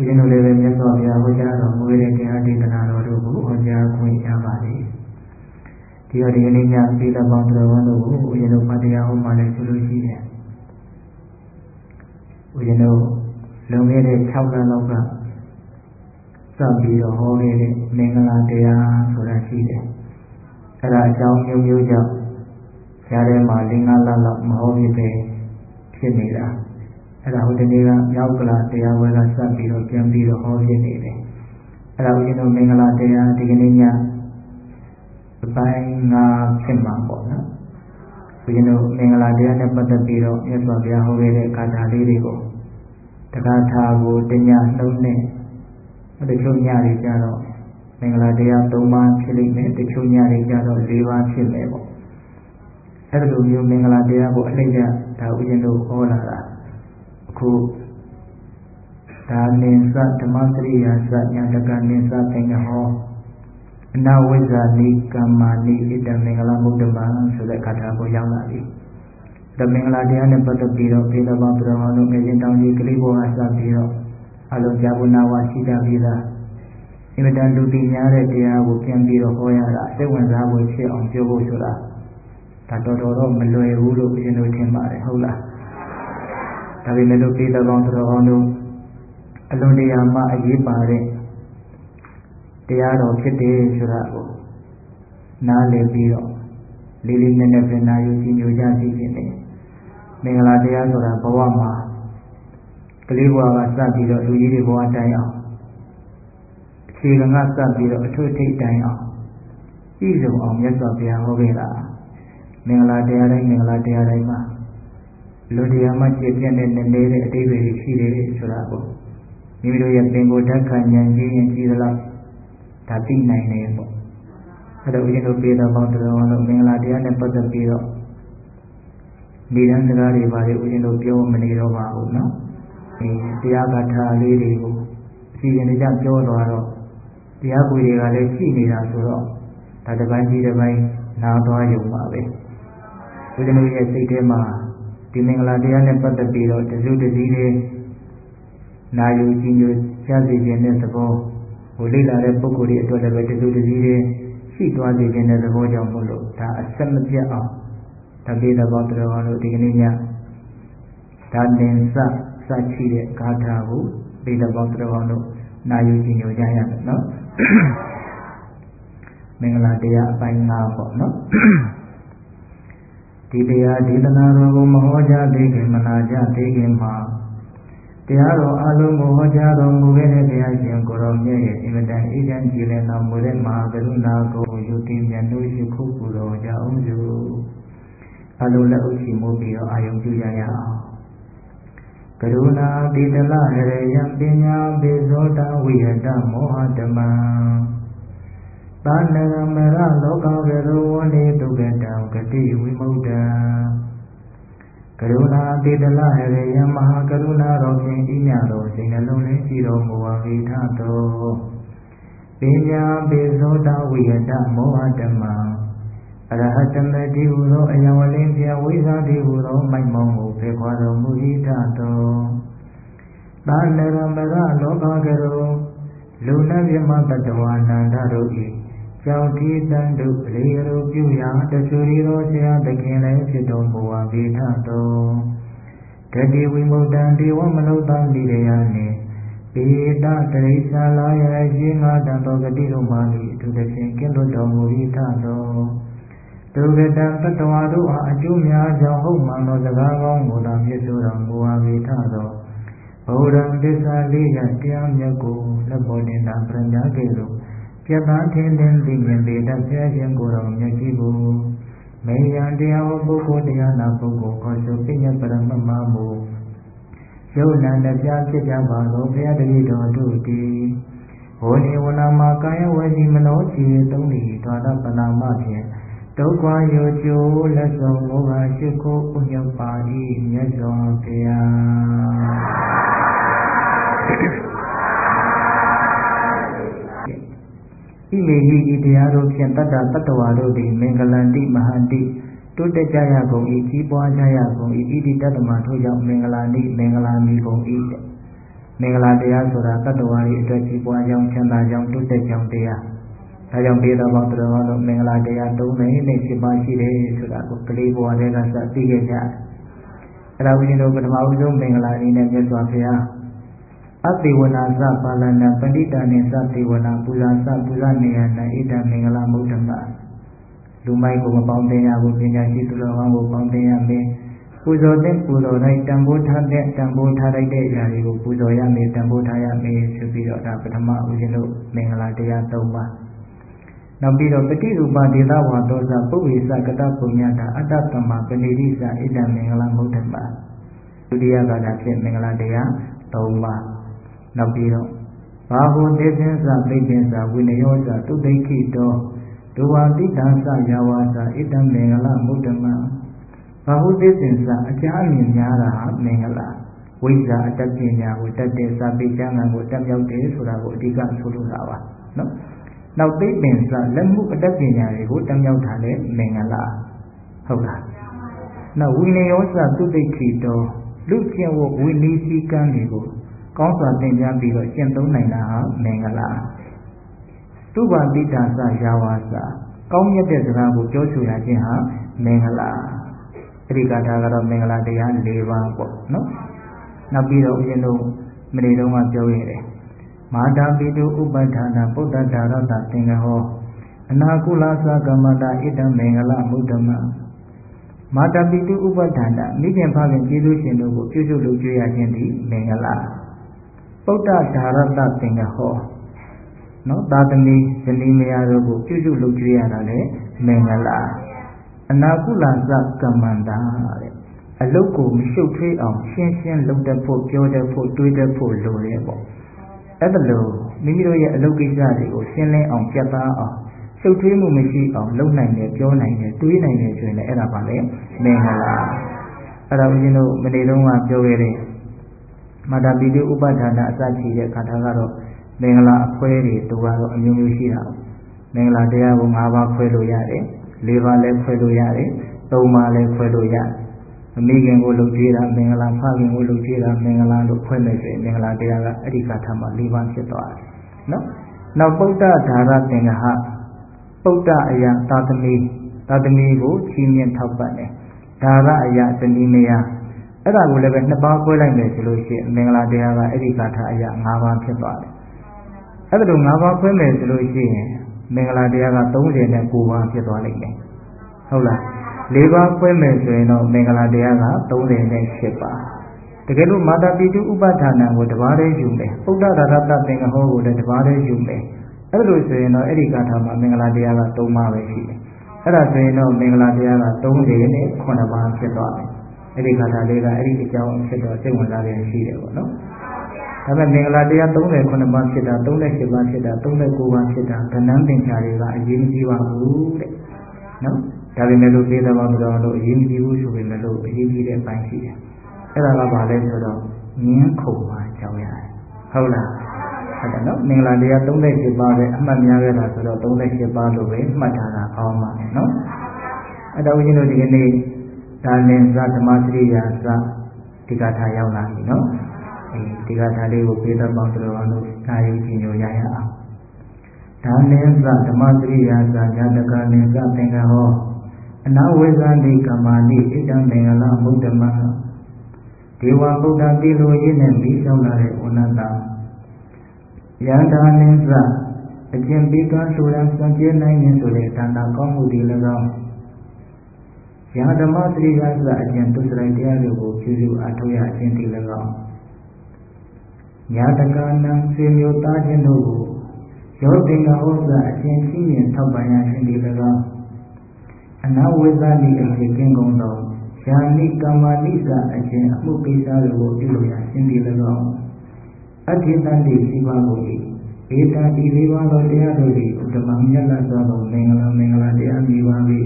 ဦးဇင်းတို့လည်းပဲမြတ်စွာဘုရားဟောကြားတော်မူတဲ့တရားဒေသနာတော်တို့ကိုဟောကြားခွင့်ရပါလေဒီတော့ဒီကနေ့ညပြည်တော်ပေါင်းတော်ဝန်တို့ကိုဦးဇင်းတို့ဖတ်တရားဟောမှလည်းဆိုလို့ရှိတယ်ဦးဇင်းတို့လွန်ခဲ့တဲ့6လလောက်ကစပြီးတော့ဟောခဲ့တဲ့မင်္ဂလာတရားဆိုတာရှိတယ်အဲ့ဒါအကြောင်းမျိုးမျိုးကြောင့်ရှားထဲမှာ5-6လလောက်မဟောဖြစ်ပဲဖြစ်နေတာအဲ့ဒါဟိုတနေ့ကမြောက်ကလာတရားဝဲကစပြီးတော့ပြန်ပြီးတော့ဟောဖြစ်နေတယ်အဲ့ဒါဦးဇင်းတို့မင်္ဂလာတရားဒီကနေ့ညအပိုင်း5ဖြစ်မှာပေါ့နော်ဦးဇင်းတို့မင်္ဂလာတရားနဲ့ပတ်သက်ပြီးတော့မြတ်စွာဘုရားဟောခဲ့တဲ့ကာထာလေးတွေကိုတက္ကထာကိုတညနှုံးနဲ့တချို့ညတွေကြတော့မင်္ဂလာတရား3ပါးဖြစ်လိမ့်မယ်တချို့ညတွေကြတော့4ပါးဖြစ်မယ်ပေါ့အဲ့လိုမျိုးမင်္ဂလာတရားကိုအလှည့်ကျဒါဦးဇင်းတို့ဟောလာတာအခုဒါနင်္စဓမ္မစရိယာစညာတကနင်္စသင်္ကဟောအနဝိဇ္ဇာနိကမ္မာနိဣတမင်္ဂလာမုဒ္ဓမံဆိုတဲ့ကာထာကိုရောက်လာပြီဒါမင်္ဂလာတရားနဲ့ပတ်သက်ပြီးတော့ဘေဒဘာပရဟောတို့ငရင်တောင်ကြီးကလေးဘောကစပြီးတော့အလုံးကြာဘုနာဝရှိကြပြီးသားအင်မတန်လူသိများတဲ့တရားကိုပြန်ပြီးတော့ဟောရတာစိတ်ဝင်စားဖို့ဖြစ်အောင်ပြောဖို့ဆိုတာဒါတော်တော့မလွယ်ဘူးလို့ဦးဇင်းတို့ထင်ပါတယ်ဟုတ်လားဒါပေမဲ့လို့ဘေဒဘာပရဟောတို့အလုံးတရားမှအရေးပါတဲ့တရားတော်ဖြစ်တယ်ဆိုတာကိုနားလည်ပြီးတော့လေးလေးနက်နက်ပဲနာယူကြည်ညိုကြသိခြင်းနဲ့မင်္ဂလာတရားဆိုတာဘဝမှာကလေးဘဝကစပြီးတော့လူကြီးတွေဘဝတိုင်အောင်အခြေခံကစပြီးတော့အထွတ်ထိပ်တိုင်အောင်ပြည့်စုံအောင်မြတ်စွာဘုရားဟောခဲ့တာမင်္ဂလာတရားတိုင်းမင်္ဂလာတရားတိုင်းမှာလူတရားမှကျင့်ပြတဲ့နေနေတဲ့အတိတ်တွေရှိတယ်ဆိုတာကိုမိမိတို့ရဲ့ပင်ကိုယ်ဓာတ်ခံဉာဏ်ကြီးရင်ကြီးသလားဒါသိနိုင်တယ်ပေါ့အဲ့တော့ဦးဇင်းတို့ပြေတော်ပေါင်းတော်ဝန်တို့မင်္ဂလာတရားနဲ့ပတ်သက်ပြီးတော့ဒီတန်းစကားတွေပါလေဦးဇင်းတို့ပြောမနေတော့ပါဘူးနော်တရားဂထာလေးတွေကိုအစီအစဉ်တကျပြောသွားတော့တရားကိုယ်တွေကလည်းရှိနေတာဆိုတော့ဒါတစ်ပိုင်းကြီးတစ်ပိုင်းနားသွားရုံပါပဲဦးဇင်းတို့ရဲ့စိတ်ထဲမှာဒီမင်္ဂလာတရားနဲ့ပတ်သက်ပြီးတော့တစုတစည်းလေးနာယူကြည်ညိုကြစေခြင်းတဲ့သဘောဟိုလေ့လာတဲ့ပုဂ္ဂိုလ်တွေအတွက်လည်းပဲတစုတစည်းလေးရှိသွားစေခြင်းတဲ့သဘောကြောင့်မို့လို့ဒါအဆက်မပြတ်အောင်တပိတဘောတော်ဟောလို့ဒီကနေ့ညဒါနင်္စစရှိတဲ့ဂါထာကိုပိတဘောတော်ဟောလို့နာယူကြည်ညိုကြရမယ်နော်မင်္ဂလာတရားအပိုင်း5ပေါ့နော်ဒီတရားဒေသနာတော်ကိုမဟောကြားသေးခင်မနာကြသေးခင်မှာတရားတော်အလုံးကိုဟောကြားတော်မူခဲ့တဲ့တရားရှင်ကိုရောမြတ်ရဲ့အင်မတန်အေးချမ်းကြည်လင်တော်မူတဲ့မဟာကရုဏာကိုယူတည်မြတ်လို့ရှိခုပူတော်ကြအောင်စုအလုံးလက်ဥရှိမှုပြီးတော့အာယုံပြုကြရအောင်ကရုဏာတိတလဟရေယပညာပိဇောတဝိဟတမောဟဓမ္မသာနရမရလောကဝေရဝနေတုကတံဂတိဝိမုဒ္ဒံကရုဏာတိတလဟရေယမဟာကရုဏာတော်ဖြင့်ဤမြတော်စိတ်နှလုံးလေးရှိတော်မူပါ၏ထသောပညာပိဇောတဝိဟတမောဟဓမ္မအရဟတမတိဟုသောအယံဝလင်းဖြင့်ဝိဇာတိဟုသောမိုက်မောင်းကိုဖေခွာတော်မူ၏ထသောသာနရမရလောကကရုလူနတ်မြမတတဝါနန္ဒတို့၏ကြောင့်ဒီတန်တို့အလေးရုပ်ပြုရာတဆူရီသောဆရာသခင်လည်းဖြစ်တော်မူပါ၏ထသောတတိဝိမုဒ္ဒံဒေဝမနုဿာနိရယနှင့်ပေတတရိစ္ဆာလာယရှင်ငါတံသောဂတိတို့မှသည်သူတစ်ဖြင့်ကင်းလွတ်တော်မူ၏ထသောဒုက္ကတံတတဝါတို့အားအကျိုးများကြောင့်ဟုတ်မှန်သောစကားကောင်းကိုသာမြတ်စွာတော်မူပါ၏ထသောဗုဒ္ဓံသစ္စာလေးရတရားမြတ်ကိုလက်ပေါ်တင်တာပြညာကဲ့သို့ပြတ်သားထင်သိမြင်ပေတတ်ဆရာရှင်ကိုယ်တော်မြတ်ကြီးကိုမေယံတရားဟောပုဂ္ဂိုလ်တရားနာပုဂ္ဂိုလ်ခေါ်ဆိုပညာပရမတ်မမူယုံနာတပြားဖြစ်ကြပါသောဘုရားတပည့်တော်တို့သည်ဝေနေဝနာမှာကာယဝစီမနောစီသုံးသည်ဓာတပနာမဖြင့်ဒုက္ခရောကျိုးလက်ဆောင်မောဟရှိခိုးဥညုပါ၏မြတ်စွာဘုရားဣမေဟိဤတရားတို့ဖြင့်တတ္တတတ္တဝါတို့သည်မင်္ဂလန္တိမဟန္တိတိုးတက်ကြရကုန်၏ကြီးပွားကြရကုန်၏ဣတိတတ္တမထို့ကြောင့်မင်္ဂလာနိမင်္ဂလာမီကုန်၏မင်္ဂလာတရားဆိုတာတတ္တဝါတွေအတွက်ကြီးပွားကြောင်းချမ်းသာကြောင်းတိုးတက်ကြောင်းတရားဒါကြောင့်ဒေသပေါင်းတော်တော်လုံးမင်္ဂလာတရား38ပါးရှိတယ်ဆိုတာကိုကလေးဘဝတည်းကစသိခဲ့ကြအဲ့ဒါဦးဇင်းတို့ပထမဦးဆုံးမင်္ဂလာအနေနဲ့မြတ်စွာဘုရားအသေဝနာသပါဠနာပဏိတာနိသသေဝနာပူဇာသပူဇာနေယနာဣဒံမင်္ဂလာမုဒ္ဓမာလူမိုက်ကိုမပေါင်းတင်ရဘူးပညာရှိသူတော်ကောင်းကိုပေါင်းတင်ရမယ်ပူဇော်တဲ့ပူဇော်တိုင်းတန်ဖိုးထားတဲ့တန်ဖိုးထားလိုက်တဲ့အရာတွေကိုပူဇော်ရမယ်တန်ဖိုးထားရမယ်ဆိုပြီးတော့ဒါပထမဦးဇင်းတို့မင်္ဂလာတရား၃ပါးနောက်ပြီးတော့ပฏิရူပဒေသဝါသောသပုဗ္ဗေသကတပုညတာအတ္တသမ္မာပဏိတိသဣဒံမင်္ဂလာမုဒ္ဓမာဒုတိယကတာဖြင့်မင်္ဂလာတရား၃ပါးနောက်ပြီးတော့ဘာဟုသေသင်္သသိပ္ပင်္သဝိနယောသသုတိခိတောဒုဝါတိတံသယာဝါသဣဒံမင်္ဂလာမုဒ္ဓမာဘာဟုသေသင်္သအကြအမြင်များတာမင်္ဂလာဝိဇ္ဇာအတ္တပညာကိုတတ်တဲ့စာပေကျမ်းဂန်ကိုတက်မြောက်တယ်ဆိုတာကိုအဓိကဆိုလိုတာပါနော်နောက်သိပ္ပင်္သလက်မှုအတ္တပညာတွေကိုတက်မြောက်တာလည်းမင်္ဂလာဟုတ်လားနောက်ဝိနယောသသုတိခိတောလူကျင့်ဝတ်ဝိနည်းစည်းကမ်းတွေကိုကောင်းစွာသင်ကြားပြီးတော့ကျင့်သုံးနိုင်တာဟာမင်္ဂလာသုဘတိတာသယာဝါစာကောင်းမြတ်တဲ့စကားကိုပြောဆိုရခြင်းဟာမင်္ဂလာအဲ့ဒီကထာကတော့မင်္ဂလာတရား၄ပါးပေါ့နော်နောက်ပြီးတော့ဦးဇင်းတို့မနေ့တုန်းကပြောခဲ့တယ်မာတာပိတုဥပဋ္ဌာနာပုဒ္ဒတာရတသင်္ကဟောအနာကုလသကမ္မတာဣဒံမင်္ဂလမုဒ္ဓမမာတာပိတုဥပဋ္ဌာနာမိခင်ဖခင်ကျေးဇူးရှင်တို့ကိုပြုစုလုပ်ကြရခြင်းသည်မင်္ဂလာပုဒ္ဒတာရတသင်္ကဟောနော်သာသမီဇနီးမယားတို့ကိုပြုစုလုပ်ကြရတာလေမင်္ဂလာအနာကုလသကမ္မတာတဲ့အလုတ်ကိုမရှုပ်ထွေးအောင်ရှင်းရှင်းလုပ်တတ်ဖို့ပြောတတ်ဖို့တွေးတတ်ဖို့လိုတယ်ပေါ့အဲ့ဒါလို့မိမိတို့ရဲ့အလုပ်ကိစ္စတွေကိုရှင်းလင်းအောင်ပြတ်သားအောင်ရှုပ်ထွေးမှုမရှိအောင်လုပ်နိုင်တယ်ပြောနိုင်တယ်တွေးနိုင်တယ်ဆိုရင်လည်းအဲ့ဒါပါလေမင်္ဂလာအဲ့ဒါဦးဇင်းတို့မနေ့တုန်းကပြောခဲ့တဲ့မာတာပိတုဥပဋ္ဌာနာအစရှိတဲ့ခါထားကတော့မင်္ဂလာအခွဲတွေတူကတော့အမျိုးမျိုးရှိတာမင်္ဂလာတရားကို၅ပါးခွဲလို့ရတယ်၄ပါးလည်းခွဲလို့ရတယ်၃ပါးလည်းခွဲလို့ရတယ်အမိခင်ကိုလုပ်ကြည့်တာမင်္ဂလာဖခင်ကိုလုပ်ကြည့်တာမင်္ဂလာလို့ခွဲမယ်ဆိုရင်မင်္ဂလာတရားကအဲ့ဒီကထာမှာ၄ပါးဖြစ်သွားတယ်နော်နောက်ပုဒ္ဒဓာရသင်္ကဟပုဒ္ဒအယသာသမီကိုချီးမြှင့်ထောက်ပံ့တယ်ဓာရအယဇနီးမယားအဲ့ဒါကိုလည်းပဲနှစ်ပါးခွဲလိုက်မယ်ဆိုလို့ရှိရင်မင်္ဂလာတရားကအဲ့ဒီကထာအယ၅ပါးဖြစ်သွားတယ်အဲ့ဒါလို၅ပါးခွဲမယ်ဆိုလို့ရှိရင်မင်္ဂလာတရားက39ပါးဖြစ်သွားလိမ့်မယ်ဟုတ်လား၄ပါးခွဲမယ်ဆိုရင်တော့မင်္ဂလာတရားက38ပါးတကယ်လို့မာတာပိတုဥပဋ္ဌာနာကိုတစ်ပါးတည်းယူမယ်ပုဒ္ဒဒါရတသင်္ကဟောကိုလည်းတစ်ပါးတည်းယူမယ်အဲ့လိုဆိုရင်တော့အဲ့ဒီကထာမှာမင်္ဂလာတရားက3ပါးပဲရှိတယ်အဲ့ဒါဆိုရင်တော့မင်္ဂလာတရားက39ပါးဖြစ်သွားတယ်အဲ့ဒီကထာလေးကအဲ့ဒီအကြောင်းဖြစ်တော့စိတ်ဝင်စားရရှိတယ်ပေါ့နော်ဒါပေမဲ့မင်္ဂလာတရား39ပါးဖြစ်တာ38ပါးဖြစ်တာ39ပါးဖြစ်တာကဏ္ဍသင်္ချာတွေကအရေးမကြီးပါဘူးတဲ့နော်ဒါပေမဲ့လို့သေတော်တော်လို့အရေးမကြီးဘူးဆိုပေမဲ့လို့အရေးကြီးတဲ့အပိုင်းရှိတယ်အဲ့ဒါကဘာလဲဆိုတော့ငင်းခုံပါကြောင်းရတယ်ဟုတ်လားဟုတ်တယ်နော်မင်္ဂလာတရား38ပါးပဲအမှတ်များခဲ့တာဆိုတော့38ပါးလို့ပဲမှတ်ထားတာကောင်းပါမယ်နော်အဲ့တော့ဦးဇင်းတို့ဒီကနေ့ဒါလင်္ဇဓမ္မစရိယာသဒီကထာရောက်လာပြီနော်ဒီကထာလေးကိုသေတော်တော်လို့ကာယကြည်ညိုရအောင်ဒါလင်္ဇဓမ္မစရိယာသညတကလင်္ဇသင်္ကဟောအနာဝိဇ္ဇာတိကမ္မာတိဣဒံမင်္ဂလမုဒ္ဓမဒေဝဗုဒ္ဓတိလိုရင်းနဲ့ပြီးဆောင်လာတဲ့ဝဏ္ဏတာယန္တာလင်းစအကျင့်ပြီးကဆိုရန်စံကျဲနိုင်ခြင်းဆိုတဲ့ဒါနကောင်းမှုတွေလည်းကောင်းယဓမ္မသရိယာစအကျင့်သူစရိုက်တရားတွေကိုပြုစုအထောက်ရခြင်းတွေလည်းကောင်းညာတကနံဆွေမျိုးသားချင်းတို့ကိုရောသင်္ကဟောစအကျင့်ရှိရင်ထောက်ပံ့ရခြင်းတွေလည်းကောင်းအနာဝိဇ္ဇာတိအဖြစ်ကင်းကုန်သောယာနိကမ္မာနိစ္စအခြင်းအမှုကိစ္စတွေကိုပြုလို့ရခြင်းဒီ၎င်းအဋ္ဌိတန်တိရှိပါကုန်၏ဧတံဒီလေးပါးသောတရားတို့သည်ဥတ္တမမြတ်စွာသောမင်္ဂလာတရားမြည်ပါ၏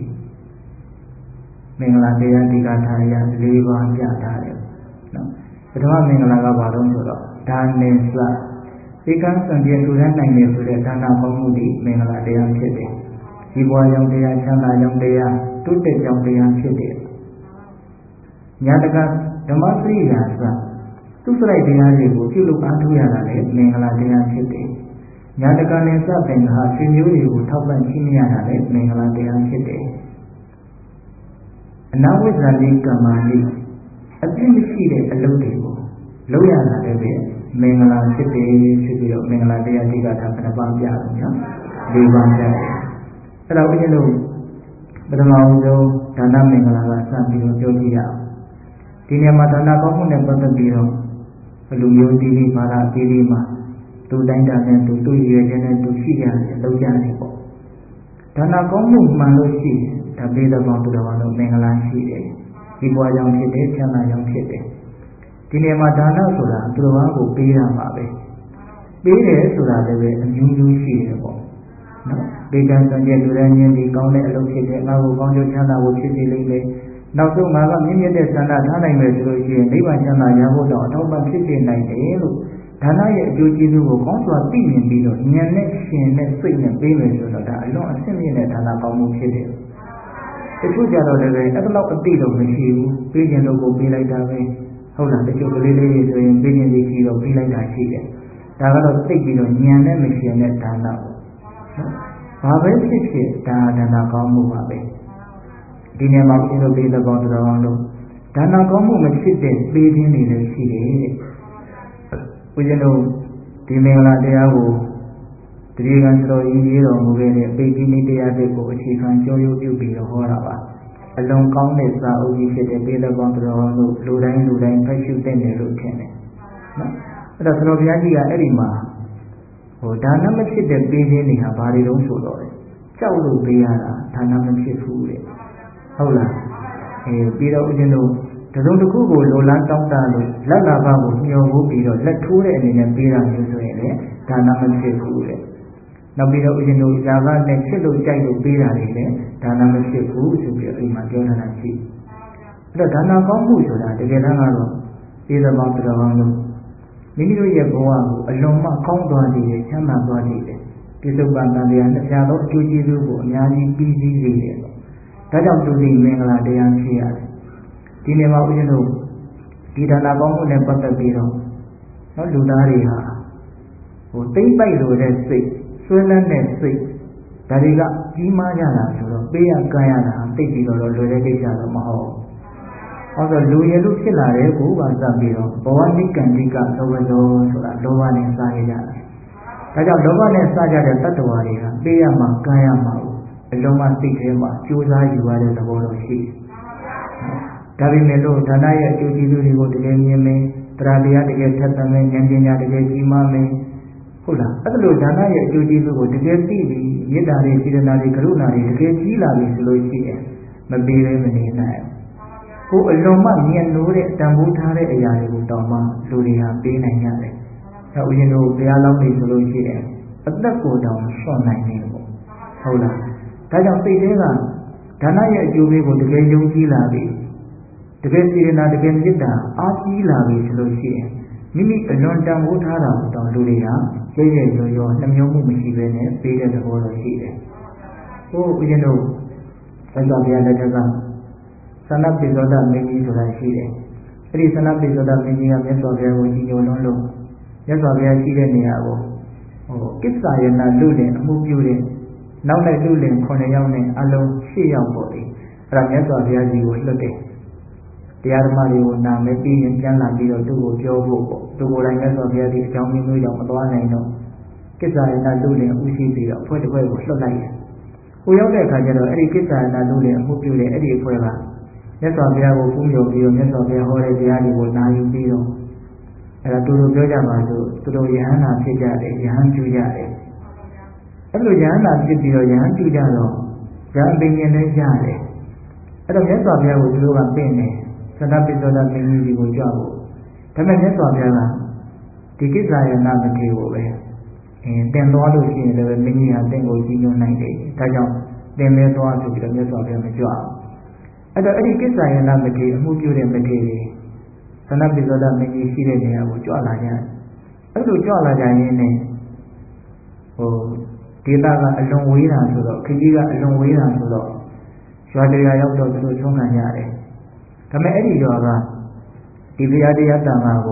မင်္ဂလာတရားဒီကထာရ၄ပါးပြထားတယ်နော်ပထမမင်္ဂလာကဘာလို့ဆိုတော့ဒါနေစဧကံစံပြေလူရန်နိုင်တယ်ဆိုတဲ့ဒါနပေါင်းမှုသည်မင်္ဂလာတရားဖြစ်တယ်ဒီဘဝကြောင့်တရားချမ်းသာကြောင့်တရားတုတ္တကြောင့်တရားဖြစ်တယ်ညာတကဓမ္မစရိယာစသူစလိုက်တရားတွေကိုပြုလုပ်အားထုတ်ရတာလေမင်္ဂလာတရားဖြစ်တယ်ညာတကနဲ့စပင်ဟာဆွေမျိုးတွေကိုထောက်ပံ့ချီးမြှောက်ရတာလေမင်္ဂလာတရားဖြစ်တယ်အနာဝိဇ္ဇာလိကမ္မာလိအပြစ်မရှိတဲ့အလုပ်တွေကိုလုပ်ရတာလည်းပဲမင်္ဂလာဖြစ်တယ်ဆိုပြီးတော့မင်္ဂလာတရားတိကထာဘယ်နှပါးပြလို့နော်၄ပါးပြတယ်အဲ့တော့ဦးဇင်းတို့ပထမဆုံးဒါနမင်္ဂလာကစပြီးတော့ပြောကြည့်ရအောင်ဒီနေရာမှာဒါနကောင်းမှုနဲ့ပတ်သက်ပြီးတော့လူမျိုးတီးပြီးပါလာတီးပြီးမှာသူတိုင်းတာနဲ့သူရွယ်ခြင်းနဲ့သူရှိကြတယ်လောက်ကြတယ်ပေါ့ဒါနကောင်းမှုမှန်လို့ရှိရင်ဒါပေသဘောသူတော်ဘာလို့မင်္ဂလာရှိတယ်ဒီဘဝကြောင့်ဖြစ်တယ်ချမ်းသာကြောင့်ဖြစ်တယ်ဒီနေရာမှာဒါနဆိုတာသူတော်ဘာကိုပေးရမှာပဲပေးတယ်ဆိုတာလည်းပဲအမျိုးမျိုးရှိတယ်ပေါ့နော်ဒေတာစံကျလူတိုင်းချင်းဒီကောင်းတဲ့အလုပ်ဖြစ်တယ်ငါ့ကိုကောင်းကျိုးချမ်းသာဖို့ဖြစ်စေလိမ့်မယ်နောက်ဆုံးငါကမြင့်မြတ်တဲ့ဆန္ဒထားနိုင်မယ်ဆိုလို့ရှိရင်နိဗ္ဗာန်ချမ်းသာရဖို့တော့အထောက်ပံ့ဖြစ်စေနိုင်တယ်လို့ဒါနရဲ့အကျိုးကျေးဇူးကိုကောင်းစွာသိမြင်ပြီးတော့ဉာဏ်နဲ့ရှင်နဲ့စိတ်နဲ့ပေးမယ်ဆိုတော့ဒါအလွန်အဆင့်မြင့်တဲ့ဒါနကောင်းမှုဖြစ်တယ်တချို့ကြတော့လည်းအဲ့လောက်အသိတော့မရှိဘူးပေးခြင်းလို့ကိုပေးလိုက်တာပဲဟုတ်လားတချို့ကလေးလေးတွေဆိုရင်ပေးခြင်းလေးရှိတော့ပေးလိုက်တာရှိတယ်ဒါကတော့သိပြီးတော့ဉာဏ်နဲ့မရှင်တဲ့ဒါနပေါ့ဘာပဲဖြစ်ဖြစ်ဒါနကောင်းမှုပါပဲဒီနေ့မှာဦးဇင်းတို့ပေးတဲ့ကောင်းတော်အောင်လို့ဒါနကောင်းမှုမဖြစ်တဲ့ပေးခြင်းတွေလည်းရှိတယ်တဲ့ဦးဇင်းတို့ဒီမင်္ဂလာတရားကိုတတိယကံတော်ရင်းရေးတော်မူခဲ့တဲ့ပေကိနိတရားတွေကိုအခြေခံကြောရုပ်ပြုပြီးတော့ဟောတာပါအလွန်ကောင်းတဲ့စာအုပ်ကြီးဖြစ်တဲ့ပေးတဲ့ကောင်းတော်အောင်လို့လူတိုင်းဖတ်ရှုသင့်တယ်လို့ထင်တယ်နော်အဲ့တော့သတော်ဘုရားကြီးကအဲ့ဒီမှာဒါနမဖြစ်တဲ့ပေးခြင်းတွေဟာဘာတွေတုံးဆိုတော့ကြောက်လို့ပေးရတာဒါနမဖြစ်ဘူးတဲ့ဟုတ်လားပြီးတော့ဦးဇင်းတို့တစုံတစ်ခုကိုလိုလားတောင်းတလို့လက်လာပါကိုမျှော်ဖို့ပြီးတော့လက်ထိုးတဲ့အနေနဲ့ပေးတာမျိုးဆိုရင်လည်းဒါနမဖြစ်ဘူးတဲ့နောက်ပြီးတော့ဦးဇင်းတို့ဇာကနဲ့ချစ်လို့ကြိုက်လို့ပေးတာတွေလည်းဒါနမဖြစ်ဘူးဆိုပြီးတော့အိမ်မှာပြောထားတာရှိအဲ့တော့ဒါနကောင်းမှုဆိုတာတကယ်တမ်းကတော့ဒီသဘောတော်ကောင်းလို့မိမိတို့ရဲ့ဘဝကိုအလွန်မှကောင်းသွားစေတယ်ချမ်းသာသွားစေတယ်ပြစ္ဆုတ်ပံတရားနှစ်ဖြာသောအကျိုးကျေးဇူးကိုအများကြီးပြီးစီးစေတယ်ဒါကြောင့်သူဒီမင်္ဂလာတရားဖြစ်ရတယ်ဒီနေ့မှာဦးဇင်းတို့ဒီဒါနကောင်းမှုနဲ့ပတ်သက်ပြီးတော့လူသားတွေဟာတိမ့်ပိုက်လိုတဲ့စိတ်ဆွဲလန်းတဲ့စိတ်ဒါတွေကကြီးမားကြတာဆိုတော့ပေးရကမ်းရတာသိပြီးတော့လွယ်တဲ့ကိစ္စတော့မဟုတ်ဘူး။အဲဆိုလူရည်လို့ဖြစ်လာတဲ့ကိုပါစပ်ပြီးတော့ဘဝနိကံတိကသောဝဇောဆိုတာလောဘနဲ့စားရကြတယ်။ဒါကြောင့်လောဘနဲ့စားကြတဲ့တတ္တဝါတွေဟာပေးရမှာကမ်းရမှာအလုံးမသိထဲမှာကြိုးစားယူရတဲ့သဘောတော့ရှိတယ်။ဒါပေမဲ့လို့ဒါနရဲ့အကျိုးကျေးဇူးတွေကိုတကယ်မြင်မယ်တရားတရားတကယ်ထက်သန်မယ်ဉာဏ်ပညာတကယ်ကြီးမားမယ်ဟုတ်လားအဲ့လိုဒါနရဲ့အကျိုးကျေးဇူးကိုတကယ်သိပြီးမေတ္တာတွေစေတနာတွေကရုဏာတွေတကယ်ကြီးလာပြီဆိုလို့ရှိရင်မပေးဘဲမနေနိုင်ဘူးကိုအလွန်မှမြင်လို့တဲ့တန်ဖိုးထားတဲ့အရာတွေကိုတောင်းမှလူတွေဟာပေးနိုင်ကြတယ်အဲဦးဇင်းတို့ဘုရားလောင်းနေဆိုလို့ရှိရင်အသက်ကိုတောင်ဆွန့်နိုင်နေပေါ့ဟုတ်လားဒါကြောင့်စိတ်ထဲကဒါနရဲ့အကျိုးပေးကိုတကယ်ယုံကြည်လာပြီတကယ်စေတနာတကယ်မေတ္တာအားကြီးလာပြီဆိုလို့ရှိရင်မိမိအလွန်တန်ဖိုးထားတာတောင်လူတွေဟာရဲရဲရောရောနှမျိုးမှုမရှိဘဲနဲ့ပေးတဲ့သဘောတော့ရှိတယ်။ဦးဇင်းတို့သစ္စာဘုရားလက်ထက်ကသနပိသောဒမင်းကြီးဆိုတာရှိတယ်။အဲဒီသနပိသောဒမင်းကြီးကမြတ်စွာဘုရားကိုကြီးညိုလွန်းလို့မြတ်စွာဘုရားရှိတဲ့နေရာကိုကိစ္ဆာယနာလူလင်အမှုပြုတဲ့နောက်လိုက်လူလင်9ယောက်နဲ့အလုံး10ယောက်ပေါ့လေ။အဲဒါမြတ်စွာဘုရားကြီးကိုလွှတ်တယ်။တရားဓမ္မတွေကိုနာမည်ပြီးရင်ပြန်လာပြီးတော့သူ့ကိုပြောဖို့ပေါ့သူကိုယ်တိုင်မြတ်စွာဘုရားဒီအကြောင်းမျိုးကြောင့်မသွားနိုင်တော့ကိစ္ဆာယနာလူလင်ဥရှိပြီးတော့အဖွဲ့တစ်ဖွဲ့ကိုလွှတ်လိုက်တယ်။ကိုရောက်တဲ့အခါကျတော့အဲ့ဒီကိစ္ဆာယနာလူလင်အမှုပြုတဲ့အဲ့ဒီအဖွဲ့ကမြတ်စွာဘုရားကိုပူးမြော်ပြီးတော့မြတ်စွာဘုရားဟောတဲ့တရားတွေကိုနာယူပြီးတော့အဲ့ဒါသူတို့ပြောကြပါစို့သူတို့ယဟန္တာဖြစ်ကြတယ်ယဟန်ကျူကြတယ်။အဲ့လိုယဟန္တာဖြစ်ပြီးတော့ယဟန်ကျူကြတော့ယဟန်ပင်မြင်နေကြတယ်။အဲ့တော့မြတ်စွာဘုရားကိုသူတို့ကပင့်တယ်သနပိသောဒမင်းကြီးကိုကြွဖို့ဒါပေမဲ့မြတ်စွာဘုရားကဒီကိစ္ဆာယနာမထေကိုပဲတင်သွားလို့ရှိရင်လည်းမင်းကြီးဟာတင့်ကိုကြီးညွှန်းနိုင်တယ်ဒါကြောင့်တင်မဲသွားဆိုပြီးတော့မြတ်စွာဘုရားမကြွအောင်အဲ့တော့အဲ့ဒီကိစ္ဆာယနာမထေအမှုပြုတဲ့မထေတွေသနပိသောဒမင်းကြီးရှိတဲ့နေရာကိုကြွလာကြတယ်အဲ့လိုကြွလာကြရင်းနဲ့ဒေသကအလွန်ဝေးတာဆိုတော့ခကြီးကအလွန်ဝေးတာဆိုတော့ရွာတရားရောက်တော့သူတို့ချုံးခံရတယ်ဒါပေမဲ့အဲ့ဒီရွာကဒီဘုရားတရားတန်ခါကို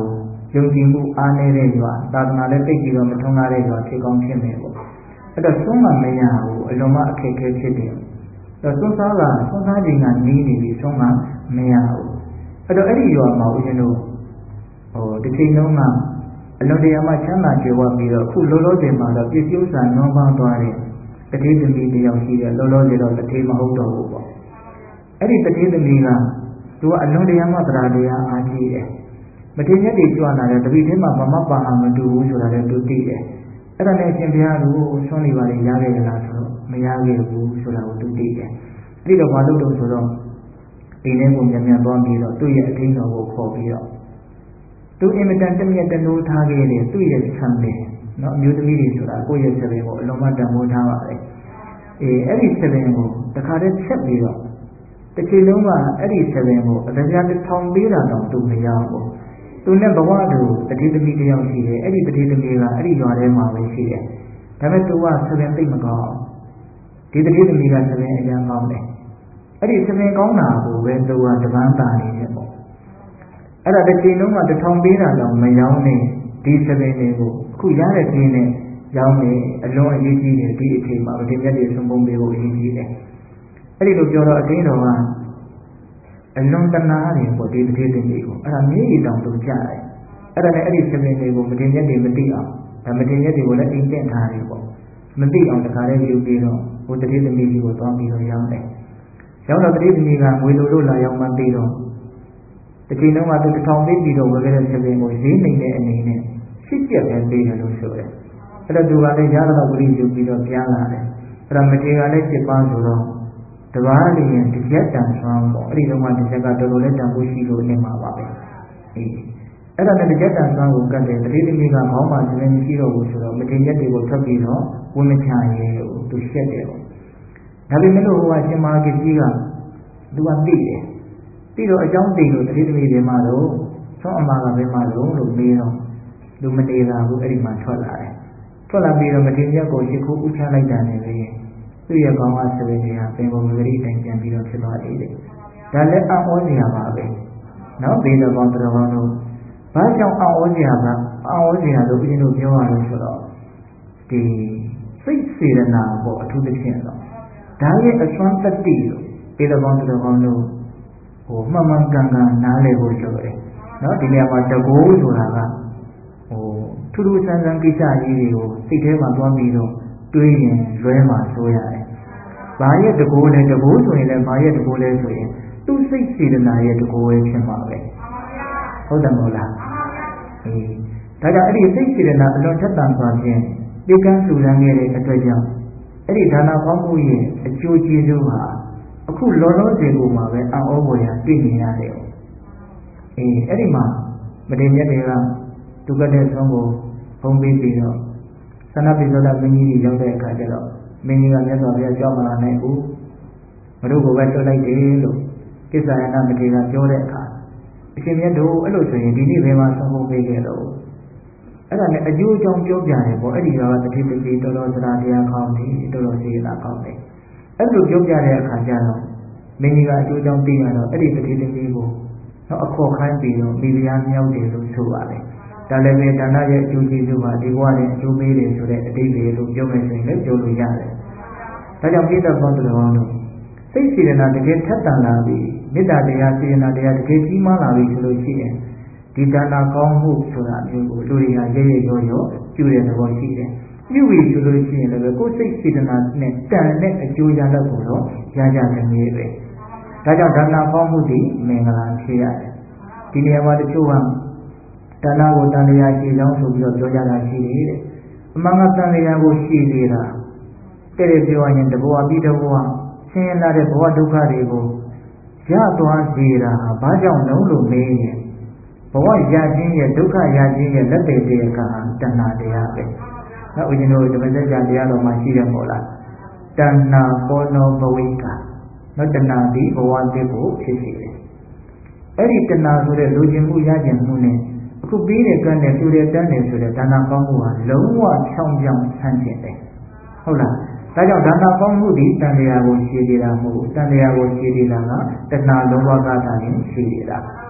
ယုံကြည်မှုအားနည်းတဲ့ရွာသာသနာလည်းသိပြီးတော့မထွန်းကားတဲ့ရွာဖြစ်ကောင်းဖြစ်မယ်ပေါ့အဲ့တော့ဆုံးမမရဘူးအလုံးမအခက်အခဲဖြစ်တယ်အဲ့တော့ဆုံးစားခြင်းကနီးနေပြီဆုံးမမရဘူးအဲ့တော့အဲ့ဒီရွာမှာဦးဇင်းတို့ဒီချိန်လုံးကအလွန်တရာမှချမ်းသာကြွယ်ဝပြီးတော့အခုလောလောဆယ်မှာတော့ပြည့်စုံစွာနွမ်းပါးသွားတဲ့တတိသမီးတယောက်ရှိတယ်လောလောဆယ်တော့တတိမဟုတ်တော့ဘူးပေါ့အဲ့ဒီတတိသမီးကသူကအလွန်တရာမှတရားတရားအားကြီးတယ်မတင်ရက်တွေကြွလာတယ်တပိထဲမှာမပါအောင်မတူဘူးဆိုတာလည်းသူသိတယ်အဲ့ဒါနဲ့အရှင်ဘုရားတို့ဆွမ်းနေပါလေရခဲ့ကြလားဆိုတော့မရခဲ့ဘူးဆိုတာကိုသူသိတယ်အဲ့ဒီတော့ဘာလို့တော့ဆိုတော့ဒီနေ့ကိုမြန်မြန်သွားပြီးတော့သူ့ရဲ့အထင်းတော်ကိုခေါ်ပြီးတော့သူအင်မတန်တမျက်တနိုးထားခဲ့တယ်သူ့ရဲ့ဆံတယ်နော်အမျိုးသမီးတွေဆိုတာကိုယ့်ရဲ့ဆံကိုအလုံးမတန်ဖိုးထားပါတယ်အဲ့ဒီဆံကိုတခါတည်းချက်ပြီးတော့တစ်ချိန်လုံးကအဲ့ဒီဆံကိုအတရားတစ်ထောင်ပေးတာတော့သူမရဘူးသူနဲ့ဘဝတူတတိသမီးတယောက်ရှိတယ်အဲ့ဒီတတိသမီးကအဲ့ဒီရွာထဲမှာပဲရှိတယ်ဒါပေမဲ့သူကဆံသိမကောင်းဒီတတိသမီးကဆံအရန်ကောင်းတယ်အဲ့ဒီဆံကောင်းတာကိုပဲသူကတပန်းတာနေတယ်ပေါ့အဲ့ဒါတစ်ချိန်လုံးကတစ်ထောင်ပေးတာတော့မရောင်းနဲ့ဒီဆံတွေကိုအခုရတဲ့ခင်းနဲ့ရောင်းနေအလွန်အရေးကြီးတယ်ဒီအချိန်မှာဗတိမြတ်တွေဆုံးပုံပေးဖို့အရေးကြီးတယ်အဲ့ဒီလိုပြောတော့အတင်းတော်ကအလွန်တနာတယ်ပေါ့ဒီတတိသမီးကိုအဲ့ဒါမြေကြီးတောင်သူကြားတယ်အဲ့ဒါနဲ့အဲ့ဒီဆံတွေကိုဗတိမြတ်တွေမသိအောင်ဒါဗတိမြတ်တွေကိုလည်းအိမ်တက်ထားတယ်ပေါ့မသိအောင်တခါတည်းယူပြီးတော့ဟိုတတိသမီးကြီးကိုသွားပြီးတော့ရောင်းတယ်ရောင်းတော့တတိသမီးကငွေလိုလို့လာရောက်မှပြီးတော့ဒီချိန်လုံးကသူတစ်ထောင်ပေးပြီးတော့ဝယ်ခဲ့တဲ့ဆံကိုဈေးနေတဲ့အနေနဲ့ရှစ်ကျက်ပဲပေးတယ်လို့ဆိုတယ်အဲ့တော့သူကလည်းရတော့ဂရိယူပြီးတော့ပြန်လာတယ်အဲ့ဒါမထေကလည်း7ပါးဆိုတော့တပါးလေးရင်တစ်ချက်တန်ဆွမ်းပေါ့အဲ့ဒီတော့မှတစ်ချက်ကတော်တော်လေးတန်ဖို့ရှိလို့နေမှာပါပဲအဲ့ဒါနဲ့တစ်ချက်တန်ဆွမ်းကိုကတ်တယ်တတိသမီးကခေါင်းမှာဆံမရှိတော့ဘူးဆိုတော့မထေရက်တွေကိုထွက်ပြီးတော့ဝင်းမချရဲဘူးသူရှက်တယ်ပေါ့ဒါပေမဲ့လို့ဟိုကရှင်မာကကြီးကသူကသိတယ်ပြီးတော့အကြောင်းသိလို့တတိသမီးတွေမှာတော့သောအမကဘယ်မှာလို့မေးတော့လူမနေတာဘူးအဲ့ဒီမှာထွက်လာတယ်ထွက်လာပြီးတော့မထေရကိုရှ िख ိုးဥချလိုက်တာနဲ့ပဲသူ့ရဲ့ကောင်းကဆိုရင်တွေကပင်ပုံဂရိတိုင်ပြန်ပြီးတော့ဖြစ်သွားတယ်ဒါလည်းအံ့ဩစရာပါပဲနော်ဘေးတော်ကောင်းတော်ကောင်းတို့ဘာကြောင့်အံ့ဩစရာလို့ဦးဇင်းတို့ပြောရလို့ဆိုတော့ဒီစိတ်စေတနာပေါ့အထူးသဖြင့်တော့ဒါရဲ့အစွမ်းတတိလို့ဘေးတော်ကောင်းတော်ကောင်းတို့ဟိုမှန်မှန်ကန်ကန်နားလည်ဖို့လိုတယ်နော်ဒီနေရာမှာတကိုးဆိုတာကဟိုထူးထူးဆန်းဆန်းကိစ္စကြီးတွေကိုစိတ်ထဲမှာသွားပြီးတော့တွေးရင်လွဲမှာဆိုရတယ်။ဘာရဲ့တကိုးလဲတကိုးဆိုရင်လည်းဘာရဲ့တကိုးလဲဆိုရင်သူ့စိတ်စေတနာရဲ့တကိုးပဲဖြစ်မှာပဲ။ဟုတ်တယ်မဟုတ်လား။ဒါကြောင့်အဲ့ဒီစိတ်စေတနာအလွန်ထက်သန်စွာဖြင့်ပြေကန်းဆူရမ်းခဲ့တဲ့အတွက်ကြောင့်အဲ့ဒီဒါနကောင်းမှုရဲ့အကျိုးကျေးဇူးဟာအခုလောလောဆယ်ကိုမှပဲအံ့ဩဖွယ်ရာတွေ့နေရတယ်။အဲ့ဒီမှာမထေရမြတ်တွေကသူကတဲ့ဆုံးကိုဘုံပေးပြီးတော့သနပိသောတာမင်းကြီးကြီးရောက်တဲ့အခါကျတော့မင်းကြီးကမြတ်စွာဘုရားကြောက်မလာနိုင်ဘူးမတို့ကိုပဲလွှတ်လိုက်တယ်လို့ကိစ္ဆာယနာမထေရပြောတဲ့အခါအရှင်မြတ်တို့အဲ့လိုဆိုရင်ဒီနေ့ဘယ်မှာဆုံးဘုံပေးခဲ့တော့အဲ့ဒါနဲ့အကျိုးအကြောင်းပြောပြတယ်ပေါ့အဲ့ဒီကတတိပတိတော်တော်စရာတရားကောင်းတယ်တော်တော်စေတာကောင်းတယ်အဲ့လိုပြောပြတဲ့အခါကျတော့မင်းကြီးကအကျိုးအကြောင်းသိရတော့အဲ့ဒီတတိသမီးကိုတော့အခေါ်ခိုင်းပြီးတော့မိဖုရားမြောက်တယ်လို့ဆိုပါတယ်ဒါလည်းပဲဒါနရဲ့အကျိုးကျေးဇူးပါဒီဘဝနဲ့အကျိုးပေးတယ်ဆိုတဲ့အတိတ်တွေလို့ပြောမယ်ဆိုရင်လည်းပြောလို့ရတယ်ဒါကြောင့်ပြည့်စုံသောတော်ကောင်းတို့စိတ်စေတနာတကယ်ထက်သန်လာပြီမေတ္တာတရားစေတနာတရားတကယ်ကြီးမားလာပြီဆိုလို့ရှိရင်ဒီဒါနကောင်းမှုဆိုတာမျိုးကိုလူတွေကရဲရဲရောရောပြုတဲ့သဘောရှိတယ်ပြုပြီဆိုလို့ရှိရင်လည်းကိုယ်စိတ်စေတနာနဲ့တန်တဲ့အကျိုးရလဒ်ကိုတော့ရကြတယ်မျိုးပဲဒါကြောင့်ဒါနကောင်းမှုဒီမင်္ဂလာဖြစ်ရတယ်ဒီနေရာမှာတချို့ကဒါနကိုတန်တရားရှိကြောင်းဆိုပြီးတော့ပြောကြတာရှိတယ်တဲ့အမှန်ကတန်တရားကိုရှိနေတာတဲ့ပြောရင်တဘောပြီးတဘောဆင်းရဲလာတဲ့ဘဝဒုက္ခတွေကိုရသွားစေတာဘာကြောင့်လုံးလို့မေးရင်ဘဝရခြင်းရဲ့ဒုက္ခရခြင်းရဲ့လက်သေးတဲ့အခါတဏှာတရားပဲ။နောက်ဦးဇင်းတို့ဓမ္မစကြာတရားတော်မှာရှိတယ်မို့လား။တဏှာပေါ်နောဘဝိကနောက်တဏှာဒီဘဝတစ်ကိုဖြစ်စေတယ်။အဲ့ဒီတဏှာဆိုတဲ့လူချင်းမှုရခြင်းမှုနဲ့အခုပြီးတဲ့ကံနဲ့ပြူတဲ့တန်းနဲ့ဆိုတဲ့ဒါနကောင်းမှုဟာလုံးဝဖြောင်းပြောင်းဆန်းကျင်တယ်။ဟုတ်လား။ဒါကြောင့်ဒါနကောင်းမှုဒီတန်တရားကိုရှင်းနေတာမဟုတ်တန်တရားကိုရှင်းနေတာကတဏှာလုံးဝကားတာရင်ရှင်းနေတာ။တ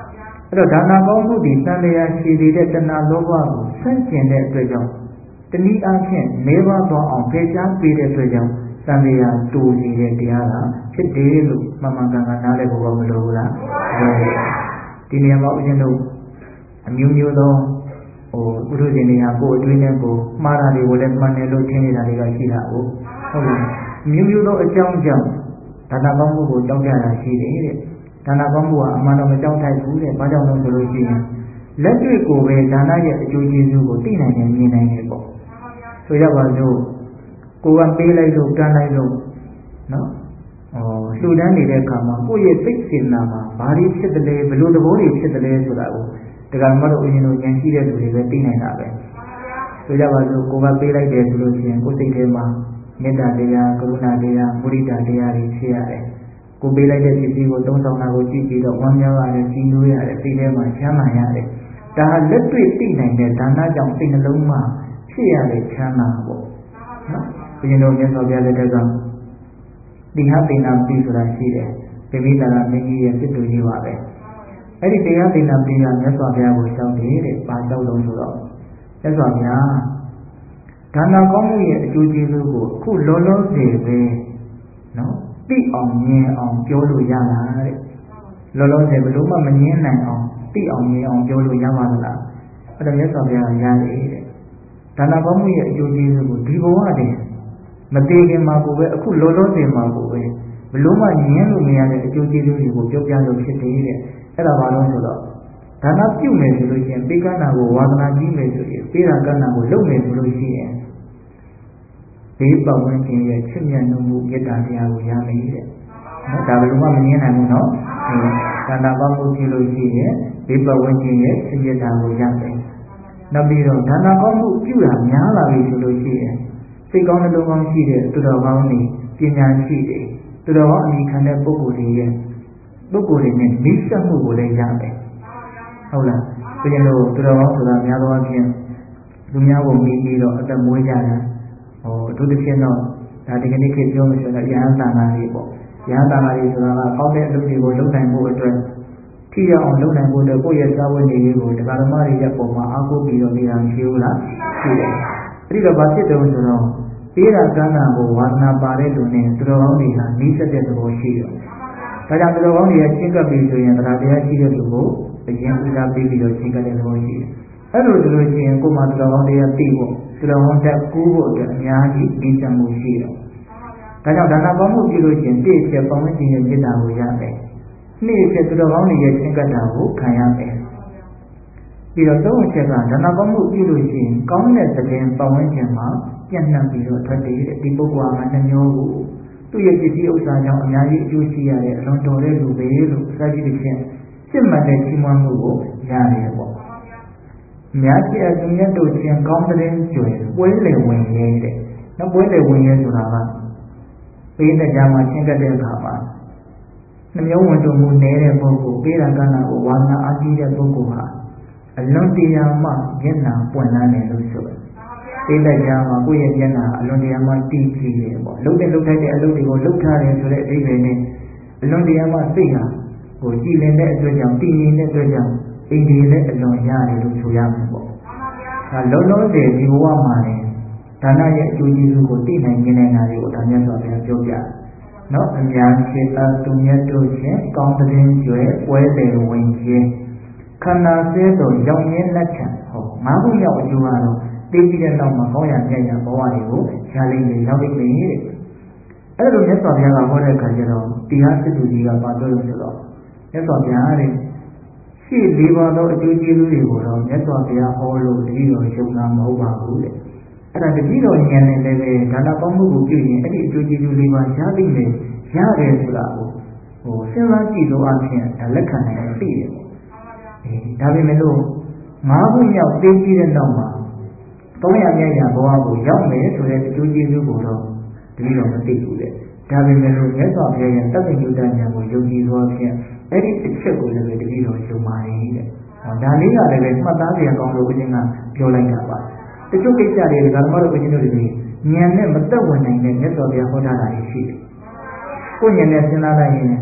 အဲ့တော့ဒါနာကောင်းမှုဒီသံဃာရှိတဲ့တဏှာလောဘကိုဆန့်ကျင်တဲ့အတွက်ကြောင့်တနည်းအားဖြင့်နေပါသွားအောင်ဖေချားပေးတဲ့အတွက်ကြောင့်သံဃာတူနေတဲ့တရားကဖြစ်တယ်လို့မှန်မှန်ကန်ကန်နားလည်ဖို့မလိုဘူးလားဒီနေရာမှာဦးဇင်းတို့အမျိုးမျိုးသောပုထုဇဉ်တွေဟာကိုယ်အတွင်းနဲ့ကိုယ်မှားတာတွေကိုလည်းမှန်တယ်လို့ထင်နေတာတွေကရှိတာဟုတ်လားမျိုးမျိုးသောအကြောင်းကြောင့်ဒါနကောင်းမှုကိုကြောက်ကြတာရှိတယ်တဲ့ဒါနကောင်းမှုကအမှန်တော့မကြောက်ထိုက်ဘူးတဲ့ဘာကြောင့်လဲဆိုလို့ရှိရင်လက်တွေ့ကိုပဲဒါနရဲ့အကျိုးကျေးဇူးကိုသိနိုင်တယ်မြင်နိုင်တယ်ပေါ့ဆိုရပါစို့ကိုယ်ကပေးလိုက်လို့ကမ်းလိုက်လို့နော်လှူဒန်းနေတဲ့အခါမှာကိုယ့်ရဲ့စိတ်စေတနာမှာဘာတွေဖြစ်တယ်လဲဘယ်လိုသဘောတွေဖြစ်တယ်လဲဆိုတာကိုတရားမတော်ဦးဇင်းတို့ဉာဏ်ရှိတဲ့လူတွေပဲသိနိုင်တာပဲဆိုကြပါစို့ကိုယ်ကပေးလိုက်တယ်ဆိုလို့ရှိရင်ကိုယ်စိတ်ထဲမှာမေတ္တာတရားကရုဏာတရားမုဒိတာတရားတွေဖြစ်ရတယ်ကိုယ်ပေးလိုက်တဲ့ပစ္စည်းကိုသုံးဆောင်တာကိုကြည့်ပြီးတော့ဝမ်းမြောက်ရတယ်ကြည်နူးရတယ်စိတ်ထဲမှာချမ်းသာရတယ်ဒါလက်တွေ့သိနိုင်တဲ့ဒါနကြောင့်စိတ်နှလုံးမှာဖြစ်ရတဲ့ချမ်းသာပေါ့နော်ဦးဇင်းတို့မြတ်စွာဘုရားလက်ထက်ကတိဟသေနာပိဆိုတာရှိတယ်ဗိမိတာရမင်းကြီးရဲ့စစ်တူကြီးပါပဲအဲ့ဒီတရားသေနာပိကမြတ်စွာဘုရားကိုရှောက်တယ်တဲ့ဘာရှောက်လို့ဆိုတော့မြတ်စွာဘုရားဒါနကောင်းမှုရဲ့အကျိုးကျေးဇူးကိုအခုလောလောဆယ်ပဲနော်သိအောင်မြင်အောင်ပြောလို့ရလားတဲ့လောလောဆယ်ဘယ်လိုမှမငြင်းနိုင်အောင်သိအောင်မြင်အောင်ပြောလို့ရပါသလားအဲ့ဒါမြတ်စွာဘုရားရတယ်တဲ့ဒါနကောင်းမှုရဲ့အကျိုးကျေးဇူးကိုဒီဘဝတည်းမသေးခင်မှာကိုပဲအခုလောလောဆယ်မှာကိုပဲဘယ်လိုမှငြင်းလို့မရတဲ့အကျိုးကျေးဇူးတွေကိုပြောပြလို့ဖြစ်တယ်တဲ့အဲ့ဒါဘာလို့ဆိုတော့ဒါနပြုမယ်ဆိုလို့ရှိရင်ပေးကမ်းတာကိုဝါသနာကြီးမယ်ဆိုရင်ပေးတာကမ်းတာကိုလုပ်မယ်ဆိုလို့ရှိရင်ဘေးပတ်ဝန်းကျင်ရဲ့ချစ်မြတ်နိုးမှုမေတ္တာတရားကိုရမယ်တဲ့နော်ဒါဘယ်လိုမှမငြင်းနိုင်ဘူးနော်ဒါနကောင်းမှုပြုလို့ရှိရင်ဘေးပတ်ဝန်းကျင်ရဲ့ချစ်မြတ်တာကိုရမယ်နောက်ပြီးတော့ဒါနကောင်းမှုပြုတာများလာပြီဆိုလို့ရှိရင်စိတ်ကောင်းနှလုံးကောင်းရှိတဲ့သူတော်ကောင်းတွေပညာရှိတွေသူတော်ကောင်းအမိခံတဲ့ပုဂ္ဂိုလ်တွေရဲ့ပုဂ္ဂိုလ်တွေနဲ့မိတ်ဆက်မှုကိုလည်းရမယ်ဟုတ်လားဘုရားတို့သူတော်ကောင်းဆိုတာများသောအားဖြင့်လူများကိုမိပြီးတော့အသက်မွေးကြတာအထူးသဖြင့်တော့ဒါဒီကနေ့ခေတ်ပြောလို့ဆိုတော့ယဟန်တန်ဃာတွေပေါ့ယဟန်တန်ဃာတွေဆိုတာကကောင်းတဲ့အလုပ်တွေကိုလုပ်နိုင်ဖို့အတွက်ထိရောက်အောင်လုပ်နိုင်ဖို့အတွက်ကိုယ့်ရဲ့စာဝတ်နေရေးကိုတရားဓမ္မတွေရဲ့ပုံမှာအားကိုးပြီးတော့နေတာမရှိဘူးလားရှိတယ်အဲ့ဒီတော့ဘာဖြစ်တယ်ဆိုတော့ပေးတာကမ်းတာကိုဝါသနာပါတဲ့လူနဲ့သူတော်ကောင်းတွေဟာနှီးစက်တဲ့သဘောရှိတယ်ဒါကြောင့်သူတော်ကောင်းတွေရဲ့ရှင်းကပ်ပြီးဆိုရင်တရားတရားရှိတဲ့လူကိုအရင်ဥဒါပေးပြီးတော့ရှင်းကပ်တဲ့သဘောရှိတယ်အဲ့လိုဆိုလို့ရှိရင်ကိုယ်မှသူတော်ကောင်းတရားသိဖို့သူတော်ကောင်းတက်ကူးဖို့အတွက်အများကြီးနှီးစက်မှုရှိတယ်ဒါကြောင့်ဒါနကောင်းမှုပြုလို့ရှိရင်တစ်အချက်ပေါင်းခြင်းရဲ့မေတ္တာကိုရမယ်နှစ်အချက်သူတော်ကောင်းတွေရဲ့ရှင်းကပ်တာကိုခံရမယ်ပြီးတော့သုံးအချက်ကဒါနကောင်းမှုပြုလို့ရှိရင်ကောင်းတဲ့သတင်းပတ်ဝန်းကျင်မှာပြန့်နှံ့ပြီးတော့ထွက်တည်တဲ့ဒီပုဂ္ဂိုလ်ဟာနှမျိုးကိုသူ့ရဲ့ပစ္စည်းဥစ္စာကြောင့်အများကြီးအကျိုးရှိရတဲ့အလွန်တော်တဲ့လူပဲလို့စသဖြင့်စစ်မှန်တဲ့ချီးမွမ်းမှုကိုရတယ်ပေါ့အများကြီးအရှင်မြတ်တို့ချင်းကောင်းတဲ့ကျွယ်ပွဲလေဝင်ရဲတဲ့နောက်ပွဲလေဝင်ရဲဆိုတာကပေးတဲ့ကြမှာချင်းကတဲ့အခါမှာနှမျိုးဝင်တုံမှုနေတဲ့ပုဂ္ဂိုလ်ပေးတာကဏ္ဍကိုဝါနာအားကြီးတဲ့ပုဂ္ဂိုလ်ဟာအလွန်တရာမှမျက်နှာပွင့်လန်းတယ်လို့ဆိုတယ်ပိဋကကြမှာကိုယ့်ရဲ့မျက်နှာအလွန်တရာမှတည်ကြည်တယ်ပေါ့လှုပ်ထိုက်တဲ့အလုပ်တွေကိုလှုပ်ထားတယ်ဆိုတဲ့အဓိပ္ပာယ်နဲ့အလွန်တရာမှစိတ်ဟာကိုကြည်လင်တဲ့အတွက်ကြောင့်တည်ငြိမ်တဲ့အတွက်ကြောင့်အိမ်ဒီလည်းအလွန်ရတယ်လို့ဆိုရမှာပေါ့ဒါလုံးလုံးတည်းဒီဘဝမှာလည်းဒါနရဲ့အကျိုးကျေးဇူးကိုသိနိုင်နေနိုင်တာတွေကိုဒါမြတ်စွာဘုရားပြောပြနော်အများရှိသာသူမြတ်တို့ချင်းကောင်းတဲ့ကျွဲပွဲတယ်ဝင်ခြင်းခန္ဓာစဲတော်ရောက်ရင်းလက်ခံဟောငါးခုမြောက်အကျိုးကတော့သိပြီးတဲ့နောက်မှာကောင်းရမြတ်ရဘဝတွေကိုရှားလိမ့်မယ်ရောက်လိမ့်မယ်တဲ့အဲ့လိုမြတ်စွာဘုရားကဟောတဲ့အခါကျတော့တရားစစ်သူကြီးကပါပြောလို့ဆိုတော့မြတ်စွာဘုရားတဲ့ရှေ့၄ပါးသောအကျိုးကျေးဇူးတွေကိုတော့မြတ်စွာဘုရားဟောလို့တတိတော်ရှုံးတာမဟုတ်ပါဘူးတဲ့အဲ့ဒါတတိတော်ဉာဏ်နဲ့လည်းပဲဒါနကောင်းမှုကိုပြုရင်အဲ့ဒီအကျိုးကျေးဇူး၄ပါးရလိမ့်မယ်ရတယ်ဆိုတာကိုစဉ်းစားကြည့်လို့အဖြစ်ဒါလက်ခံနိုင်သိတယ်ဒါပေမဲ့လို့ငါးခုမြောက်သိပြီးတဲ့နောက်မှာ300မြတ်ရာဘဝကိုရောက်မယ်ဆိုတဲ့အကျိုးကျေးဇူးကိုတော့တတိတော်မသိဘူးတဲ့ဒါပေမဲ့လို့မြတ်စွာဘုရားရဲ့တပ္ပညုတဉာဏ်ကိုယုံကြည်သောဖြင့်အဲ့ဒီအချက်ကိုလည်းတတိတော်ရှုံပါတယ်တဲ့ဒါလေးကလည်းပဲမှတ်သားစရာကောင်းလို့ဦးဇင်းကပြောလိုက်တာပါတချို့ကိစ္စတွေကဓမ္မတော်ဦးဇင်းတို့တွေဉာဏ်နဲ့မသက်ဝင်နိုင်တဲ့မြတ်စွာဘုရားဟောထားတာရှိတယ်ကိုယ်ဉာဏ်နဲ့စဉ်းစားလိုက်ရင်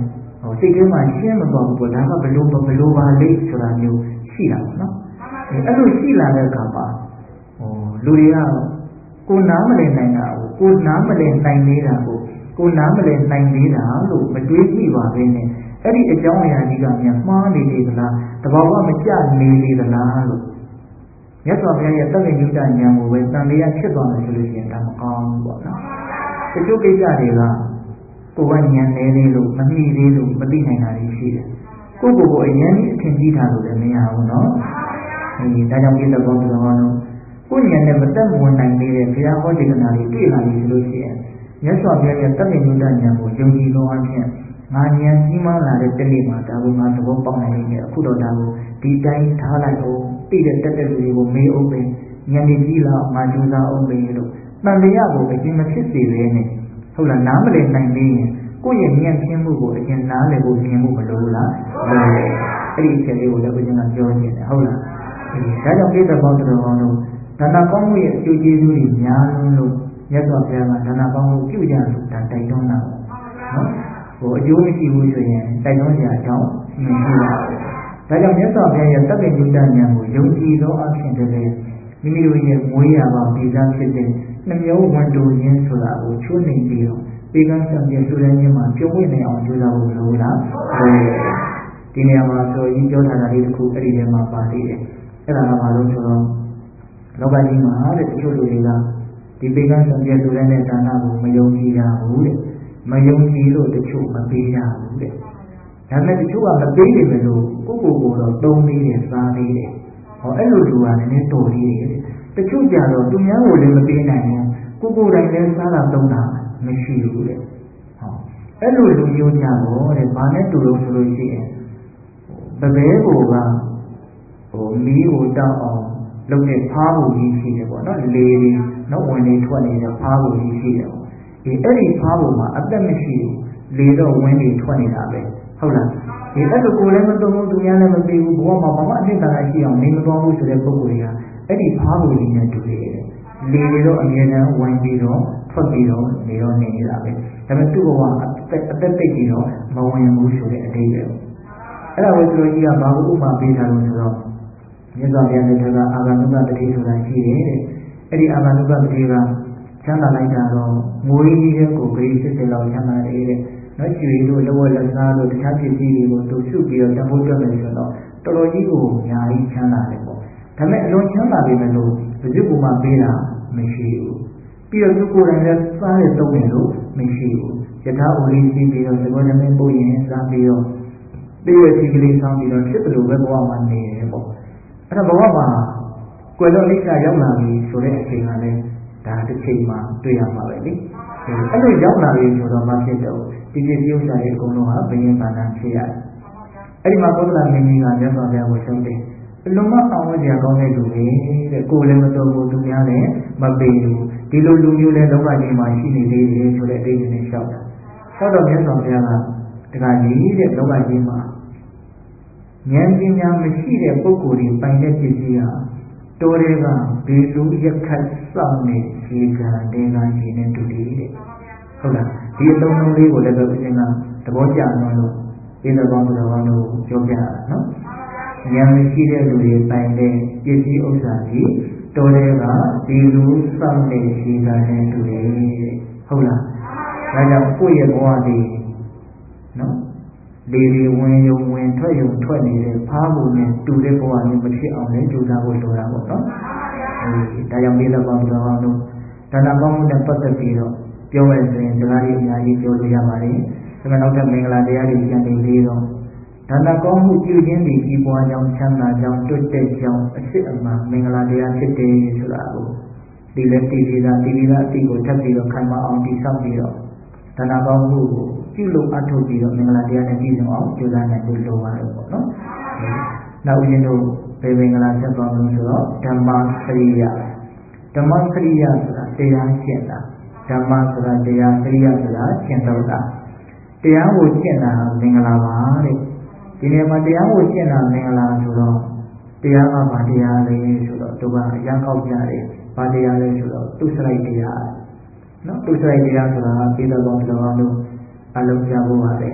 စိတ်ထဲမှာရှင်းမသွားဘူးပေါ့ဒါကဘလို့ပါလိမ့်ဆိုတာမျိုးရှိတာပေါ့နော်အဲ့လိုရှိလာတဲ့အခါမှာလူတွေကကိုနားမလည်နိုင်တာကိုနားမလည်နိုင်နေတာကိုနားမလည်နိုင်သေးတာလို့မတွေးမိပါဘဲနဲ့အဲ့ဒီအကြောင်းအရာကြီးကများမှားနေလေသလားတဘာဝမကျနေလေသလားလို့မြတ်စွာဘုရားရဲ့သဗ္ဗညုတဉာဏ်ကိုပဲတန်တရားဖြစ်သွားမယ်ဆိုလို့ရှိရင်ဒါမကောင်းဘူးပေါ့နော်တချို့ကိစ္စတွေကကိုယ်ကဉာဏ်နေသေးလို့မမိသေးလို့မသိနိုင်တာတွေရှိတယ်ကိုအရင်ကြီးအထင်ကြီးထားလို့လည်းမရဘူးနော်ဒါကြောင့်ပြည့်တဲ့ဘောတော်ကောင်းတို့ကိုဉာဏ်နဲ့မသက်ဝင်နိုင်သေးတဲ့ဘုရားဟောဒေသနာတွေတွေ့လာပြီဆိုလို့ရှိရင်မြတ်စွာဘုရားရဲ့သဗ္ဗညုတဉာဏ်ကိုယုံကြည်သောအဖြစ်ငါဉာဏ်ကြီးမားလာတဲ့တနေ့မှာဒါကိုငါသဘောပေါက်နိုင်တယ်အခုတော့ဒါကိုဒီတိုင်းထားလိုက်အောင်သိတဲ့တက်တဲ့လူတွေကိုမေးအောင်ပဲဉာဏ်ကြီးလာငါကြိုးစားအောင်ပဲလို့တန်တရားကိုအရင်မဖြစ်စေပဲနဲ့ဟုတ်လားနားမလည်နိုင်သေးရင်ကိုယ့်ရဲ့ဉာဏ်ရှင်းမှုကိုအရင်နားလည်ဖို့မြင်မှုမလိုဘူးလားအဲ့ဒီအချက်လေးကိုလည်းဘုရားကပြောနေတယ်ဟုတ်လားဒါကြောင့်ပြည့်တဲ့ဘောတော်ကောင်းတို့ဒါနကောင်းမှုရဲ့အကျိုးကျေးဇူးတွေများလို့မြတ်စွာဘုရားကဒါနကောင်းမှုပြုကြလို့ဒါတိုက်တွန်းတာနော်အကျိုးမရှိဘူးဆိုရင်တိုက်တွန်းစရာအကြောင်းမရှိပါဘူးဒါကြောင့်မြတ်စွာဘုရားရဲ့သဗ္ဗညုတဉာဏ်ကိုယုံကြည်သောအဖြစ်တည်းမိမိတို့ရဲ့မွေးရာပါပြည်သားဖြစ်တဲ့နှမျိုးဝန်တိုရင်းဆိုတာကိုချိုးနှိမ်ပြီးတော့ပေကန်းစံပြလူတိုင်းချင်းမှာပြုံးဝဲနေအောင်ကြိုးစားဖို့လိုလားဒီနေရာမှာဆိုရင်ပြောထားတာလေးတစ်ခုအဲ့ဒီထဲမှာပါသေးတယ်အဲ့ဒါကဘာလို့ဆိုတော့လောကကြီးမှာတဲ့တချို့လူတွေကဒီပေကန်းစံပြလူတိုင်းနဲ့ဒါနကိုမယုံကြည်ကြဘူးတဲ့မယုံကြည်လို့တချို့မပေးကြဘူးတဲ့ဒါပေမဲ့တချို့ကမပေးနေတယ်လို့ကိုတော့သုံးသေးတယ်စားသေးတယ်အဲ့လိုလူကလည်းတော်သေးတယ်တချို့ကြတော့သူများကိုလည်းမပေးနိုင်ဘူးကိုယ်တိုင်လည်းစားတာသုံးတာမရှိဘူးတဲ့အဲ့လိုလူမျိုးကြတော့တဲ့ဘာနဲ့တူလို့ဆိုလို့ရှိရင်ပပဲကိုကမီးကိုတောက်အောင်လုပ်တဲ့ဖားဖို့ကြီးရှိတယ်ပေါ့နော်လေတွေနော်ဝင်နေထွက်နေတဲ့ဖားဖို့ကြီးရှိတယ်အဲ့ဒီဖားဖို့မှာအသက်မရှိဘူးလေတော့ဝင်နေထွက်နေတာပဲဟုတ်လားအဲ့လိုကိုယ်လည်းမသုံးဘူးသူများလည်းမပေးဘူးဘဝမှာဘာမှအနှစ်သာရရှိအောင်နေမသွားဘူးဆိုတဲ့ပုဂ္ဂိုလ်တွေကအဲ့ဒီဖားဖို့ကြီးနဲ့တူတယ်လေတွေတော့အမြဲတမ်းဝင်ပြီးတော့ထွက်ပြီးတော့နေတော့နေနေတာပဲဒါပေမဲ့သူ့ဘဝအသက်သိပြီးတော့မဝင်ဘူးဆိုတဲ့အတိတ်ပဲအဲ့ဒါကိုသူတို့ကြီးကဘာလို့ဥပမာပေးတာလို့ဆိုတော့မြတ်စွာဘုရားလက်ထက်ကအာဂန္တုကတတိဆိုတာရှိတယ်တဲ့အဲ့ဒီအာဂန္တုကတတိကချမ်းသာလိုက်တာတော့ငွေကြီးတဲ့ကိုဂရိ80လောက်ချမ်းသာတယ်တဲ့နော်ရွှေတို့လက်ဝက်လက်စားတို့တခြားပစ္စည်းတွေကိုသူစုပြီးတော့တန်ဖိုးတွက်မယ်ဆိုတော့တော်တော်ကြီးကိုအများကြီးချမ်းသာတယ်ပေါ့ဒါပေမဲ့အလွန်ချမ်းသာပြီမဲ့လို့ဘယ်သူကမှပေးတာမရှိဘူးပြီးတော့သူကိုယ်တိုင်လည်းစားရတုံးတယ်လို့မရှိဘူးယထာအိုလေးရှိပြီးတော့သဘောနဲ့ပို့ရင်စားပြီးတော့တည့်ရစီကလေးဆောင်းပြီးတော့ဖြစ်တယ်လို့ပဲဘဝမှာနေတယ်ပေါ့အဲ့တော့ဘဝမှာကွယ်တော့လိစ္ဆာရောက်လာပြီဆိုတဲ့အချိန်ကလည်းဒါတစ်ချိန်မှတွေ့ရမှာပဲလေအဲ့လိုရောက်လာပြီဆိုတော့မှဖြစ်တော့ဒီပစ္စည်းဥစ္စာတွေအကုန်လုံးဟာဘယင်ဘာသာဖြစ်ရတယ်အဲ့ဒီမှာပုဒ္ဒလမင်းကြီးကမြတ်စွာဘုရားကိုဆုံးတယ်အလုံးမအောင်ဝဲကြကောင်းတဲ့လူတွေတဲ့ကိုယ်လည်းမတော်ဘူးသူများလည်းမပေးဘူးဒီလိုလူမျိုးလည်းလောကကြီးမှာရှိနေသေးတယ်ဆိုတဲ့အတိတ်နဲ့လျှောက်တာဆောက်တော့မြတ်စွာဘုရားကတခါကြီးတဲ့လောကကြီးမှာဉာဏ်ပညာမရှိတဲ့ပုဂ္ဂိုလ်တွေပိုင်တဲ့ပစ္စည်းဟာတိုးတွေကဘေလူရက်ခတ်စောင့်နေခြေကံတွေကခြေနဲ့တူတယ်တဲ့ဟုတ်လားဒီအသုံးလုံးလေးကိုလည်းပဲဦးဇင်းကသဘောကျအောင်လို့ဒီသဘောတော်ကောင်းတို့ပြောပြတာနော်ဉာဏ်မရှိတဲ့လူတွေပိုင်တဲ့ပစ္စည်းဥစ္စာကြီးတိုးတွေကဘေလူစောင့်နေခြေကံနဲ့တူတယ်တဲ့ဟုတ်လားဒါကြောင့်ကိုယ့်ရဲ့ဘဝလေးနော်လေတွေဝင်ယုံဝင်ထွက်ယုံထွက်နေတဲ့ဖားဖို့နဲ့တူတဲ့ဘဝမျိုးမဖြစ်အောင်လည်းကြိုးစားဖို့လိုတာပေါ့နော်ဒါကြောင့်ပြည်သက်ပေါင်းတော်အောင်တို့ဒါနကောင်းမှုနဲ့ပတ်သက်ပြီးတော့ပြောမယ်ဆိုရင်စကားတွေအများကြီးပြောလို့ရပါတယ်ဒါပေမဲ့နောက်ထပ်မင်္ဂလာတရားတွေပြန်နေပြီးတော့ဒါနကောင်းမှုပြုခြင်းဒီကြီးပွားကြောင်းချမ်းသာကြောင်းတွတ်တဲ့ကြောင်းအစစ်အမှန်မင်္ဂလာတရားဖြစ်တယ်ဆိုတာကိုဒီလက်တည်ပြီးသားအတိကိုထပ်ပြီးတော့ခံမအောင်တည်ဆောက်ပြီးတော့ဒါနကောင်းမှုကိုပြုလို့အထုတ်ပြီးတော့မင်္ဂလာတရားနဲ့ပြည့်စုံအောင်ကြိုးစားနိုင်ဖို့လိုပါတယ်ပေါ့နော်။နောက်ဦးဇင်းတို့ဘယ်မင်္ဂလာဆက်သွားမလို့ဆိုတော့ဓမ္မစရိယဆိုတာတရားကျင့်တာဓမ္မဆိုတာတရားစရိယဆိုတာကျင့်တော့တာတရားကိုကျင့်တာမင်္ဂလာပါတဲ့ဒီနေ့မှာတရားကိုကျင့်တာမင်္ဂလာဆိုတော့တရားကဘာတရားလဲဆိုတော့သူကအရာကောက်ကြတယ်ဘာတရားလဲဆိုတော့သူစရိုက်တရားနော်သူစရိုက်တရားဆိုတာပြည်တော်တော်တော်လို့အလုံးကြဖို့ပါလေ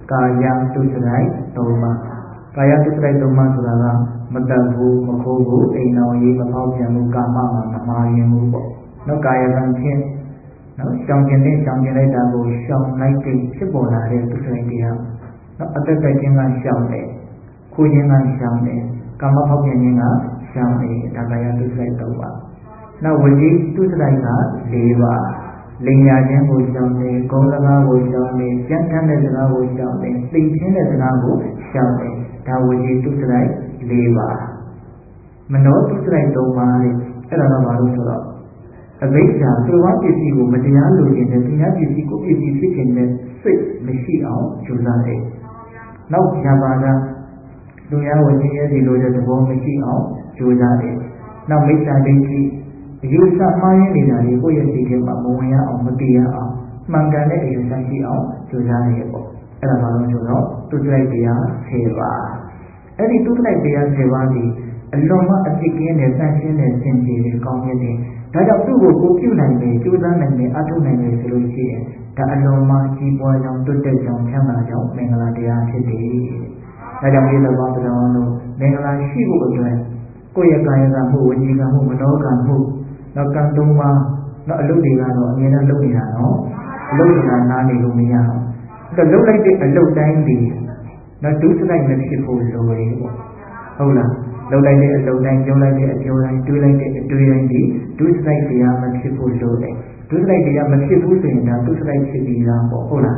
Kaya Tusrai Toma Kaya Tusrai Toma Suraga Matabu Makobu Einawi Mapaujamu Kama Mamayamu No Kaya Sanchin No Shankin Shankin Dabu Shang Nighting Shibola Tusrai Dia No Other Jinga Shang Kujinga Shang Kama Paujanina Shang Takaya Tusrai Toma Now Waji Tusrai Deva Linya Jambu Shame, Golava Shame, Jantana Zanago Shame, Linchina Zanago Shame, Tawaji Tusrai, Leva. Mano Tusrai Domari, Eranamaru Sura. A Vesa, through one Pisigo, Matialu in the Tinapisico is in the six Meshia, Josare. Now Jabada, Duya was here, the Lord of the War Meshia, Josare. Now Mesa Dinki. You saw my enemy, who is sitting among ya on Matia, Mangane, you shall see out to Zariabo. Elavano to Trabia, Seva. Any two Trabia, Sevati, a Loma, a chicken, a sanction, a sensitive community. That of two who kill and me, Susan and me, Atuname, Solution, the Aloma, Chipoy, to the John Chamajo, Mengaladia, today. That of the Botano, Mengala, she would dress. Koyakaya, who would you come home, no who. No Kantuma, no Ludinano, Nina Ludinano, Ludina Nani Lumia. The low like a low time be, not do like the ship who is away. Hola, low like a low time, you like a Joe, do like a do like the Yama ship who is away. Do like the Yama ship who is in the do like the Yama, Hola.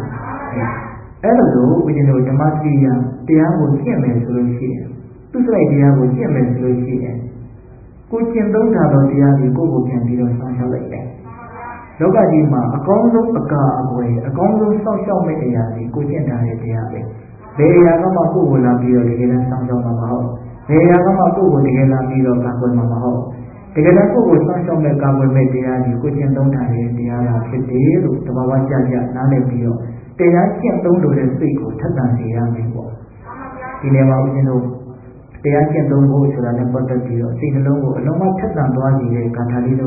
Hello, we know the Matia, the Yama Yemen solution. Do like the Yama Yemen solution. Kuchin don't have a Diani Gogo can be on social like that. Logajima, a congo a car away, a congo social media, Kuchin Diani. They are come up who will not be able to get some of Mamaho. They are come up who will get a bit of Kakul Mamaho. Together who will social media, Kuchin don't have a Diana, Kitty, the Mawaja, Nanebio. They are can't do the speak of Tatan Diani. In a they are can't don't go to the Nepotio, see the logo, no more Tatan Dwagi, Catalino,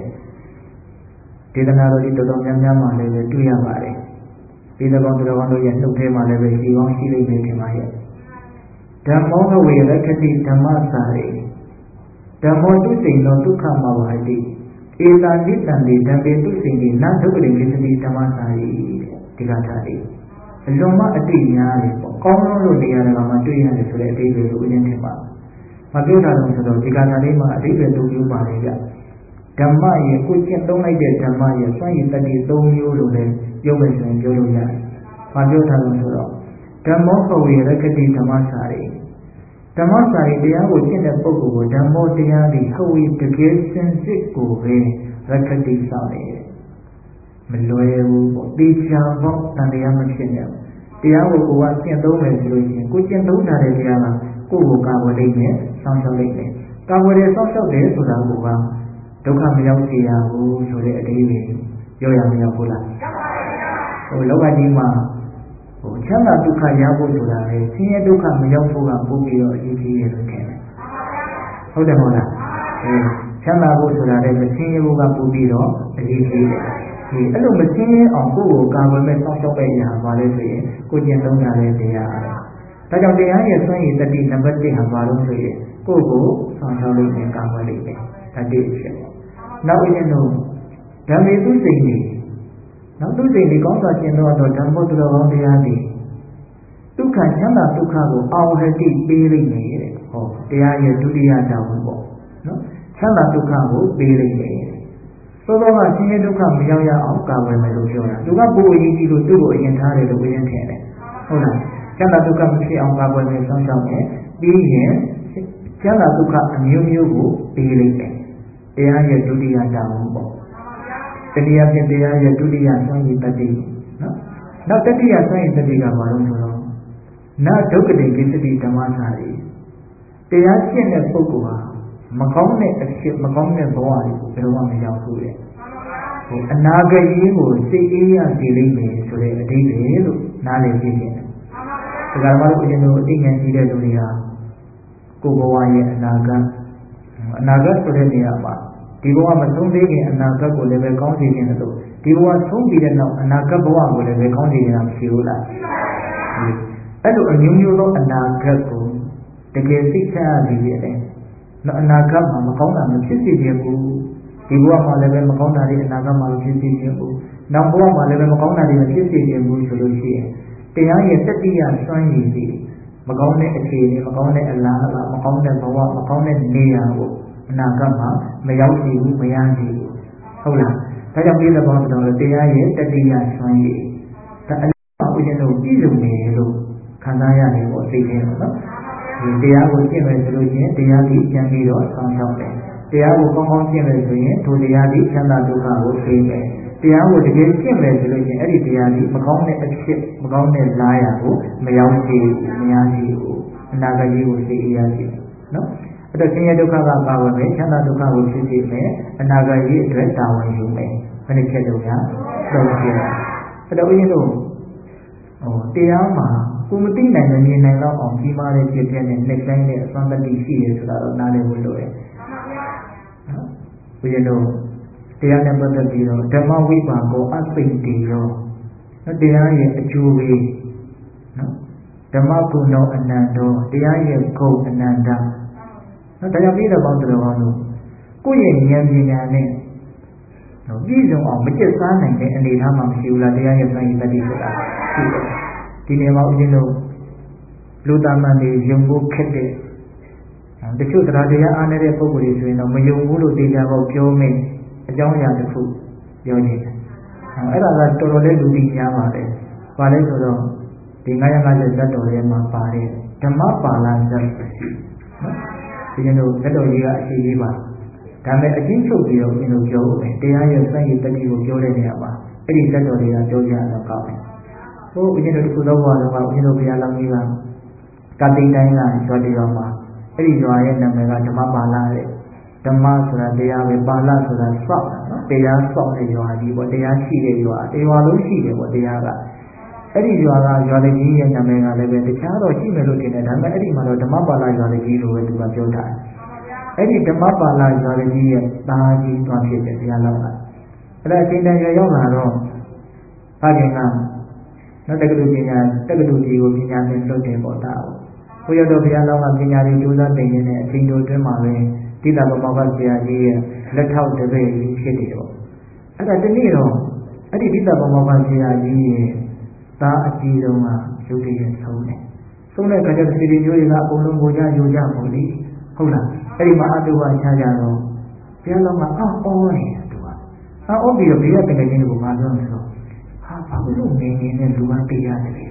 did another little Yama level to Yamare. Did the one to the one who yet to pay my level, she won't see the make in my head. The more we recognize the Masari. The more to say not to come our ID. Is a differently than they to say not to bring it to the Masari, Tigatari. Loma a dinari, common Lodiana, to Yan is a day to Unitima. Mabuta to the Tigatarima, a day to you Maria. Damaya, Kuchin don't like that Damaya, so you study don't you do them, Yogas and Joluya. Mabuta to the Damoko we recognize the Masari. The Masari, they are within the Pogo, Damo Diani, how we the Gilson Zico, recognize Sari. Meloeu, Bicha, and the Yamachin. The hour who was sent over solution, which in those are the Yama, who will cover late, social late. Cover the social days to the Buba. Don't come out here who should a day, Yoyamia. Oh, Logadima. Oh, Chama to Kayabu to the senior to come out to a bookie or ETA. Hold on. Chama to the senior who got bookie or ETA. A little machine on Google government social media, Valerie, could you know that they are? That of the area saying that the number they have Valerie, Google, social media, government, that is. Now we know. Then we do say me. Now do say the contract in order to go to the one day. To can Chama to cover our head bearing me. Oh, they are here to the other. No? Chama to cover bearing me. So long as you do come, Yaya, I'll cover my Luciana. Do not go easy to do entirely the way and tell it. Hold on. Chana to come see on cover my son, be here. Chana to come a new be late. They are here to the other. The day after they are here to the other, no? Not that they are saying that they are Marun. Not took the Gisity Tamasari. They are seeing a Pokua. Macomne a ship, Macomne boy, the one in Yaku. Another year will see Ian dealing me so they a day, Nale Gideon. The Garabaru, you know, Indian Ida Duria, Kugowaye, Naga Sodeniama. Tiboa Masumbi and Naga will live a county in the loop. Tiboa Sumbi and Naga Boa will live a county in Amshula. အဲ့လိုအမျိုးမျိုးသောအနာဂတ်ကိုတကယ်သိချရပြီလေနော်အနာဂတ်မှာမကောင်းတာမဖြစ်စေချင်ဘူးဒီဘဝမှာလည်းပဲမကောင်းတာတွေအနာဂတ်မှာမဖြစ်စေချင်ဘူးနောက်ဘဝမှာလည်းပဲမကောင်းတာတွေမဖြစ်စေချင်ဘူးဆိုလို့ရှိရင်တရားရဲ့တတိယစွမ်းရည်တွေမကောင်းတဲ့အခြေအနေမကောင်းတဲ့အလားအလာမကောင်းတဲ့ဘဝမကောင်းတဲ့နေရာကိုအနာဂတ်မှာမရောက်စီဘူးမရစီဘူးဟုတ်လားဒါကြောင့်ပြည့်တဲ့ဘောင်းတော်လည်းတရားရဲ့တတိယစွမ်းရည်ဒါအလုံးဦးဇင်းတို့ပြည့်စုံတယ်လို့ခံစားရတယ်ပေါ့သိတယ်နော်ဒီတရားကိုကျင့်မယ်ဆိုလို့ရှိရင်တရားဒီကျမ်းပြီးတော့ဆောင်ရှောက်တယ်တရားကိုကောင်းကောင်းကျင့်မယ်ဆိုရင်ထိုတရားဒီချမ်းသာဒုက္ခကိုသိမယ်တရားကိုတကယ်ကျင့်မယ်ဆိုလို့ရှိရင်အဲ့ဒီတရားဒီမကောင်းတဲ့အဖြစ်မကောင်းတဲ့လားရာကိုမရောက်စီမရစီဘူးအနာဂတ်ကြီးကိုသိရစီနော်အဲ့တော့ဆင်းရဲဒုက္ခကပါဝင်မယ်ချမ်းသာဒုက္ခကိုဖြစ်စေမယ်အနာဂတ်ကြီးအတွက်တာဝန်ယူမယ်ဘယ်နှချက်တော့များသုံးချက်အဲ့တော့ဦးဇင်းတို့တရားမှာကိုမသိနိုင်မမြင်နိုင်တော့အောင်ကြီးမားတဲ့ဖြစ်တဲ့နဲ့လက်ဆိုင်တဲ့အစွမ်းတတိရှိရဆိုတာတော့နားလည်ဖို့လိုတယ်နော်ဦးဇင်းတို့တရားနဲ့ပတ်သက်ပြီးတော့ဓမ္မဝိပါကောအသိတေရောနော်တရားရဲ့အကျိုးပေးနော်ဓမ္မကုဏောအနန္တောတရားရဲ့ဂုဏ်အနန္တနော်ဒါကြောင့်ပြည့်တဲ့ပေါင်းတော်ကောင်းတို့ကိုယ့်ရဲ့ဉာဏ်ပညာနဲ့နော်ပြည့်စုံအောင်မကျက်စားနိုင်တဲ့အနေအထားမှမရှိဘူးလားတရားရဲ့စွမ်းရည်တတိဆိုတာရှိတယ်ဒီနေရာမှာဦးဇင်းတို့လူသားမှန်တွေယုံဖို့ခက်တဲ့တချို့တရားအားနည်းတဲ့ပုဂ္ဂိုလ်တွေဆိုရင်တော့မယုံဘူးလို့သိကြဖို့ပြောမယ်အကြောင်းအရာတစ်ခုပြောနေတယ်အဲ့ဒါကတော်တော်လေးလူသိများပါတယ်ဘာလဲဆိုတော့ဒီ950ဇတ်တော်ထဲမှာပါတယ်ဓမ္မပါဠိဇတ်ရှိနော်ဒီကျွန်တော်ဇတ်တော်ကြီးကအရှိကြီးပါဒါပေမဲ့အချင်းချုပ်ပြီးတော့ကျွန်တော်ပြောမယ်တရားရဲ့စံရည်တတိကိုပြောတဲ့နေရာမှာအဲ့ဒီဇတ်တော်တွေကပြောကြတော့ကောင်းတယ်ဟိုဦးဇင်းတို့တစ်ခုသောဘဝလုံးကဦးဇင်းတို့ဘုရားလောင်းကြီးကကတိတိုင်းကရွာတရွာမှာအဲ့ဒီရွာရဲ့နာမည်ကဓမ္မပါဠိတဲ့ဓမ္မဆိုတာတရားပဲပါဠိဆိုတာစောက်နော်တရားစောက်တဲ့ရွာကြီးပေါ့တရားရှိတဲ့ရွာတရားလုံးရှိတယ်ပေါ့တရားကအဲ့ဒီရွာကရွာလေးကြီးရဲ့နာမည်ကလည်းပဲတခြားတော့ရှိမယ်လို့ထင်တယ်ဒါပေမဲ့အဲ့ဒီမှာတော့ဓမ္မပါဠိရွာလေးကြီးလို့ပဲသူကပြောထားတယ်အဲ့ဒီဓမ္မပါဠိရွာလေးကြီးရဲ့သားကြီးသွားဖြစ်တယ်တရားလုံးကအဲ့ဒါအချိန်တန်ရောက်လာတော့ဖခင်ကနော်တက္ကသိုလ်ကြီးကိုပညာသင်လွတ်တယ်ပေါ့တာဘုရားတော်ဘုရားလောင်းကပညာတွေကြိုးစားသင်နေတဲ့အချိန်တို့အတွင်းမှာပဲတိတ္တဗမောကဆရာကြီးရဲ့လက်ထောက်တပည့်ကြီးဖြစ်တယ်ပေါ့အဲ့ဒါဒီနေ့တော့အဲ့ဒီတိတ္တဗမောကဆရာကြီးရဲ့သားအကြီးဆုံးကရုပ်တရက်ဆုံးတယ်ဆုံးတဲ့ခါကျစီရီမျိုးတွေကအကုန်လုံးကိုကြယူကြပါလိဟုတ်လားအဲ့ဒီမှာအတုဝါချကြတော့ဘုရားလောင်းကအော်နေတယ်သူကအော်ပြီးတော့ဘေးကတကယ်ချင်းကိုမပြောဆိုတော့ဘာလို့မင်းငယ်နဲ့လူကတေးရတယ်လေ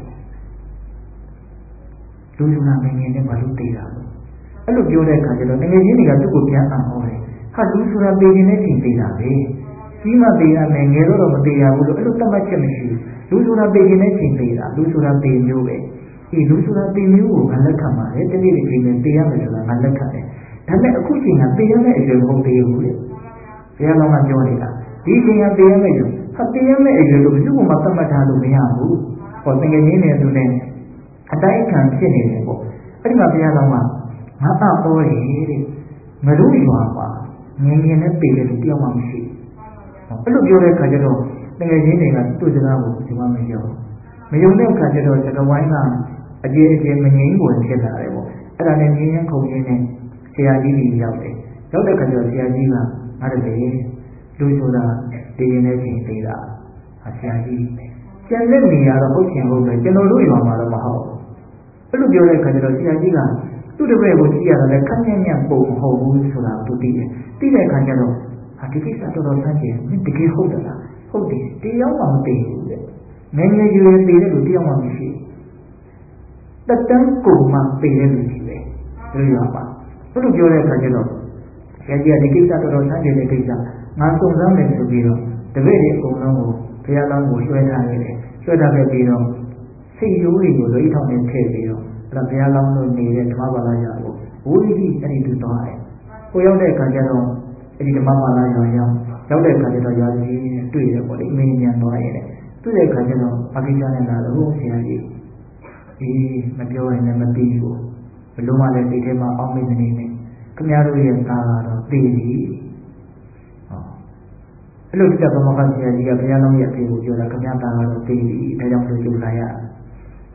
လူကမင်းငယ်နဲ့ဘာလို့တေးတာလဲအဲ့လိုပြောတဲ့အခါကျတော့ငယ်ချင်းတွေကသူ့ကိုပြန်အော်တယ်ဟာလူဆိုတာတေးနေတဲ့ချိန်တေးတာပဲကြီးမှတေးရမယ်ငယ်တော့မတေးရဘူးလို့အဲ့လိုသတ်မှတ်ချက်မရှိဘူးလူဆိုတာတေးနေတဲ့ချိန်တေးတာလူဆိုတာတေးမျိုးပဲဒီလူဆိုတာတေးမျိုးကိုငါလက်ခံပါတယ်တနေ့တစ်ချိန်နဲ့တေးရမယ်ဆိုတာငါလက်ခံတယ်ဒါပေမဲ့အခုချိန်ကတေးရမယ့်အရွယ်မဟုတ်သေးဘူးလေဘုရားတော်ကပြောနေတာဒီချိန်ကတေးရမယ့်ဟာတရားမဲ့အရွယ်လို့ဘယ်သူမှသတ်မှတ်ထားလို့မရဘူး။ဟောတကယ်ကြီးနေသူနဲ့အတိုင်းခံဖြစ်နေတယ်ပေါ့။အဲ့ဒီမှာဘုရားတော်ကငါအော်တယ်တဲ့။မလို့ရွာပါငယ်ငယ်နဲ့ပေတဲ့လူတယောက်မှမရှိဘူး။အဲ့လိုပြောတဲ့အခါကျတော့တကယ်ကြီးတွေကသူ့စကားကိုဒီမှာမယုံ။မယုံတဲ့အခါကျတော့စကားဝိုင်းကအကျေအကျေမငြိမ်းဝင်ဖြစ်လာတယ်ပေါ့။အဲ့ဒါနဲ့ငြင်းရန်ခုန်ရင်းနဲ့ဆရာကြီးကြီးရောက်တယ်။ရောက်တဲ့အခါကျတော့ဆရာကြီးကငါတကယ်လူဆိုတာတည်နေတဲ့ချိန်သေးတာဆရာကြီးကျန်တဲ့နေရာတော့ဟုတ်ချင်ဟုတ်ပဲကျွန်တော်တို့ရွာမှာတော့မဟုတ်အဲ့လိုပြောတဲ့အခါကျတော့ဆရာကြီးကသူ့တပည့်ကိုကြည့်ရတာလည်းခက်ညံ့ညံ့ပုံမဟုတ်ဘူးဆိုတာသူသိတယ်သိတဲ့အခါကျတော့ဒီကိစ္စတော်တော်ဆန်းကျင်တကယ်ဟုတ်တယ်လားဟုတ်တယ်တရားမှမသိဘူးတဲ့ငယ်ငယ်ရွယ်ရွယ်သိတဲ့လူတရားမှမရှိတတန်းကိုမှသိတဲ့လူကြီးပဲတို့ရွာပါအဲ့လိုပြောတဲ့အခါကျတော့ဆရာကြီးကဒီကိစ္စတော်တော်ဆန်းကျင်တဲ့ကိစ္စငါစုံစမ်းမယ်ဆိုပြီးတော့တပည့်တွေအကုန်လုံးကိုဘုရားလောင်းကိုလွှဲထားရတယ်လွှဲထားခဲ့ပြီးတော့စိတ်ရိုးတွေကိုလွှဲထောင်နေထည့်ပြီးတော့အဲ့ဒါဘုရားလောင်းတို့နေတဲ့ဓမ္မပါဠိရာကိုဝိသီအဲ့ဒီသူသွားတယ်ကိုရောက်တဲ့အခါကျတော့အဲ့ဒီဓမ္မပါဠိရာရောက်တဲ့အခါကျတော့ရာကြီးနဲ့တွေ့တယ်ပေါ့လေအင်းဉာဏ်သွားရတယ်တွေ့တဲ့အခါကျတော့အကိစ္စနဲ့လာတော့ဆရာကြီးမပြောရင်လည်းမသိဘူးဘလို့မှလည်းဒီထဲမှာအောက်မေ့နေနေခင်ဗျားတို့ရဲ့သားကတော့သိပြီအဲ့လိုတိတ္တဗမောကဆရာကြီးကဘုရားလုံးရဲ့အဖေကိုပြောတာခင်ဗျားသားကတော့သိပြီဒါကြောင့်လို့ကြိုးစားရ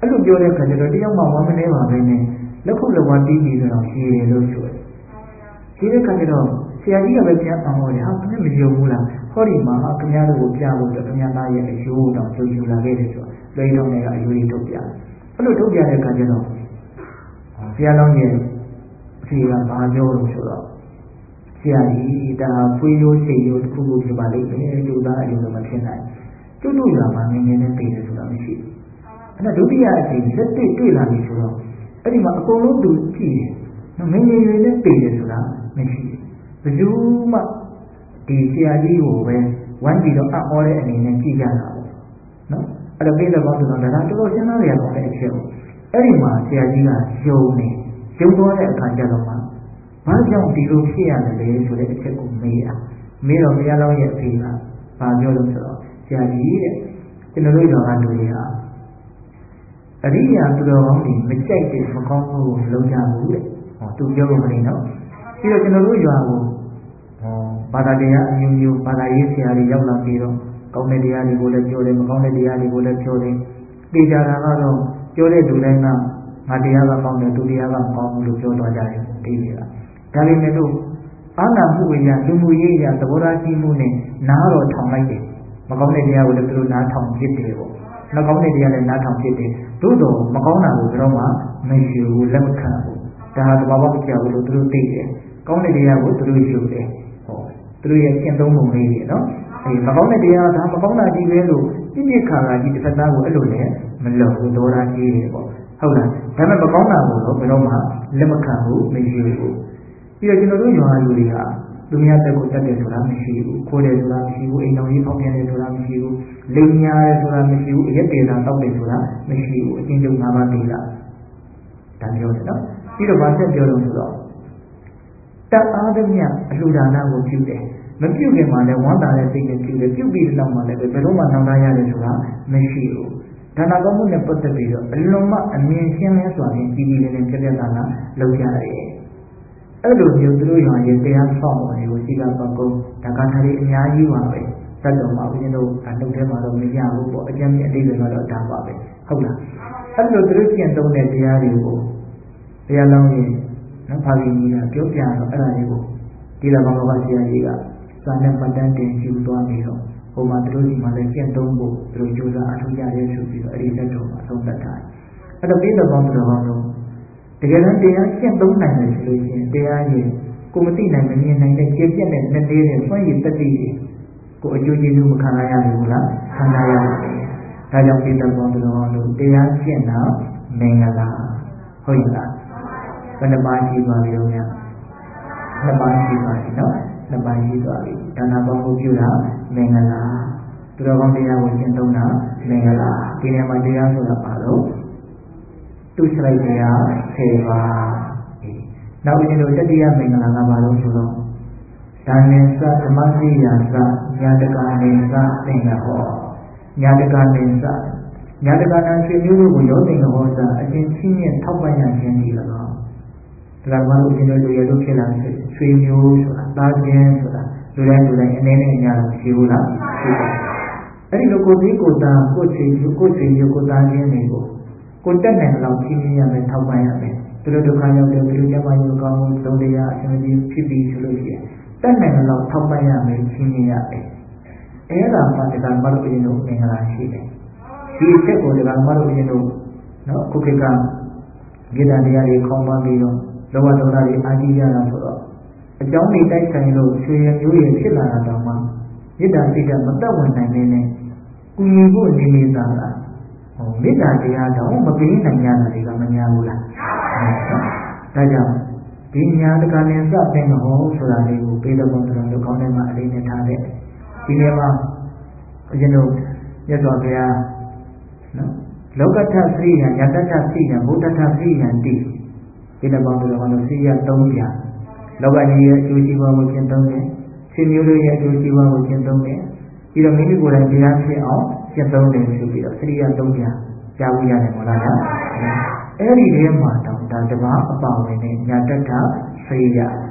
အဲ့လိုပြောတဲ့ခါကျတော့တယောက်မှဝမ်းမနေပါပဲနဲ့လက်ခုလက်ဝါးတီးပြီးတော့ရှည်တယ်လို့ဆိုတယ်ဒီတဲ့ခါကျတော့ဆရာကြီးကပဲပြန်အောင်ဟောတယ်ဟာခင်ဗျမယုံဘူးလားဟောဒီမှာခင်ဗျားတို့ကိုပြလို့တော့ခင်ဗျားသားရဲ့အယိုးတောင်ကျုံယူလာခဲ့တယ်ဆိုတော့လွှဲတော်နဲ့ကအယိုးကြီးထုတ်ပြအဲ့လိုထုတ်ပြတဲ့ခါကျတော့ဆရာတော်ရဲ့အဖေကဘာပြောလို့ဆိုတော့ဆရာကြီးဒါဖွေးရိုးစိတ်ရိုးတစ်ခုခုဖြစ်ပါလိမ့်မယ်ကျုပ်သားအယုံတော့မဖြစ်နိုင်ကျုပ်တို့ရွာမှာငယ်ငယ်နဲ့တည်တယ်ဆိုတာမရှိဘူးအဲ့ဒါဒုတိယအချိန်လက်တွေ့လာပြီဆိုတော့အဲ့ဒီမှာအကုန်လုံးသူကြည့်တယ်ငယ်ငယ်ရွယ်နဲ့တည်တယ်ဆိုတာမရှိဘူးဘယ်သူမှဒီဆရာကြီးကိုပဲဝမ်းပြီးတော့အံ့ဩတဲ့အနေနဲ့ကြည့်ကြတာပေါ့နော်အဲ့တော့ပြည့်တဲ့ဘောဆိုတော့ဒါတော်တော်ရှင်းသားရတော့တဲ့အချက်ပေါ့အဲ့ဒီမှာဆရာကြီးကယုံသွားတဲ့အခါကျတော့မှဘာကြောင့်ဒီလိုဖြစ်ရတယ်လဲဆိုတဲ့အချက်ကိုမေးတော့ဘုရားလောင်းရဲ့အဖေကဘာပြောလို့ဆိုတော့ဆရာကြီးတဲ့ကျွန်တော်တို့တော်ကလူတွေဟာအရိယာသူတော်ကောင်းတွေမကြိုက်တဲ့မကောင်းမှုကိုလုံးကြဘူးတဲ့ဟောသူပြောလို့မနေနော်ပြီးတော့ကျွန်တော်တို့ရွာကိုဘာသာတရားအမျိုးမျိုးဘာသာရေးဆရာတွေရောက်လာပြီးတော့ကောင်းတဲ့တရားတွေကိုလည်းပြောတယ်မကောင်းတဲ့တရားတွေကိုလည်းပြောတယ်သိကြတာကတော့ပြောတဲ့လူတိုင်းကငါတရားကကောင်းတယ်သူတရားကမကောင်းဘူးလို့ပြောသွားကြတယ်ဒီတွေကဒါပေမဲ့လို့အာနာမှုဝိညာဉ်လူမှုရေးရသဘောထားကြီးမှုနဲ့နားတော်ထောင်လိုက်တယ်မကောင်းတဲ့တရားကိုလည်းသူတို့နားထောင်ဖြစ်တယ်ပေါ့မကောင်းတဲ့တရားလည်းနားထောင်ဖြစ်တယ်သို့တော်မကောင်းတာကိုတော့မှမရှိဘူးလက်မခံဘူးဒါဟာသဘာဝမကျဘူးလို့သူတို့သိတယ်ကောင်းတဲ့တရားကိုသူတို့ယူတယ်ဟောသူတို့ရဲ့ကျင့်သုံးပုံလေးတွေနော်မကောင်းတဲ့တရားဒါမကောင်းတာကြီးပဲလို့ပြည့်ခါကကြီးတစ်ဖက်သားကိုအဲ့လိုလည်းမလုပ်ဘူးဒေါသကြီးတယ်ပေါ့ဟုတ်လားဒါပေမဲ့မကောင်းတာကိုတော့ဘယ်တော့မှလက်မခံဘူးမရှိဘူးပြီးတော့ကျွန်တော်တို့ရွာလူတွေဟာသူများတက်ကိုတက်တယ်ဆိုတာမရှိဘူးခိုးတယ်ဆိုတာမရှိဘူးအိမ်တော်ကြီးဖောက်ပြန်တယ်ဆိုတာမရှိဘူးလိမ်ညာတယ်ဆိုတာမရှိဘူးအရက်တေတာတောက်တယ်ဆိုတာမရှိဘူးအချင်းချင်း၅ပါးသေးလားဒါပြောတယ်နော်ပြီးတော့ဗာဆက်ပြောလို့ဆိုတော့တတ်အားသမျှအလှူဒါနကိုပြုတယ်မပြုခင်မှာလည်းဝမ်းသာတဲ့စိတ်နဲ့ပြုတယ်ပြုပြီးတဲ့နောက်မှာလည်းဘယ်တော့မှနှောင့်နှားရတယ်ဆိုတာမရှိဘူးဒါနကောင်းမှုနဲ့ပတ်သက်ပြီးတော့အလွန်မှအမြင်ရှင်းလင်းစွာဖြင့်ကြည်ကြည်လင်းလင်းပြပြသားသားလုပ်ကြရတယ်အဲ့လိုမျိုးသူတို့ရွာရဲ့တရားဆောင်ပုံတွေကိုရှိကပတ်ကုန်ဒါကထာရီအများကြီးပါပဲတတ်တော်မှာဦးဇင်းတို့အလုပ်ထဲမှာတော့မရဘူးပေါ့အကျဉ်းမြင့်အတိတ်တွေကတော့ဒါပါပဲဟုတ်လားအဲ့လိုသူတို့ကျင့်သုံးတဲ့တရားတွေကိုတရားလောင်းရင်နော်ဖာကြီးကြီးကပြောပြတော့အဲ့ဒါလေးကိုဒီလာဘာဘာဆရာကြီးကစာနဲ့ပတ်တန်းတင်ယူသွားပြီးတော့ဟိုမှာသူတို့ဒီမှာလည်းကျင့်သုံးဖို့သူတို့ကြိုးစားအထောက်ကြရဲဆိုပြီးတော့အဲ့ဒီလက်တော်မှာအဆုံးသတ်ထားတယ်အဲ့တော့ပြီးတော့ဘောင်းတော်ဘောင်းတို့တကယ်တမ်းတရားကျင့်သုံးနိုင်တယ်ဆိုလို့ရှိရင်တရားရင်ကိုမသိနိုင်မမြင်နိုင်တဲ့ကျေပြတ်တဲ့နှစ်သေးတဲ့စွန့်ရည်တတိတွေကိုအကျိုးကျေးဇူးမခံရဘူးလားခံရရတယ်ဒါကြောင့်ပြီးတော့ဘောင်းတော်ဘောင်းတို့တရားကျင့်တာမင်္ဂလာဟုတ်ရဲ့လားဘယ်နှပါးရှိပါလိမ့်ဦးများနှစ်ပါးရှိပါပြီနော်နှစ်ပါးရှိသွားပြီဒါနပေါင်းကိုပြုတာမင်္ဂလာသူတော်ကောင်းတရားကိုကျင့်သုံးတာမင်္ဂလာဒီနေရာမှာတရားဆိုတာပါတော့သူစလိုက်တရား10ပါးနောက်ဦးဇင်းတို့တတိယမင်္ဂလာကဘာလို့ဆိုတော့ဒါနဲ့စဓမ္မစီယာစညာတကာနေစသင်္ကဟောညာတကာနေစညာတကာနာဆွေမျိုးတို့ကိုရောသင်္ကဟောစာအရှင်ချင်းချင်းထောက်ပံ့ရခြင်းဒီ၎င်းဒါကမှဦးဇင်းတို့လူရတို့ဖြစ်လာတဲ့ဆွေမျိုးဆိုတာတားခြင်းဆိုတာလူတိုင်းအနေနဲ့ညာလို့ရှိဘူးလားရှိတယ်အဲ့ဒီလိုကိုယ်ကြီးကိုယ်သားကိုယ်ချေမျိုးကိုယ်သားခြင်းတွေကိုကိုတက်နိုင်အောင်ဖြည်းဖြည်းရမယ်ထောက်ပံ့ရမယ်သူတို့ဒုက္ခရောက်တယ်သူတို့ကျမကြီးကောင်းမှုသုံးတရားအရှင်ကြီးဖြစ်ပြီးဆိုလို့ရှိရင်တက်နိုင်အောင်ထောက်ပံ့ရမယ်ဖြည်းဖြည်းရမယ်အဲ့ဒါမှတရားမလို့ရင်တို့အင်္ဂလာရှိတယ်ဒီအချက်ကိုတရားမလို့ရင်တို့နော်ခုခေတ်ကမြေတံတရားတွေခေါင်းပန်းပြီးတော့လောဘဒေါသတွေအာကြီးရတာဆိုတော့အကြောင်းတွေတိုက်ဆိုင်လို့ဆွေရမျိုးရဖြစ်လာတာတော့မှမေတ္တာစိတ်ကမသက်ဝင်နိုင်နေကူညီဖို့နေသာလားမေတ္တာတရားတော့မပေးနိုင်ရတာတွေကမများဘူးလားဒါကြောင့်ဒီညာတကာနဲ့စတဲ့ဟောဆိုတာလေးကိုပေးတဲ့ဘုံတော်တို့ကောင်းတဲ့မှာအလေးနဲ့ထားတဲ့ဒီနေ့မှာအရှင်တို့မြတ်စွာဘုရားနော်လောကထသရိယယတထသရိယဘုဒ္ဓထသရိယတိဒီနေ့ဘောင်းတော်တို့စီရ3ပြလောကကြီးရဲ့အကျိုးစီးပွားကိုကျင့်သုံးတယ်ရှင်မျိုးတို့ရဲ့အကျိုးစီးပွားကိုကျင့်သုံးတယ်ပြီးတော့မိမိကိုယ်တိုင်တရားဖြစ်အောင်ကျင့်သုံးတယ်ဆိုပြီးတော့သရိယ3ပြကြားဘူးရတယ်မို့လားဗျာအဲ့ဒီထဲမှာတော့ဒါတပါးအပါဝင်နဲ့ညာတ္တသရိယ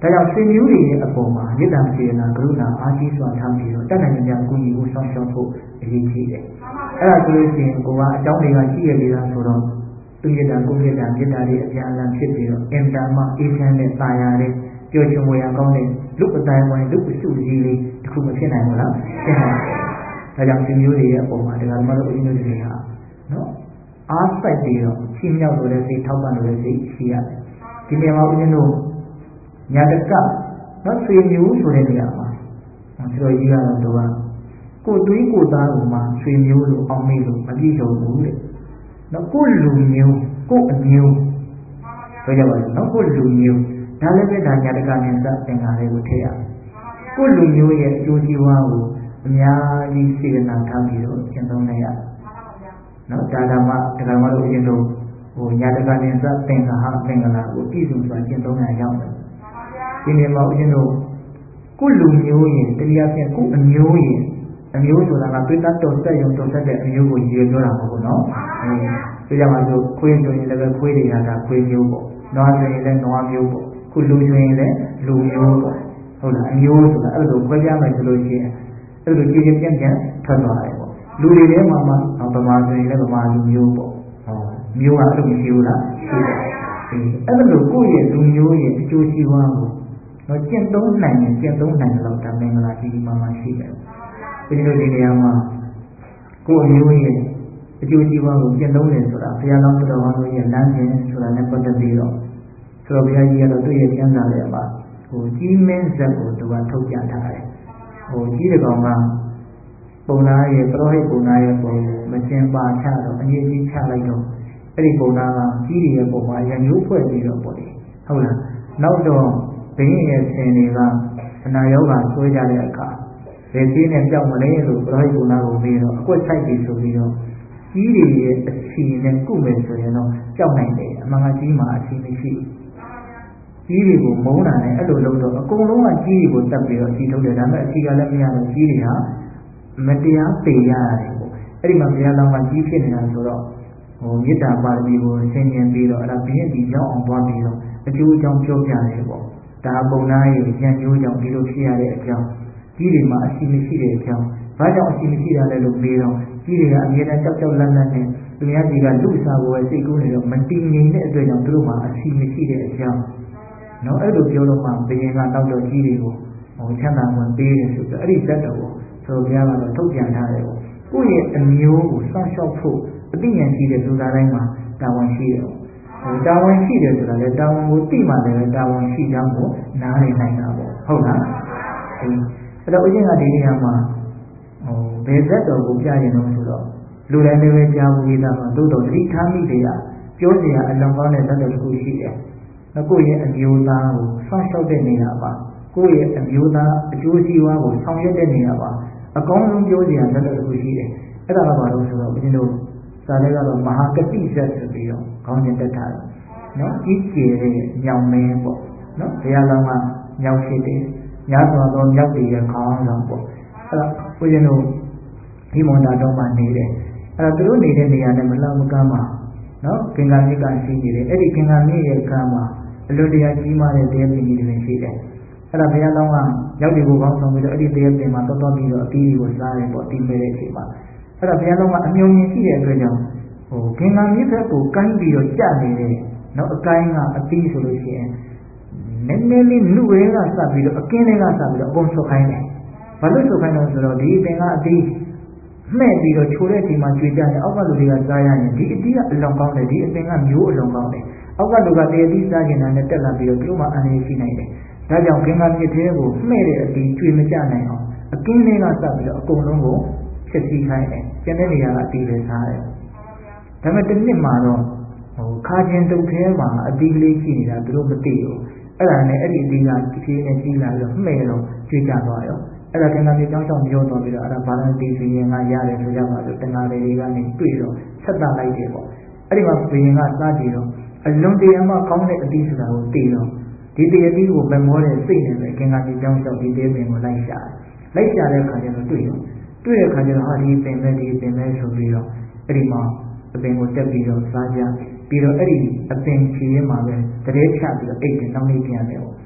ဒါကြောင့်ဆွေမျိုးတွေရဲ့အပေါ်မှာမေတ္တာစေတနာကရုဏာအားကြီးစွာထားပြီးတော့တတ်နိုင်ကြကူညီဖို့ဆောင်ရှောက်ဖို့အရေးကြီးတယ်အဲ့ဒါဆိုလို့ရှိရင်ကိုကအကြောင်းတွေကရှိရသေးတာဆိုတော့သူမေတ္တာကိုမေတ္တာမေတ္တာတွေအပြန်အလှန်ဖြစ်ပြီးတော့အင်တာမအေးချမ်းတဲ့တာယာတဲ့ပျော်ရွှင်ဝေရကောင်းတဲ့လူအတိုင်းဝိုင်းလူအစုစည်းလေးတစ်ခုမဖြစ်နိုင်ဘူးလားဖြစ်နိုင်တယ်ဒါကြောင့်ဆွေမျိုးတွေရဲ့အပေါ်မှာတရားဓမ္မတို့ဦးဇင်းတို့တွေဟာနော်အားစိုက်ပြီးတော့ရှင်းမြောက်လို့တဲ့စိတ်ထောက်ပံ့လို့တဲ့စိတ်ရှိရတယ်ဒီနေရာမှာဦးဇင်းတို့ညာတကနော်ဆွေမျိုးဆိုတဲ့နေရာမှာဆိုတော့ကြီးကတော့သူကကိုသွေးကိုသားကိုမှဆွေမျိုးလို့အောင်မေးလို့မပြည့်စုံဘူးတဲ့နော်ကိုလူမျိုးကိုအမျိုးဆိုကြပါစို့နော်ကိုလူမျိုးဒါလည်းပဲဒါညာတကနဲ့စသင်္ကာလေးကိုထည့်ရကိုလူမျိုးရဲ့အကျိုးစီးပွားကိုအများကြီးစေတနာထားပြီးတော့ကျင့်သုံးနိုင်ရနော်ဒါဓမ္မတရားမလို့ဦးဇင်းတို့ဟိုညာတကနဲ့စသင်္ကာဟာသင်္ကလာကိုပြည့်စုံစွာကျင့်သုံးနိုင်ရအောင်ဒီနေ့မှာဦးဇင်းတို့ကိုလူမျိုးရင်တရားဖြင့်ကိုအမျိုးရင်အမျိုးဆိုတာကပိဋကတော်ဆက်ရုံတော်ဆက်တဲ့အမျိုးကိုရည်ပြောတာမဟုတ်ဘူးနော်ဒီကြောင့်မှဆိုခွေးဆိုရင်လည်းခွေးတွေကဒါခွေးမျိုးပေါ့နွားဆိုရင်လည်းနွားမျိုးပေါ့ခုလူဆိုရင်လည်းလူမျိုးပေါ့ဟုတ်လားအမျိုးဆိုတာအဲ့လိုခွဲပြားမယ်ဆိုလို့ရှိရင်အဲ့လိုကြည်ကြည်ပြန့်ပြန့်ထွက်သွားတယ်ပေါ့လူတွေထဲမှာမှဗမာဆိုရင်လည်းဗမာလူမျိုးပေါ့ဟောမျိုးကအဲ့လိုမရှိဘူးလားရှိတယ်အဲ့လိုကိုယ့်ရဲ့လူမျိုးရဲ့အကျိုးစီးပွားကိုတော့ကျင့်သုံးနိုင်ရင်ကျင့်သုံးနိုင်တော့ဒါမင်္ဂလာကြီးကြီးမားမားရှိတယ်ဒီလိုဒီနေရာမှာကိုယ့်အမျိုးရဲ့အကျိုးစီးပွားကိုကျင့်သုံးတယ်ဆိုတာဘုရားတော်တော်ဟောလို့ရဲ့လမ်းစဉ်ဆိုတာနဲ့ပတ်သက်ပြီးတော့ဆိုတော့ဘုရားကြီးကတော့သူ့ရဲ့ကျမ်းစာထဲမှာဟိုကြီးမင်းဇက်ကိုသူကထုတ်ပြန်ထားတယ်ဟိုကြီးတကောင်ကပုံနာရဲ့ပရောဟိတ်ပုံနာရဲ့ပုံမစင်ပါချတော့အငြိအကြီးချလိုက်တော့အဲ့ဒီပုံနာကကြီးတွေရဲ့ပုံမှာရညိုးဖွဲ့ပြီးတော့ပေါ့လေဟုတ်လားနောက်တော့ဘင်းရဲ့ဆင်တွေကအနာရောဂါဆွဲကြတဲ့အခါဘယ်သေးနဲ့ကြောက်မလဲလို့ပရောဟိတ်ပုံနာကိုပြီးတော့အကွက်ဆိုင်ပြီးဆိုပြီးတော့ကြီးတွေရဲ့အချီနဲ့ကုမယ်ဆိုရင်တော့ကြောက်နိုင်တယ်အမှန်ကကြီးမှာအချီမရှိကြီးတွေကိုမုန်းတာနဲ့အဲ့လိုလုပ်တော့အကုန်လုံးကကြီးတွေကိုတတ်ပြီးတော့အချီထုတ်တယ်ဒါပေမဲ့အချီကလည်းမရတော့ကြီးတွေဟာမတရားပေရတယ်ပေါ့အဲ့ဒီမှာဘုရားတော်မှာကြီးဖြစ်နေတာဆိုတော့ဟိုမေတ္တာပါရမီကိုဆင်ញင်ပြီးတော့အဲ့ဒါဘင်းဒီရောက်အောင်သွားပြီးတော့အကျိုးအကြောင်းပြောပြတယ်ပေါ့ဒါပုံနာရဲ့ဉာဏ်မျိုးကြောင့်ဒီလိုဖြစ်ရတဲ့အကြောင်းကြီးတွေမှာအချီမရှိတဲ့အကြောင်းဘာကြောင့်အချီမရှိရလဲလို့ပြီးတော့ကြီးတွေကအမြဲတမ်းကြောက်ကြောက်လန့်လန့်နဲ့သူများကြီးကလူစားကိုပဲစိတ်ကူးနေတော့မတည်ငြိမ်တဲ့အတွက်ကြောင့်သူတို့မှာအချီမရှိတဲ့အကြောင်းနော်အဲ့လိုပြောတော့မှဘုရင်ကနောက်တော့ကြီးတွေကိုဟိုချမ်းသာဝင်ပေးတယ်ဆိုတော့အဲ့ဒီဇတ်တော်ကိုဆိုဘုရားကတော့ထုတ်ပြန်ထားတယ်ပေါ့ကိုယ့်ရဲ့အမျိုးကိုစောင့်ရှောက်ဖို့အသိဉာဏ်ရှိတဲ့လူသားတိုင်းမှာတာဝန်ရှိတယ်ဟိုတာဝန်ရှိတယ်ဆိုတာလေတာဝန်ကိုသိမှလည်းတာဝန်ရှိကြောင်းကိုနားလည်နိုင်တာပေါ့ဟုတ်လားအဲ့တော့ဦးဇင်းကဒီနေရာမှာဟိုဘယ်ဇတ်တော်ကိုပြရင်တော့ဆိုတော့လူတိုင်းလည်းပဲကြားဘူးသားမှာသို့တော်သတိထားမိတယ်ကပြောစရာအလွန်ကောင်းတဲ့ဇတ်တော်တစ်ခုရှိတယ်ကိုယ့်ရဲ့အမျိုးသားကိုစောင့်ရှောက်တဲ့နေရာမှာကိုယ့်ရဲ့အမျိုးသားအကျိုးစီးပွားကိုဆောင်ရွက်တဲ့နေရာမှာအကောင်းဆုံးပြောစရာဇတ်တော်တစ်ခုရှိတယ်အဲ့ဒါကဘာလို့ဆိုတော့ဦးဇင်းတို့စာထဲကတော့မဟာကတိဇတ်ဆိုပြီးတော့ခေါင်းစဉ်တက်ထားတယ်နော်ကြီးကျယ်တဲ့ညောင်မင်းပေါ့နော်ဘုရားလောင်းကညောင်ဖြစ်တယ်ညစွာသောမြောက်တည်ရဲ့ခေါင်းဆောင်ပေါ့အဲ့တော့ဦးဇင်းတို့ဒီမွန်တာတော့မှနေတယ်အဲ့တော့သူတို့နေတဲ့နေရာနဲ့မလောက်မကမ်းမှာနော်ကင်္ဂါမြစ်ကရှိနေတယ်အဲ့ဒီကင်္ဂါမြစ်ရဲ့ကမ်းမှာအလွန်တရာကြီးမားတဲ့တရားပင်ကြီးတွေရှိတယ်အဲ့ဒါဘုရားလောင်းကရောက်ဒီကိုကောင်းဆောင်ပြီးတော့အဲ့ဒီတရားပင်မှာတော်ပြီးတော့အပြီးကိုစားတယ်ပေါ့ပြီးမဲ့တဲ့အချိန်မှာအဲ့ဒါဘုရားလောင်းကအမြုံမြင်ရှိတဲ့အတွက်ကြောင့်ဟိုကင်္ဂါမြစ်ဘက်ကိုကိုင်းပြီးတော့ကြနေတဲ့နော်အကိုင်းကအပြီးဆိုလို့ရှိရင်နည်းနည်းလေးလူဝဲကစပြီးတော့အကင်းတွေကစပြီးတော့အကုန်ဆုတ်ခိုင်းတယ်ဘာလို့ဆုတ်ခိုင်းလဲဆိုတော့ဒီပင်ကအပြီးမှဲ့ပြီးတော့ချိုးတဲ့အချိန်မှာကြွေကြတယ်အောက်ကလူတွေကစားရရင်ဒီအတီးကအလွန်ကောင်းတယ်ဒီအပင်ကမျိုးအလွန်ကောင်းတယ်အောက်ကလူကတရတိစားကျင်တာနဲ့တက်လာပြီးတော့သူတို့မှအန္တရာယ်ရှိနိုင်တယ်ဒါကြောင့်ကင်္ဂါမြစ်သေးကိုမှဲ့တဲ့အတီးကြွေမကြနိုင်အောင်အကင်းတွေကစပြီးတော့အကုန်လုံးကိုဖြစ်စီခိုင်းတယ်ကျန်တဲ့နေရာကအတီးပဲစားတယ်ဒါပေမဲ့တစ်နှစ်မှာတော့ဟိုခါချင်းတုတ်ခဲမှာအတီးကလေးရှိနေတာသူတို့မသိဘူးအဲ့ဒါနဲ့အဲ့ဒီအတီးကဖြည်းဖြည်းနဲ့ကြီးလာပြီးတော့မှဲ့တော့ကြွေကြသွားရောအဲ့ဒါကင်္ဂါမြေကြောင်းဆောင်ပြောတော်ပြီးတော့အဲ့ဒါဘာသာတီးစီရင်ကရတယ်ဆိုကြပါလို့တဏှာတွေကနေတွေ့တော့ဆက်တလိုက်တယ်ပေါ့အဲ့ဒီမှာဘုရင်ကစားကြည့်တော့အလွန်တရာမှကောင်းတဲ့အတီးဆိုတာကိုသိတော့ဒီတရတိကိုမမောတဲ့စိတ်နဲ့ပဲကင်္ဂါမြေကြောင်းဆောင်ဒီသေးပင်ကိုလိုက်ရှာတဲ့အခါကျတော့တွေ့တဲ့အခါကျတော့ဟာဒီပင်ပဲဆိုပြီးတော့အဲ့ဒီမှာအပင်ကိုတက်ပြီးတော့စားကြပြီးတော့အဲ့ဒီအပင်ချီရဲမှာပဲတရေချပြီးတော့အိတ်တယ်နောက်နေ့ပြန်တယ်ပေါ့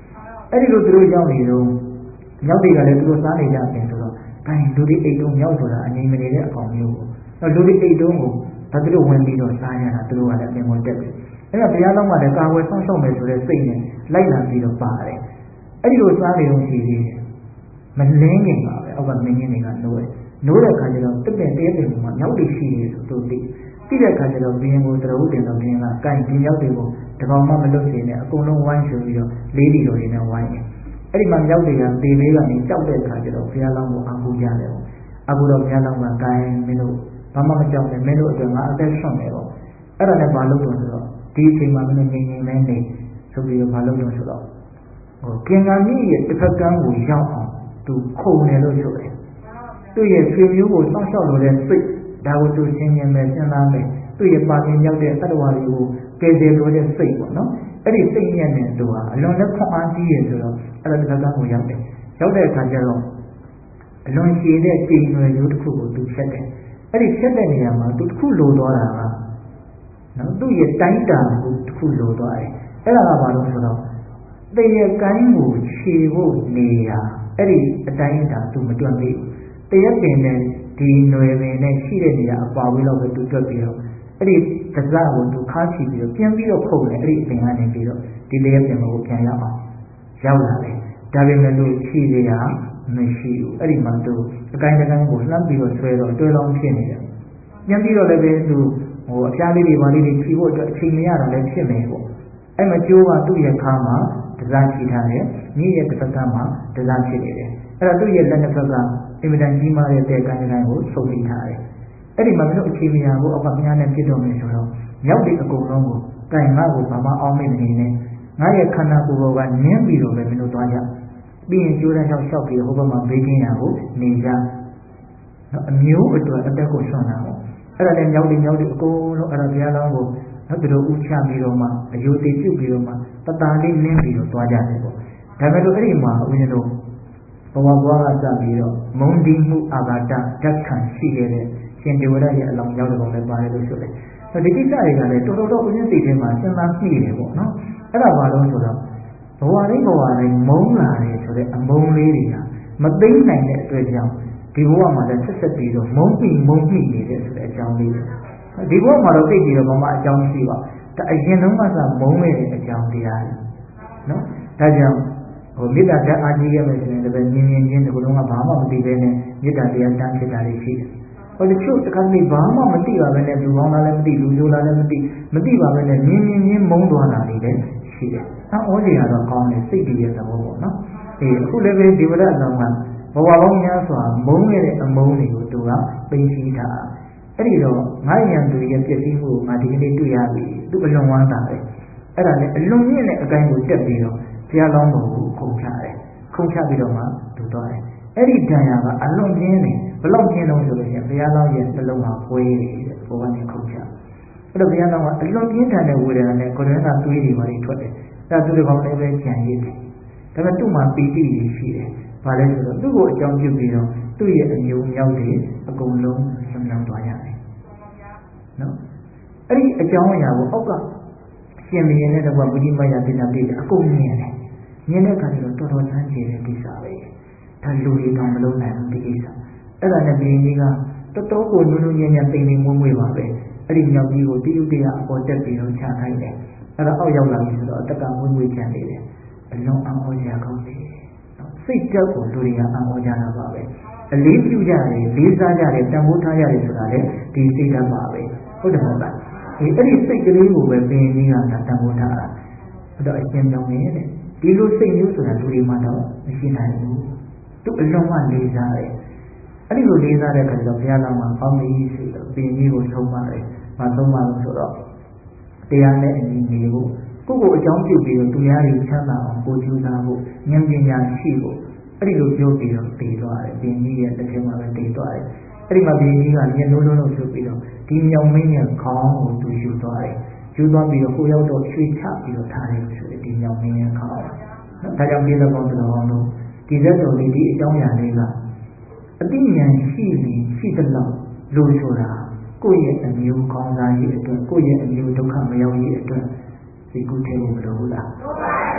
အဲ့ဒီလိုသူတို့ရောက်နေတော့မြောက်တွေကလည်းသူတို့စားနေကြတယ်ဆိုတော့အဲလူတွေအိတ်တုံးမြောက်ဆိုတာအနေမနေတဲ့အကောင်မျိုးပေါ့။လူတွေအိတ်တုံးကိုဒါသူတို့ဝင်ပြီးတော့စားရတာသူတို့ကလည်းအပြင်ဝင်တက်တယ်။အဲ့ဒါတရားလုံးကလည်းကာဝယ်ဆောင်ရှောက်မယ်ဆိုတဲ့စိတ်နဲ့လိုက်လာပြီးတော့ပါတယ်။အဲ့ဒီလိုစားနေတော့ရှိသေးတယ်။မလင်းခင်ပါပဲအောက်ကမင်းကြီးတွေကနိုးတယ်။နိုးတဲ့ခါကျတော့တစ်ပင်တဲပင်မှာမြောက်တွေရှိတယ်ဆိုတော့သိတဲ့ခါကျတော့ဘင်းကိုသရုပ်တင်တော့ဘင်းကကိုင်ဒီမြောက်တွေကိုတကောင်မှမလွတ်စေနဲ့အကုန်လုံးဝိုင်းဆိုပြီးတော့လေးတီတော်တွေနဲ့ဝိုင်းတယ်။အဲ့ဒီမှာမြောက်တွေကသေလေးကနေကြောက်တဲ့ခါကျတော့ဘုရားလောင်းကိုအာဟုကြတယ်ပေါ့။အခုတော့ဘုရားလောင်းကကိုင်မင်းတို့ဘာမှမကြောက်နဲ့မင်းတို့အတွက်ငါအသက်ဆွန့်တယ်ပေါ့။အဲ့ဒါနဲ့ဘာလုပ်တော့ဆိုတော့ဒီအချိန်မှာမင်းတို့ငြိမ်ငြိမ်လေးနေဆိုပြီးတော့ဘာလုပ်တော့ဆိုတော့ကင်္ဂါမြင့်ရဲ့တစ်ဖက်ကန်းကိုရောက်အောင်သူခုန်တယ်လို့ဆိုတယ်။သူ့ရဲ့ဆွေမျိုးကိုစောင့်ရှောက်လို့တဲ့စိတ်ဒါကိုသူရှင်းရှင်းပဲစဉ်းစားမယ်သူ့ရဲ့ပါခင်ရောက်တဲ့တတ္တဝါတွေကိုကယ်တယ်လို့တဲ့စိတ်ပေါ့နော်အဲ့ဒီစိတ်ညံ့တဲ့သူဟာအလွန်လက်ခွန်အားကြီးရဆိုတော့အဲ့ဒါတစ်ခါကကိုရောက်တယ်ရောက်တဲ့အခါကျတော့အလွန်ရှည်တဲ့ချိန်ရွယ်ရိုးတစ်ခုကိုသူဖြတ်တယ်အဲ့ဒီဖြတ်တဲ့နေရာမှာသူတစ်ခုလိုသွားတာကနော်သူ့ရဲ့တိုင်းတာကိုတစ်ခုလိုသွားတယ်အဲ့ဒါကဘာလို့ဆိုတော့တရေကိုင်းကိုခြေဖို့နေရာအဲ့ဒီအတိုင်းတာသူမတွက်မိဘူးတရက်ပင်နဲ့ဒီຫນွယ်ပင်နဲ့ရှိတဲ့နေရာအပါဝေးလောက်ပဲသူတွက်ပြီးတော့အဲ့ဒီကစားကိုသူခါချီပြီးတော့ပြန်ပြီးတော့ခုတ်တယ်အဲ့ဒီအပင်ကနေပြီးတော့ဒီတရက်ပင်ကိုပြန်ရောက်အောင်ရောက်လာတယ်ဒါပေမဲ့လို့ခြေတွေကမရှိဘူးအဲ့ဒီမှာသူအကိုင်းတကိုင်းကိုလှမ်းပြီးတော့ဆွဲတော့တွဲလောင်းဖြစ်နေတယ်ပြန်ပြီးတော့လည်းပဲသူအပြားလေးတွေပါလေးတွေဖြီးဖို့အတွက်အချိန်မရတာလည်းဖြစ်မယ်ပေါ့အဲ့မှာကျိုးကသူ့ရဲ့ခါမှာတစားချီထားတယ်မြင့်ရဲ့တစ်ဖက်ကမှတစားဖြစ်နေတယ်အဲ့တော့သူ့ရဲ့လက်နှစ်ဖက်ကအင်မတန်ကြီးမားတဲ့တဲ့ကိုင်းကိုင်းကိုဆုပ်ပြီးထားတယ်အဲ့ဒီမှာမင်းတို့အခြေမရဘူးအောက်ကမြားနဲ့ပြစ်တော့မယ်ဆိုတော့မြောက်တွေအကုန်လုံးကိုတိုင်ငါ့ကိုဘာမှအောင်းမိမနေနဲ့ငါရဲ့ခန္ဓာကိုယ်ပေါ်ကနင်းပြီးတော့ပဲမင်းတို့သွားကြပြီးရင်ကျိုးတဲ့လျှောက်ပြီးဟိုဘက်မှာဘေးကင်းရာကိုနေကြနော်အမျိုးအတွက်အသက်ကိုဆွမ်းတာပေါ့အဲ့ဒါနဲ့မြောက်တွေအကုန်လုံးအဲ့ဒါဘုရားလောင်းကိုနောက်သူတို့ဥချပြီးတော့မှအယုသိပြုပြီးတော့မှတတန်လေးနင်းပြီးတော့သွားကြတယ်ပေါ့ဒါပေမဲ့လို့အဲ့ဒီမှာဦးဇင်းတို့ဘဝဘဝကစပြီးတော့မုံဒီမှုအာဃာတဓာတ်ခံရှိခဲ့တဲ့ရှင်ဒေဝရရဲ့အလောင်းရောက်တဲ့ပုံလည်းပါတယ်လို့ဆိုတယ်။ဒီကိစ္စတွေကလည်းတော်တော်ဦးဇင်းစိတ်ထဲမှာစဉ်းစားမိတယ်ပေါ့နော်။အဲ့ဒါဘာလို့ဆိုတော့ဘဝတိုင်းမုံလာတယ်ဆိုတဲ့အမုံလေးတွေကမသိမ့်နိုင်တဲ့အတွက်ကြောင့်ဒီဘဝမှာလည်းဆက်ပြီးတော့မုံမိနေတဲ့ဆိုတဲ့အကြောင်းလေးဒီဘဝမှာတော့သိပြီးတော့ဘာမှအကြောင်းမရှိပါဘူး။ဒါအရင်တုန်းကမုံမဲ့တဲ့အကြောင်းတရားလေနော်။ဒါကြောင့်မေတ္တာဓာတ်အားကြီးခဲ့မယ်ဆိုရင်လည်းမြင်ချင်းဒီကုလုံးကဘာမှမသိဘဲနဲ့မေတ္တာတရားတန်းဖြစ်တာလေးရှိတယ်။တချို့တခါတလေဘာမှမသိပါပဲနဲ့လူကောင်းလားလည်းမသိလူဆိုးလားလည်းမသိပါပဲနဲ့မြင်ချင်းမုန်းသွားတာလေးလည်းရှိတယ်။အော်ဒီကတော့ကောင်းတယ်စိတ်တည်ရဲ့သဘောပေါ့နော်။အခုလည်းပဲဒီဝရအလောင်းကဘဝပေါင်းများစွာမုန်းခဲ့တဲ့အမုန်းတွေကိုသူကသိသိထားအဲ့ဒီတော့ငါရံသူရဲ့ပြည့်စည်မှုကိုငါဒီကနေ့တွေ့ရပြီသူအလွန်ဝမ်းသာတယ်အဲ့ဒါနဲ့အလွန်မြင့်တဲ့အကိုင်းကိုတက်ပြီးတော့ဘုရားလောင်းတော်ကိုခုန်ချတယ်ခုန်ချပြီးတော့မှသူသွားတယ်အဲ့ဒီဒဏ်ရာကအလွန်ပြင်းတယ်ဘလောက်ပြင်းလို့ဆိုလို့ရှိရင်ဘုရားလောင်းရဲ့နှလုံးမှာပွေးတယ်ဘုရားနဲ့ခုန်ချအဲ့တော့ဘုရားလောင်းကအလွန်ပြင်းထန်တဲ့ဝေဒနာနဲ့ကိုယ်တိုင်ကသွေးတွေပါတွေထွက်တယ်အဲ့ဒါသူတို့ကောင်းလည်းပဲကြံရည်တယ်ဒါပေမဲ့သူ့မှာပီတိတွေရှိတယ်ဘာလဲဆိုတော့သူ့ကိုအကြောင်းပြုပြီးတော့သူ့ရဲ့အမျိုးမြောက်တွေအကုန်လုံးဆွမ်းလောင်းသွားရတယ်နော်အဲ့ဒီအကြောင်းအရာကိုအောက်ကရှင်မင်းနဲ့တကွာဗုဒ္ဓမယပညာပြည့်အကုန်မြင်တယ်မြင်တဲ့အခါကျတော့တော်တော်ချမ်းကျေတဲ့ကိစ္စပဲဒါလူတွေတောင်မလုံးနိုင်ဘူးဒီကိစ္စအဲ့ဒါနဲ့ဘုရင်ကြီးကတော်တော်ကိုနုနုညံ့ညံ့တိမ်တိမ်မွေ့မွေ့ပါပဲအဲ့ဒီမြောက်ကြီးကိုတိယုတရားအပေါ်တက်ပြီးတော့ချခိုင်းတယ်အဲ့တော့အောက်ရောက်လာပြီဆိုတော့အတက်ကမွေ့မွေ့ချမ်းနေတယ်အလုံးအောင်ဩဇာကောင်းတယ်စိတ်ကြောက်ကိုလူတွေကအောင်ဩဇာတာပါပဲအလေးပြုကြတယ်လေးစားကြတယ်တန်ဖိုးထားကြတယ်ဆိုတာလေဒီစိတ်ဓာတ်ပါပဲဟုတ်တယ်မဟုတ်လားအဲ့ဒီစိတ်ကလေးကိုပဲဘုရင်ကြီးကတန်ဖိုးထားတာအဲ့တော့အရှင်ကြောင့်နေတဲ့ဒီလိုစိတ်မျိုးဆိုတာလူတွေမှတော့မရှိနိုင်ဘူးသူအလုံးဝလေးစားတယ်အဲ့ဒီလိုလေးစားတဲ့အခါကျတော့ဘုရားတော်မှာပေါင်းပြီးဆိုတော့ဘုရင်ကြီးကိုဆုံးပါတယ်မဆုံးပါလို့ဆိုတော့တရားနဲ့အညီနေဖို့ကိုယ့်ကိုအကြောင်းပြုပြီးတော့သူများတွေချမ်းသာအောင်ကိုကြိုးစားဖို့ဉာဏ်ပညာရှိဖို့အဲ့ဒီလိုပြောပြီးတော့တည်သွားတယ်ဘုရင်ကြီးရဲ့တစ်ချိန်မှာပဲတည်သွားတယ်အဲ့ဒီမှာဘုရင်ကြီးကမျက်လုံးလုံးဆိုပြီးတော့ဒီမြောင်မင်းရဲ့ခေါင်းကိုသူယူသွားတယ်ယူသွားပြီးတော့ကိုရောက်တော့ရွှေချပြီးတော့ထားတယ်ဆိုတဲ့ဒီမြောင်မင်းရဲ့ခေါင်းဒါကြောင့်ပြည်တော်ကောင်းတော်အောင်လို့ဒီသက်တော်လေးဒီအကြောင်းအရာလေးကအသိဉာဏ်ရှိသလောက်လို့ဆိုတာကိုယ့်ရဲ့အမျိုးကောင်းစားရေးအတွက်ကိုယ့်ရဲ့အမျိုးဒုက္ခမရောက်ရေးအတွက်ဒီကုထဲကိုမလိုဘူးလားဟုတ်ပါဘူး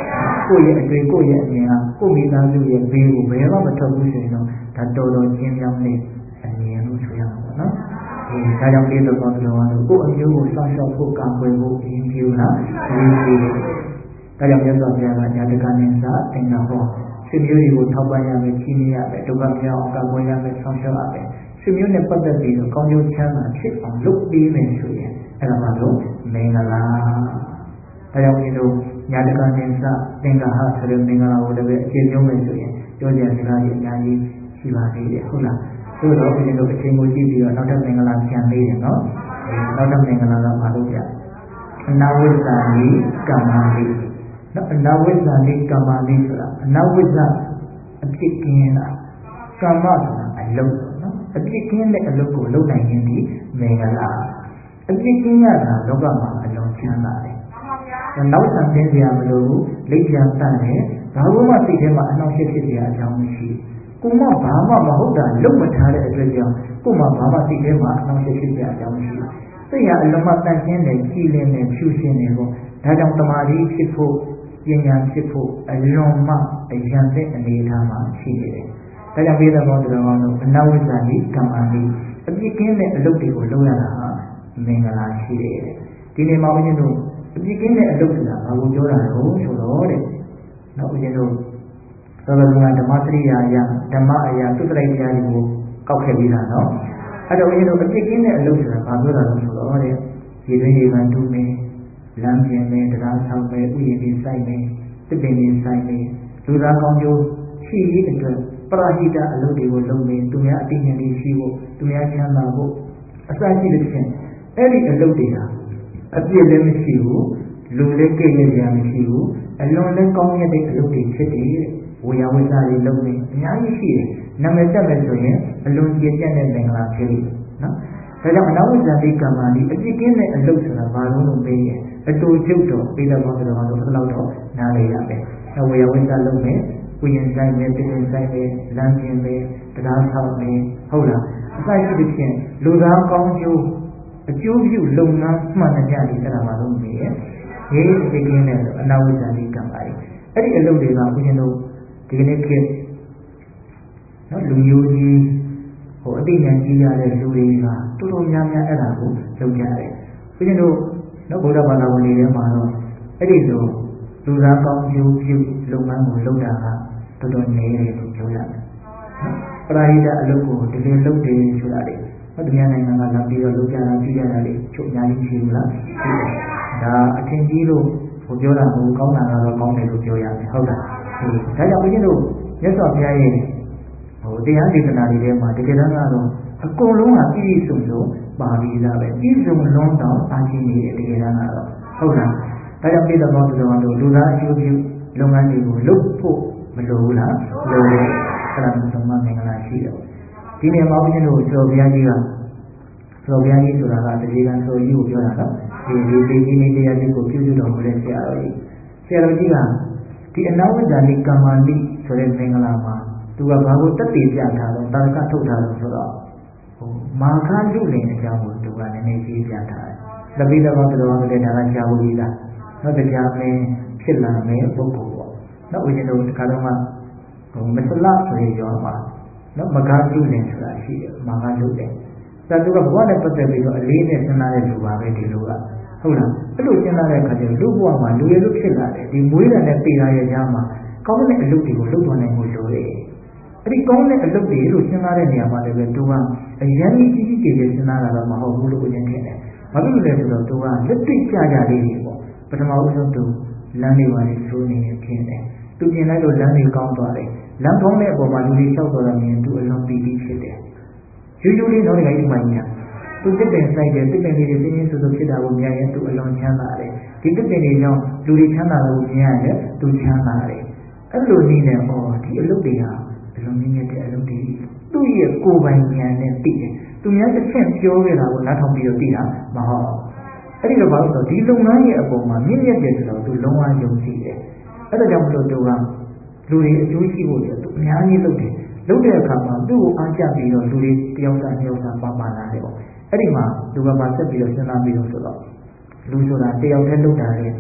ကိုယ့်ရဲ့အတွေ့ကိုယ့်ရဲ့အမြင်ကကိုယ့်မိသားစုရဲ့ဘေးကိုဘယ်မှမထွက်ဘူးဆိုရင်တော့ဒါတော်တော်ကျဉ်းမြောင်းတဲ့အမြင်လို့ဆိုရမှာပေါ့နော်ဒါကြောင့်ဒီလိုကောင်းတော်ကတော့ကိုယ့်အမျိုးကိုစောင့်ရှောက်ဖို့ကာကွယ်ဖို့အရင်ပြုလားအရင်ပြုတယ်ဒါကြောင့်မြတ်စွာဘုရားကညာတကနိသသင်္ကဟောဆွေမျိုးတွေကိုထောက်ပံ့ရမယ်ချီးမြှင့်ရမယ်ဒုက္ခမြောက်ကာကွယ်ရမယ်စောင့်ရှောက်ရမယ်ဆွေမျိုးနဲ့ပတ်သက်ပြီးတော့ကောင်းကျိုးချမ်းသာဖြစ်အောင်လုပ်ပေးမယ်ဆိုရင်အဲ့ဒါမှတော့မင်္ဂလာဒါကြောင့်ဒီလိုညာတကနိသသင်္ကဟဆိုတဲ့မင်္ဂလာကိုလည်းအကျေပြောမယ်ဆိုရင်ပြောကြစကားကြီးအများကြီးရှိပါသေးတယ်ဟုတ်လားသို့တော့ဒီလိုအချိန်ကိုကြည့်ပြီးတော့နောက်ထပ်မင်္ဂလာပြန်သေးတယ်နော်နောက်ထပ်မင်္ဂလာကဘာလို့ပြအနာဝိဇ္ဇာနိကမ္မာနိနော်အနာဝိဇ္ဇာနိကမ္မာနိဆိုတာအနာဝိဇ္ဇာအဖြစ်ကင်းတာကမ္မဆိုတာအလုပ်နော်အဖြစ်ကင်းတဲ့အလုပ်ကိုလုပ်နိုင်ခြင်းဒီမင်္ဂလာအဖြစ်ကင်းရတာလောကမှာအလုံးချမ်းသာတယ်နောက်ဆံသိစရာမလိုဘူးလိပ်ပြန်တတ်တယ်ဘာလို့မှစိတ်ထဲမှာအနှောင့်အယှက်ဖြစ်စရာအကြောင်းမရှိကိုမဘာမှမဟုတ်တာလုပ်မထားတဲ့အတွက်ကြောင့်ကိုမဘာမှစိတ်ထဲမှာအနှောင့်အယှက်ဖြစ်စရာအကြောင်းမရှိဘူးစိတ်ရအလုံးမတန့်ရှင်းတယ်ကြည်လင်တယ်ဖြူရှင်တယ်ပေါ့ဒါကြောင့်တမာတိဖြစ်ဖို့ပညာဖြစ်ဖို့အလွန်မှအရန်တဲ့အနေအထားမှာရှိနေတယ်ဒါကြောင့်ပြည်တော်တော်တော်တို့အနာဝိဇ္ဇာနိကမ္မာနိအပြစ်ကင်းတဲ့အလုပ်တွေကိုလုပ်ရတာဟာမင်္ဂလာရှိတယ်ဒီနေ့မှာဦးဇင်းတို့အပြစ်ကင်းတဲ့အလုပ်ဆိုတာဘာကိုပြောတာလဲဆိုတော့တဲ့နောက်ဦးဇင်းတို့သောတော်ကဓမ္မစရိယာယဓမ္မအရာသုတ္တရိတရားတွေကိုကောက်ခဲ့ပြီးတာနော်အဲ့တော့ဦးဇင်းတို့အပြစ်ကင်းတဲ့အလုပ်ဆိုတာဘာပြောတာလဲဆိုတော့တဲ့ဒီတွင်ဒီကံတူမယ်လမ်းပြင်မယ်တရားဆောင်မယ်ဥယျာဉ်တွေစိုက်မယ်တစ်ပင်တွေစိုက်မယ်လူသားကောင်းကျိုးရှိရေးအတွက်ပရဟိတအလုပ်တွေကိုလုပ်မယ်သူများအသိဉာဏ်တွေရှိဖို့သူများချမ်းသာဖို့အစရှိတဲ့ဖြင့်အဲ့ဒီအလုပ်တွေဟာအပြစ်လည်းမရှိဘူးလူလည်းကြည့်ရကြမရှိဘူးအလွန်လည်းကောင်းမြတ်တဲ့အလုပ်တွေဖြစ်တယ်ဝေယဝိဇ္ဇာတွေလုပ်နေအများကြီးရှိတယ်နာမည်တက်မယ်ဆိုရင်အလွန်ကျင့်တဲ့မင်္ဂလာဖြစ်လို့နော်ဒါကြောင့်အနာဝိဇ္ဇာတိကမ္မာဒီအပြစ်ကင်းတဲ့အလုပ်ဆိုတာဘာလို့လို့မေးရင်အတူကျုပ်တော့ပိဋကဘောတော်တော်ဘယ်လောက်တော့နားလေရမယ်ဝေယဝိဇ္ဇာလုပ်မယ်ဥယျာဉ်ဆိုင်မယ်ပြင်ဆိုင်မယ်လမ်းပြင်မယ်တရားဆောင်မယ်ဟုတ်လားအစရှိတဲ့ဖြင့်လူသားကောင်းကျိုးအကျိုးပြုလုပ်ငန်းမှန်တဲ့ကြတယ်အဲ့ဒါမှလို့မေးရဲ့ဒီအပြစ်ကင်းတဲ့အနာဝိဇ္ဇာတိကမ္မာဒီအဲ့ဒီအလုပ်တွေကဦးဇင်းတို့ဒီကနေ့ခေတ်နော်လူမျိုးကြီးအသိဉာဏ်ကြီးရတဲ့လူတွေကတော်တော်များများအဲ့ဒါကိုလုပ်ကြတယ်ဦးဇင်းတို့နော်ဗုဒ္ဓဘာသာဝင်တွေထဲမှာတော့အဲ့ဒီလိုလူသားကောင်းကျိုးပြုလုပ်ငန်းကိုလုပ်တာကတော်တော်နည်းတယ်လို့ပြောရတယ်ပရာဟိတအလုပ်ကိုဒီလိုလုပ်တယ်ဆိုတာလေဒီနိုင်ငံကလာပြီးတော့လုပ်ကြတာပြုကြတာလေချုပ်အများကြီးရှိဘူးလားရှိတယ်ဒါအထင်ကြီးလို့ဟိုပြောတာကိုကောင်းတာကတော့ကောင်းတယ်လို့ပြောရမယ်ဟုတ်လားဒါကြောင့်ဦးဇင်းတို့မြတ်စွာဘုရားရဲ့တရားဒေသနာတွေထဲမှာတကယ်တမ်းကတော့အကုန်လုံးကပြည့်စုံစုံပါပြီးသားပဲပြည့်စုံလုံးတော့အားရှိနေတယ်တကယ်တမ်းကတော့ဟုတ်လားဒါကြောင့်ပြည်တော်တော်တို့လူသားအကျိုးပြုလုပ်ငန်းတွေကိုလုပ်ဖို့မလိုဘူးလားလိုတယ်အဲ့ဒါမျိုးသမမင်္ဂလာရှိတယ်ဒီနေ့မှာဦးဇင်းတို့ဆိုဘုရားကြီးကဆိုဘုရားကြီးဆိုတာကတတိယဆိုကြီးကိုပြောတာနော်ဒီကြီးနေတရားကြီးကိုပြုစုတော်မူတဲ့ဆရာတော်ကြီးကဒီအနာဝိဇ္ဇာနိကမ္မာနိဆိုတဲ့မင်္ဂလာမှာသူကဘာကိုတက်တည်ပြထားတော့တာရကထုတ်ထားလို့ဆိုတော့မာခလူလင်အကြောင်းကိုသူကနည်းနည်းကြီးပြထားတယ်။တပိတော်တော်တော်လည်းဒါကကြားဖို့ကြီးလား။နောက်တရားမင်းဖြစ်လာမယ်ပုဂ္ဂိုလ်ပေါ့။နောက်ဦးဇင်းတို့ဒီခါတော့မှမစလဆိုရရောမှာနော်မခလူလင်ဆိုတာရှိတယ်မာခလူလင်။ဒါသူကဘဝနဲ့ပတ်သက်ပြီးတော့အလေးနဲ့စဉ်းစားတဲ့လူပါပဲဒီလိုကဟုတ်လား။အဲ့လိုစဉ်းစားတဲ့အခါကျလူဘဝမှာလူရည်လို့ဖြစ်လာတယ်ဒီမွေးတဲ့နဲ့ပြည်သားရဲ့ကြားမှာကောင်းတဲ့အလုပ်တွေကိုလုပ်တော်နိုင်ဖို့လိုတယ်။အဲ့ဒီကောင်းတဲ့အလုပ်တွေလို့စဉ်းစားတဲ့နေရာမှာလည်းပဲသူကအရင်ကြီးကြီးကျယ်ကျယ်စဉ်းစားတာတော့မဟုတ်ဘူးလို့ဦးဇင်းထင်တယ်။ဘာဖြစ်လို့လဲဆိုတော့သူကလက်တွေ့ကြကြလေးတွေပေါ့။ပထမဦးဆုံးသူလမ်းတွေပါလေဆိုနေဖြစ်တယ်။သူပြင်လိုက်လို့လမ်းတွေကောင်းသွားတယ်။လမ်းကောင်းတဲ့အပေါ်မှာလူတွေလျှောက်တော်တာမြင်သူအလွန်ပီတိဖြစ်တယ်။ရိုးရိုးလေးတော့ဒီကိစ္စမှကြီးတာ။သူတစ်ပင်ဆိုင်တယ်တစ်ပင်လေးတွေပြင်းပြင်းဆူဆူဖြစ်တာကိုမြင်ရင်သူအလွန်ချမ်းသာတယ်။ဒီတစ်ပင်တွေကြောင့်လူတွေချမ်းသာလို့မြင်ရတယ်သူချမ်းသာတယ်။အဲ့လိုနည်းနဲ့ဒီအလုပ်တွေဟာအလုံးမြင့်မြတ်တဲ့အလုပ်တွေသူ့ရဲ့ကိုယ်ပိုင်ဉာဏ်နဲ့သိတယ်။သူများတစ်ဆင့်ပြောခဲ့တာကိုနားထောင်ပြီးတော့သိတာမဟုတ်ဘူး။အဲ့ဒီလိုပါလို့ဆိုဒီလုပ်ငန်းရဲ့အပေါ်မှာမြင့်မြတ်တယ်ဆိုတော့သူလုံးဝယုံကြည်တယ်။အဲ့ဒါကြောင့်မလို့သူကလူတွေအကျိုးရှိဖို့သူအများကြီးလုပ်တယ်။လုပ်တဲ့အခါမှာသူ့ကိုအားကျပြီးတော့လူတွေတယောက်သားနှစ်ယောက်သားပါလာတယ်ပေါ့။အဲ့ဒီမှာသူကမှဆက်ပြီးတော့စဉ်းစားပြီးတော့ဆိုတော့လူဆိုတာတယောက်တည်းလုပ်တာလေ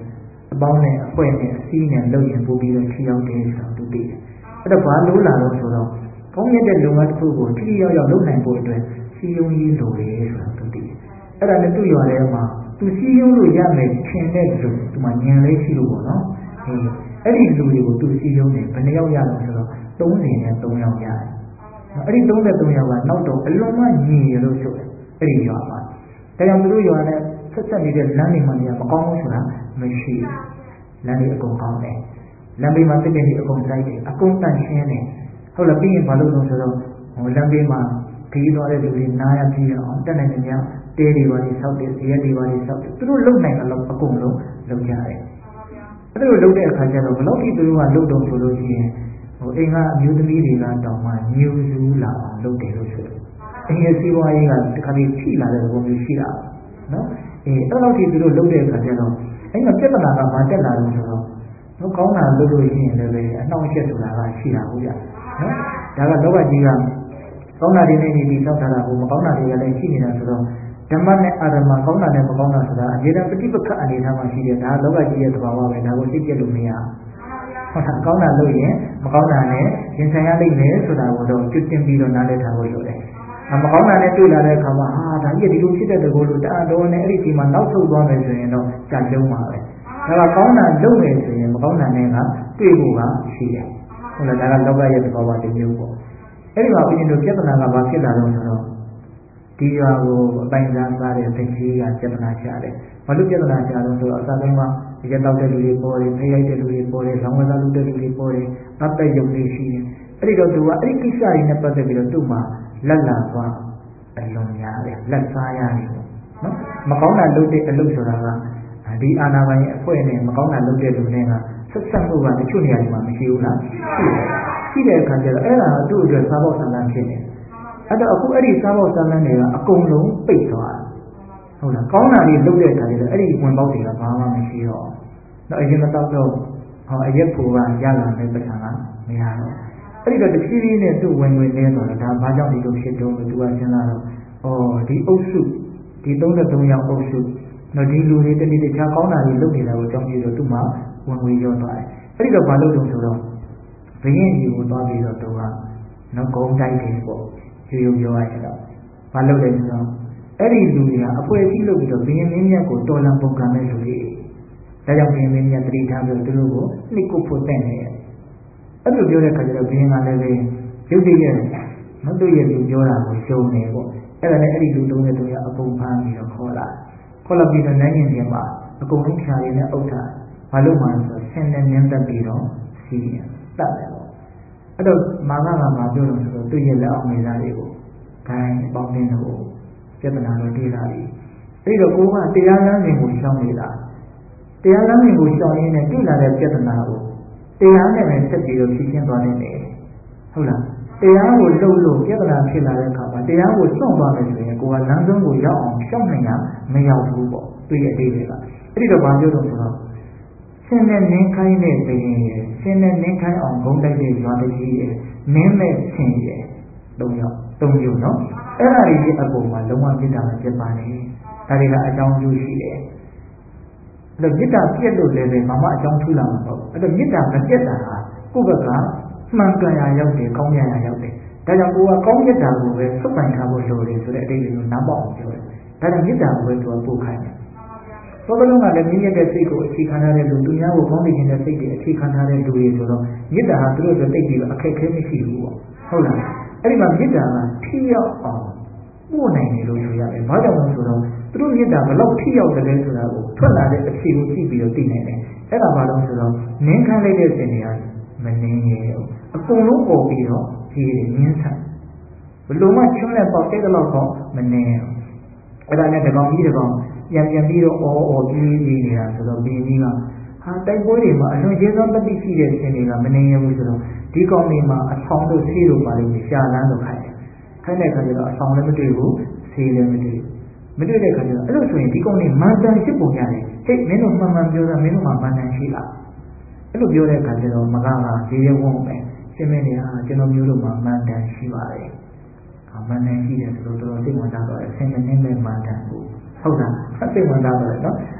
အပေါင်းနဲ့အဖွဲနဲ့အစည်းနဲ့လုပ်ရင်ပို့ပြီးတော့ထိရောက်တယ်ဆိုတော့သူသိတယ်အဲ့တော့ဘာလို့လာလို့ဆိုတော့ကောင်းမြတ်တဲ့လုပ်ငန်းတစ်ခုကိုထိထိရောက်ရောက်လုပ်နိုင်ဖို့အတွက်စီယုံကြီးလိုတယ်ဆိုတော့သူသိတယ်အဲ့ဒါနဲ့သူ့ရွာထဲမှာသူစီယုံလို့ရမယ်ထင်တဲ့လူသူမှညံလေးရှိလို့ပေါ့နော်အဲ့ဒီလူတွေကိုသူစီယုံနေဘယ်နှယောက်ရလို့ဆိုတော့30နဲ့3ယောက်ရတယ်အဲ့ဒီ33ယောက်ကနောက်တော့အလုံးမညီရလို့ဆိုတယ်အဲ့ဒီရွာမှာဒါကြောင့်သူတို့ရွာနဲ့ဆက်ဆက်နေတဲ့လမ်းတွေမှမကောင်းဘူးဆိုတာမရှိဘူးလမ်းတွေအကုန်ကောင်းတယ်လမ်းဘေးမှာတစ်ပင်တွေအကုန်စိုက်တယ်အကုန်တန့်ရှင်းတယ်ဟုတ်လားပြီးရင်ဘာလို့လဲဆိုတော့လမ်းဘေးမှာခီးသွားတဲ့လူတွေနားရပြီးအောင်တက်နိုင်ကြတဲတွေပါလိဆောက်တယ်ဇရက်တွေပါလိဆောက်တယ်သူတို့လုံနိုင်တယ်လို့အကုန်လုံးလုပ်ကြတယ်အဲ့လိုလုပ်တဲ့အခါကျတော့ဘလို့ဒီသူတို့ကလုပ်တော့ဆိုလို့ရှိရင်အိမ်ကအမျိုးသမီးတွေကတောင်မှညူစုလာအောင်လုပ်တယ်လို့ဆိုတယ်အိမ်ရဲ့စီးပွားရေးကတခါတည်းထိလာတဲ့ပုံမျိုးရှိတာနော်အဲ့လောက်ထိသူတို့လုပ်တဲ့အခါကျတော့အဲ့မှာပြဿနာကမတက်လာလို့ဆိုတော့ကောင်းတာလုပ်လို့ရှိရင်လည်းပဲအနှောင့်အယှက်ဆိုတာကရှိတာဟုတ်ကြနော်ဒါကလောကကြီးကကောင်းတာတွေနဲ့ဒီတောက်ထားတာကိုမကောင်းတာတွေကလည်းရှိနေတာဆိုတော့ဓမ္မနဲ့အာရမကောင်းတာနဲ့မကောင်းတာဆိုတာအမြဲတမ်းပฏิပက္ခအနေထားမှာရှိတယ်ဒါလောကကြီးရဲ့သဘာဝပဲဒါကိုသိကျက်လို့မရဟုတ်တာကောင်းတာလုပ်ရင်မကောင်းတာနဲ့ရင်ဆိုင်ရလိမ့်မယ်ဆိုတာကိုတော့ကျွတ်တင်ပြီးတော့နားလည်ထားဖို့လိုတယ်မကောင်းတာနဲ့တွေ့လာတဲ့အခါမှာဒါကြီးဒီလိုဖြစ်တဲ့တကူလို့တအားတော်နဲ့အဲ့ဒီချိန်မှာနောက်ဆုတ်သွားမယ်ဆိုရင်တော့ကြာကျုံးပါပဲဒါကကောင်းတာလုပ်မယ်ဆိုရင်မကောင်းတာနဲ့ကတွေ့ဖို့ကရှိတယ်ဟုတ်လားဒါကလောကရဲ့သဘောဝတစ်မျိုးပေါ့အဲ့ဒီမှာဘုရင်တို့ပြဿနာကဘာဖြစ်လာတော့ဆိုတော့ဒီရွာကိုအပိုင်စားစားတဲ့တကြီးကပြဿနာရှာတယ်ဘာလို့ပြဿနာရှာတော့ဆိုတော့အစားဆုံးကရက်တောက်တဲ့လူတွေပေါ်တယ်ဖိရိုက်တဲ့လူတွေပေါ်တယ်လောင်ဝဲသားလူတဲ့လူတွေပေါ်တယ်ဗတ်တဲ့ရုပ်တွေရှိတယ်အဲ့ဒီတော့သူကအဲ့ဒီကိစ္စတွေနဲ့ပတ်သက်ပြီးတော့သူ့မှာလက်လာသွားအလွန်များတယ်လက်စားရတယ်ပေါ့နော်မကောင်းတာလုပ်တဲ့အလုပ်ဆိုတာကဒီအာနာပိုင်အဖွဲ့နဲ့မကောင်းတာလုပ်တဲ့လူတွေကဆက်ဆက်မှုကတချို့နေရာတွေမှာမရှိဘူးလားရှိတဲ့အခါကျတော့အဲ့ဒါကသူ့အတွက်စားဖို့ဆန္ဒဖြစ်နေအဲ့တော့အခုအဲ့ဒီစားဖို့ဆန္ဒတွေကအကုန်လုံးပိတ်သွားဟုတ်လားကောင်းတာတွေလုပ်တဲ့အခါကျတော့အဲ့ဒီဝင်ပေါက်တွေကဘာမှမရှိတော့တော့အရင်မတော့တော့အရက်ဖို့ကရလာတဲ့ပဋ္ဌာန်ကမရတော့အဲ့ဒီတော့တဖြည်းဖြည်းနဲ့သူ့ဝင်နေတော့ဒါဘာကြောင့်ဒီလိုဖြစ်တော့လို့သူကစဉ်းစားတော့ဒီအုပ်စုဒီ33ယောက်အုပ်စုတော့ဒီလူတွေတတိတခြားကောင်းတာတွေလုပ်နေတာကိုကြောင်းပြီးတော့သူ့မှာဝင်ဝင်ရောသွားတယ်အဲ့ဒီတော့ဘာလို့လဲဆိုတော့ဘယင်းကြီးကိုသွားပြီးတော့သူကနော်ဂုံတိုက်တယ်ပေါ့ရိုးပြောရရင်တော့ဘာလုပ်လဲဆိုတော့အဲ့ဒီလူတွေကအပွဲကြီးလုပ်ပြီးတော့ဘယင်းမင်းမြတ်ကိုတော်လံပုံကံတဲ့လူတွေဒါကြောင့်ဘယင်းမင်းမြတ်တတိထားပြီးတော့သူတို့ကိုနှိကုဖို့တဲ့နေတယ်အဲ့လိုပြောတဲ့ခါကျတော့ဘယင်းကလည်းပဲရုပ်တရက်မတို့ရဲ့လူပြောတာကိုရှုံနေပေါ့အဲ့ဒါနဲ့အဲ့ဒီလူသုံးတဲ့သူကအကုန်ဖမ်းပြီးတော့ခေါ်လာပြီးတော့နိုင်ရင်ပြန်ပါအကုန်လုံးဖြာရည်နဲ့အုပ်ထားဘာလို့မှဆိုဆင်းနဲ့နင်းသက်ပြီးတော့စီးရင်တတ်တယ်ပေါ့အဲ့တော့မာနကမှာပြောလို့ဆိုတော့သူ့ရဲ့လက်အောင်မိသားတွေကိုဂိုင်းပေါင်းတင်းလို့ပြဿနာတွေတွေ့လာပြီအဲ့တော့ကိုကတရားလမ်းစဉ်ကိုရှောင်နေတာတရားလမ်းစဉ်ကိုရှောင်ရင်းနဲ့တွေ့လာတဲ့ပြဿနာကိုတရားနဲ့ပဲဆက်ပြီးတော့ဖြေရှင်းသွားနိုင်တယ်ဟုတ်လားတရားကိုလှုပ်လို့ပြဿနာဖြစ်လာတဲ့အခါမှာတရားကိုစွန့်သွားမယ်ဆိုရင်ကိုကလမ်းဆုံးကိုရောက်အောင်ရှောင်နိုင်တာမရောက်ဘူးပေါ့တွေ့ရတဲ့တွေကအဲ့ဒီတော့ဘာပြောတော့ဆိုတော့ဆင်းနဲ့နင်းခိုင်းတဲ့ဘယင်းရဲ့ဆင်းနဲ့နင်းခိုင်းအောင်ဂုံးတိုက်တဲ့ရွာတကြီးရဲ့နင်းမဲ့ဆင်းရဲ့၃မျိုးနော်အဲ့ဒါကြီးအကုန်မှာလုံးဝပြစ်တာမဖြစ်ပါနဲ့ဒါတွေကအကြောင်းကျိုးရှိတယ်အဲ့တော့မေတ္တာပြည့်လို့လည်းဘာမှအကြောင်းထူးလာမှာမဟုတ်အဲ့တော့မေတ္တာမပြတ်တာဟာကိုယ့်ဘက်ကမှန်ကန်ရာရောက်တယ်ကောင်းရာရောက်တယ်ဒါကြောင့်ကိုကကောင်းမြတ်တာကိုပဲစုပ်ပိုင်ထားဖို့လိုတယ်ဆိုတဲ့အတိတ်ကိုနားပေါက်အောင်ပြောတယ်ဒါကြောင့်မေတ္တာကိုပဲသူကပို့ခိုင်းတယ်သောတလုံးကလည်းမြင့်မြတ်တဲ့စိတ်ကိုအခြေခံထားတဲ့လူသူများကိုကောင်းနေခြင်းတဲ့စိတ်တွေအခြေခံထားတဲ့လူတွေဆိုတော့မေတ္တာဟာသူတို့အတွက်တိတ်ပြီးအခက်အခဲမရှိဘူးပေါ့ဟုတ်လားအဲ့ဒီမှာမေတ္တာကထိရောက်အောင်ပို့နိုင်တယ်လို့ဆိုရတယ်ဘာကြောင့်လဲဆိုတော့သူတို့မေတ္တာဘလောက်ထိရောက်တယ်လဲဆိုတာကိုထွက်လာတဲ့အခြေကိုကြည့်ပြီးတော့သိနိုင်တယ်အဲ့ဒါဘာလို့ဆိုတော့နင်းခမ်းလိုက်တဲ့စင်တွေကမနင်းရဘူးအကုန်လုံးပေါ်ပြီးတော့ကြီးတယ်ငင်းဆန်ဘလို့မှချွန်းလက်ပေါက်တဲ့လောက်တော့မနင်းအဲ့ဒါနဲ့တကောင်ကြီးတကောင်ပြန်ပြီးတော့အော်ကြီးနေတာဆိုတော့ဘင်းကြီးကတိုက်ပွဲတွေမှာအလွန်ကျေးဇူးတတိရှိတဲ့ရှင်တွေကမနေရဘူးဆိုတော့ဒီကောင်တွေမှာအဆောင်တို့ဆေးတို့ပါလို့ရှာလန်းလို့ခိုင်းတဲ့ခါကျတော့အဆောင်လည်းမတွေ့ဘူးဆေးလည်းမတွေ့တဲ့ခါကျတော့အဲ့လိုဆိုရင်ဒီကောင်တွေမန်တန်ရှိပုံရတယ်ဟဲ့မင်းတို့မှန်မှန်ပြောတာမင်းတို့မှမန်တန်ရှိလားအဲ့လိုပြောတဲ့ခါကျတော့မကရေရဲဝုန်းပဲရှင်မင်းတွေကကျွန်တော်မျိုးတို့မှမန်တန်ရှိပါတယ်မန်တန်ရှိတယ်ဆိုတော့တော်တော်စိတ်ဝင်စားတော့ဆင်းနေနေမန်တန်ကိုဟုတ်လားစိတ်ဝင်စားတော့နော်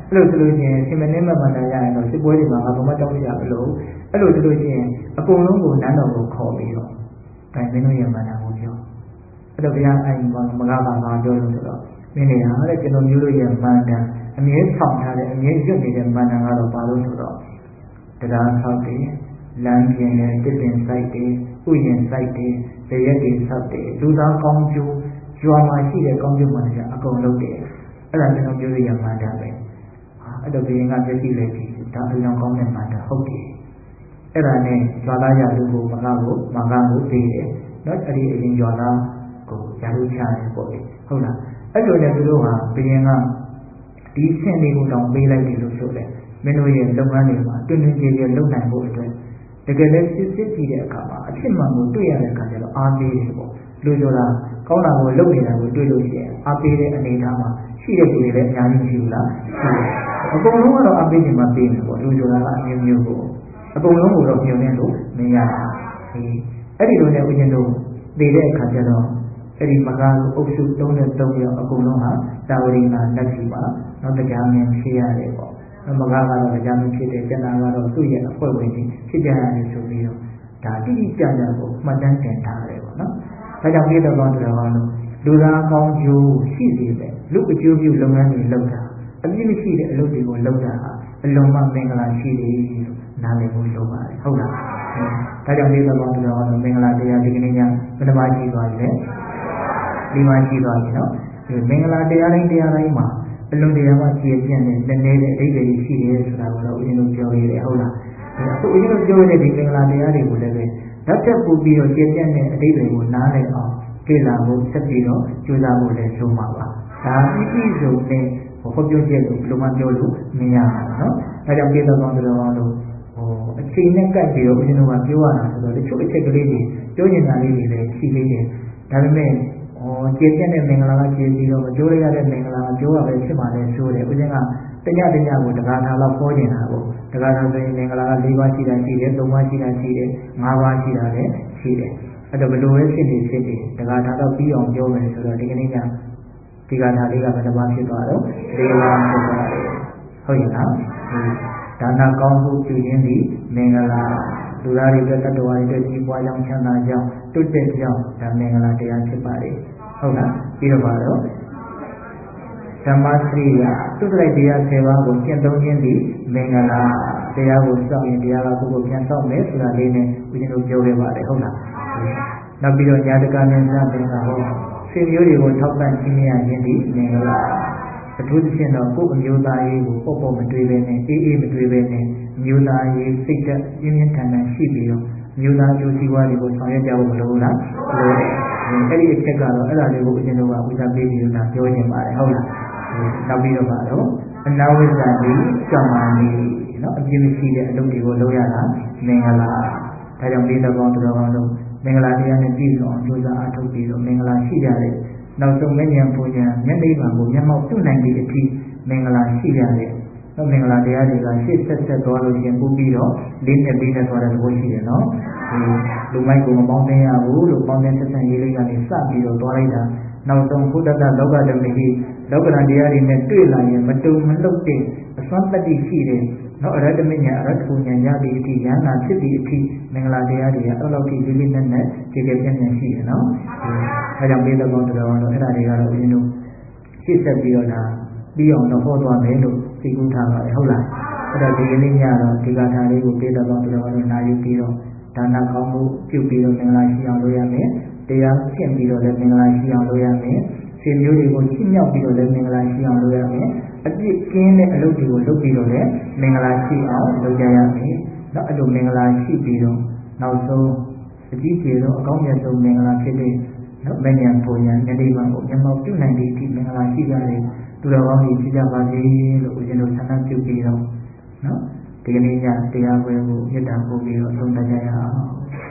အဲ့လိုဆိုလို့ရှိရင်ရှင်မင်းမမှန်တရားရရင်တော့စစ်ပွဲတွေမှာငါဘာမှတောင်းရမလို့အဲ့လိုဆိုလို့ရှိရင်အကုန်လုံးကိုနန်းတော်ကိုခေါ်ပြီးတော့ဒါမင်းတို့ရဲ့မှန်တာကိုပြောအဲ့တော့ဘုရားအဲ့မကားပါမှာပြောလို့ဆိုတော့မင်းတွေဟာတဲ့ကျွန်တော်မျိုးတို့ရဲ့မှန်တာအမြဲဆောင်ထားတဲ့အမြဲရွတ်နေတဲ့မှန်တာကတော့ဘာလို့ဆိုတော့တရားဆောက်တယ်လမ်းပြင်းတယ်တစ်ပင်စိုက်တယ်ဥယျာဉ်စိုက်တယ်ဇရက်တွေဆောက်တယ်လူသားကောင်းကျိုးရွာမှာရှိတဲ့ကောင်းကျိုးမှန်တယ်အကုန်လုပ်တယ်အဲ့ဒါကျွန်တော်မျိုးတို့ရဲ့မှန်တာပဲအဲ့တော့ဘုရင်ကမျက်စိလေးကြည့်ဒါအလောင်းကောင်းတဲ့မှန်တာဟုတ်တယ်အဲ့ဒါနဲ့ရွာသားရလူကိုမကားကိုပေးတယ်နော်အဲ့ဒီအရင်ရွာသားကိုရာလူချတယ်ပေါ့လေဟုတ်လားအဲ့လိုနဲ့သူတို့ဟာဘုရင်ကဒီဆင့်လေးကိုတောင်ပေးလိုက်တယ်လို့ဆိုတယ်မင်းတို့ရဲ့လုပ်ငန်းတွေမှာတွင်တွင်ကြည်ကြည်လုပ်နိုင်ဖို့အတွက်တကယ်လည်းစစ်ကြည့်တဲ့အခါမှာအဖြစ်မှန်ကိုတွေ့ရတဲ့အခါကျတော့အားပေးတယ်ပေါ့လူဆိုတာကောင်းတာကိုလုပ်နေတာကိုတွေ့လို့ရှိရင်အားပေးတဲ့အနေအထားမှာရှိတဲ့လူတွေလည်းအများကြီးရှိဘူးလားရှိတယ်အကုန်လုံးကတော့အားပေးခြင်းမှပေးတယ်ပေါ့လူဆိုတာကအမျိုးမျိုးကိုအကုန်လုံးကိုတော့ညှို့နေလို့မရဘူးအဲ့ဒီလိုနဲ့ဦးဇင်းတို့သိတဲ့အခါကျတော့အဲ့ဒီမကားအုပ်စု33ယောက်အကုန်လုံးဟာတာဝရိနာလက်ရှိမှာနောက်တရားမြင်ဖြစ်ရတယ်ပေါ့မကားကတော့တရားမြင်ဖြစ်တယ်ကျန်တာကတော့သူ့ရဲ့အဖွဲ့ဝင်ကြီးဖြစ်ကြရတယ်ဆိုပြီးတော့ဒါတိတိကျကျကိုမှတ်တမ်းတင်ထားတယ်ပေါ့နော်ဒါကြောင့်ပြည်တော်ကောင်းတော်ကောင်းလို့လူသားကောင်းကျိုးရှိစေတဲ့လူအကျိုးပြုလုပ်ငန်းတွေလုပ်တာအပြစ်မရှိတဲ့အလုပ်တွေကိုလုပ်တာဟာအလုံးမမင်္ဂလာရှိတယ်လို့နားလည်ဖို့လိုပါတယ်ဟုတ်လားဒါကြောင့်ပြည်တော်ကောင်းတော်ကောင်းလို့မင်္ဂလာတရားဒီကနေ့ညဘယ်နှပါရှိသွားပြီလဲဒီမှာရှိသွားပြီနော်ဒီမင်္ဂလာတရားတိုင်းမှာအလုံးတရားမှာကြည်ပြည့်တဲ့နည်းနည်းတဲ့အဓိပ္ပာယ်ရှိတယ်ဆိုတာကိုတော့ဦးဇင်းတို့ပြောရည်ဟုတ်လားအခုဦးဇင်းတို့ပြောရတဲ့ဒီမင်္ဂလာတရားတွေကိုလည်းပဲဓာတ်ချက်ပူပြီးတော့ကြည်ပြည့်တဲ့အဓိပ္ပာယ်ကိုနားလည်အောင်သိလာဖို့ဆက်ပြီးတော့ကြိုးစားဖို့လည်းဆုံးပါပါဒါပြီးစုံနဲ့ဟောပြောချက်လို့ဘယ်လိုမှပြောလို့မရဘူးနော်ဒါကြောင့်ပြည်တော်ကောင်းတော်ကောင်းလို့အချိန်နဲ့ကပ်ပြီးတော့ဦးဇင်းတို့ကပြောရတာဆိုတော့တချို့အချက်ကလေးတွေပြောနေတာလေးတွေလည်းရှိသေးတယ်ဒါပေမဲ့ကျေပြည့်တဲ့မင်္ဂလာကကျေပြီးတော့မပြောရတဲ့မင်္ဂလာပြောရပဲဖြစ်ပါလေဆိုတယ်ဦးဇင်းကတညကိုတကားထားလောက်ပေါ်နေတာပေါ့တကားထားဆိုရင်မင်္ဂလာက၄ပါးရှိတာရှိတယ်၃ပါးရှိတာရှိတယ်၅ပါးရှိတာလည်းရှိတယ်အဲ့တော့ဘယ်လိုပဲဖြစ်နေတကားထားတော့ပြီးအောင်ပြောမယ်ဆိုတော့ဒီကနေ့ညဒီကားထားလေးကဘယ်နှပါးဖြစ်သွားတော့၄ပါးဖြစ်သွားတယ်ဟုတ်ရဲ့လားဒါနကောင်းမှုပြုခြင်းသည်မင်္ဂလာလူသားတွေအတွက်တတ္တဝါတွေအတွက်ကြီးပွားကြောင်းချမ်းသာကြောင်းတွတ်တဲ့ကြောင်းဒါမင်္ဂလာတရားဖြစ်ပါလေဟုတ်လားပြီးတော့ပါတော့ဓမ္မစရိယသူ့လိုက်တရား10ပါးကိုကျင့်သုံးခြင်းသည်မင်္ဂလာတရားကိုစောင့်ရင်တရားကကိုယ်ကိုပြန်စောင့်မယ်ဆိုတာလေးနဲ့ဦးဇင်းတို့ပြောခဲ့ပါတယ်ဟုတ်လားနောက်ပြီးတော့ညာတကာနဲ့စတဲ့ကဟောဆွေမျိုးတွေကိုထောက်ပံ့ခြင်းရခြင်းသည်မင်္ဂလာအထူးသဖြင့်တော့ကိုယ်အမျိုးသားရေးကိုပေါ့မတွေးပဲနဲ့အေးမတွေးပဲနဲ့အမျိုးသားရေးစိတ်သက်ပြင်းပြင်းထန်ထန်ရှိပြီးတော့အမျိုးသားအကျိုးစီးပွားတွေကိုဆောင်ရွက်ကြဖို့မလိုလားလိုတယ်အဲ့ဒီအချက်ကတော့အဲ့ဒါလေးကိုဦးဇင်းတို့ကဦးစားပေးပြီးတော့ပြောနေပါတယ်ဟုတ်လားနောက်ပြီးတော့ပါတော့အနာဝိဇ္ဇာတိကမ္မာနိနော်အပြည့်မရှိတဲ့အလုပ်တွေကိုလုပ်ရတာမင်္ဂလာဒါကြောင့်ပြည်တော်ကောင်းတော်ကောင်းတို့မင်္ဂလာတရားနဲ့ပြည့်စုံအောင်ကြိုးစားအားထုတ်ပြီးတော့မင်္ဂလာရှိကြတဲ့နောက်ဆုံးမဉ္ဇဉ်ပူဇဉ်မျက်နှိပ်ပါကိုမျက်မှောက်ပြုနိုင်သည့်အထိမင်္ဂလာရှိကြတဲ့မင်္ဂလာတရားတွေကရှေ့ဆက်သွားလို့ရှင်ပို့ပြီးတော့လေးနဲ့ပြီးနဲ့သွားတဲ့သဘောရှိတယ်နော်လူမိုက်ကိုမပေါင်းသိရဘူးလို့ပေါင်းတဲ့ဆက်ဆံရေးလေးကနေစပြီးတော့သွားလိုက်တာနောက်ဆုံးဘုဒ္ဓတလောကဓမ္မကြီးလောကဓာတ်တရားတွေနဲ့တွေ့လာရင်မတုံမလှုပ်တဲ့အစွမ်းတတ္တိရှိတယ်နော်အရဟတမညာအရဟတပူညာရသည့်အထိဉာဏ်နာဖြစ်သည့်အထိမင်္ဂလာတရားတွေကအဲ့လောက်ထိလေးလေးနက်နက်ကြည်ကြည်ပြန့်ပြန့်ရှိတယ်နော်အဲကြောင့်ပြည်တော်ကောင်းတော်ကောင်းတို့အဲ့ဒါတွေကတော့ဦးဇင်းတို့ရှေ့ဆက်ပြီးတော့ဒါပြီးအောင်တော့ဟောသွားမယ်လို့သိကူးထားပါတယ်ဟုတ်လားအဲ့တော့ဒီကနေ့ညတော့ဒီကထာလေးကိုပြည်တော်ကောင်းတော်ကောင်းတို့နာယူပြီးတော့ဒါနကောင်းမှုပြုပြီးတော့မင်္ဂလာရှိအောင်လုပ်ရမယ်တရားရှင်းပြီးတော့လည်းမင်္ဂလာရှိအောင်လုပ်ရမယ်ဆွေမျိုးတွေကိုချီးမြှောက်ပြီးတော့လည်းမင်္ဂလာရှိအောင်လုပ်ရမယ်အပြစ်ကင်းတဲ့အလုပ်တွေကိုလုပ်ပြီးတော့လည်းမင်္ဂလာရှိအောင်လုပ်ကြရမယ်နောက်အဲ့လိုမင်္ဂလာရှိပြီးတော့နောက်ဆုံးအကြီးကျယ်ဆုံးအကောင်းမြတ်ဆုံးမင်္ဂလာဖြစ်တဲ့နော်မဉ္ဇဉ်ပုံညာမျက်နှိပ်ပါကိုမျက်မှောက်ပြုနိုင်သည့်အထိမင်္ဂလာရှိကြတဲ့သူတော်ကောင်းတွေဖြစ်ကြပါစေလို့ဦးဇင်းတို့ဆန္ဒပြုပြီးတော့နော်ဒီကနေ့ညတရားပွဲကိုမြတ်တာပို့ပြီးတော့ဆုံးသတ်ကြရအောင်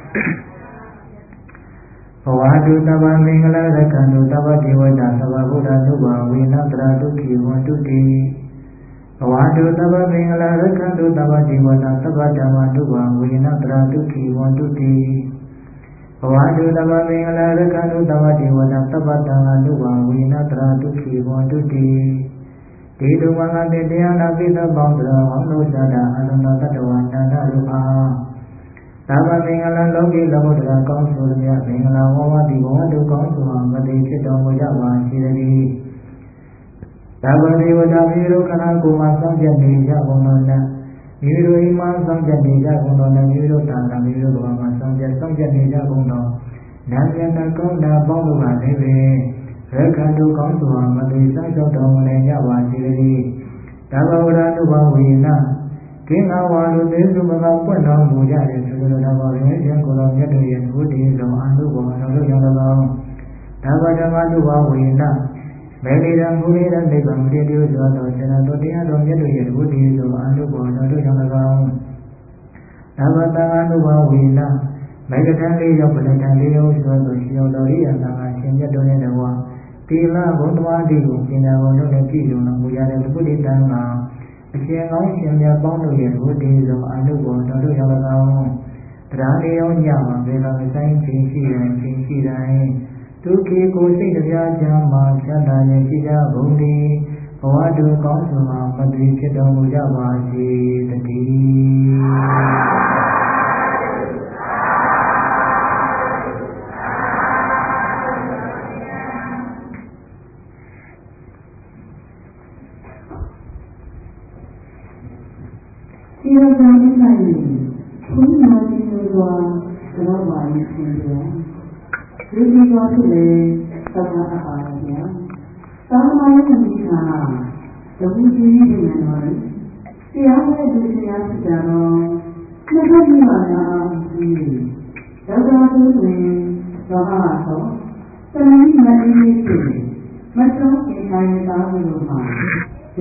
ဘဝတုသဗ္ဗမင်္ဂလာရက္ခန္တုသဗ္ဗဒေဝတာသဗ္ဗဗုဒ္ဓသုဘဝေနတရာဒုက္ခိဝန္တုတိဘဝတုသဗ္ဗမင်္ဂလာရက္ခန္တုသဗ္ဗဒေဝတာသဗ္ဗဓမ္မတုဘဝေနတရာဒုက္ခိဝန္တုတိဘဝတုသဗ္ဗမင်္ဂလာရက္ခန္တုသဗ္ဗဒေဝတာသဗ္ဗဓမ္မတုဘဝေနတရာဒုက္ခိဝန္တုတိဘဒီတုဝါကတိတရားနာပိသပေါင်းသောဟောင်းတို့သာတာအလုံးတော်တတ္တဝါနန္ဒတို့အားသာဝမင်္ဂလာလောကီလောကုတ္တရာကောင်းဆိုသည်မင်္ဂလာဝဝတိဘဝတုကောင်းစွာမသိဖြစ်တော်မူကြပါစေတည်းသာဝတိဝဒမိတို့ခန္ဓာကိုယ်မှာစောင့်ကြနေကြကုန်တော်နဲ့မိမိတို့အိမ်မှာစောင့်ကြနေကြကုန်တော်နဲ့မိမိတို့သာတာမိမိတို့ဘဝမှာစောင့်ကြနေကြကုန်တော်နာမည်နဲ့ကောင်းတာပေါင်းတို့ကလည်းပဲရက္ခတုကောင်းစွာမသိစောင့်တော်မူနိုင်ကြပါစေတည်းသာဝရတုဘဝေနကင်းငါဝါလူသေးစုမကပွင့်တော်မူကြတယ်ဆိုလိုတာပါပဲ။ကျန်ကိုယ်တော်မြတ်တို့ရဲ့ဘုဒ္ဓေဆောင်အနုဘောတော်တို့ကြောင့်၎င်းသာဝဓမ္မတုဘဝေနမေလိရံမူရိရနိဗ္ဗာန်တည်တည်စွာသောစေနာတော်တရားတော်မြတ်တို့ရဲ့ဘုဒ္ဓေဆောင်အနုဘောတော်တို့ကြောင့်၎င်းသာဝတ္တအနုဘဝေနမေကထံလေးရောက်ပလထံလေးရောက်စွာသောရှင်တော်ရိယသာရှင်မြတ်တို့ရဲ့တဝါတိလဘုဒ္ဓဝါဒီကိုပညာဘုံတို့နဲ့ပြည့်စုံတော်မူရတဲ့ဘုဒ္ဓတန်မှာအရှင်ကောင်းရှင်မြတ်ပေါင်းတို့ရဲ့ဘုဒ္ဓေဆောင်အနုဘောတော်တို့ကြောင့်၎င်းတရားလေးရောညမှာဘယ်လိုဆိုင်ချင်းရှိတိုင်းဒုက္ခကိုစိတ်တရားချမ်းမှာချမ်းသာခြင်းရှိကြကုန်သည်ဘဝတုကောင်းစွာမသိဖြစ်တော်မူကြပါစေတည်းဒီလိုကြောင့်ဒီနိုင်ဘုရားရှင်တို့ကတော့ပါလိမ့်ရှင်ဗျာဒီဒီတော့သူလေသမာဓိပါဗျာသာမန်ရဲ့ဒီကဒုတိယကြီးနေတယ်နော်တရားရဲ့ဒီတရားစကြတော့နှစ်ဖက်ကြီးပါလားဒီတော့သူတွင်တော့ဟာတော့တဏှိမတိဖြစ်မဆုံးအတိုင်းသားလို့မှာဒီ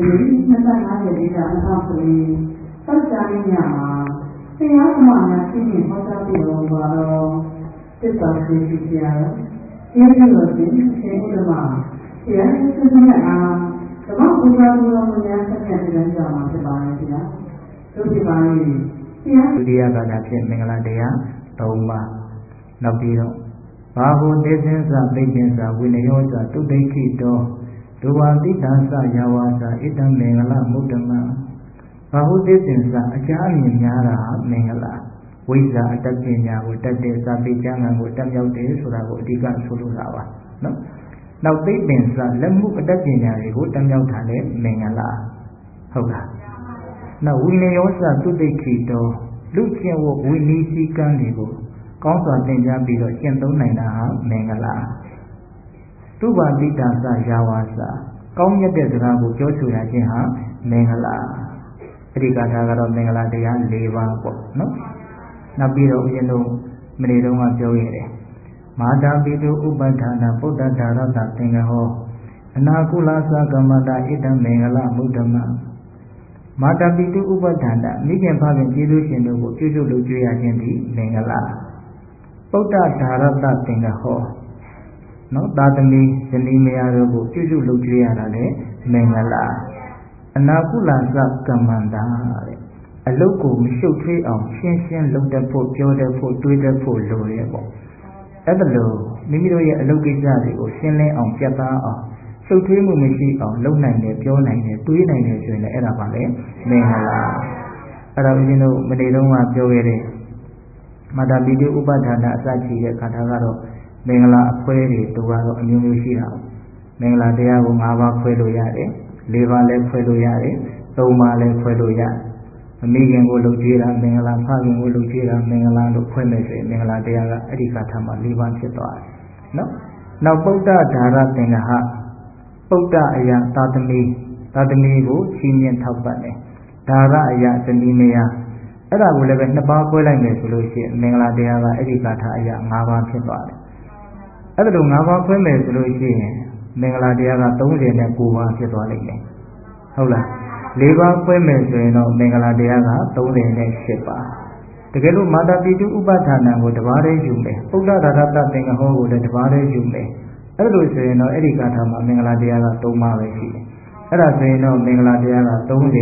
25ရက်ကြာအခါဆိုရင်သောတာရိညာမှာတရားဓမ္မများသိမြင်ဟောကြားပြီးတော့ပါတော့သစ္စာရှိရှိကြရကျေးဇူးတော်ရှင်ရှင်ဥဒ္ဓမတရားစသဖြင့်အားဓမ္မပူဇော်မှုတော်များဆက်လက်တင်ပြမှာဖြစ်ပါတယ်ခင်ဗျာတို့ဒီပါလေးတရားဒုတိယဘာသာဖြင့်မင်္ဂလာတရား3ပါးနောက်ပြီးတော့ဘာဟုသေသင်္စပိဋ္ဌင်္စဝိနယောစတုဒိဋ္ဌိတောဒုဝါတိတံစယာဝါစဣတံမင်္ဂလမုဒ္ဓမဘာဟုသေသင်္စအကြအမြင်များတာမင်္ဂလာဝိဇ္ဇာအတတ်ပညာကိုတတ်တဲ့စာပေကျမ်းဂန်ကိုတက်မြောက်တယ်ဆိုတာကိုအဓိကဆိုလိုတာပါနော်နောက်သိပ္ပင်စလက်မှုအတတ်ပညာတွေကိုတက်မြောက်တာလည်းမင်္ဂလာဟုတ်လားနောက်ဝိနယောစသုတိခိတောလူကျင့်ဝတ်ဝိနည်းစည်းကမ်းတွေကိုကောင်းစွာသင်ကြားပြီးတော့ကျင့်သုံးနိုင်တာဟာမင်္ဂလာသုဘာတိတာစယာဝါစကောင်းမြတ်တဲ့စကားကိုပြောဆိုရခြင်းဟာမင်္ဂလာအဓိကထားကတော့မင်္ဂလာတရား၄ပါးပေါ့နော်နောက်ပြီးတော့ဦးဇင်းတို့မနေ့တုန်းကပြောခဲ့တယ်မာတာပိတုဥပဋ္ဌာနာပုဒ္ဒဒါရတသင်္ကဟောအနာကုလသကမ္မတာဣတံမင်္ဂလမုဒ္ဓမမာတာပိတုဥပဋ္ဌာနာမိခင်ဖခင်ကျေးဇူးရှင်တို့ကိုပြုစုလုပ်ကြွေးရခြင်းသည်မင်္ဂလာပုဒ္ဒဒါရတသင်္ကဟောနော်သာသမီဇနီးမယားတို့ကိုပြုစုလုပ်ကြွေးရတာလည်းမင်္ဂလာအနာကုလသကမ္မတာတဲ့အလုတ်ကိုမရှုပ်ထွေးအောင်ရှင်းရှင်းလုပ်တတ်ဖို့ပြောတတ်ဖို့တွေးတတ်ဖို့လိုရဲပေါ့အဲ့ဒါလို့မိမိတို့ရဲ့အလုတ်ကိစ္စတွေကိုရှင်းလင်းအောင်ပြတ်သားအောင်ရှုပ်ထွေးမှုမရှိအောင်လုပ်နိုင်တယ်ပြောနိုင်တယ်တွေးနိုင်တယ်ဆိုရင်လည်းအဲ့ဒါပါလေမင်္ဂလာအဲ့ဒါဦးဇင်းတို့မနေ့တုန်းကပြောခဲ့တဲ့မာတာပိတုဥပဋ္ဌာနာအစရှိတဲ့ခါထားကတော့မင်္ဂလာအခွဲတွေတူကတော့အမျိုးမျိုးရှိတာမင်္ဂလာတရားကို၅ပါးခွဲလို့ရတယ်၄ပါးလည်းခွဲလို့ရတယ်၃ပါးလည်းခွဲလို့ရတယ်အမိခင်ကိုလုပ်ကြွေးတာမင်္ဂလာဖခင်ကိုလုပ်ကြွေးတာမင်္ဂလာလို့ခွဲမယ်ဆိုရင်မင်္ဂလာတရားကအဲ့ဒီကထာမှာ၄ပါးဖြစ်သွားတယ်နော်နောက်ပုဒ္ဒဒါရသင်္ကဟပုဒ္ဒအယသာသမီကိုချီးမြှင့်ထောက်ပံ့တယ်ဒါရအယဇနီးမယားအဲ့ဒါကိုလည်းပဲနှစ်ပါးခွဲလိုက်မယ်ဆိုလို့ရှိရင်မင်္ဂလာတရားကအဲ့ဒီကထာအယ၅ပါးဖြစ်သွားတယ်အဲ့ဒါလို၅ပါးခွဲမယ်ဆိုလို့ရှိရင်မင်္ဂလာတရားက39ပါးဖြစ်သွားလိမ့်မယ်ဟုတ်လား၄ပါးခွဲမယ်ဆိုရင်တော့မင်္ဂလာတရားက38ပါးတကယ်လို့မာတာပိတုဥပဋ္ဌာဏကိုတစ်ပါးတည်းယူမယ်ပုဒ္ဒဒါရတသင်္ကဟောကိုလည်းတစ်ပါးတည်းယူမယ်အဲ့လိုဆိုရင်တော့အဲ့ဒီကာထာမှာမင်္ဂလာတရားက3ပါးပဲရှိတယ်အဲ့ဒါဆိုရင်တော့မင်္ဂလာတရားက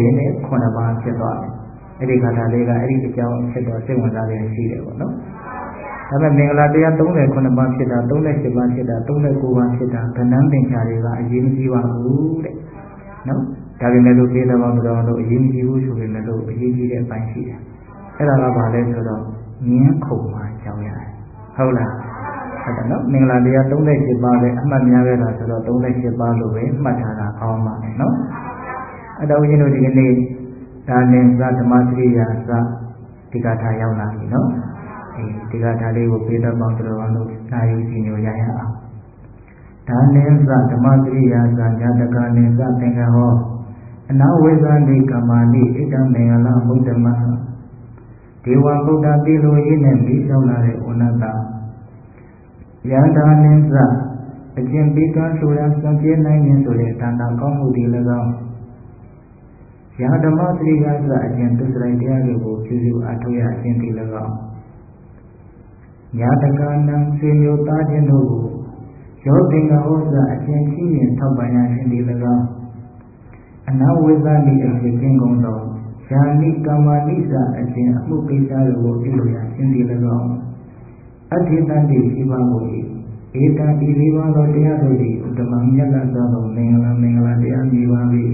39ပါးဖြစ်သွားတယ်အဲ့ဒီကာထာလေးကအဲ့ဒီအကြောင်းဖြစ်တော့စိတ်ဝင်စားရရှိတယ်ပေါ့နော်ဒါပေမဲ့မင်္ဂလာတရား39ပါးဖြစ်တာ38ပါးဖြစ်တာ39ပါးဖြစ်တာကဏ္ဍသင်္ချာတွေကအရေးမကြီးပါဘူးတဲ့နော်ဒဒါပေမဲ့လို့ပြေတဲ့ဘောင်းတော်တို့အရေးကြီးဘူးဆိုပေမဲ့လို့အရေးကြီးတဲ့အပိုင်းရှိတယ်အဲ့ဒါကဘာလဲဆိုတော့ငင်းခုံမှကြောင်းရတယ်ဟုတ်လားဟုတ်တယ်နော်မင်္ဂလာတရား38ပါးပဲအမှတ်များခဲ့တာဆိုတော့38ပါးလို့ပဲမှတ်ထားတာကောင်းပါမယ်နော်အဲ့တော့ဦးဇင်းတို့ဒီကနေ့ဒါနဲ့သဓမ္မစရိယာသဒီကထာရောက်လာပြီနော်ဒီကထာလေးကိုပြေတဲ့ဘောင်းတော်တို့နာယူကြည့်ညိုရရအောင်ဒါနဲ့သဓမ္မစရိယာသညတကနဲ့သသင်္ကဟောအနာဝိဇ္ဇာနိကမာနိဣတံမင်္ဂလဗုဒ္ဓမဒေဝဗုဒ္ဓတိလိုရင်းနဲ့ပြီးဆုံးလာတဲ့ဝဏ္ဏတာယန္တာနိသအကျင့်ပြီးကဆိုရစွန့်ကြဲနိုင်ရင်ဆိုတဲ့ဒါနကောင်းမှုတွေလည်းကောင်းယာဓမ္မစရိယာသအကျင့်သူစရိုက်တရားတွေကိုပြုစုအထောက်ရအကျင့်တွေလည်းကောင်းညာတကနံဆွေမျိုးသားချင်းတို့ကိုယောသင်္ကဟောသအကျင့်ရှိရင်ထောက်ပံ့ရခြင်းတွေလည်းကောင်းအနာဝိဇ္ဇာနိအဖြစ်ကင်းကုန်သောယာနိကမ္မာနိသအကျင့်အမှုကိစ္စတို့ကိုပြုလို့ရခြင်းတွေလည်းကောင်းအဋ္ဌိတန်တိရှိပါကို၏ဧတံဤလေးပါးသောတရားတို့သည်ဥတ္တမမြတ်လတ်သောမင်္ဂလာတရားမြည်ပါ၏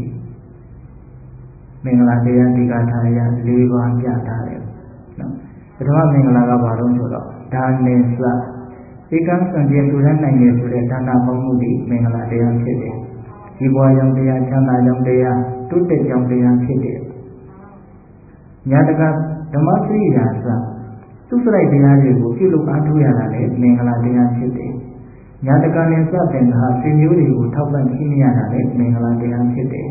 မင်္ဂလာတရားဒီကထာရ၄ပါးပြထားတယ်နော်ပထမမင်္ဂလာကဘာလို့ဆိုတော့ဒါနဲ့စဧကံစံကျင်လူရနိုင်တယ်ဆိုတဲ့ဒါနပေါင်းမှုဒီမင်္ဂလာတရားဖြစ်တယ်ဒီဘဝကြောင့်တရားချမ်းသာကြောင့်တရားတုတ်တက်ကြောင့်တရားဖြစ်တယ်ညာတကဓမ္မစရိယာသသူစရိုက်တရားတွေကိုပြုလုပ်အားထုတ်ရတာလည်းမင်္ဂလာတရားဖြစ်တယ်။ညာတကနဲ့စတဲ့ဟာဆွေမျိုးတွေကိုထောက်ပံ့ခြင်းရတာလည်းမင်္ဂလာတရားဖြစ်တယ်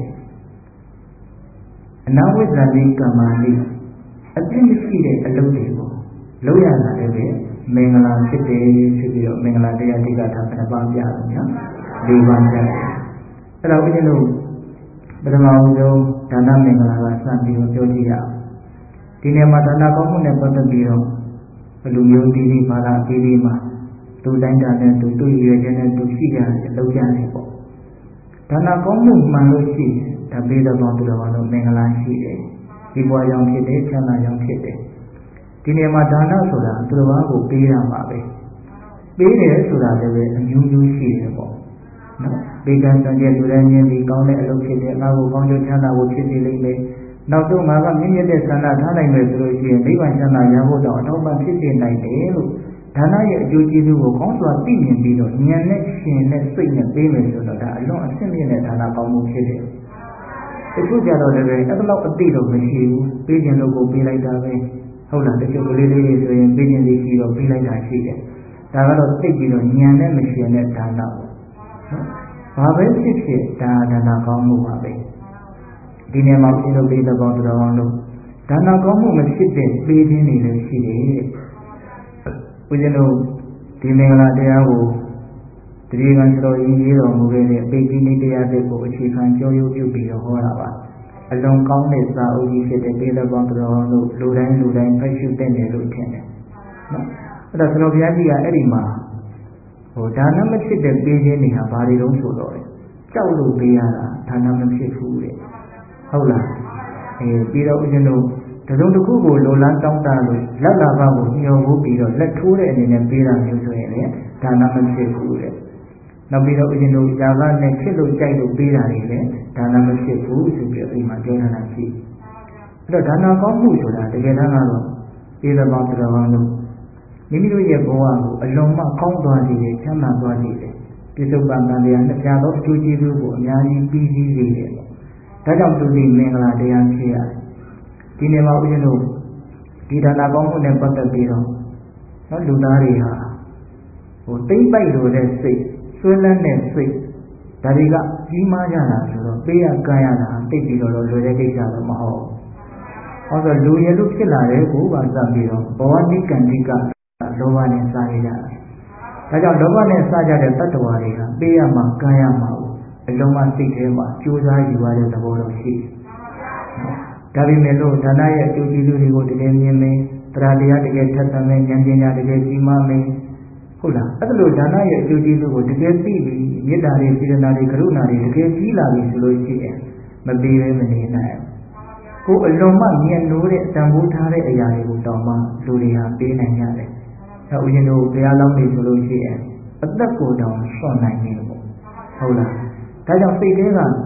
။အနာဝိဇ္ဇာနိကမ္မာနိအပြစ်မရှိတဲ့အလုပ်တွေကိုလုပ်ရတာလည်းပဲမင်္ဂလာဖြစ်တယ်ဖြစ်ပြီးတော့မင်္ဂလာတရားတိကထာဘယ်နှပါးပြလို့နော်၄ပါးပြတယ်။အဲ့တော့ဦးဇင်းတို့ပထမဆုံးဒါနမင်္ဂလာကစပြီးတော့ပြောကြည့်ရအောင်။ဒီနေ့မှာဒါနကောင်းမှုနဲ့ပတ်သက်ပြီးတော့လူမျိုးတီးပြီးပါလာတီးပြီးမှာသူတိုင်းတာနဲ့သူတို့ရွယ်ခြင်းနဲ့သူရှိကြတယ်လောက်ကြတယ်ပေါ့ဒါနကောင်းမှုမှန်လို့ရှိရင်ဒါပေးတဲ့ဘောင်းသူတော်ဘာလို့မင်္ဂလာရှိတယ်ဒီဘဝကြောင့်ဖြစ်တယ်ချမ်းသာကြောင့်ဖြစ်တယ်ဒီနေရာမှာဒါနဆိုတာသူတော်ဘာကိုပေးရမှာပဲပေးတယ်ဆိုတာလည်းပဲအမျိုးမျိုးရှိတယ်ပေါ့နော်ပေးကံစံကြယ်လူတိုင်းချင်းဒီကောင်းတဲ့အလုပ်ဖြစ်တယ်ငါ့ကိုကောင်းကျိုးချမ်းသာဖို့ဖြစ်စေလိမ့်မယ်နောက်ဆုံးငါကမြင့်မြတ်တဲ့ဆန္ဒထားနိုင်မယ်ဆိုလို့ရှိရင်နိဗ္ဗာန်ချမ်းသာရဖို့တော့အထောက်ပံ့ဖြစ်စေနိုင်တယ်လို့ဒါနရဲ့အကျိုးကျေးဇူးကိုကောင်းစွာသိမြင်ပြီးတော့ဉာဏ်နဲ့ရှင်နဲ့စိတ်နဲ့ပေးမယ်ဆိုတော့ဒါအလွန်အဆင့်မြင့်တဲ့ဒါနကောင်းမှုဖြစ်တယ်။တချို့ကြတော့လည်းအဲ့လောက်အသိတော့မရှိဘူး။ပေးခြင်းလို့ကိုပေးလိုက်တာပဲ။ဟုတ်လားတချို့ကလေးလေးတွေဆိုရင်ပေးခြင်းလေးရှိတော့ပေးလိုက်တာရှိတယ်။ဒါကတော့သိပြီးတော့ဉာဏ်နဲ့မရှင်တဲ့ဒါနပေါ့။ဘာပဲဖြစ်ဖြစ်ဒါနကောင်းမှုပါပဲ။ဒီနေ့မှာဦးဇင်းတို့ပေးတဲ့ဘောင်းတော်အောင်လို့ဒါနကောင်းမှုမဖြစ်တဲ့ပေးခြင်းတွေလည်းရှိတယ်။ဦးဇင်းတို့ဒီမင်္ဂလာတရားကိုတတိယကံတော်ကြီးရေးတော်မူခဲ့တဲ့ပေတိနိတရားတွေကိုအခြေခံကြောရုပ်ပြုပြီးတော့ဟောတာပါ။အလွန်ကောင်းတဲ့စာအုပ်ကြီးဖြစ်တဲ့ပေးတဲ့ဘောင်းတော်အောင်လို့လူတိုင်းဖတ်ရှုတဲ့တယ်လို့ထင်တယ်။နော်။အဲ့တော့ဆရာဘုရားကြီးကအဲ့ဒီမှာဒါနမဖြစ်တဲ့ပေးခြင်းတွေဟာဘာတွေတုံးဆိုတော့ကြောက်လို့ပေးရတာဒါနမဖြစ်ဘူးတဲ့။ဟုတ်လားပြီးတော့ဦးဇင်းတို့တစုံတစ်ခုကိုလိုလားတောင်းတလို့လက်လာပါကိုညှော်ဖို့ပြီးတော့လက်ထိုးတဲ့အနေနဲ့ပေးတာမျိုးဆိုရင်လည်းဒါနမဖြစ်ဘူးတဲ့နောက်ပြီးတော့ဦးဇင်းတို့ຢာကနဲ့ချစ်လို့ကြိုက်လို့ပေးတာတွေလည်းဒါနမဖြစ်ဘူးဆိုပြီးအိမ်မှာပြောထားတာရှိအဲ့တော့ဒါနကောင်းမှုဆိုတာတကယ်တမ်းကတော့ပေးတဲ့ဘောင်းတော်ဘောင်းလို့မိမိတို့ရဲ့ဘဝကိုအလွန်မှကောင်းသွားစေတယ်ချမ်းသာသွားစေတယ်ပြစ္ဆုတ်ပံတရားနှစ်ပြားသောအကျိုးကျေးဇူးကိုအများကြီးပြီးစီးစေတယ်ဒါကြောင့်သူဒီမင်္ဂလာတရားဖြစ်ရတယ်ဒီနေ့မှာဦးဇင်းတို့ဒီဒါနကောင်းမှုနဲ့ပတ်သက်ပြီးတော့လူသားတွေဟာတိမ့်ပိုက်လို့တဲ့စိတ်ဆွဲလန်းတဲ့စိတ်ဒါတွေကကြီးမားကြတာဆိုတော့ပေးရကမ်းရတာတိတ်ပြီးတော့လွယ်တဲ့ကိစ္စတော့မဟုတ်ဘူး။ဟောဆိုလူရည်လို့ဖြစ်လာတဲ့ကိုပါစပြီးတော့ဘဝနိကန္တိကလောဘနဲ့စားရကြတယ်။ဒါကြောင့်လောဘနဲ့စားကြတဲ့တတ္တဝါတွေဟာပေးရမှကမ်းရမှအလုံးမစိတ်ထဲမှာကြိုးစားယူရတဲ့သဘောတော့ရှိတယ်။ဒါပေမဲ့လို့ဒါနရဲ့အကျိုးကျေးဇူးတွေကိုတကယ်မြင်မယ်တရားတရားတကယ်ထက်သန်မယ်ဉာဏ်ပညာတကယ်ကြီးမားမယ်ဟုတ်လားအဲ့လိုဒါနရဲ့အကျိုးကျေးဇူးကိုတကယ်သိပြီးမေတ္တာတွေစေတနာတွေကရုဏာတွေတကယ်ကြီးလာပြီဆိုလို့ရှိရင်မပေးဘဲမနေနိုင်ကိုအလွန်မှမြင်လို့တဲ့အတန်ဖိုးထားတဲ့အရာတွေကိုတောင်မှလူတွေဟာပေးနိုင်ရတယ်။အဲဦးဇင်းတို့ဘုရားလောင်းနေဆိုလို့ရှိရင်အသက်ကိုတောင်ဆွန့်နိုင်နေပေါ့ဟုတ်လားဒါကြောင့်စိတ်ထဲက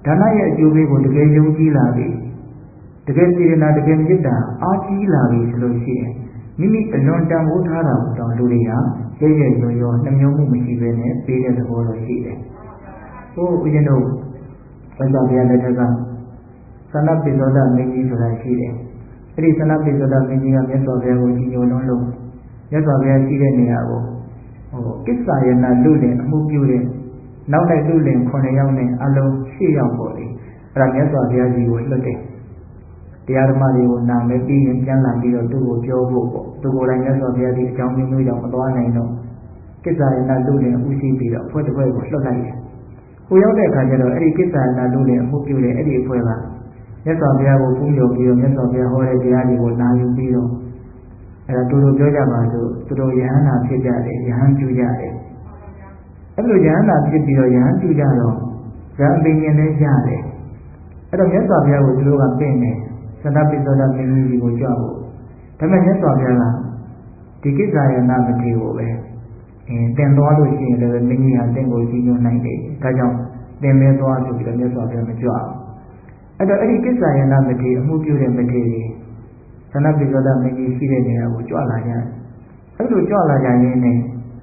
ဒါနရဲ့အကျိုးပေးကိုတကယ်ယုံကြည်လာပြီတကယ်စေတနာတကယ်မေတ္တာအားကြီးလာပြီဆိုလို့ရှိရင်မိမိအလွန်တန်ဖိုးထားတာကိုတောင်လူတွေဟာရဲရဲရောရောနှမျောမှုမရှိဘဲနဲ့ပေးတဲ့သဘောတော့ရှိတယ်။ဟိုဦးဇင်းတို့ဘုရားဗျာလက်ထက်ကသနပိသောဒမင်းကြီးဆိုတာရှိတယ်။အဲ့ဒီသနပိသောဒမင်းကြီးကမြတ်စွာဘုရားကိုကြီးညိုလွန်းလို့မြတ်စွာဘုရားရှိတဲ့နေရာကိုကိစ္ဆာယနာလူလင်အမှုပြုတဲ့နောက်လိုက်လူလင်9ယောက်နဲ့အလုံး10ယောက်ပေါ့လေ။အဲ့ဒါမြတ်စွာဘုရားကြီးကိုလွတ်တယ်။တရားဓမ္မတွေကိုနာမည်ပြီးရင်ပြန်လာပြီးတော့သူ့ကိုပြောဖို့ပေါ့သူကိုယ်တိုင်မြတ်စွာဘုရားဒီအကြောင်းမျိုးကြောင့်မသွားနိုင်တော့ကိစ္ဆာယနာလူလင်ဥရှိပြီးတော့အဖွဲ့တစ်ဖွဲ့ကိုလွတ်လိုက်တယ်။ဟိုရောက်တဲ့အခါကျတော့အဲ့ဒီကိစ္ဆာယနာလူလင်အမှုပြုတဲ့အဲ့ဒီအဖွဲ့ကမြတ်စွာဘုရားကိုပူဇော်ပြီးတော့မြတ်စွာဘုရားဟောတဲ့တရားတွေကိုနာယူပြီးတော့အဲ့ဒါတို့ပြောကြပါစို့သူတို့ယဟန္တာဖြစ်ကြတယ်ယဟန်ပြုကြတယ်အဲ့လိုယဟန္တာဖြစ်ပြီးတော့ယဟန်ပြုကြတော့ဇံပင်ရင်လည်းရတယ်အဲ့တော့မြတ်စွာဘုရားကိုသူတို့ကပင့်တယ်သန္တပိသောဒမင်းကြီးကိုကြွဖို့ဒါပေမဲ့မြတ်စွာဘုရားကဒီကိစ္စယနာမထေကိုပဲတင်သွားလို့ရှိရင်လည်းမင်းကြီးဟာတင့်ကိုကြီးညွှန်းနိုင်တယ်ဒါကြောင့်တင်မဲသွားဆိုပြီးတော့မြတ်စွာဘုရားမကြွအောင်အဲ့တော့အဲ့ဒီကိစ္စယနာမထေအမှုပြုတဲ့မထေကြီးသန္တပိသောဒမင်းကြီးရှိတဲ့နေရာကိုကြွလာကြတယ်အဲ့လိုကြွလာကြရင်းနဲ့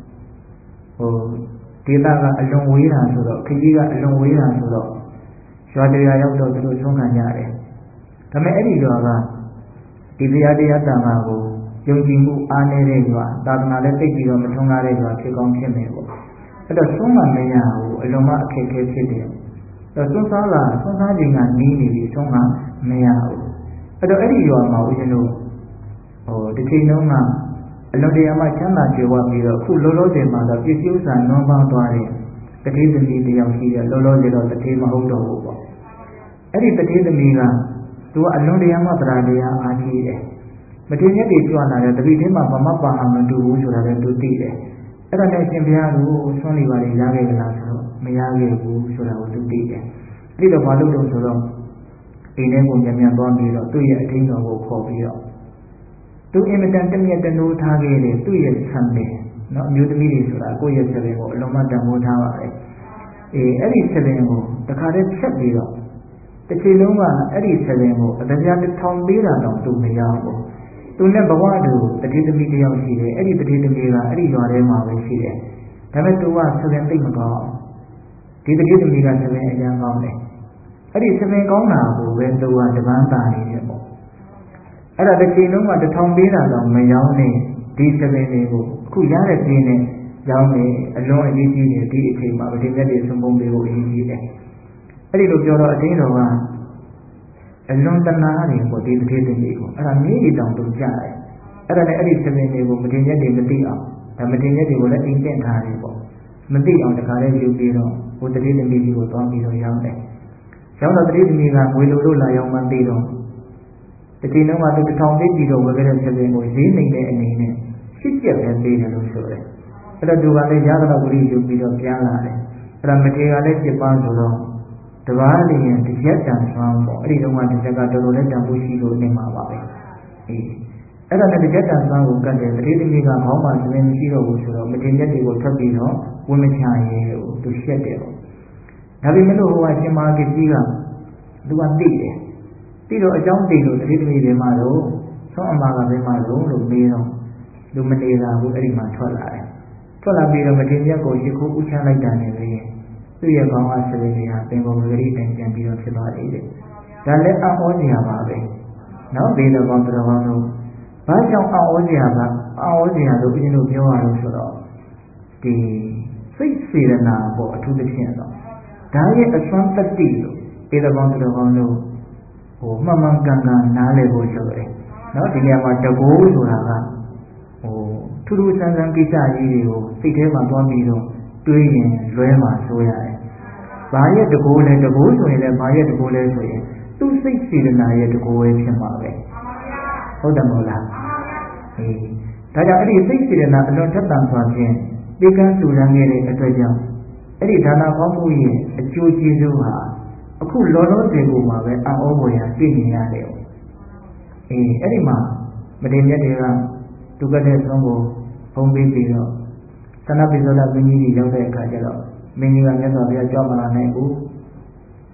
ဒေသကအလွန်ဝေးတာဆိုတော့ခကြီးကအလွန်ဝေးတာဆိုတော့ရွာတရားရောက်တော့သူတို့ဆုံးခံကြတယ်ဒါပေမဲ့အဲ့ဒီရွာကဒီတရားတရားတန်ခါကိုယုံကြည်မှုအားနည်းတဲ့ရွာသာသနာလည်းသိပြီးတော့မထွန်းကားတဲ့ရွာဖြစ်ကောင်းဖြစ်မယ်ပေါ့အဲ့တော့ဆုံးမမရဘူးအလွန်မှအခက်အခဲဖြစ်တယ်အဲ့တော့ဆုံးစားခြင်းကနီးနေပြီဆုံးမမရဘူးအဲ့တော့အဲ့ဒီရွာမှာဦးဇင်းတို့ဒီချိန်လုံးကအလွန်တရာမှချမ်းသာကြွယ်ဝပြီးတော့အခုလောလောဆယ်မှာတော့ပြည့်စုံစွာနွမ်းပေါင်းသွားတဲ့တတိသမီးတယောက်ရှိတယ်လောလောဆယ်တော့တတိမဟုတ်တော့ဘူးပေါ့အဲ့ဒီတတိသမီးကသူကအလွန်တရာမှတရားတရားအားကြီးတယ်မတင်ရက်တွေကြွလာတယ်တပိထဲမှာမပါအောင်မတူဘူးဆိုတာလည်းသူသိတယ်အဲ့ဒါနဲ့ရှင်ဘုရားကိုဆွမ်းနေပါလေရခဲ့ကြလားဆိုတော့မရခဲ့ဘူးဆိုတာကိုသူသိတယ်အဲ့ဒီတော့ဘာလို့လဲဆိုတော့အိမ်ထဲကိုမြန်သွားပြီးတော့သူ့ရဲ့အထင်းတော်ကိုခေါ်ပြီးတော့သူအင်မတန်တမျက်တနိုးထားခဲ့တယ်သူ့ရဲ့ဆံတယ်နော်အမျိုးသမီးတွေဆိုတာကိုယ့်ရဲ့ဆံကိုအလုံးမတန်ဖိုးထားပါတယ်အဲ့ဒီဆံကိုတခါတည်းဖြတ်ပြီးတော့တစ်ချိန်လုံးကအဲ့ဒီဆံကိုအတရားတစ်ထောင်ပေးတာတော့သူမရဘူးသူနဲ့ဘဝတူတတိသမီးတယောက်ရှိတယ်အဲ့ဒီတတိသမီးကအဲ့ဒီရွာထဲမှာပဲရှိတယ်ဒါပေမဲ့သူကဆံသိမကောင်းဒီတတိသမီးကဆံအရင်ကောင်းတယ်အဲ့ဒီဆံကောင်းတာကိုပဲသူကတပန်းတာနေတယ်ပေါ့အဲ့ဒါတစ်ချိန်လုံးကတစ်ထောင်ပေးတာတော့မရောင်းနဲ့ဒီဆံတွေကိုအခုရတဲ့ပြင်းနဲ့ရောင်းနေအလွန်အရေးကြီးတယ်ဒီအချိန်မှာဗတိမြတ်တွေသုံးပုံပေးဖို့အရေးကြီးတယ်အဲ့ဒီလိုပြောတော့အတင်းတော်ကအလွန်တနာတယ်ပေါ့ဒီတတိသမီးကိုအဲ့ဒါမြေကြီးတောင်သူကြားတယ်အဲ့ဒါနဲ့အဲ့ဒီဆံတွေကိုမတင်ရက်တွေမသိအောင်ဒါမတင်ရက်တွေကိုလည်းအိမ်တင်ထားတယ်ပေါ့မသိအောင်တခါလေးယူပြီးတော့ဟိုတတိသမီးကြီးကိုသွားပြီးတော့ရောင်းတယ်ရောင်းတော့တတိသမီးကငွေလိုလို့လာရောင်းမှသိတော့ဒီချိန်လုံးကသူတစ်ထောင်သိပြီးတော့ဝယ်ခဲ့တဲ့ဆံကိုဈေးနေတဲ့အနေနဲ့ရှစ်ကျက်ပဲပေးတယ်လို့ဆိုတယ်အဲ့တော့သူကလည်းရတော့ဝိရိယူပြီးတော့ပြန်လာတယ်အဲ့ဒါမထေကလည်းပြစ်ပန်းဆိုတော့တပါးလျင်တစ်ရက်တန်ဆွမ်းပေါ့အဲ့ဒီတော့ကတစ်ချက်ကတော်တော်လေးတန်ဖိုးရှိလို့နေမှာပါပဲအဲ့ဒါနဲ့တစ်ချက်တန်ဆွမ်းကိုကတ်တယ်တတိသမီးကခေါင်းမှာဆင်းမရှိတော့ဘူးဆိုတော့မထေရက်တွေကိုထွက်ပြီးတော့ဝင်မချရဲဘူးသူရှက်တယ်ပေါ့ဒါပေမဲ့လို့ဟိုကရှင်မာကကြီးကသူကသိတယ်သိတော့အကြောင်းသိလို့တတိသမီးတွေမှာတော့ဆုံးအမှားကဘယ်မှာလို့မေးတော့လူမနေတာဘူးအဲ့ဒီမှာထွက်လာတယ်ထွက်လာပြီးတော့မထေရကိုရှိခိုးဥချလိုက်တာနဲ့ပဲသူ့ရဲ့ခေါင်းကဆင်းနေတာပင်ကိုဂရိတိုင်ပြန်ပြီးတော့ဖြစ်သွားတယ်တဲ့ဒါလည်းအောဩစရာပါပဲနော်ဒေသကောင်းတော်ကောင်းတို့ဘာကြောင့်အောဩစရာလို့ဦးဇင်းတို့ပြောရလို့ဆိုတော့ဒီစိတ်စေတနာပေါ့အထူးသဖြင့်တော့ဒါရဲ့အစွမ်းတတိလို့ဒေသကောင်းတော်ကောင်းတို့မှန်မှန်ကန်ကန်နားလည်ဖို့ဆိုတယ်နော်ဒီနေရာမှာတကူဆိုတာကထူးထူးဆန်းဆန်းကိစ္စကြီးတွေကိုစိတ်ထဲမှာသွားပြီးတော့တွေးရင်လွဲမှာဆိုရတယ်။ဘာရဲ့တကူလဲတကူဆိုရင်လည်းဘာရဲ့တကူလဲဆိုရင်သူ့စိတ်စေတနာရဲ့တကူပဲဖြစ်မှာပဲ။ဟုတ်တယ်မဟုတ်လား။ဒါကြောင့်အဲ့ဒီစိတ်စေတနာအလွန်ထက်သန်စွာဖြင့်ဒီကံလူရန်ခဲ့တဲ့အတွက်ကြောင့်အဲ့ဒီဒါနာကောင်းမှုရဲ့အကျိုးကျေးဇူးဟာအခုလောလောဆယ်ကိုမှပဲအံ့ဩဖွယ်ရာတွေ့နေရတယ်။အဲ့ဒီမှာမထေရမြတ်တွေကဒုက္ခတဲ့ဆုံးကိုဖုံးပေးပြီးတော့သနပိသောဒမင်းကြီးရောက်တဲ့အခါကျတော့မင်းကြီးကမြတ်စွာဘုရားကြောက်မလာနိုင်ဘူး။မ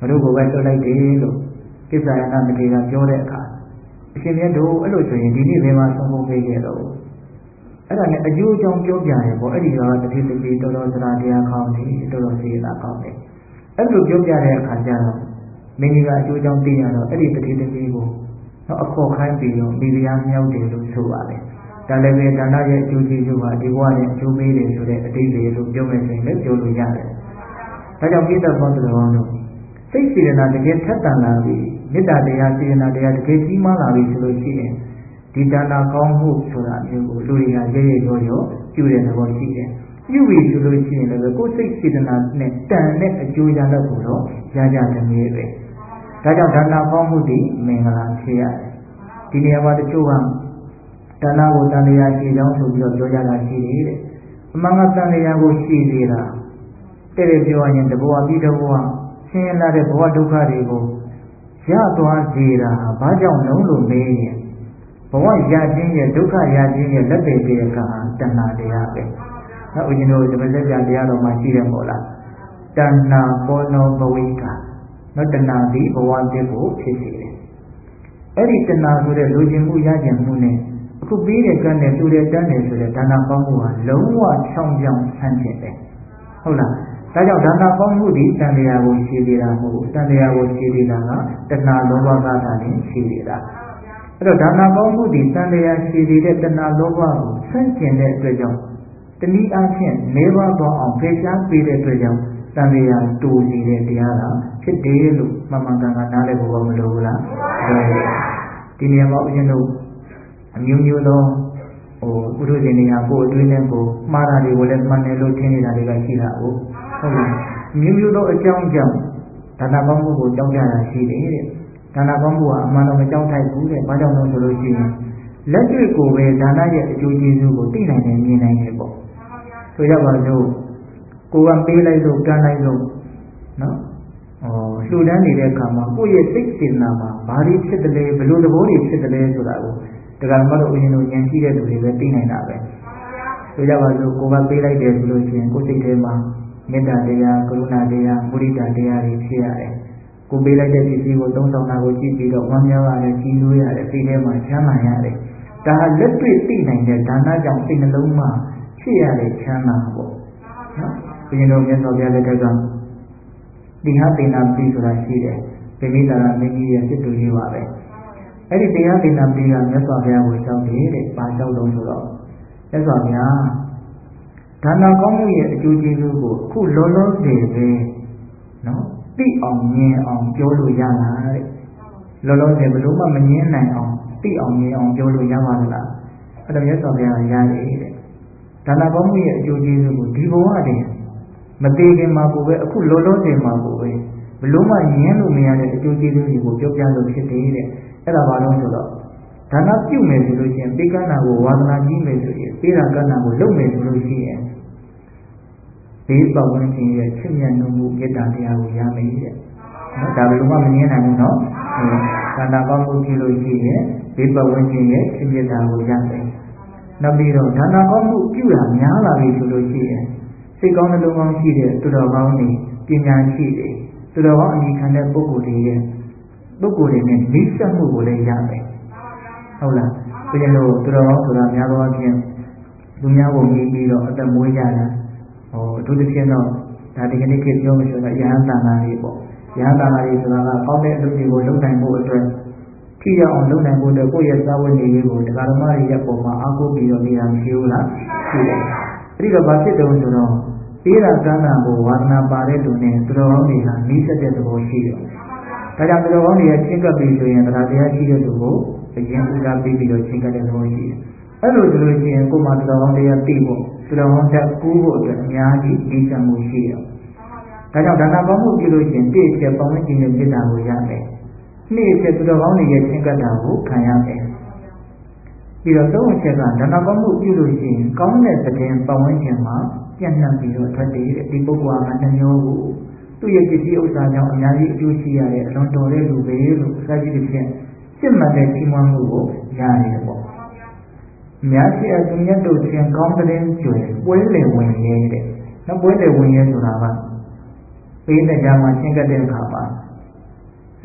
တို့ကိုပဲလွှတ်လိုက်တယ်လို့ကိစ္စယနာမထေရပြောတဲ့အခါအရှင်မြတ်တို့အဲ့လိုဆိုရင်ဒီနေ့ဘယ်မှာဆုံးဖို့ပေးခဲ့တော့အဲ့ဒါနဲ့အကျိုးအကြောင်းပြောပြတယ်ပေါ့အဲ့ဒီကတတိတပိတော်တော်စရာတရားကောင်းတယ်တော်တော်စေတာကောင်းတယ်အဲ့လိုပြောပြတဲ့အခါကျတော့မင်းကြီးကအကျိုးအကြောင်းသိရတော့အဲ့ဒီတတိတပိကိုတော့အခေါ်ခိုင်းပြီးတော့မိဖုရားမြောက်တယ်လို့ဆိုပါတယ်ဒါလည်းပဲဒါနရဲ့အကျိုးကျေးဇူးကဒီဘဝနဲ့အကျိုးပေးတယ်ဆိုတဲ့အတိတ်တွေလို့ပြောမယ်ဆိုရင်လည်းပြောလို့ရတယ်ဒါကြောင့်ပိဋကဘောတော်တော်တို့စိတ်စေတနာတကယ်ထက်သန်လာပြီမေတ္တာတရားစေတနာတရားတကယ်ကြီးမားလာပြီဆိုလို့ရှိရင်ဒီဒါနကောင်းမှုဆိုတာမျိုးကိုလူတွေကရဲရဲရောရောပြုတဲ့သဘောရှိတယ်ပြုပြီဆိုလို့ရှိရင်လည်းကိုယ်စိတ်စေတနာနဲ့တန်တဲ့အကျိုးရလဒ်ကိုတော့ရကြတယ်မျိုးပဲဒါကြောင့်ဒါနကောင်းမှုဒီမင်္ဂလာဖြစ်ရတယ်ဒီနေရာမှာတချို့ကဒါနကိုတန်တရားရှိကြောင်းဆိုပြီးတော့ပြောကြတာရှိတယ်တဲ့အမှန်ကတန်တရားကိုရှိသေးတာတဲ့ပြောရရင်တဘောပြီးတဘောဆင်းရဲလာတဲ့ဘဝဒုက္ခတွေကိုရသွားစေတာဘာကြောင့်လုံးလို့မေးရင်ဘဝရခြင်းရဲ့ဒုက္ခရခြင်းရဲ့လက်ပေတရားကတဏှာတရားပဲ။နောက်ဦးဇင်းတို့ဒီမစကြာတရားတော်မှာရှိတယ်မို့လား။တဏှာပောနောဘဝိကနောက်တဏှာဒီဘဝတစ်ကိုဖြစ်စေတယ်။အဲ့ဒီတဏှာဆိုတဲ့လူချင်းမှုရခြင်းမှုနဲ့အခုပြီးတဲ့ကံနဲ့တူတဲ့တန်းတယ်ဆိုတဲ့ဒါနကောင်းမှုဟာလုံးဝချောင်းပြောင်းဆန်းကျင်တယ်။ဟုတ်လား။ဒါကြောင့်ဒါနကောင်းမှုဒီတန်တရားကိုရှိသေးတာမဟုတ်ဘူးတန်တရားကိုရှိသေးတာကတဏှာလောဘကသာလည်းရှိသေးတာအဲ့တော့ဒါနကောင်းမှုဒီတန်တရားရှိသေးတဲ့တဏှာလောဘကိုဆန့်ကျင်တဲ့အတွက်ကြောင့်တနည်းအားဖြင့်နေပါတော့အောင်ဖေရှားပေးတဲ့အတွက်ကြောင့်တန်တရားတူစီတဲ့တရားကဖြစ်တယ်လို့မှန်မှန်ကန်ကန်နားလည်ဖို့မလိုဘူးလားဒီနေရာမှာဦးဇင်းတို့အမျိုးမျိုးသောပုထုဇဉ်တွေကကိုယ်အတွင်းနဲ့ကိုမှားတာတွေကိုလည်းမှန်တယ်လို့ထင်နေတာတွေကရှိတာဟုတ်လားမျိုးမျိုးသောအကြောင်းကြောင့်ဒါနကောင်းမှုကိုကြောက်ကြတာရှိတယ်တဲ့ဒါနကောင်းမှုကအမှန်တော့မကြောက်ထိုက်ဘူးတဲ့ဘာကြောင့်လဲဆိုလို့ရှိရင်လက်တွေ့ကိုပဲဒါနရဲ့အကျိုးကျေးဇူးကိုသိနိုင်တယ်မြင်နိုင်တယ်ပေါ့ဆိုရပါစို့ကိုကပေးလိုက်လို့ကမ်းလိုက်လို့နော်လှူဒန်းနေတဲ့အခါမှာကိုယ့်ရဲ့စိတ်စေတနာမှာဘာတွေဖြစ်တယ်လဲဘယ်လိုသဘောတွေဖြစ်တယ်လဲဆိုတာကိုတရားမတော်ဦးဇင်းတို့ဉာဏ်ရှိတဲ့သူတွေပဲသိနိုင်တာပဲဆိုကြပါစို့ကိုကပေးလိုက်တယ်ဆိုလို့ရှိရင်ကိုယ်စိတ်ထဲမှာမေတ္တာတရားကရုဏာတရားမုဒိတာတရားတွေဖြစ်ရတယ်ကိုပေးလိုက်တဲ့ပစ္စည်းကိုသုံးဆောင်တာကိုကြည့်ပြီးတော့ဝမ်းမြောက်ရတယ်ကြည်လို့ရတယ်စိတ်ထဲမှာချမ်းသာရတယ်ဒါဟာလက်တွေ့သိနိုင်တဲ့ဒါနကြောင့်စိတ်နှလုံးမှာဖြစ်ရတဲ့ချမ်းသာပေါ့နော်ဘုရင်တို့မြတ်စွာဘုရားလက်ထက်ကတိဟသေနာပိဆိုတာရှိတယ်ဗိမိတာရမင်းကြီးရဲ့စစ်တူကြီးပါပဲအဲ့ဒီတရားသေနာပိကမြတ်စွာဘုရားကိုရှောက်တယ်တဲ့ဘာရှောက်လို့ဆိုတော့မြတ်စွာဘုရားဒါနကောင်းမှုရဲ့အကျိုးကျေးဇူးကိုအခုလောလောဆယ်ပဲနော်သိအောင်မြင်အောင်ပြောလို့ရလားတဲ့လောလောဆယ်ဘယ်လို့မှမငင်းနိုင်အောင်သိအောင်မြင်အောင်ပြောလို့ရပါသလားအဲ့တော့မြတ်စွာဘုရားရတယ်တဲ့ဒါနကောင်းမှုရဲ့အကျိုးကျေးဇူးကိုဒီဘဝတည်းမသေးခင်မှာကိုပဲအခုလောလောဆယ်မှာကိုပဲဘယ်လို့မှငင်းလို့မရတဲ့အကျိုးကျေးဇူးတွေကိုပြောပြလို့ဖြစ်တယ်တဲ့အဲ့ဒါဘာလို့ဆိုတော့ဒါနပြုမယ်ဆိုလို့ရှိရင်ပေးကမ်းတာကိုဝါသနာကြီးမယ်ဆိုရင်ပေးတာကမ်းတာကိုလုပ်မယ်ဆိုလို့ရှိရင်ဘေးပတ်ဝန်းကျင်ရဲ့ချစ်မြတ်နိုးမှုမေတ္တာတရားကိုရမယ်တဲ့နော်ဒါဘယ်လိုမှမငြင်းနိုင်ဘူးနော်ဒါနကောင်းမှုပြုလို့ရှိရင်ဘေးပတ်ဝန်းကျင်ရဲ့ချစ်မြတ်တာကိုရမယ်နောက်ပြီးတော့ဒါနကောင်းမှုပြုတာများလာပြီဆိုလို့ရှိရင်စိတ်ကောင်းနှလုံးကောင်းရှိတဲ့သူတော်ကောင်းတွေပညာရှိတွေသူတော်ကောင်းအမိခံတဲ့ပုဂ္ဂိုလ်တွေနဲ့မိတ်ဆက်မှုကိုလည်းရမယ်ဟုတ်လားဘုရားတို့သူတော်ကောင်းဆိုတာများသောအားဖြင့်လူများကိုမြည်ပြီးတော့အသက်မွေးကြတာအထူးသဖြင့်တော့ဒါဒီကနေ့ခေတ်ပြောလို့ဆိုတော့ယဟန်တန်ဃာတွေပေါ့ယဟန်တန်ဃာတွေဆိုတာကကောင်းတဲ့အလုပ်တွေကိုလုပ်နိုင်ဖို့အတွက်ထိရောက်အောင်လုပ်နိုင်ဖို့အတွက်ကိုယ့်ရဲ့စာဝတ်နေရေးကိုတရားဓမ္မတွေရဲ့ပုံမှာအားကိုးပြီးတော့နေတာမရှိဘူးလားရှိတယ်အဲ့ဒီတော့ဘာဖြစ်တုံးဆိုတော့ပေးတာကမ်းတာကိုဝါသနာပါတဲ့လူနဲ့သူတော်ကောင်းတွေကနှီးစက်တဲ့သဘောရှိတယ်ဒါကြောင့်သူတော်ကောင်းတွေရဲ့ချင်းကပ်ပြီးဆိုရင်တရားတရားရှိတဲ့သူကိုအရင်ဥစားပေးပြီးတော့ချင်းကပ်တဲ့သဘောရှိတယ်အဲ့လိုဆိုလို့ရှိရင်ကိုယ်မှာသူတော်ကောင်းတရားသိဖို့သူတော်ကောင်းတက်ကူးဖို့အတွက်အများကြီးဒီစံမှုရှိတယ်ဒါကြောင့်ဒါနကောင်းမှုပြုလို့ရှိရင်ပြည့်ချက်ပတ်ဝန်းကျင်ရဲ့မေတ္တာကိုရမယ်နှစ်ချက်သူတော်ကောင်းတွေရဲ့ချင်းကပ်တာကိုခံရမယ်ပြီးတော့သုံးချက်ကဒါနကောင်းမှုပြုလို့ရှိရင်ကောင်းတဲ့သတင်းပတ်ဝန်းကျင်မှာပြန့်နှံ့ပြီးတော့ထွက်တယ်ဒီပုဂ္ဂိုလ်ကနှမျိုးကိုသူ့ရဲ့ပစ္စည်းဥစ္စာကြောင့်အများကြီးအကျိုးရှိရတဲ့အလွန်တော်တဲ့လူပဲလို့စသဖြင့်စစ်မှန်တဲ့ချီးမွမ်းမှုကိုရတယ်ပေါ့မြတ်ရှိအသူမြတ်တို့ချင်းကောင်းတဲ့ကျွယ်ပွဲလေဝင်ရဲတဲ့နောက်ပွဲလေဝင်ရဲဆိုတာကပေးတဲ့ညမှာရှင်းကတဲ့အခါမှာ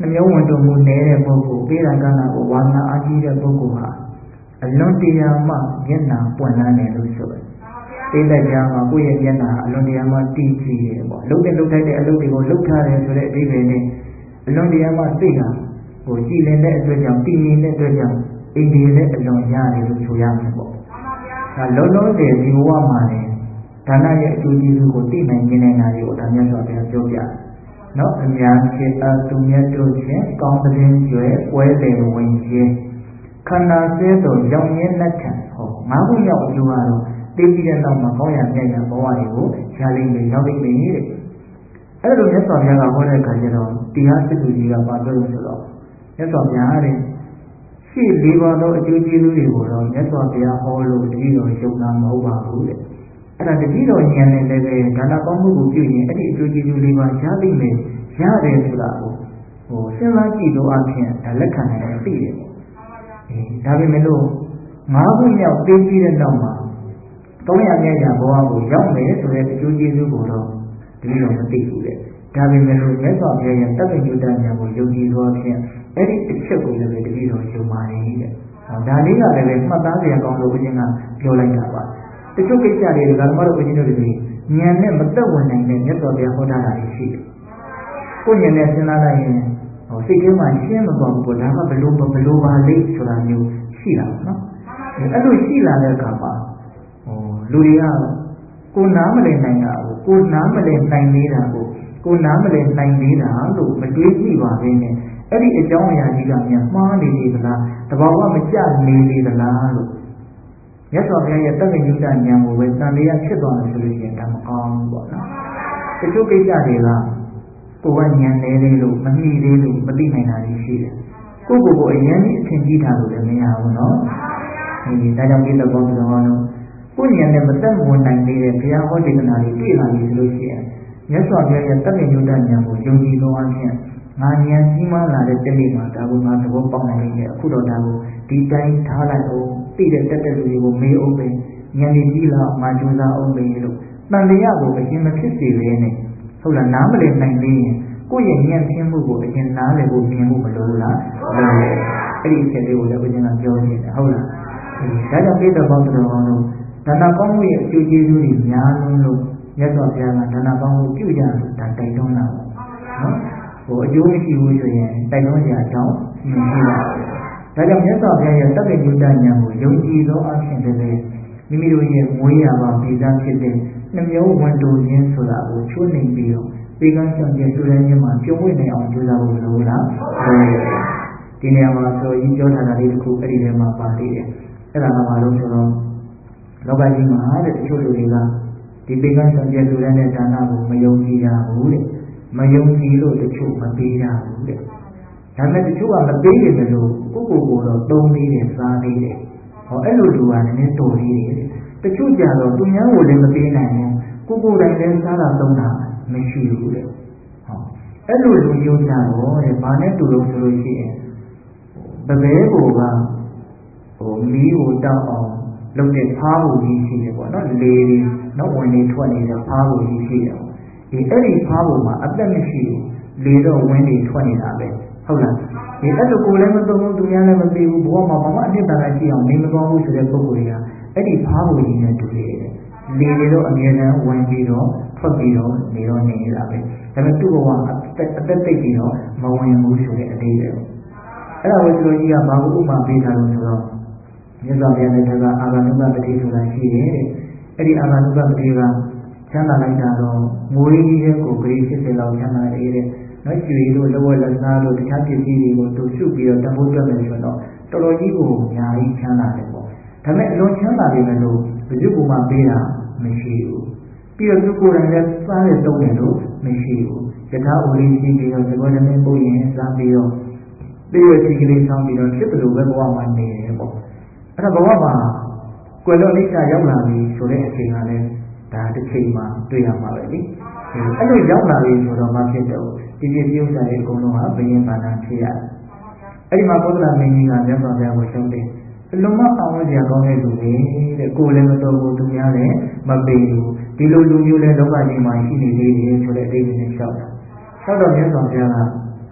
နှမျိုးဝင်တို့မူနေတဲ့ပုဂ္ဂိုလ်ပေးတာကနာကိုဝါနာအကြီးတဲ့ပုဂ္ဂိုလ်ဟာအလွန်တရာမှမျက်နှာပွင့်လန်းတယ်လို့ဆိုတယ်။ပေးတဲ့ကြားမှာကိုယ့်ရဲ့မျက်နှာအလွန်တရာမှတည်ကြည်တယ်ပေါ့။လှုပ်တဲ့လှုပ်ထိုက်တဲ့အလုပ်တွေကိုလှုပ်ထားတယ်ဆိုတဲ့အဓိပ္ပာယ်နဲ့အလွန်တရာမှစိတ်ဟာကြည်လင်တဲ့အတွက်ကြောင့်တည်ငြိမ်တဲ့အတွက်ကြောင့်အိန္ဒိယနဲ့အလွန်ရတယ်လို့ဆိုရမယ်ပေါ့။ဒါလုံးလုံးတဲ့ဒီဘဝမှာလည်းဒါနရဲ့အကျိုးကျေးဇူးကိုသိနိုင်ခြင်းနဲ့နိုင်ကိုဒါမြတ်စွာဘုရားပြောပြတယ်။နော်အများဖြစ်အသူမြတ်တို့ချင်းကောင်းတဲ့ကျွဲပွဲလေဝင်ခြင်းခန္ဓာဆဲတော်ရောင်ရင်းလက်ထံဟောငါးခုမြောက်အကျိုးကတော့သိပြီးတဲ့နောက်မှာကောင်းရမြတ်ရဘဝတွေကိုရှားလိမ့်မယ်ရောက်လိမ့်မယ်တဲ့။အဲ့လိုမြတ်စွာဘုရားကဟောတဲ့အခါကျတော့တရားစစ်သူကြီးကပါပြောလို့ဆိုတော့မြတ်စွာဘုရားတဲ့ရှေ့၄ပါးသောအကျိုးကျေးဇူးတွေကိုတော့မြတ်စွာဘုရားဟောလို့တတိတော်ရှုံးတာမဟုတ်ပါဘူးတဲ့။အဲ့ဒါတတိတော်ဉာဏ်နဲ့လည်းပဲဒါနကောင်းမှုကိုပြုရင်အဲ့ဒီအကျိုးကျေးဇူး၄ပါးရလိမ့်မယ်ရတယ်ဆိုတာကိုစဉ်းစားကြည့်လို့အဖြစ်ဒါလက်ခံနိုင်တယ်သိတယ်။ဒါပေမဲ့လို့ငါးခုမြောက်သိပြီးတဲ့နောက်မှာ300မြတ်ရာဘဝကိုရောက်မယ်ဆိုတဲ့အကျိုးကျေးဇူးကိုတော့တတိတော်မသိဘူးတဲ့။ဒါပေမဲ့လို့မြတ်စွာဘုရားရဲ့တပ္ပညုတဉာဏ်ကိုယုံကြည်သောအဖြစ်အဲ့ဒီအချက်ကိုလည်းတတိတော်ယုံပါတယ်တဲ့။ဒါလေးကလည်းပဲမှတ်သားစရာကောင်းလို့ဦးဇင်းကပြောလိုက်တာပါ။တချို့ကိစ္စတွေကဓမ္မတော်ဦးဇင်းတို့တွေဉာဏ်နဲ့မသက်ဝင်နိုင်တဲ့မြတ်စွာဘုရားဟောထားတာရှိတယ်။ကိုယ်ဉာဏ်နဲ့စဉ်းစားလိုက်ရင်စိတ်ထဲမှာရှင်းမသွားဘူးပေါ့ဒါကဘလို့ပါလိမ့်ဆိုတာမျိုးရှိတာပေါ့နော်။အဲ့လိုရှိလာတဲ့အခါမှာလူတွေကကိုနားမလည်နိုင်တာကိုနားမလည်နိုင်နေတာကိုနားမလည်နိုင်နေတာလို့မတွေးကြည့်ပါဘဲနဲ့အဲ့ဒီအကြောင်းအရာကြီးကများမှားနေလေသလားတဘာဝမကျနေလေသလားလို့မြတ်စွာဘုရားရဲ့တပ္ပညုတဉာဏ်ကိုပဲတန်တရားဖြစ်သွားတယ်ဆိုလို့ရှိရင်ဒါမကောင်းဘူးပေါ့နော်တချို့ကိစ္စတွေကကိုယ်ကဉာဏ်နေလေးလို့မမိသေးလို့မသိနိုင်တာရှိတယ်ကိုအရင်ကြီးအထင်ကြီးတာလို့လည်းမရဘူးနော်ဒါကြောင့်ဒီတော့ဘောင်းတော်ကတော့ကိုဉာဏ်နဲ့မသက်ဝင်နိုင်သေးတဲ့ဘုရားဟောဒေသနာတွေတွေ့လာပြီဆိုလို့ရှိရင်မြတ်စွာဘုရားရဲ့တပ္ပညုတဉာဏ်ကိုယုံကြည်သောအဖြစ်ငါဉာဏ်ကြီးမားလာတဲ့တနေ့မှာဒါကိုငါသဘောပေါက်နိုင်တယ်အခုတော့ဒါကိုဒီတိုင်းထားလိုက်အောင်သိတဲ့တက်လူတွေကိုမေးအောင်ပဲဉာဏ်ကြီးလာမှကြိုးစားအောင်ပဲလို့တန်တရားကိုအရင်မဖြစ်စေဘဲနဲ့ဟုတ်လားနားမလည်နိုင်သေးရင်ကိုယ့်ရဲ့ဉာဏ်ဖြင်းမှုကိုအရင်နားလည်ဖို့မြင်မှုမလိုလားအဲ့ဒီအချက်လေးကိုလည်းဘုရားကပြောနေတယ်ဟုတ်လားဒါကြောင့်ပြည့်တဲ့ဘောင်းတော်တော်တို့ဒါနကောင်းမှုရဲ့အကျိုးကျေးဇူးတွေများလို့မြတ်စွာဘုရားကဒါနကောင်းမှုပြုကြလို့ဒါတိုက်တွန်းတာနော်အကျိုးမရှိဘူးဆိုရင်တိုက်တွန်းကြအကြောင်းမရှိပါဘူးဒါကြောင့်မြတ်စွာဘုရားရဲ့တပ္ပညုတဉာဏ်ကိုယုံကြည်သောအဖြစ်တည်းမိမိတို့ရဲ့မွေးရာပါဗီဇဖြစ်တဲ့နှမျိုးဝန်တိုခြင်းဆိုတာကိုချိုးနှိမ်ပြီးတော့ပေကန်းဆောင်ကျဆူရင်းချင်းမှာပြုံးဝင့်နိုင်အောင်ကြိုးစားဖို့လိုလားဒီနေရာမှာဆိုရင်ပြောထားတာလေးတစ်ခုအဲ့ဒီထဲမှာပါသေးတယ်အဲ့ဒါကဘာလို့ဆိုတော့လောကကြီးမှာတဲ့တချို့လူတွေကဒီပေကန်းဆောင်ကျဆူရင်းတဲ့ဒါနကိုမယုံကြည်ရဘူးတဲ့မယုံကြည်လို့တချို့မပေးရဘူးတဲ့ဒါမဲ့တချို့ကမပေးရတယ်လို့ကိုတော့သုံးသေးတယ်စားသေးတယ်အဲ့လိုလူကလည်းတော်သေးတယ်တချို့ကြတော့သူများကိုလည်းမပေးနိုင်ဘူးကိုယ်တိုင်လည်းစားတာသုံးတာမရှိဘူးတဲ့အဲ့လိုလူမျိုးကြတော့တဲ့ဘာနဲ့တူလို့ဆိုလို့ရှိရင်ပပဲကိုကမီးကိုတောက်အောင်လုပ်တဲ့ဖားဖို့ကြီးရှိတယ်ပေါ့နော်လေနော်ဝင်နေထွက်နေတဲ့ဖားဖို့ကြီးရှိတယ်အဲ့ဒီဖားဖို့မှာအသက်မရှိဘူးလေတော့ဝင်နေထွက်နေတာပဲဟုတ်လားအဲ့လိုကိုယ်လည်းမသုံးဘူးသူများလည်းမပေးဘူးဘဝမှာဘာမှအနှစ်သာရရှိအောင်နေမသွားဘူးဆိုတဲ့ပုဂ္ဂိုလ်တွေကအဲ့ဒီဖားဖို့ကြီးနဲ့တူနေတယ်လေတွေတော့အမြဲတမ်းဝင်ပြီးတော့ထွက်ပြီးတော့နေတော့နေနေတာပဲဒါပေမဲ့သူ့ဘဝအသက်သိပြီးတော့မဝင်ဘူးဆိုတဲ့အသေးပဲအဲ့ဒါကိုသူတို့ကြီးကဘာကိုဥပမာပေးထားလို့ဆိုတော့မြတ်စွာဘုရားနဲ့တကအာဂန္တုကပတိဆိုတာရှိတယ်တဲ့အဲ့ဒီအာဂန္တုကပတိကချမ်းသာလိုက်တာတော့ငွေကြီးတဲ့ကိုဂရိ80လောက်ချမ်းသာတယ်တဲ့နော်ရွှေတို့လက်ဝဲလက်စားတို့တခြားပစ္စည်းတွေကိုသူစုပြီးတော့တန်ဖိုးတွက်မယ်ဆိုတော့တော်တော်ကြီးကိုအများကြီးချမ်းသာတယ်ပေါ့ဒါပေမဲ့အလွန်ချမ်းသာတယ်လို့ဘယ်သူကမှပေးတာမရှိဘူးပြီးတော့သူကိုယ်တိုင်လည်းစားရတုံးတယ်လို့မရှိဘူးယထာဥလေးရှိပြီးတော့သဘောတည်းပုတ်ရင်စားပြီးတော့တည့်ရစီကလေးဆောင်းပြီးတော့ဖြစ်တယ်လို့ပဲဘဝမှာနေတယ်ပေါ့အဲ့ဒါဘဝမှာကွယ်လွန်အိဋ္ဌာရောက်လာပြီဆိုတဲ့အချိန်ကလည်းဒါတစ်ချိန်မှာတွေ့ရမှာပဲလေအဲ့လိုရောက်လာပြီဆိုတော့မှဖြစ်တော့ဒီပြည့်ဥစ္စာတွေအကုန်လုံးဟာဘယင်ဘာနာဖြစ်ရတယ်အဲ့ဒီမှာပုဒ္ဒနာမင်းကြီးကမြတ်စွာဘုရားကိုရှုံးတယ်အလုံးမအောင်စရာကောင်းတဲ့လူတွေတဲ့ကိုယ်လည်းမတော်ဘူးသူများလည်းမပေးဘူးဒီလိုလူမျိုးလည်းလောကကြီးမှာရှိနေသေးတယ်ဆိုတဲ့အဓိပ္ပာယ်နဲ့လျှောက်တာလျှောက်တော့မြတ်စွာဘုရားက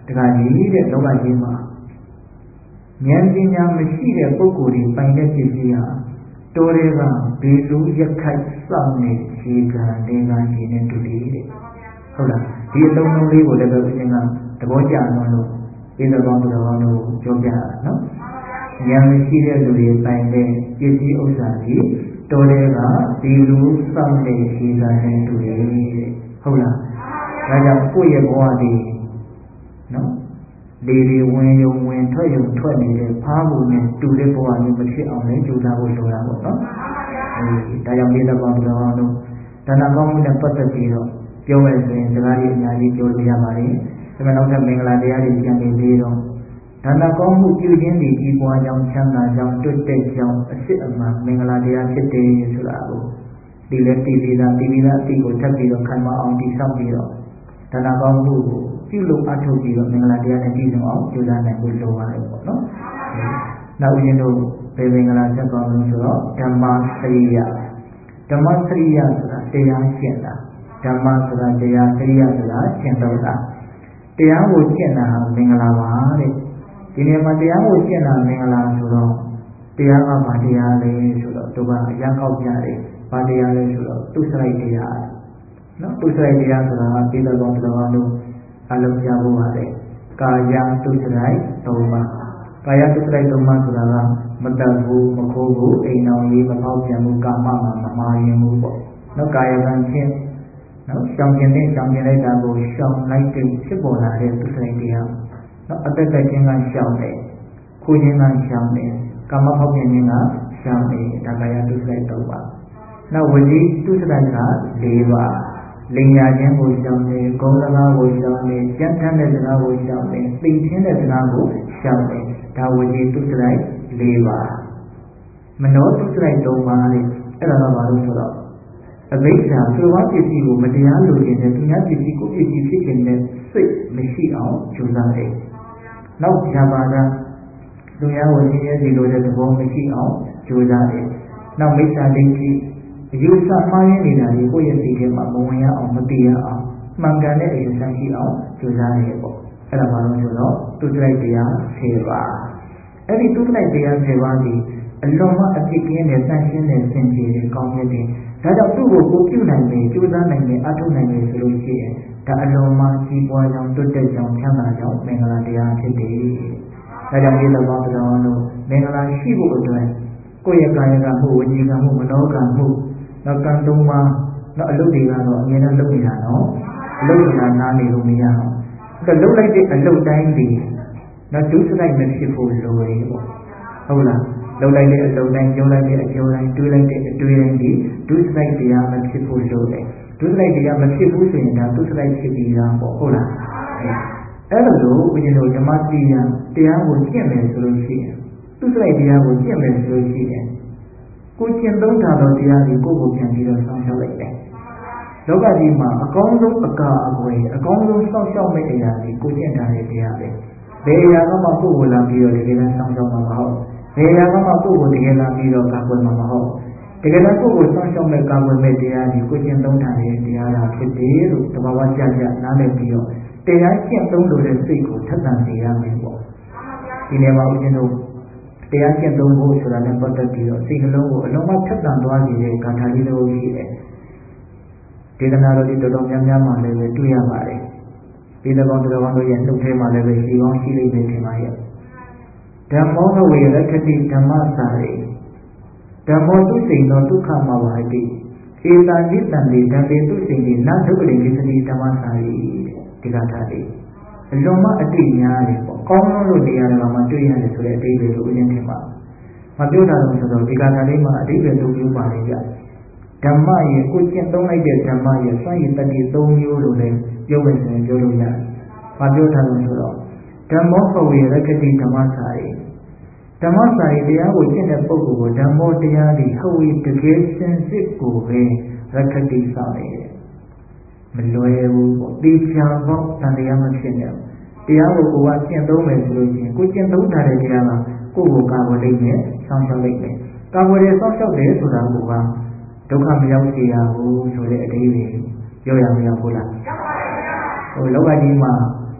တခါကြီးတဲ့လောကကြီးမှာဉာဏ်ပညာမရှိတဲ့ပုဂ္ဂိုလ်တွေပိုင်တဲ့ပစ္စည်းဟာတော်တွေကဘေလူရက်ခိုက်စောင့်နေခြေကံတွေကခြေနဲ့တူတယ်တဲ့ဟုတ်လားဒီအသုံးလုံးလေးကိုလည်းပဲဦးဇင်းကသဘောကျအောင်လို့ပြည့်စုံသောသူတော်ကောင်းတို့ပြောပြတာနော်ဉာဏ်မရှိတဲ့လူတွေပိုင်တဲ့ပစ္စည်းဥစ္စာကြီးတော်တွေကဘေလူစောင့်နေခြေကံနဲ့တူတယ်တဲ့ဟုတ်လားဒါကြောင့်ကိုယ့်ရဲ့ဘဝဒီနော်လေတွေဝင်ယုံဝင်ထွက်ယုံထွက်နေတဲ့ဖားဖို့နဲ့တူတဲ့ဘဝမျိုးမဖြစ်အောင်လည်းကြိုးစားဖို့လိုတာပေါ့နော်ဒါကြောင့်ဒီတော့ဘုရားတို့ဒါနကောင်းမှုနဲ့ပတ်သက်ပြီးတော့ပြောရဆိုရင်စကားကြီးအများကြီးပြောလို့ရပါတယ်ဒါပေမဲ့နောက်ထပ်မင်္ဂလာတရားတွေပြန်နေပြီးတော့ဒါနကောင်းမှုပြုခြင်းဒီကြီးပွားကြောင်းချမ်းသာကြောင်းတွတ်တက်ကြောင်းအစစ်အမှန်မင်္ဂလာတရားဖြစ်တယ်ဆိုတာကိုဒီလက်တီပြီးသားအတိကိုထပ်ပြီးတော့ခံမအောင်တည်ဆောက်ပြီးတော့ဒါနကောင်းမှုကိုပြုလုပ်အထောက်ပြီးတော့မင်္ဂလာတရားနဲ့ပြည့်စုံအောင်ကြိုးစားနိုင်ဖို့လိုပါတယ်ပေါ့နော်။နောက်ဦးဇင်းတို့ဘယ်မင်္ဂလာချက်ကောင်းလို့ဆိုတော့ဓမ္မစရိယဆိုတာတရားရှင်းတာဓမ္မဆိုတာတရားစရိယဆိုတာရှင်းတော့တာတရားကိုရှင်းတာဟာမင်္ဂလာပါတဲ့ဒီနေရာမှာတရားကိုရှင်းတာမင်္ဂလာဆိုတော့တရားကဘာတရားလဲဆိုတော့သူကအရာကောက်ပြတယ်ဘာတရားလဲဆိုတော့သူစရိုက်တရားနော်သူစရိုက်တရားဆိုတာပြည်တော်တော်တို့အလုံးကြဖို့ပါတယ်ကာယတုစရိုက်3ပါးကာယတုစရိုက်3ပါးဆိုတာကမတတ်ဘူးမခိုးဘူးအိမ်တော်ကြီးမဖောက်ပြန်ဘူးကာမမှာမမာရင်ဘူးပေါ့နော်ကာယကံချင်းနော်ရှောင်ကျင်လိုက်တာကိုရှောင်လိုက်တဲ့ဖြစ်ပေါ်လာတဲ့တုစရိုက်တရားနော်အသက်သက်ချင်းကရှောင်တယ်ခိုးခြင်းကရှောင်တယ်ကာမဖောက်ပြန်ခြင်းကရှောင်တယ်ဒါကာယတုစရိုက်3ပါးနောက်ဝစီတုစရိုက်က4ပါးလင်ညာခြင်းကိုရှောင်တယ်ဂုဏ်စကားကိုရှောင်တယ်ကြံ့ထမ်းတဲ့စကားကိုရှောင်တယ်သိချင်းတဲ့စကားကိုရှောင်တယ်ဒါဝစီတုစရိုက်4ပါးမနောတုစရိုက်3ပါးလေအဲ့ဒါကဘာလို့ဆိုတော့အဘိဓါသူတော်ပစ္စည်းကိုမတရားလိုချင်တဲ့သူများပစ္စည်းကိုပစ္စည်းဖြစ်ခြင်းနဲ့စိတ်မရှိအောင်ကြိုးစားတယ်နောက်ဇာပါဒသူများကိုရှင်းရဲစီလိုတဲ့သဘောမရှိအောင်ကြိုးစားတယ်နောက်မိစ္ဆာဒိဋ္ဌိအယူဆမှားရင်းနေတာဒီကိုယ့်ရဲ့စိတ်ထဲမှာမဝင်ရအောင်မတည်ရအောင်မှန်ကန်တဲ့အယူဆရှိအောင်ကြိုးစားရပေါ့အဲ့ဒါဘာလို့ဆိုတော့သူတလိုက်တရား10ပါးအဲ့ဒီသူတလိုက်တရား10ပါးဒီအလွန်မှအဖြစ်ကင်းတဲ့တန်ရှင်းတဲ့စင်ကြယ်တဲ့ကောင်းမြတ်တဲ့ဒါကြောင့်သူ့ကိုကိုပြုနိုင်မယ်ကြိုးစားနိုင်မယ်အထောက်နိုင်မယ်ဆိုလို့ရှိရင်ဒါအလွန်မှကြီးပွားကြောင်းတွတ်တက်ကြောင်းချမ်းသာကြောင်းမင်္ဂလာတရားဖြစ်တယ်ဒါကြောင့်ဒီလိုပါတော်လို့မင်္ဂလာရှိဖို့အတွက်ကိုယ့်ရဲ့ကာယကမှုဝစီကမှုမနောကမှုနောက်ကံ3ပါးနောက်အလုပ်တွေကတော့အမြဲတမ်းလုပ်နေတာနော်အလုပ်ဆိုတာနားနေလို့မရအောင်အဲ့တော့လုပ်လိုက်တဲ့အလုပ်တိုင်းဒီနောက်ဒုစရိုက်မဖြစ်ဖို့လိုတယ်ပေါ့ဟုတ်လားလုပ်လိုက်တဲ့အလုပ်တိုင်းပြောလိုက်တဲ့အပြောတိုင်းတွေးလိုက်တဲ့အတွေးတိုင်းဒီဒုစရိုက်တရားမဖြစ်ဖို့လိုတယ်ဒုစရိုက်တရားမဖြစ်ဘူးဆိုရင်ဒါဒုစရိုက်ဖြစ်ပြီးသားပေါ့ဟုတ်လားအဲ့လိုလို့ဦးဇင်းတို့ဓမ္မတရားကိုကျင့်မယ်ဆိုလို့ရှိရင်ဒုစရိုက်တရားကိုကျင့်မယ်ဆိုလို့ရှိရင်ကိုကျင့်သုံးတာတော့တရားတွေကိုကိုပြန်ပြီးတော့ဆောင်းရှောက်လိုက်တယ်လောကကြီးမှာအကောင်းဆုံးအကာအကွယ်အကောင်းဆုံးဆောင်းရှောက်မဲ့အရာတွေကိုကျင့်တာတဲ့တရားပဲဘယ်အရာကမှကိုယ်ကိုလာပြီးတော့တကယ်တမ်းဆောင်းရှောက်မှာမဟုတ်ဘယ်အရာကမှကိုယ်ကိုတကယ်လာပြီးတော့ကာကွယ်မှာမဟုတ်တကယ်တမ်းကိုယ်ကိုဆောင်းရှောက်မဲ့ကာကွယ်မဲ့တရားတွေကိုကျင့်သုံးတာတဲ့တရားသာဖြစ်တယ်လို့သဘာဝကျကျနားလည်ပြီးတော့တရားကျင့်သုံးလို့တဲ့စိတ်ကိုထပ်သန်စေရမယ်ပေါ့ဒီနေရာမှာဦးဇင်းတို့တရားကျင့်သုံးဖို့ဆိုတာနဲ့ပတ်သက်ပြီးတော့စိတ်နှလုံးကိုအလုံးမထက်သန်သွားစေတဲ့ဂါထာလေးတစ်ခုရှိတယ်။ဒေသနာတော်ဒီတော်တော်များများမှလည်းပဲတွေ့ရပါတယ်။ဒီတော်တော်တို့ရဲ့နှုတ်ထဲမှာလည်းပဲရှိကောင်းရှိလိမ့်မယ်ထင်ပါရဲ့။ဓမ္မောဝေရခတိဓမ္မစာရိဓမ္မောသူစိန်သောဒုက္ခမဝါတိဧတာနိတံလေဓမ္မေသူစိန်ဒီနဒုက္ခလေကိသတိဓမ္မစာရိဒီဂါထာလေးအလွန်မှအတိများတယ်ပေါ့ကောင်းလို့နေရာတွေမှာတွေ့ရတယ်ဆိုတဲ့အတိတ်တွေကိုဦးရင်းထင်ပါမပြောတာလို့ဆိုတော့ဒီကထာလေးမှာအတိတ်တွေသုံးမျိုးပါလေကြဓမ္မရဲ့ကိုကျင့်သုံးလိုက်တဲ့ဓမ္မရဲ့စွန့်ရည်တတိ3မျိုးလို့လည်းပြောဝင်ဆိုရင်ပြောလို့ရတယ်မပြောတာလို့ဆိုတော့ဓမ္မောပဝေရကတိဓမ္မစာရိဓမ္မစာရိတရားကိုကျင့်တဲ့ပုဂ္ဂိုလ်ကိုဓမ္မောတရားဒီဟဝေတကယ်စင်စစ်ကိုပဲရကတိဆောင်နေတယ်မလွယ်ဘူးပေါ့တေချာပေါ့တန်တရားမဖြစ်နဲ့တရားကိုကိုယ်ကကျင့်သုံးမယ်ဆိုလို့ရှိရင်ကိုကျင့်သုံးထားတဲ့တရားကကိုယ်ကိုကာကွယ်လိမ့်မယ်ဆောင်းရှောက်လိမ့်မယ်ကာကွယ်တယ်ဆောင်းရှောက်တယ်ဆိုတာကဒုက္ခမရောက်စေရဘူးဆိုတဲ့အဓိပ္ပာယ်ပြောရမရဘူးလားဟိုလောကကြီးမှာ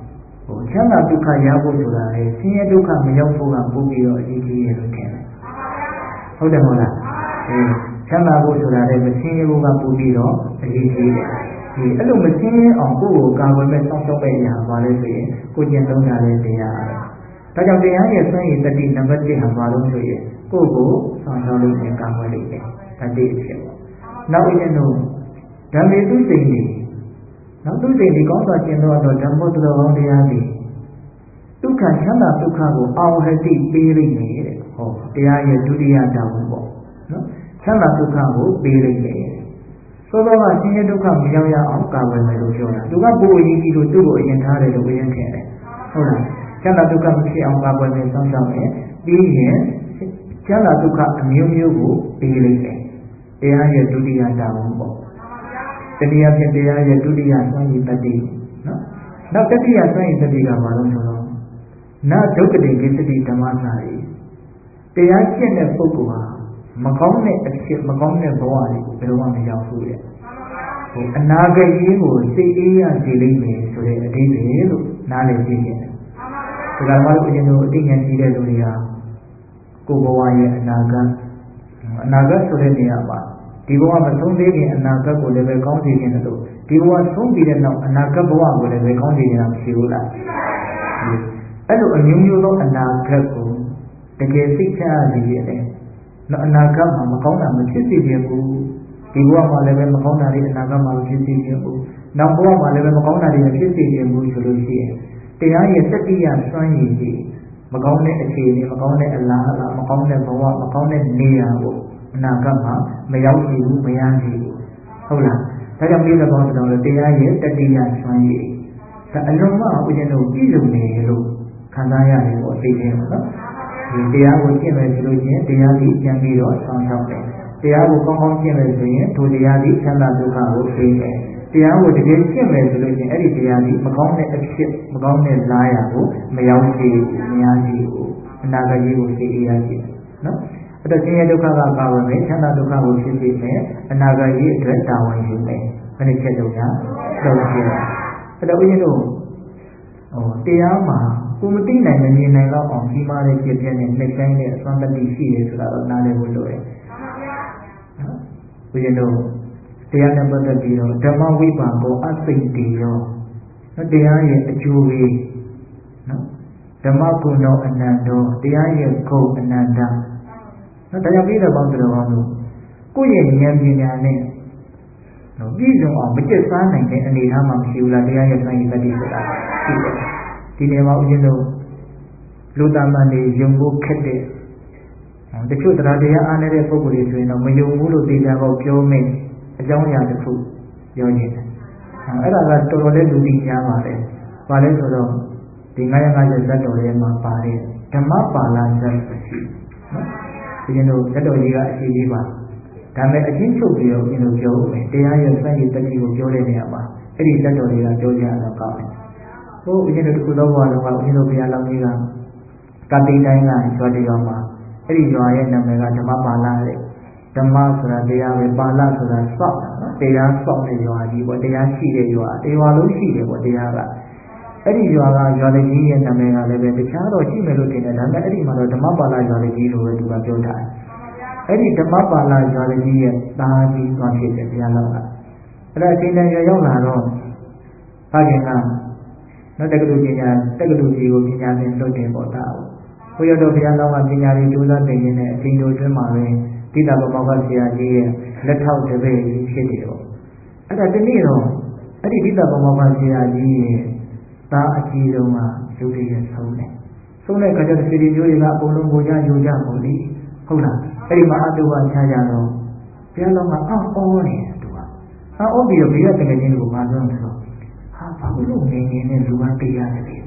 ချမ်းသာဒုက္ခရဖို့ဆိုတာလေဆင်းရဲဒုက္ခမရောက်ဖို့ကပို့ပြီးတော့အရေးကြီးတယ်လို့ထင်တယ်ဟုတ်တယ်မဟုတ်လားချမ်းသာဖို့ဆိုတာလေမဆင်းရဲဖို့ကပို့ပြီးတော့အရေးကြီးတယ်အဲ့လိုမဆင်းရဲအောင်ကိုယ့်ကိုကာကွယ်မဲ့စောင့်ရှောက်မဲ့နေရာပါလဲဆိုရင်ကိုကျင့်သုံးတာလည်းတရားဒါကြောင့်တရားရဲ့စွမ်းရည်တတိနံပါတ်1ဟာဘာလို့ဆိုရင်ကိုယ့်ကိုစောင့်ရှောက်လို့နဲ့ကာကွယ်လို့တယ်ဒါတိအဖြစ်ပေါ့နောက်ဦးဇင်းတို့ဓမ္မေသူစိတ်နေနောက်သူစိတ်ဒီကောင်းစွာကျင့်သုံးတော့ဓမ္မတော်ကောင်းတရားတွေဒုက္ခချမ်းသာဒုက္ခကိုအာဝဟတိပေးလိမ့်မယ်တဲ့ဟောတရားရဲ့ဒုတိယတာဝန်ပေါ့နော်ချမ်းသာဒုက္ခကိုပေးလိမ့်မယ်သောသောကဆင်းရဲဒုက္ခမရောက်ရအောင်ကာကွယ်မယ်လို့ပြောတာသူကပိုအရေးကြီးလို့သူ့ကိုအရင်ထားတယ်လို့ဝိညာဉ်ထင်တယ်ဟုတ်လားချမ်းသာဒုက္ခမဖြစ်အောင်ကာကွယ်မယ်စောင့်ရှောက်မယ်ပြီးရင်ချမ်းသာဒုက္ခအမျိုးမျိုးကိုပေးလိမ့်မယ်တရားရဲ့ဒုတိယတာဝန်ပေါ့တနည်းအားဖြင့်တရားရဲ့ဒုတိယစွမ်းရည်တတိနော်နောက်တတိယစွမ်းရည်တတိကဘာလို့ဆိုတော့နာဒုက္ခတိကိစ္စတိဓမ္မစာရီတရားကျင့်တဲ့ပုဂ္ဂိုလ်ဟာမကောင်းတဲ့အဖြစ်မကောင်းတဲ့ဘဝတွေကိုဘယ်တော့မှမရောက်ဘူးတဲ့အနာဂတ်ကြီးကိုစိတ်အေးရစေလိမ့်မယ်ဆိုတဲ့အဓိပ္ပာယ်လို့နားလည်သိနေတယ်ဒါကမှလို့ဦးဇင်းတို့အသိဉာဏ်ရှိတဲ့လူတွေဟာကိုယ်ဘဝရဲ့အနာဂတ်ဆိုတဲ့နေရာမှာဒီဘဝမဆုံးသေးခင်အနာဂတ်ကိုလည်းပဲကောင်းစေခြင်းလို့ဒီဘဝဆုံးပြီးတဲ့နောက်အနာဂတ်ဘဝကိုလည်းပဲကောင်းစေခြင်းမရှိဘူးလားအဲ့လိုအမျိုးမျိုးသောအနာဂတ်ကိုတကယ်သိချရစေရတယ်နော်အနာဂတ်မှာမကောင်းတာမဖြစ်စေခြင်းဘူးဒီဘဝမှာလည်းပဲမကောင်းတာတွေအနာဂတ်မှာမဖြစ်စေခြင်းဘူးနောက်ဘဝမှာလည်းပဲမကောင်းတာတွေဖြစ်စေခြင်းဘူးဆိုလို့ရှိရင်တရားရဲ့တတိယစွမ်းရည်ကြီးမကောင်းတဲ့အခြေအနေမကောင်းတဲ့အလားအလာမကောင်းတဲ့ဘဝမကောင်းတဲ့နေရာကိုအနာဂတ်မှာမရောက်ရှိဘူးမရရှိဘူးဟုတ်လားဒါကြောင့်ပြီးတော့ဆိုတော့တရားရဲ့တတိယစွမ်းရည်ဒါအလုံးမဦးဇင်းတို့ပြည်စုံနေလို့ခံစားရတယ်ပေါ့သိတယ်နော်ဒီတရားကိုကျင့်မယ်ဆိုလို့ချင်းတရားကြီးပြန်ပြီးတော့ဆောင်ရှောက်တယ်တရားကိုကောင်းကောင်းကျင့်မယ်ဆိုရင်ဒုတရားကြီးချမ်းသာဒုက္ခကိုသိတယ်တရားကိုတကယ်ကျင့်မယ်ဆိုလို့ချင်းအဲ့ဒီတရားကြီးမကောင်းတဲ့အဖြစ်မကောင်းတဲ့လားရာကိုမရောက်ရှိဘူးမရရှိဘူးအနာဂတ်ကြီးကိုသိရရှိတယ်နော်အဲ့တော့ဆင်းရဲဒုက္ခကကာဝယ်မယ်ချမ်းသာဒုက္ခကိုဖြစ်စေမယ်အနာဂတ်ကြီးအတွက်တာဝန်ယူမယ်ဘယ်နှချက်တော့ညာတော့ရှိတယ်အဲ့တော့ဦးဇင်းတို့တရားမှာကိုမသိနိုင်မမြင်နိုင်တော့အောင်ကြီးမားတဲ့ဖြစ်ဖြစ်နဲ့လက်ဆိုင်တဲ့အစွမ်းတတိရှိတယ်ဆိုတာတော့နားလည်ဖို့လိုတယ်နော်ဦးဇင်းတို့တရားနဲ့ပတ်သက်ပြီးတော့ဓမ္မဝိပါကောအသိတေရောနော်တရားရဲ့အကျိုးပေးနော်ဓမ္မကုဏောအနန္တောတရားရဲ့ဂုဏ်အနန္တနော်ဒါကြောင့်ပြီးတော့ပေါင်းတော်ကောင်းလို့ကိုယ့်ရဲ့ဉာဏ်ပညာနဲ့နော်ပြည့်စုံအောင်မကျက်စားနိုင်တဲ့အနေအထားမှမရှိဘူးလားတရားရဲ့ဆိုင်ရတတိဆိုတာရှိတယ်ဒီနေရာမှာဦးဇင်းတို့လူသားမှန်နေယုံဖို့ခက်တဲ့တချို့တရားတရားအားနေတဲ့ပုဂ္ဂိုလ်တွေဆိုရင်တော့မယုံဘူးလို့သိကြတော့ပြောမယ်အကြောင်းအရာတစ်ခုပြောနေတယ်အဲ့ဒါကတော်တော်လေးလူသိများပါတယ်ဘာလဲဆိုတော့ဒီ950ဇတ်တော်ထဲမှာပါတယ်ဓမ္မပါဠိဇတ်ရှိနော်ဦးဇင်းတို့ဇတ်တော်ကြီးကအရှိကြီးပါဒါမဲ့အချင်းချုပ်ပြီးတော့ဦးဇင်းတို့ပြောမယ်တရားရဲ့စံရည်တတိကိုပြောတဲ့နေရာမှာအဲ့ဒီဇတ်တော်တွေကပြောကြတော့ကောင်းတယ်ဟိုဦးဇင်းတို့တစ်ခုသောဘဝလုံးကဦးဇင်းတို့ဘုရားလောင်းကြီးကကတိတိုင်းကရွာတရွာမှာအဲ့ဒီရွာရဲ့နာမည်ကဓမ္မပါဠိတဲ့ဓမ္မဆိုတာတရားပဲပါဠိဆိုတာစောက်နော်တရားစောက်တဲ့ရွာကြီးပေါ့တရားရှိတဲ့ရွာတရားလုံးရှိတယ်ပေါ့တရားကအဲ့ဒီရွာကရွာလေးကြီးရဲ့နာမည်ကလည်းပဲတခြားတော့ရှိမယ်လို့ထင်တယ်ဒါပေမဲ့အဲ့ဒီမှာတော့ဓမ္မပါဠိရွာလေးကြီးလို့ပဲသူကပြောထားတယ်အဲ့ဒီဓမ္မပါဠိရွာလေးကြီးရဲ့တာကြီးသွားဖြစ်တယ်ဘုရားလောင်းကအဲ့ဒါအချိန်တန်ရောက်လာတော့ဖခင်ကနော်တက္ကသိုလ်ကြီးကိုပညာသင်လွတ်တယ်ပေါ့တာဘုရားတော်ဘုရားလောင်းကပညာရေးကြိုးစားသင်ရင်းနဲ့အချိန်တိုအတွင်းမှာပဲတိတ္တဗမောကဆရာကြီးရဲ့လက်ထောက်တပည့်ကြီးဖြစ်တယ်ပေါ့အဲ့ဒါဒီနေ့တော့အဲ့ဒီတိတ္တဗမောကဆရာကြီးရဲ့သားအကြီးဆုံးကရုပ်ရည်ဆုံးတယ်ဆုံးတဲ့ခါကျတော့စီရီမျိုးတွေကအကုန်လုံးကိုကြယူကြပေါ့လေဟုတ်လားအဲ့ဒီမှာအတုဝချကြတော့ဘုရားလောင်းကအော်နေတယ်သူကအော်ပြီးတော့ဘေးကတကယ်ချင်းကိုမပြောဆိုတော့ဘာလို့ငင်းနဲ့လူကတေးရတယ်လေ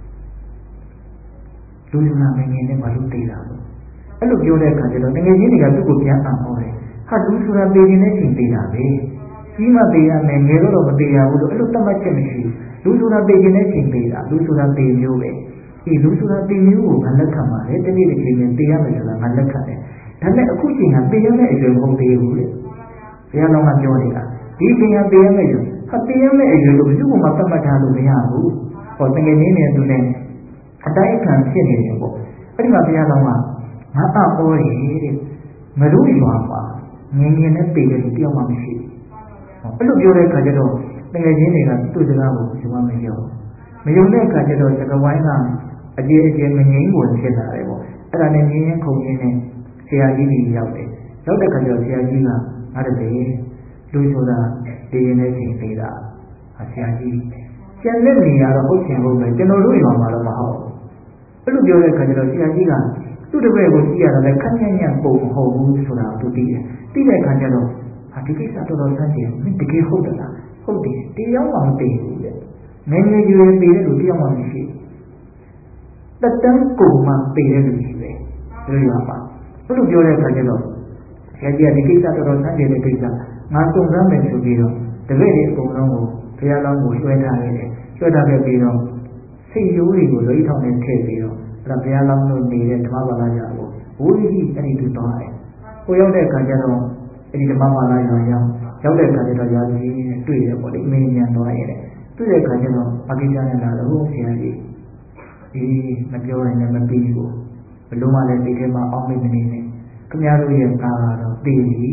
လူနာငင်းနဲ့ဘာလို့တေးတာလဲအဲ့လိုပြောတဲ့အခါကျတော့ငယ်ချင်းတွေကသူ့ကိုပြန်အော်တယ်ဟာလူဆိုတာတေးနေတဲ့ချိန်တေးတာပဲကြီးမှတေးရမယ်ငယ်တော့မတေးရဘူးလို့အဲ့လိုသတ်မှတ်ချက်မရှိဘူးလူဆိုတာတေးနေတဲ့ချိန်တေးတာလူဆိုတာတေးမျိုးပဲဒီလူဆိုတာတေးမျိုးကိုငါလက်ခံပါတယ်တနေ့တစ်ချိန်နဲ့တေးရမယ်ဆိုတာငါလက်ခံတယ်ဒါနဲ့အခုချိန်ကတေးရမယ့်အရွယ်မဟုတ်သေးဘူးလေဘုရားတော်ကပြောနေတာဒီချိန်ကတေးရမယ့်အရွယ်ဟာတေးရမယ့်အရွယ်လို့ဘယ်သူမှသတ်မှတ်ထားလို့မရဘူးဟဟောတကယ်ကြီးနေသူနဲ့အတိုင်းခံဖြစ်နေတယ်ပေါ့အဲ့ဒီမှာဘုရားတော်ကငါအော်ရတဲ့မလို့ရွာပါငင်းငင်းနဲ့ပေတယ်တယောက်မှမရှိဘူးအဲ့လိုပြောတဲ့အခါကျတော့တကယ်ကြီးတွေကသူ့စကားကိုဒီမှာမယုံတဲ့အခါကျတော့စကဝိုင်းကအကျေအကျေမငြိမ်းဝင်ဖြစ်လာတယ်ပေါ့အဲ့ဒါနဲ့ငင်းရင်ခုန်ရင်းနဲ့ဆရာကြီးကြီးရောက်တယ်ရောက်တဲ့အခါကျတော့ဆရာကြီးကငါတည်းလူဆိုတာဒီရင်နဲ့ချိန်သေးတာဆရာကြီးကျန်တဲ့နေရာတော့ဟုတ်ချင်ဟုတ်မယ်ကျွန်တော်တို့ရွာမှာတော့မဟုတ်အဲ့လိုပြောတဲ့အခါကျတော့ဆရာကြီးကသူ့တပည့်ကိုကြည့်ရတာလည်းခက်ညံ့ညံ့ပုံမဟုတ်ဘူးဆိုတာသူသိတယ်သိတဲ့အခါကျတော့ဒီကိစ္စတော်တော်ဆန်းကျင်မင်းတကယ်ဟုတ်တယ်လားဟုတ်တယ်တရားမှမသိဘူးတဲ့ငယ်ငယ်ရွယ်ပေတဲ့လူတရားမှမရှိတက်တန်းကိုမှပေတဲ့လူရှိပဲတို့ရွာပါအဲ့လိုပြောတဲ့အခါကျတော့ဆရာကြီးကဒီကိစ္စတော်တော်ဆန်းကျင်တဲ့ကိစ္စငါစုံစမ်းမယ်ဆိုပြီးတော့တပည့်တွေအကုန်လုံးကိုဘုရားလောင်းကိုရွှဲထားခဲ့တယ်ရွှဲထားခဲ့ပြီးတော့စိတ်ရိုးတွေကိုလွိထောင်နဲ့ထည့်ပြီးတော့အဲ့ဒါဘုရားလောင်းတို့နေတဲ့ဓမ္မပါဠိရာကိုဝိဟိအဲ့ဒီသူသွားတယ်ကိုရောက်တဲ့အခါကျတော့အဲ့ဒီဓမ္မပါဠိရာရောက်တဲ့အခါကျတော့ရာကြီးတွေ့ရပေါ့လေအမေညာသွားရတယ်တွေ့တဲ့အခါကျတော့အကိစ္စနဲ့လာတော့ဆရာကြီးဒီမပြောရင်လည်းမပြီးဘူးဘလို့မှလည်းဒီထဲမှာအောက်မေ့မနေနဲ့ခင်ဗျားတို့ရဲ့ကာကတော့သိပြီ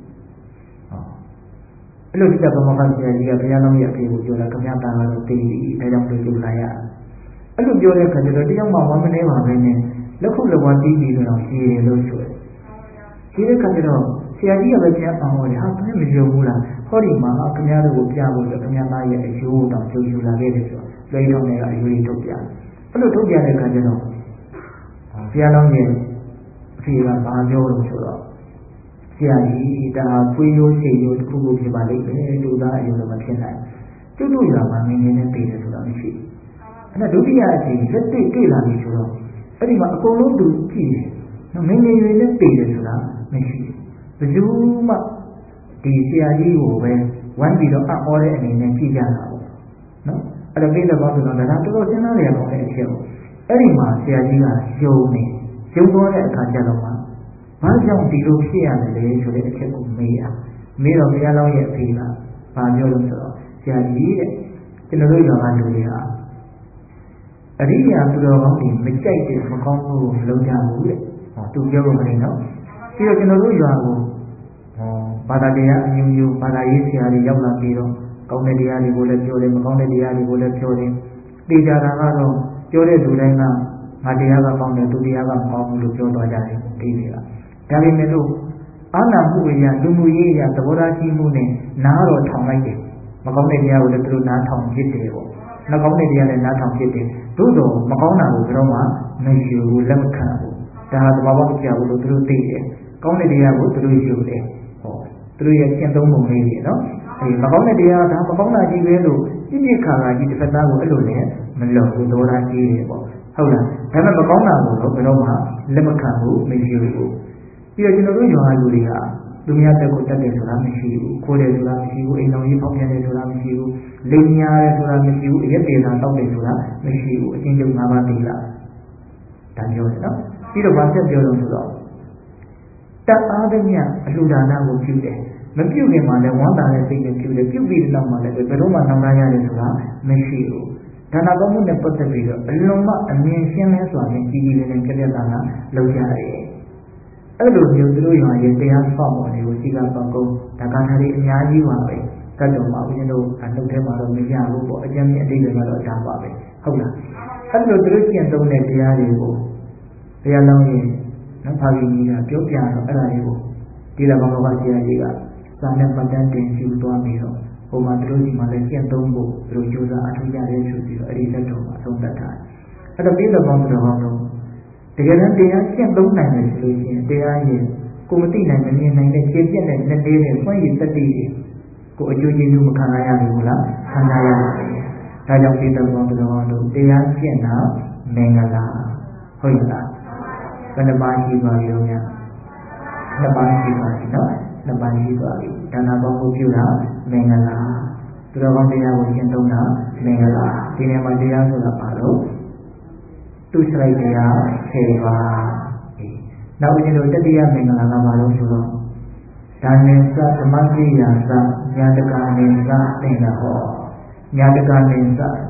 အဲ့လိုဒီကဗမာဆရာကြီးကဘုရားလုံးရဲ့အဖေကိုပြောတာခင်ဗျားကာကတော့သိပြီဒါကြောင့်တို့ကြိုလာရအဲ့လိုပြောတဲ့အခါကျတော့တယောက်မှဝမ်းမနေပါပဲနဲ့လက်ခုလက်ဝါးတီးပြီးတော့ရှည်တယ်လို့ဆိုတယ်ဒီတဲ့အခါကျတော့ဆရာကြီးကပဲပြန်အောင်ဟောတယ်ဟာဘယ်မယုံဘူးလားဟောဒီမှာခင်ဗျားတို့ကိုပြဖို့ဆိုခင်ဗျားသားရဲ့အယိုးတောင်ကျုံယူလာခဲ့တယ်ဆိုလွှဲထောင်းတဲ့အယိုးကြီးထုတ်ပြအဲ့လိုထုတ်ပြတဲ့အခါကျတော့ဘုရားလုံးရဲ့အဖေကဘာပြောလို့ဆိုတော့ဆရာကြီးဒါဖွေးရိုးစေရိုးတစ်ခုခုဖြစ်ပါလိမ့်မယ်လူသားအယုံတော့မဖြစ်နိုင်ကျွတ်တို့ရွာမှာငင်းငင်းနဲ့တည်တယ်ဆိုတာမရှိဘူးအဲ့ဒါဒုတိယအချိန်လက်တွေ့လာပြီဆိုတော့အဲ့ဒီမှာအကုန်လုံးသူကြည့်တယ်နော်ငင်းငင်းလေးနဲ့တည်တယ်ဆိုတာမရှိဘူးဘယ်သူမှဒီဆရာကြီးကိုပဲဝမ်းပြီးတော့အံ့ဩတဲ့အနေနဲ့ကြည့်ကြတာပေါ့နော်အဲ့ဒါပြည့်တဲ့ဘောဆိုတော့ဒါတော်တော်စဉ်းစားရအောင်တဲ့အချက်ပေါ့အဲ့ဒီမှာဆရာကြီးကယုံသွားတဲ့အခါကျတော့မှဘာကြောင့်ဒီလိုဖြစ်ရတယ်လဲဆိုတဲ့အချက်ကိုမေးတော့ဘုရားလောင်းရဲ့အဖေကဘာပြောလို့ဆိုတော့ဆရာကြီးတဲ့ကျွန်တော်တို့ရွာကလူတွေဟာအရိယာသူတော်ကောင်းတွေမကြိုက်တဲ့မကောင်းမှုကိုမလုပ်ကြဘူးတဲ့သူပြောလို့မနေတော့ပြီးတော့ကျွန်တော်တို့ရွာကိုဘာသာတရားအမျိုးမျိုးဘာသာရေးဆရာတွေရောက်လာပြီးတော့ကောင်းတဲ့တရားတွေကိုလည်းပြောတယ်မကောင်းတဲ့တရားတွေကိုလည်းပြောတယ်သိကြတာကတော့ပြောတဲ့လူတိုင်းကငါတရားကကောင်းတယ်သူတရားကမကောင်းဘူးလို့ပြောသွားကြတယ်ဒီတွေကဒါပေမဲ့လို့အာနာမှုရလူမှုရေးရသဘောထားကြီးမှုနဲ့နားတော့ထောင်လိုက်တယ်မကောင်းတဲ့တရားကိုလည်းသူတို့နားထောင်ဖြစ်တယ်ပေါ့မကောင်းတဲ့တရားလည်းနားထောင်ဖြစ်တယ်သို့တော့မကောင်းတာကိုဘယ်တော့မှမယူဘူးလက်မခံဘူးဒါဟာသဘာဝမကျဘူးလို့သူတို့သိတယ်ကောင်းတဲ့တရားကိုသူတို့ယူတယ်ဟောသူတို့ရဲ့ကျင့်သုံးပုံလေးတွေနော်အဲမကောင်းတဲ့တရားဒါမကောင်းတာကြီးပဲလို့ပြည့်ခါကြီးတစ်ဖက်သားကိုအဲ့လိုလည်းမလုပ်ဘူးသဘောထားကြီးတယ်ပေါ့ဟုတ်လားဒါပေမဲ့မကောင်းတာကိုတော့ဘယ်တော့မှလက်မခံဘူးမယူဘူးပြီးတော့ကျွန်တော်တို့ရွာလူတွေကသူများတက်ကိုတက်တယ်ဆိုတာမရှိဘူးခိုးတယ်ဆိုတာမရှိဘူးအိမ်တော်ကြီးဖောက်ပြန်တယ်ဆိုတာမရှိဘူးလိမ်ညာတယ်ဆိုတာမရှိဘူးအရက်တေသာတောက်တယ်ဆိုတာမရှိဘူးအချင်းချင်း၅ပါးသိလားဒါပြောတယ်နော်ပြီးတော့ဗာဆက်ပြောလို့ဆိုတော့တတ်အားသမျှအလှူဒါနကိုပြုတယ်မပြုခင်မှာလည်းဝမ်းသာတဲ့စိတ်နဲ့ပြုတယ်ပြုပြီးတဲ့နောက်မှာလည်းဘယ်တော့မှနောင်တရတယ်ဆိုတာမရှိဘူးဒါနကောင်းမှုနဲ့ပတ်သက်ပြီးတော့အလွန်မှအမြင်ရှင်းလင်းစွာနဲ့ကြီးကြီးလေးနဲ့ပြည့်ပြည့်သားသားလုပ်ကြရတယ်အဲ့လိုမျိုးသူတို့ရွာရဲ့တရားဖောက်ပေါ်တွေကိုစီကပေါကုန်းဒါကထာတွေအများကြီးပါပဲတတ်တော်မှာဦးဇင်းတို့အနှုတ်ထဲမှာတော့မရဘူးပေါ့အကျဉ်းမြင့်အတိတ်တွေကတော့ဒါပါပဲဟုတ်လားအဲ့လိုသူတို့ကျင့်သုံးတဲ့တရားတွေကိုဘုရားလောင်းရင်နော်ဖာကြီးကြီးကပြောပြတော့အဲ့ဒါတွေကိုဒီလာဘောကဆရာကြီးကစာနဲ့ပတ်တန်းတင်ယူသွားပြီးတော့ဟိုမှာသူတို့ဒီမှာလည်းကျင့်သုံးဖို့သူတို့ကြိုးစားအထောက်ကြတယ်ဆိုပြီးတော့အဲ့ဒီလက်တော်မှာအဆုံးသတ်ထားတယ်အဲ့တော့ပြည်တော်ကောင်းတော်ကောင်းတို့တကယ်တမ်းတရားကျင့်သုံးနိုင်တယ်ဆိုလို့ရှိရင်တရားရင်ကိုမသိနိုင်မမြင်နိုင်တဲ့ခြေပြက်တဲ့လက်သေးနဲ့စွန့်ရည်တက်တည်ကိုအကျိုးကျေးဇူးမခံရရဘူးလားခံရရတယ်ဒါကြောင့်ပြည်တော်ကောင်းတော်ကောင်းတို့တရားကျင့်တာမင်္ဂလာဟုတ်လားဘယ်နှပါးရှိပါရောများနှစ်ပါးရှိပါပြီနော်နှစ်ပါးရှိပါပြီဒါနကောင်းမှုပြုတာမင်္ဂလာသူတော်ကောင်းတရားကိုကျင့်သုံးတာမင်္ဂလာဒီနေရာမှာတရားဆိုတာဘာလို့သူစရိုက်တရား10ပါးနောက်ဦးဇင်းတို့တတိယမင်္ဂလာကဘာလို့ဆိုတော့ဒါနဲ့စသမတိယာစညာတကာနေစသင်္ကဟောညာတကာနေစ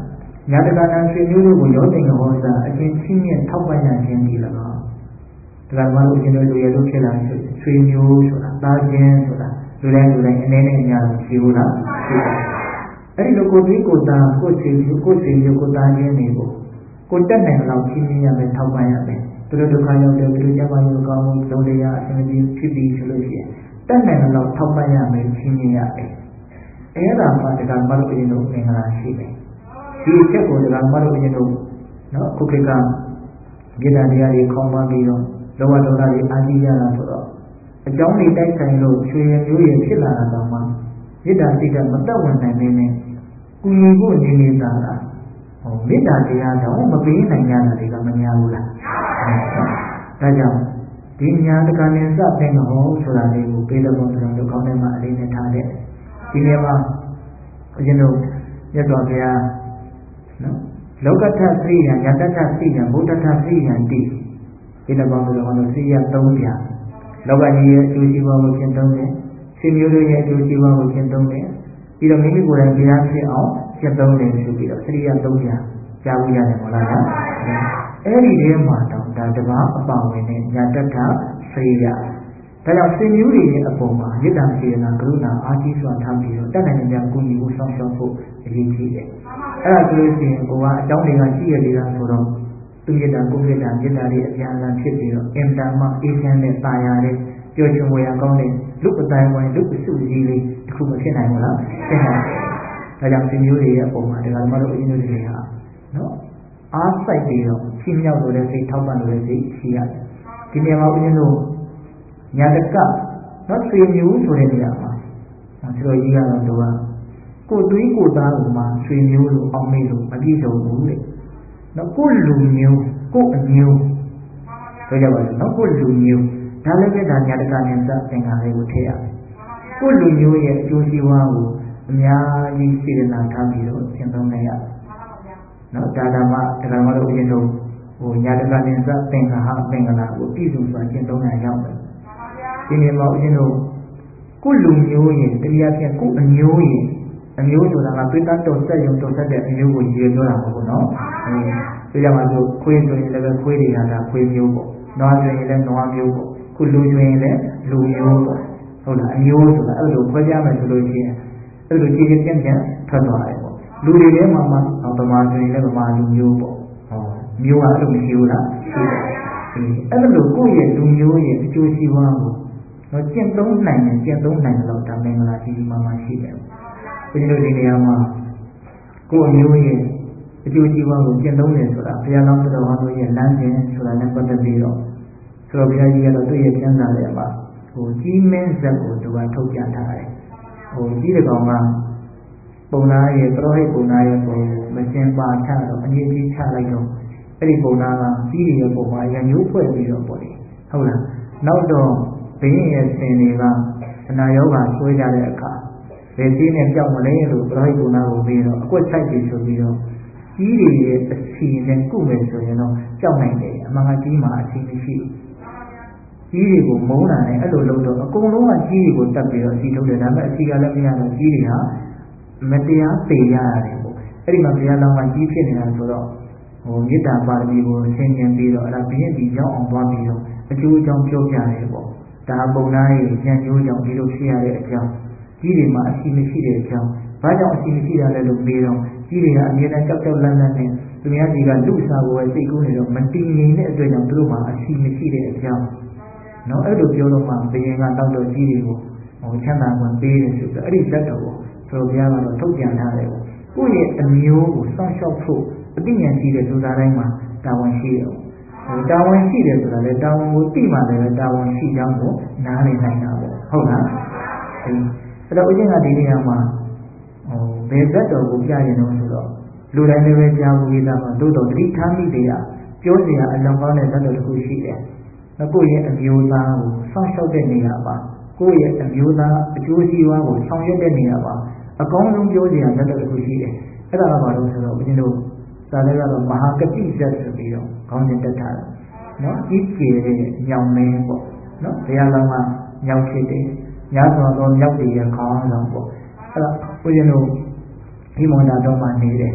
ညာတကာနာဆွေမျိုးတို့ကိုရောသိငဟောစာအချင်းချင်းနဲ့ထောက်ပံ့ရခြင်းဒီ၎င်းဒါကမှလို့အချင်းတို့လူရဲတို့ဖြစ်လာဆွေမျိုးဆိုတာသားချင်းဆိုတာလူတိုင်းအနေနဲ့ညာတော့ရှိဘူးလားရှိတယ်အဲ့ဒီလိုကိုသွေးကိုသားကိုဆွေမျိုးကိုသားချင်းတွေကိုကိုတက်နိုင်လောက်ချင်းချင်းရမယ်ထောက်ပံ့ရမယ်သူတို့ဒုက္ခရောက်တယ်သူတို့ကျမတို့ကောင်းမှုလုံးတရားအစဉ်ကြီးဖြစ်ပြီးဆိုလို့ရှိရင်တက်နိုင်လောက်ထောက်ပံ့ရမယ်ချင်းချင်းရမယ်အဲ့ဒါမှဒါကမှလို့အရင်တို့မင်္ဂလာရှိတယ်ဒီအချက်ကိုဒါကမှလို့အရင်တို့နော်ခုခေတ်ကမြေတံတရားတွေခေါင်းပါပြီးတော့လောဘဒေါသတွေအာတိရတာဆိုတော့အကြောင်းတွေတိုက်ဆိုင်လို့ရွှေရမျိုးရဖြစ်လာတာတော့မှမေတ္တာစိတ်ကမတက်ဝင်နိုင်နေနဲ့ကုညီဖို့နေနေတာလားမေတ္တာတရားတော့မပေးနိုင်ကြတာတွေကမများဘူးလားဒါကြောင့်ဒီညာတကနဲ့စတဲ့ဟောဆိုတာလေးကိုပေးတဲ့ဘုရားတို့ကောင်းတဲ့မှာအလေးနဲ့ထားတဲ့ဒီနေ့မှာအရင်တို့မြတ်စွာဘုရားနော်လောကထသရိယံယတထသရိယံဘုဒ္ဓထသရိယံတိဒီလိုပေါင်းလို့ဟောလို့သိရ၃ပြာလောကကြီးရဲ့အကျိုးစီးပွားကိုကျင့်သုံးတယ်ဆွေမျိုးတို့ရဲ့အကျိုးစီးပွားကိုကျင့်သုံးတယ်ပြီးတော့မိမိကိုယ်တိုင်ဘုရားဖြစ်အောင်ကျင့်သုံးတယ်ဆိုပြီးတော့သရိယ၃ပြာကြားဘူးရတယ်မဟုတ်လားအဲ့ဒီထဲမှာတော့ဒါတပါးအပါဝင်တဲ့ညာတ္တသရိယဒါကြောင့်ဆွေမျိုးတွေရဲ့အပေါ်မှာမေတ္တာစေနာကရုဏာအားကြီးစွာထားပြီးတော့တတ်နိုင်တဲ့ကုညီကိုဆောင်ရှောက်ဖို့အရေးကြီးတယ်အဲ့ဒါဆိုလို့ရှိရင်ကိုကအကြောင်းတွေကရှိရသေးတာဆိုတော့သူမေတ္တာကိုမေတ္တာမေတ္တာတွေအပြန်အလှန်ဖြစ်ပြီးတော့အင်တာမအေးချမ်းတဲ့တာယာတဲ့ပျော်ရွှင်ဝေရကောင်းတဲ့လူအတိုင်းဝိုင်းလူအစုကြီးလေးတစ်ခုမဖြစ်နိုင်ဘူးလားဖြစ်နိုင်တယ်ဒါကြောင့်ဆွေမျိုးတွေရဲ့အပေါ်မှာဒါကမှတို့အရင်တို့တွေဟာနော်အားစိုက်ပြီးတော့ရှင်းမြောက်လို့တဲ့စိတ်ထောက်ပံ့လို့တဲ့စိတ်ရှိရတယ်ဒီနေရာမှာဦးဇင်းတို့ညာတကနော်ဆွေမျိုးဆိုတဲ့နေရာမှာဆိုတော့ကြီးကတော့သူကကိုသွေးကိုသားကိုမှဆွေမျိုးလို့အောင်မေးလို့မပြည့်စုံဘူးတဲ့နော်ကိုလူမျိုးကိုအမျိုးပြောကြပါစို့နော်ကိုလူမျိုးဒါလည်းပဲဒါညာတကနဲ့စသင်္ကာလေးကိုထည့်ရတယ်ကိုလူမျိုးရဲ့အကျိုးစီးပွားကိုအများကြီးစေတနာထားပြီးတော့ရှင်းသုံးနိုင်ရတယ်နော်ဒါဓမ္မတို့ဦးဇင်းတို့ဟိုညာတကနဲ့စသင်္ကာဟာသင်္ကလာကိုပြည့်စုံစွာရှင်းသုံးနိုင်ရောက်တယ်ဒီနေ့မှာဦးဇင်းတို့ကိုလူမျိုးရဲ့တရားဖြင့်ကိုအမျိုးရဲ့အမျိုးဆိုတာကပိဋကတော်ဆက်ရုံတော်ဆက်တဲ့အမျိုးကိုရည်ပြောတာမဟုတ်ဘူးနော်ဒီကြောင့်မှဆိုခွေးဆိုရင်လည်းခွေးတွေကဒါခွေးမျိုးပေါ့နွားဆိုရင်လည်းနွားမျိုးပေါ့ခုလူဆိုရင်လည်းလူမျိုးပေါ့ဟုတ်လားအမျိုးဆိုတာအဲ့လိုခွဲခြားမယ်ဆိုလို့ရှိရင်အဲ့လိုကြည်ကြည်ပြန့်ပြန့်ထွက်သွားတယ်ပေါ့လူတွေထဲမှာမှဗမာဆိုရင်လည်းဗမာလူမျိုးပေါ့မျိုးကအဲ့လိုမရှိဘူးလားရှိတယ်အဲ့လိုကိုယ့်ရဲ့လူမျိုးရဲ့အကျိုးစီးပွားကိုတော့ကျင့်သုံးနိုင်တယ်ကျင့်သုံးနိုင်တော့ဒါမင်္ဂလာကြီးကြီးမားမားရှိတယ်ဘုရားတို့ဒီနေရာမှာကိုယ့်အမျိုးရဲ့အကျိုးစီးပွားကိုကျင့်သုံးတယ်ဆိုတာဘုရားတော်တော်ဟောလို့ရဲ့လမ်းစဉ်ဆိုတာနဲ့ပတ်သက်ပြီးတော့ဆိုတော့ဘုရားကြီးကတော့သူ့ရဲ့ကျမ်းစာထဲမှာဟိုကြီးမင်းဇက်ကိုသူကထုတ်ပြန်ထားတယ်ဟိုကြီးတကောင်ကပုံနာရဲ့ပရောဟိတ်ပုံနာရဲ့ပုံမစင်ပါချတော့အငြိကြီးချလိုက်တော့အဲ့ဒီပုံနာကကြီးရဲ့ပုံမှာရညိုးဖွဲ့ပြီးတော့ပေါ့လေဟုတ်လားနောက်တော့ဘင်းရဲ့ဆင်တွေကခနာယောဂါဆွဲကြတဲ့အခါဘယ်သေးနဲ့ကြောက်မလဲလို့ပရောဟိတ်ကုနာကိုပြီးတော့အကွက်ဆိုင်ပြီးဆိုပြီးတော့ကြီးတွေရဲ့အစီနဲ့ကုမယ်ဆိုရင်တော့ကြောက်နိုင်တယ်အမှန်ကကြီးမှာအစီမရှိကြီးတွေကိုမုန်းတာနဲ့အဲ့လိုလုပ်တော့အကုန်လုံးကကြီးတွေကိုတတ်ပြီးတော့အစီထုတ်တယ်ဒါပေမဲ့အစီကလည်းမရတော့ကြီးတွေဟာမတရားပေရရတယ်ပေါ့အဲ့ဒီမှာဘုရားတော်ကကြီးဖြစ်နေတာဆိုတော့ဟိုမေတ္တာပါရမီကိုဆင်ခြင်ပြီးတော့အဲ့ဒါဘင်းပြီးရောက်အောင်သွားပြီးတော့အကျိုးအကြောင်းပြောပြတယ်ပေါ့ဒါပုံနာရဲ့ဉာဏ်ကျိုးကြောင့်ဒီလိုဖြစ်ရတဲ့အကြောင်းကြီးတွေမှာအရှိမရှိတဲ့အကြောင်းဘာကြောင့်အရှိမရှိတာလဲလို့ပြီးတော့ကြီးတွေကအမြဲတမ်းကြောက်ကြောက်လန့်လန့်နဲ့သူများကြီးကလူစားကိုပဲစိတ်ကူးနေတော့မတည်ငြိမ်တဲ့အတွက်ကြောင့်သူတို့မှာအရှိမရှိတဲ့အကြောင်းနော်အဲ့လိုပြောတော့မှဘယင်ကတော့တော့ကြီးတွေကိုဟိုချမ်းသာခွင့်ပေးတယ်ဆိုတော့အဲ့ဒီဇတ်တော်ကိုဆိုဘုရားကတော့ထုတ်ပြန်ထားတယ်ကိုယ့်ရဲ့အမျိုးကိုစောင့်ရှောက်ဖို့အသိဉာဏ်ရှိတဲ့လူသားတိုင်းမှာတာဝန်ရှိတယ်တာဝန်ရှိတယ်ဆိုတာလေတာဝန်ကိုသိမှလည်းတာဝန်ရှိကြောင်းကိုနားလည်နိုင်တာပေါ့ဟုတ်လားအဲ့တော့ဦးဇင်းကဒီနေရာမှာဘယ်ဇတ်တော်ကိုပြရင်တော့ဆိုတော့လူတိုင်းလည်းပဲကြားဖို့ပြီးသားပါသို့တော်သတိထားမိတယ်ပြောစရာအလွန်ကောင်းတဲ့ဇတ်တော်တစ်ခုရှိတယ်ကိုယ့်ရဲ့အမျိုးသားကိုစောင့်ရှောက်တဲ့နေရာမှာကိုယ့်ရဲ့အမျိုးသားအကျိုးစီးပွားကိုဆောင်ရွက်တဲ့နေရာမှာအကောင်းဆုံးပြောစရာဇတ်တော်တစ်ခုရှိတယ်အဲ့ဒါကဘာလို့ဆိုတော့ဦးဇင်းတို့သာလည်းကတော့မဟာကတိဇတ်ဆိုပြီးတော့ခေါင်းစဉ်တက်ထားတယ်နော်ဤကျေတဲ့ညောင်မင်းပေါ့နော်ဘုရားလောင်းကညောင်ဖြစ်တယ်ညာစွာသောမြောက်တည်ရခေါင်းဆောင်ပေါ့အဲ့ဒါဦးဇင်းတို့ဒီမောင်တာတော်မှနေတယ်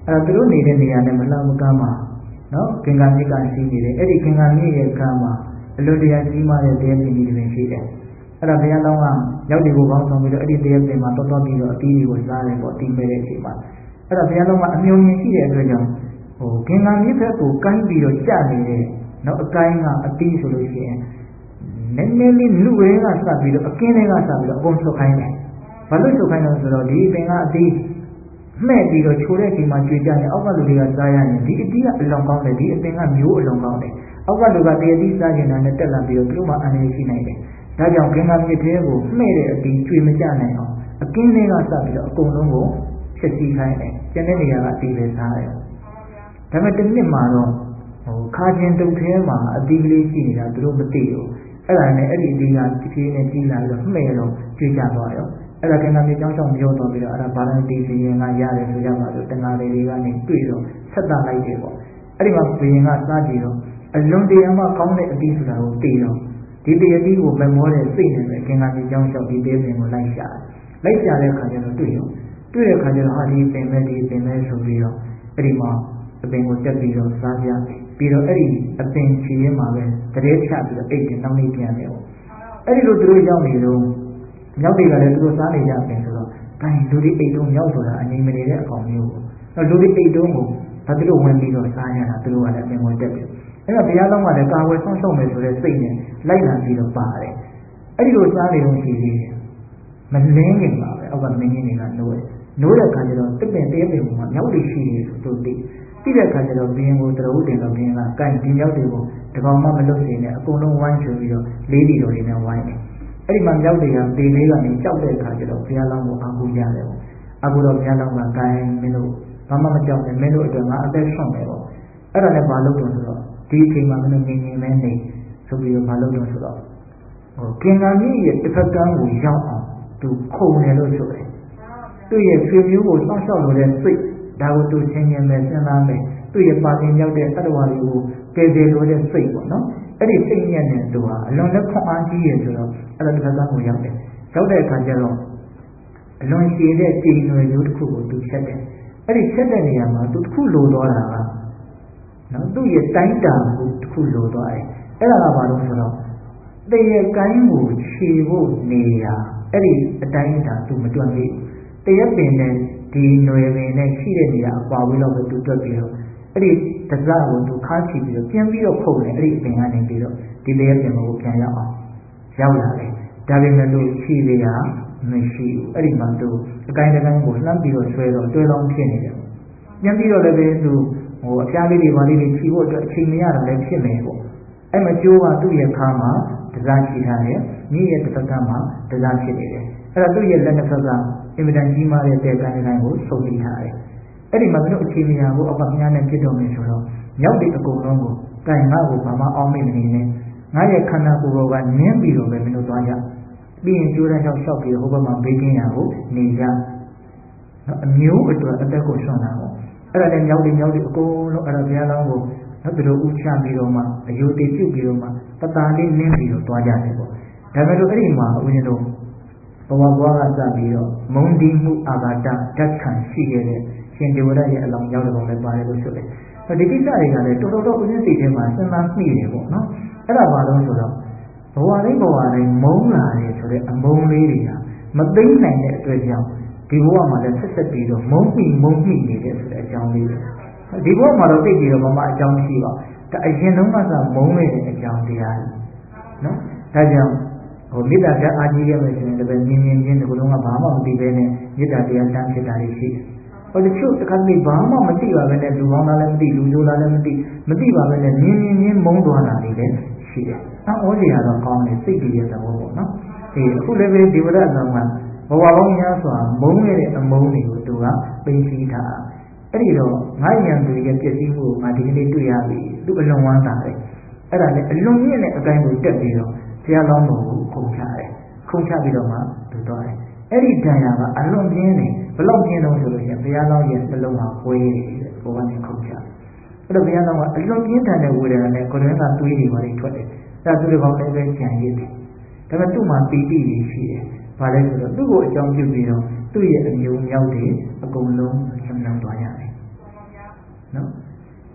သူတို့နေတဲ့နေရာနဲ့မလှမ်းမကမ်းမှာနော်ကင်္ဂါမြစ်ကရှိနေတယ်အဲ့ဒီကင်္ဂါမြစ်ရဲ့ကမ်းမှာအလွန်တရာကြီးမားတဲ့တရားပင်ကြီးတွေရှိတယ်အဲ့ဒါဘုရားလောင်းကရောက်ဒီကိုကောင်းဆောင်ပြီးတော့အဲ့ဒီတရားပင်မှာတော်ပြီးတော့အတီးတွေကိုစားတယ်ပေါ့အတီးမဲ့တဲ့အချိန်မှာအဲ့ဒါဘုရားလောင်းကအမြုံမြင်ရှိတဲ့အတွက်ကြောင့်ကင်္ဂါမြစ်ဘက်ကိုကိုင်းပြီးတော့ကြာနေတဲ့နော်အကိုင်းကအတီးဆိုလို့ရှိရင်နည်းနည်းလေးလူဝဲကစပြီးတော့အကင်းတွေကစပြီးတော့အကုန်ဆုတ်ခိုင်းတယ်ဘာလို့ဆုတ်ခိုင်းလဲဆိုတော့ဒီပင်ကအတီးမှဲ့ပြီးတော့ချိုးတဲ့အချိန်မှာကြွေကြရင်အောက်ကလူတွေကစားရရင်ဒီအတီးကအလွန်ကောင်းတယ်ဒီအပင်ကမျိုးအလွန်ကောင်းတယ်အောက်ကလူကတရတိစားကျင်တာနဲ့တက်လာပြီးတော့သူတို့မှအန္တရာယ်ရှိနိုင်တယ်ဒါကြောင့်ကင်္ဂါမြစ်ထဲကိုမှဲ့တဲ့အတီးကြွေမကြနိုင်အောင်အကင်းတွေကစပြီးတော့အကုန်လုံးကိုဖြစ်စီခိုင်းတယ်ကျန်တဲ့နေရာကအတီးပဲစားတယ်ဒါပေမဲ့တစ်နှစ်မှာတော့ခါကျင်တုတ်ထဲမှာအတီးကလေးရှိနေတာသူတို့မသိဘူးအဲ့ဒါနဲ့အဲ့ဒီအတီးကတစ်ပြေးနဲ့ကြီးလာပြီးတော့မှဲ့တော့ကြွေကြသွားရောအဲ့ဒါကင်္ဂါမြေကျောင်းဆောင်ပြောတော်ပြီးတော့အဲ့ဒါဘာသာတီးစီရင်ကရတယ်ဆိုကြပါလို့တဏှာတွေကနေတွေ့တော့ဆက်တာလိုက်တယ်ပေါ့အဲ့ဒီမှာဘုရင်ကစားကြည့်တော့အလွန်တရာမှကောင်းတဲ့အတီးဆိုတာကိုသိတော့ဒီတရတိကိုမမောတဲ့စိတ်နဲ့ပဲကင်္ဂါမြေကျောင်းဆောင်ဒီတဲပင်ကိုလိုက်ရှာတဲ့အခါကျတော့တွေ့တဲ့အခါကျတော့ဟာဒီပင်ပဲဆိုပြီးတော့အဲ့ဒီမှာအပင်ကိုတက်ပြီးတော့စားကြပြီးတော့အဲ့ဒီအပင်ချီရင်မှာပဲတရေချပြီးတော့အိတ်တင်နောက်နေပြန်တယ်ပေါ့အဲ့ဒီလိုသူတို့ရောက်နေတော့မြောက်တွေကလည်းသူတို့စားနေကြတယ်ဆိုတော့ဂိုင်းလူတွေအိတ်တုံးမြောက်ဆိုတာအနေမနေတဲ့အကောင်မျိုးပေါ့။လူတွေအိတ်တုံးကိုဒါသူတို့ဝင်ပြီးတော့စားရတာသူတို့ကလည်းအပင်ဝင်တက်တယ်။အဲ့တော့ဘုရားလုံးကလည်းကာဝယ်ဆောင်ရှောက်မယ်ဆိုတဲ့စိတ်နဲ့လိုက်လာပြီးတော့ပါတယ်။အဲ့ဒီလိုစားနေတော့ရှိသေးတယ်။မလင်းခင်ပါပဲအောက်ကမင်းကြီးတွေကနိုးတဲ့အခါကျတော့တစ်ပင်တည်းပင်မှာမြောက်တွေရှိနေဆိုတော့သိတဲ့အခါကျတော့ဘင်းကိုတရဝုတင်တော့ဘင်းကဂိုင်းဒီမြောက်တွေကိုတကောင်မှမလွတ်စေနဲ့အကုန်လုံးဝိုင်းချပြီးတော့လေးတီတော်တွေနဲ့ဝိုင်းတယ်အဲ့ဒီမှာမြောက်တွေကတေလေးကနေကြောက်တဲ့အခါကျတော့ဘုရားလောင်းကိုအာကိုရတယ်ပေါ့အာကိုတော့ဘုရားလောင်းကဂိုင်းမင်းတို့ဘာမှမကြောက်နဲ့မင်းတို့အတွက်ငါအသက်ဆုံးတယ်ပေါ့အဲ့ဒါနဲ့ဘာလုပ်တော့ဆိုတော့ဒီအချိန်မှာမင်းတို့ငြိမ်ငြိမ်မဲနေဆိုပြီးတော့ဘာလုပ်တော့ဆိုတော့ကင်္ဂါမြစ်ရဲ့တစ်ဖက်ကမ်းကိုရောက်အောင်သူခုန်တယ်လို့ဆိုတယ်သူ့ရဲ့ဆွေမျိုးကိုစောင့်ရှောက်လို့တဲ့စိတ်ဒါကိုသူဆင်ញင်မယ်စဉ်းစားမယ်သူ့ရဲ့ပါတင်ရောက်တဲ့တတ္တဝါတွေကိုကယ်တယ်လို့တဲ့စိတ်ပေါ့နော်အဲ့ဒီစိတ်ညက်နဲ့သူဟာအလွန်လက်ခွန်အားကြီးရဆိုတော့အဲ့ဒါတစ်ခါကကိုရောက်တဲ့အခါကျတော့အလွန်ရှည်တဲ့ကြိမ်ရွယ်မျိုးတစ်ခုကိုသူချက်တယ်အဲ့ဒီချက်တဲ့နေရာမှာသူတစ်ခုလိုသွားတာကနော်သူ့ရဲ့တိုင်းတာကိုတစ်ခုလိုသွားတယ်အဲ့ဒါကဘာလို့ဆိုတော့တရေကိုင်းကိုခြေဖို့နေတာအဲ့ဒီအတိုင်းတာသူမတွက်ဘူးတရက်ပင်နဲ့ဒီຫນွယ်ပင်နဲ့ရှိတဲ့နေရာအကွာဝေးတော့ပဲသူတွက်ပြီးတော့အဲ့ဒီတစကိုသူခါချပြီးတော့ပြန်ပြီးတော့ခုတ်တယ်အဲ့ဒီအပင်ကနေပြီးတော့ဒီတရက်ပင်ကိုပြန်ရောက်အောင်ရောက်လာတယ်ဒါပေမဲ့လို့ရှိသေးတာမရှိဘူးအဲ့ဒီမှာသူအကိုင်းတစ်ကိုင်းကိုလှမ်းပြီးတော့ဆွဲတော့တွဲလောင်းဖြစ်နေတယ်ပြန်ပြီးတော့လည်းပဲသူအပြားလေးတွေဘာလေးတွေခြီးဖို့အတွက်အချိန်မရတာလည်းဖြစ်မယ်ပေါ့အဲ့မကျိုးကသူ့ရဲ့ခါမှာတစားရှိထားတယ်မြည့်ရဲ့တစ်ဖက်ကမှာတစားဖြစ်နေတယ်အဲ့တော့သူ့ရဲ့လက်တစ်ဖက်ကအင်မတန်ကြီးမားတဲ့တဲ့ကိုင်းတစ်ကိုင်းကိုဆုပ်ပြီးထားတယ်အဲ့ဒီမှာမင်းတို့အချိန်မရဘူးအောက်ကမြားနဲ့ပြစ်တော့မယ်ဆိုတော့မြောက်တွေအကုန်လုံးကိုကိုင်ငါ့ကိုဘာမှအောင်းမိမနေနဲ့ငါရဲ့ခန္ဓာကိုယ်ကနင်းပြီးတော့ပဲမင်းတို့သွားကြပြီးရင်ကျိုးတဲ့လျှောက်ပြီးဟိုဘက်မှာဘေးကင်းရာကိုနေကြအမျိုးအတွက်အသက်ကိုဆွမ်းတာပေါ့အဲ့ဒါလည်းမြောက်တွေအကုန်လုံးအဲ့ဒါဘုရားလောင်းကိုသူတို့ဥချပြီးတော့မှအယုတိပြုတ်ပြီးတော့မှတတန်လေးနင်းပြီးတော့သွားကြတယ်ပေါ့ဒါပေမဲ့လို့အဲ့ဒီမှာဦးဇင်းတို့ဘဝဘွားကစပြီးတော့မုံဒီမှုအာဃာတဓာတ်ခံရှိခဲ့တဲ့ရှင်ဒေဝရရဲ့အလောင်းရောက်တဲ့ပုံပဲပါတယ်လို့ဆိုတယ်ဒီကိစ္စတွေကလည်းတော်တော်ဦးဇင်းစိတ်ထဲမှာစဉ်းစားမိတယ်ပေါ့နော်အဲ့ဒါဘာလို့ဆိုတော့ဘဝတိုင်းမုံလာတယ်ဆိုတဲ့အမုံလေးတွေကမသိနိုင်တဲ့အတွက်ကြောင့်ဒီဘဝမှာလည်းဆက်ပြီးတော့မုံမိနေတဲ့ဆိုတဲ့အကြောင်းလေးဒီဘဝမှာတော့သိပြီးတော့ဘာမှအကြောင်းမရှိပါဘူးဒါအရင်တုန်းကမုံနေတဲ့အကြောင်းတရားနော်ဒါကြောင့်မေတ္တာတရားအားကြီးရမယ်ဆိုရင်လည်းမြင်ချင်းဒီကုလုံးကဘာမှမသိဘဲနဲ့မေတ္တာတရားတန်းဖြစ်တာရှိတယ်တချို့တစ်ခါတလေဘာမှမသိပါပဲနဲ့လူကောင်းလားလည်းမသိလူဆိုးလားလည်းမသိပါပဲနဲ့မြင်ချင်းမုံသွားတာတွေလည်းရှိတယ်။အော်စရာတော့ကောင်းတယ်စိတ်တည်ရတဲ့ဘောပေါ့နော်။အခုလည်းပဲဒီဝရအလောင်းကဘဝပေါင်းများစွာမုံခဲ့တဲ့အမုံတွေကိုသူကပိန်စီထား။အဲ့ဒီတော့ငါ့ဉာဏ်သူရဲ့ပြည့်စည်မှုကိုငါဒီကနေ့တွေ့ရပြီ။သူအလွန်ဝမ်းသာတယ်။အဲ့ဒါလည်းအလွန်မြင့်တဲ့အတိုင်းကိုတက်ပြီးတော့ဘုရားလောင်းတော်ကိုခုန်ချတယ်။ခုန်ချပြီးတော့မှသူသွားတယ်။အဲ့ဒီဒဏ်ရာကအလွန်ပြင်းတယ်ဘလောက်ပြင်းတော့ဆိုလို့ရှိရင်ဘုရားလောင်းရဲ့နှလုံးမှာဝေးတယ်ဘဝနဲ့ခုန်ချအဲ့တော့ဘုရားလောင်းကအလွန်ပြင်းထန်တဲ့ဝေဒနာနဲ့ကိုယ်တော်ကသွေးတွေပါလိထွက်တယ်အဲ့ဒါသူတို့ကောင်းလည်းပဲကြံရည်တယ်ဒါပေမဲ့သူ့မှာပီတိတွေရှိတယ်ဘာလဲဆိုတော့သူ့ကိုအကြောင်းပြုပြီးတော့သူ့ရဲ့အမျိုးမြောက်တွေအကုန်လုံးဆံလန်းသွားရတယ်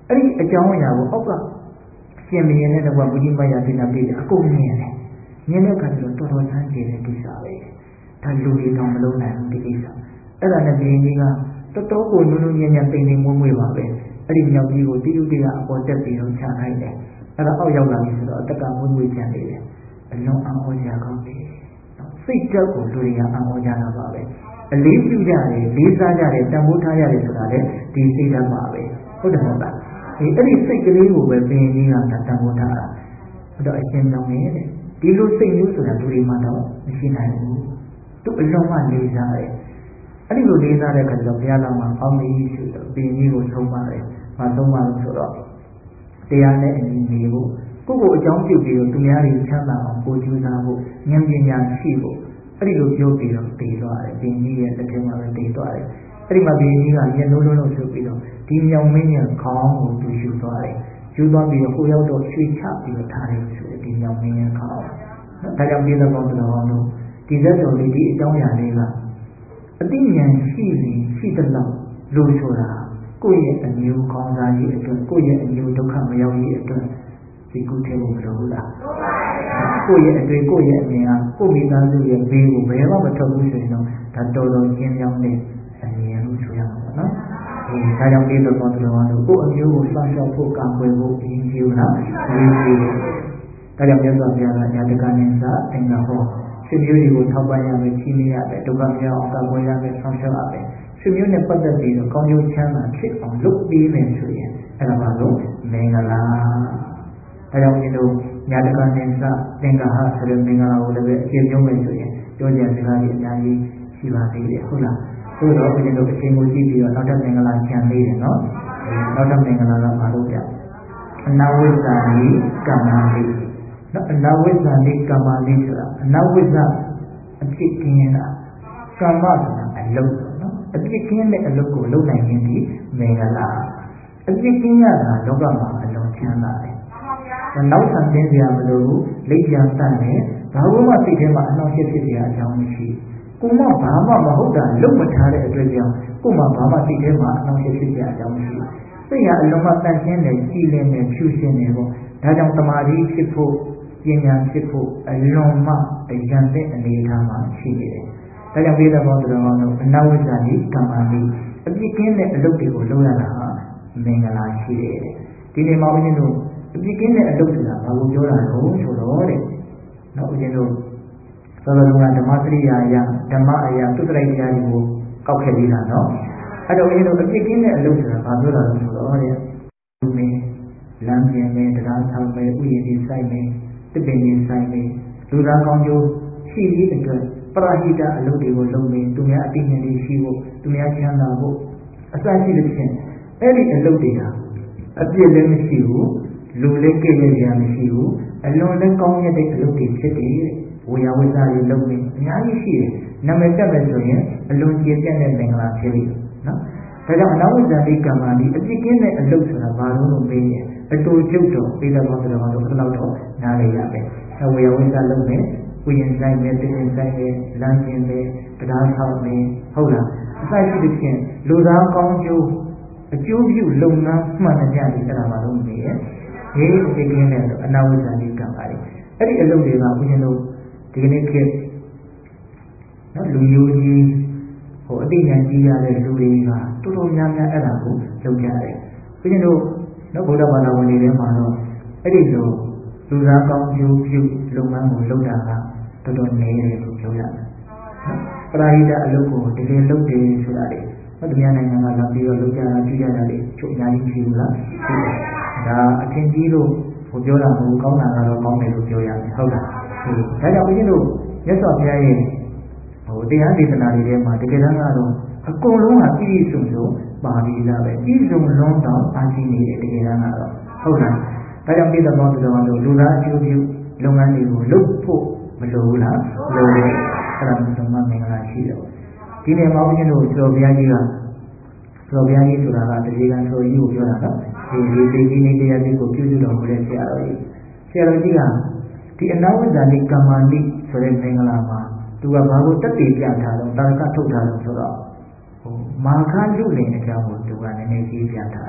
အဲ့ဒီအကြောင်းအရာကိုအောက်ကရှင်မင်းနဲ့တော့ဘုရားမယာတိနာပြည့်အကုန်မြင်တယ်မြင်တဲ့အခါကျတော့တော်တော်ဆန်းကျင်တဲ့ကိစ္စပဲဒါလူတွေတော့မလုံးနိုင်ဘူးဒီကိစ္စအဲ့ဒါနဲ့ဘုရင်ကြီးကတော်တော်ကိုနုနုညံ့ညံ့တိမ်တိမ်မွေ့မွေ့ပါပဲအဲ့ဒီမြောက်ကြီးကိုတိတုတေကအပေါ်တက်ပြီးတော့ချလိုက်တယ်အဲ့ဒါအောက်ရောက်လာပြီဆိုတော့အတက်ကမွေ့မွေ့ကျန်နေတယ်အလုံးအံ့ဩကြကောင်းတယ်စိတ်တက်ကိုလူတွေကအံ့ဩကြတာပါပဲအလေးပြုကြတယ်လေးစားကြတယ်တန်ဖိုးထားကြတယ်ဆိုတာလေဒီစိတ်ဓာတ်ပါပဲဟုတ်တယ်မဟုတ်လားအဲ့ဒီစိတ်ကလေးကိုပဲဘုရင်ကြီးကတန်ဖိုးထားတာအဲ့တော့အရှင်ကြောင့်နေတဲ့ဒီလိုစိတ်မျိုးဆိုတာလူတွေမှတော့မရှိနိုင်ဘူးသူအလုံးမလေးစားတယ်အဲ့ဒီလိုလေးစားတဲ့အခါကျတော့ဘုရားတော်မှာအောင်းမကြီးရှိတော့ဘုရင်ကြီးကိုဆုံးပါတယ်မဆုံးပါလို့ဆိုတော့တရားနဲ့အညီနေဖို့ကိုယ့်ကိုအကြောင်းပြုပြီးတော့သူများတွေချမ်းသာအောင်ကိုကြိုးစားဖို့ဉာဏ်ပညာရှိဖို့အဲ့ဒီလိုပြောပြီးတော့တည်သွားတယ်ဘုရင်ကြီးရဲ့လက်ထဲမှာပဲတည်သွားတယ်အဲ့ဒီမှာဘုရင်ကြီးကမျက်လုံးလုံးဆိုပြီးတော့ဒီမြောင်မင်းရဲ့ခေါင်းကိုသူယူသွားတယ်ယူသွားပြီးတော့ကိုရောက်တော့ရွှေချပြီးတော့ထားတယ်ဆိုတဲ့ဒီမြောင်မင်းရဲ့ခေါင်းဒါကြောင့်ပြည်သက်ပေါင်းတော်တို့ဒီဇက်တော်လေးဒီအကြောင်းအရာလေးကအသိဉာဏ်ရှိတဲ့လောက်လို့ဆိုတာကိုယ့်ရဲ့အမျိုးကောင်းစားရေးအတွက်ကိုယ့်ရဲ့အမျိုးဒုက္ခမရောက်ရေးအတွက်ဒီကုထဲကိုမလိုဘူးလားကိုယ့်ရဲ့အတွေ့ကိုယ့်ရဲ့အမြင်အားကိုယ့်မိသားစုရဲ့ဘေးကိုဘယ်မှမထွက်ဘူးဆိုရင်တော့ဒါတော်တော်ကျဉ်းမြောင်းတဲ့အမြင်လို့ဆိုရမှာပေါ့နော်ဒါကြောင့်ပြည်သက်ပေါင်းတော်တို့ကိုယ့်အမျိုးကိုစောင့်ရှောက်ဖို့ကာကွယ်ဖို့အရေးကြီးဘူးလားအရေးကြီးတယ်ဒါကြောင့်မြတ်စွာဘုရားကညာတကနိသအင်္ဂဟောဆွေမျိုးတွေကိုထောက်ပံ့ရမယ်ချီးမြှင့်ရမယ်ဒုက္ခမရောက်အောင်ကာကွယ်ရမယ်ဆောင်ရှောက်ရမယ်ဆွေမျိုးနဲ့ပတ်သက်ပြီးတော့ကောင်းကျိုးချမ်းသာဖြစ်အောင်လုပ်ပေးမယ်ဆိုရင်အဲ့ဒါပါလို့မင်္ဂလာဒါကြောင့်ဒီလိုညာတကနိသသင်္ဃဟဆိုတဲ့မင်္ဂလာကိုလည်းပဲအကျဉ်းပြောမယ်ဆိုရင်ပြောကြစကားကြီးအများကြီးရှိပါသေးတယ်ဟုတ်လားသို့တော့ဒီလိုအချိန်ကိုကြည့်ပြီးတော့နောက်ထပ်မင်္ဂလာကျန်သေးတယ်နော်နောက်ထပ်မင်္ဂလာကဘာလို့ပြအနာဝိဇ္ဇာနိကမ္မာလိအနာဝိဇ္ဇာနိကမ္မာလိဆိုတာအနာဝိဇ္ဇာအဖြစ်ကင်းတာကမ္မဆိုတာအလုပ်နော်အဖြစ်ကင်းတဲ့အလုပ်ကိုလုပ်နိုင်ခြင်းဒီမင်္ဂလာအဖြစ်ကင်းရတာလောကမှာအလုံးချမ်းသာတယ်နောက်ဆံတင်းစရာမလိုဘူးလိပ်ပြန်တတ်တယ်ဘာလို့မှစိတ်ထဲမှာအနှောင့်အယှက်ဖြစ်စရာအကြောင်းမရှိကိုမဘာမှမဟုတ်တာလုပ်မထားတဲ့အတွက်ကြောင့်ကိုမဘာမှစိတ်ထဲမှာအနှောင့်အယှက်ဖြစ်စရာအကြောင်းမရှိစိတ်ကအလုံးမတန့်ရှင်းတယ်ကြည်လင်တယ်ဖြူရှင်တယ်ပေါ့ဒါကြောင့်တမာတိဖြစ်ဖို့ပညာဖြစ်ဖို့အလွန်မှအရန်တဲ့အနေအထားမှာရှိနေတယ်။ဒါကြောင့်ပြည်သက်ပေါင်းတော်တို့အနာဝိဇ္ဇာနိကမ္မာနိအပြစ်ကင်းတဲ့အလုပ်တွေကိုလုပ်ရတာဟာမင်္ဂလာရှိတယ်။ဒီနေ့မှာဦးဇင်းတို့အပြစ်ကင်းတဲ့အလုပ်ဆိုတာဘာကိုပြောတာလဲဆိုတော့တဲ့။နောက်ဦးဇင်းတို့သောတော်ကဓမ္မစရိယာယဓမ္မအရာသုတ္တရိတရားတွေကိုကောက်ခဲ့ပြီးတာနော်။အဲ့တော့ဦးဇင်းတို့အပြစ်ကင်းတဲ့အလုပ်ဆိုတာဘာပြောတာလဲဆိုတော့တဲ့။ဒီနေ့လမ်းပြင်မယ်တရားဆောင်မယ်ဥယျာဉ်ကြီးဆိုင်မယ်တပင်ကြီးဆိုင်မယ်လူသားကောင်းကျိုးရှိပြီးအတွက်ပရဟိတအလုပ်တွေကိုလုပ်မယ်သူများအသိဉာဏ်တွေရှိဖို့သူများချမ်းသာဖို့အစရှိတဲ့ဖြင့်အဲ့ဒီအလုပ်တွေဟာအပြည့်လည်းမရှိဘူးလူလည်းကိလေသာမရှိဘူးအလွန်လည်းကောင်းရတဲ့အလုပ်တွေဖြစ်တယ်ဝေယဝိဇ္ဇာတွေလုပ်မယ်အများကြီးရှိတယ်နာမည်တက်မယ်ဆိုရင်အလွန်ကျေပြတ်တဲ့မင်္ဂလာဖြစ်ပြီနော်ဒါကြောင့်အနာဝိဇ္ဇာတိကမ္မာဒီအပြစ်ကင်းတဲ့အလုပ်ဆိုတာဘာလို့မေးရင်အတူကျုပ်တော်ပြည်သက်ပေါင်းတော်တို့ဘယ်လောက်တော့နားလည်ရမယ်။ဝေယဝိဇ္ဇာလုပ်မယ်၊ဥယျာဉ်ဆိုင်မယ်၊တင်ဆိုင်မယ်၊လမ်းကျင်မယ်၊တရားဆောင်မယ်ဟုတ်လား။အစရှိတဲ့ဖြင့်လူသားကောင်းကျိုးအကျိုးပြုလုပ်ငန်းမှန်တဲ့ကြတယ်အဲ့ဒါမှလို့မေးရဲ့။ဒီအပြစ်ကင်းတဲ့အနာဝိဇ္ဇာတိကံပါလေ။အဲ့ဒီအလုပ်တွေကဦးဇင်းတို့ဒီကနေ့ခေတ်နော်လူမျိုးကြီးအသိဉာဏ်ကြီးရတဲ့လူတွေကတော်တော်များများအဲ့ဒါကိုလုပ်ကြတယ်။ဦးဇင်းတို့နော်ဗုဒ္ဓဘာသာဝင်တွေထဲမှာတော့အဲ့ဒီလိုလူသားကောင်းကျိုးပြုလုပ်ငန်းကိုလုပ်တာကတော်တော်နည်းတယ်လို့ပြောရတယ်။ပရာဟိတအလုပ်ကိုတကယ်လုပ်တယ်ဆိုတာလေသူများနိုင်ငံကလာပြီးတော့လုပ်ကြတာပြုကြတာလေချုပ်အများကြီးရှိဘူးလား။ရှိတယ်။ဒါအထင်ကြီးလို့ဟိုပြောတာမဟုတ်ကောင်းတာကတော့ကောင်းတယ်လို့ပြောရတယ်ဟုတ်လား။ဒါကြောင့်ဦးဇင်းတို့မြတ်စွာဘုရားရဲ့တရားဒေသနာတွေထဲမှာတကယ်တမ်းကတော့အကုန်လုံးကပြည့်စုံစုံပါပြီးသားပဲပြည့်စုံလုံးတော့အားကြီးနေတယ်တကယ်တမ်းကတော့ဟုတ်လားဒါကြောင့်ပြည်သက်ပေါင်းတော်တို့လူသားအကျိုးပြုလုပ်ငန်းတွေကိုလုပ်ဖို့မလိုဘူးလားလိုတယ်အဲ့ဒါမျိုးတော့မင်္ဂလာရှိတယ်ဒီနေ့မှာဦးဇင်းတို့ကျော်ဘုရားကြီးကကျော်ဘုရားကြီးဆိုတာကတတိယဆိုကြီးကိုပြောတာနော်ဒီကြီးနေတရားကြီးကိုပြုစုတော်မူတဲ့ဆရာတော်ကြီးကဒီအနာဝိဇ္ဇာနိကမ္မာနိဆိုတဲ့မင်္ဂလာမှာသူကဘာကိုတက်တည်ပြထားတော့တာရကထုတ်ထားလို့ဆိုတော့မာခလူလင်အကြောင်းကိုသူကနည်းနည်းကြီးပြထားတယ်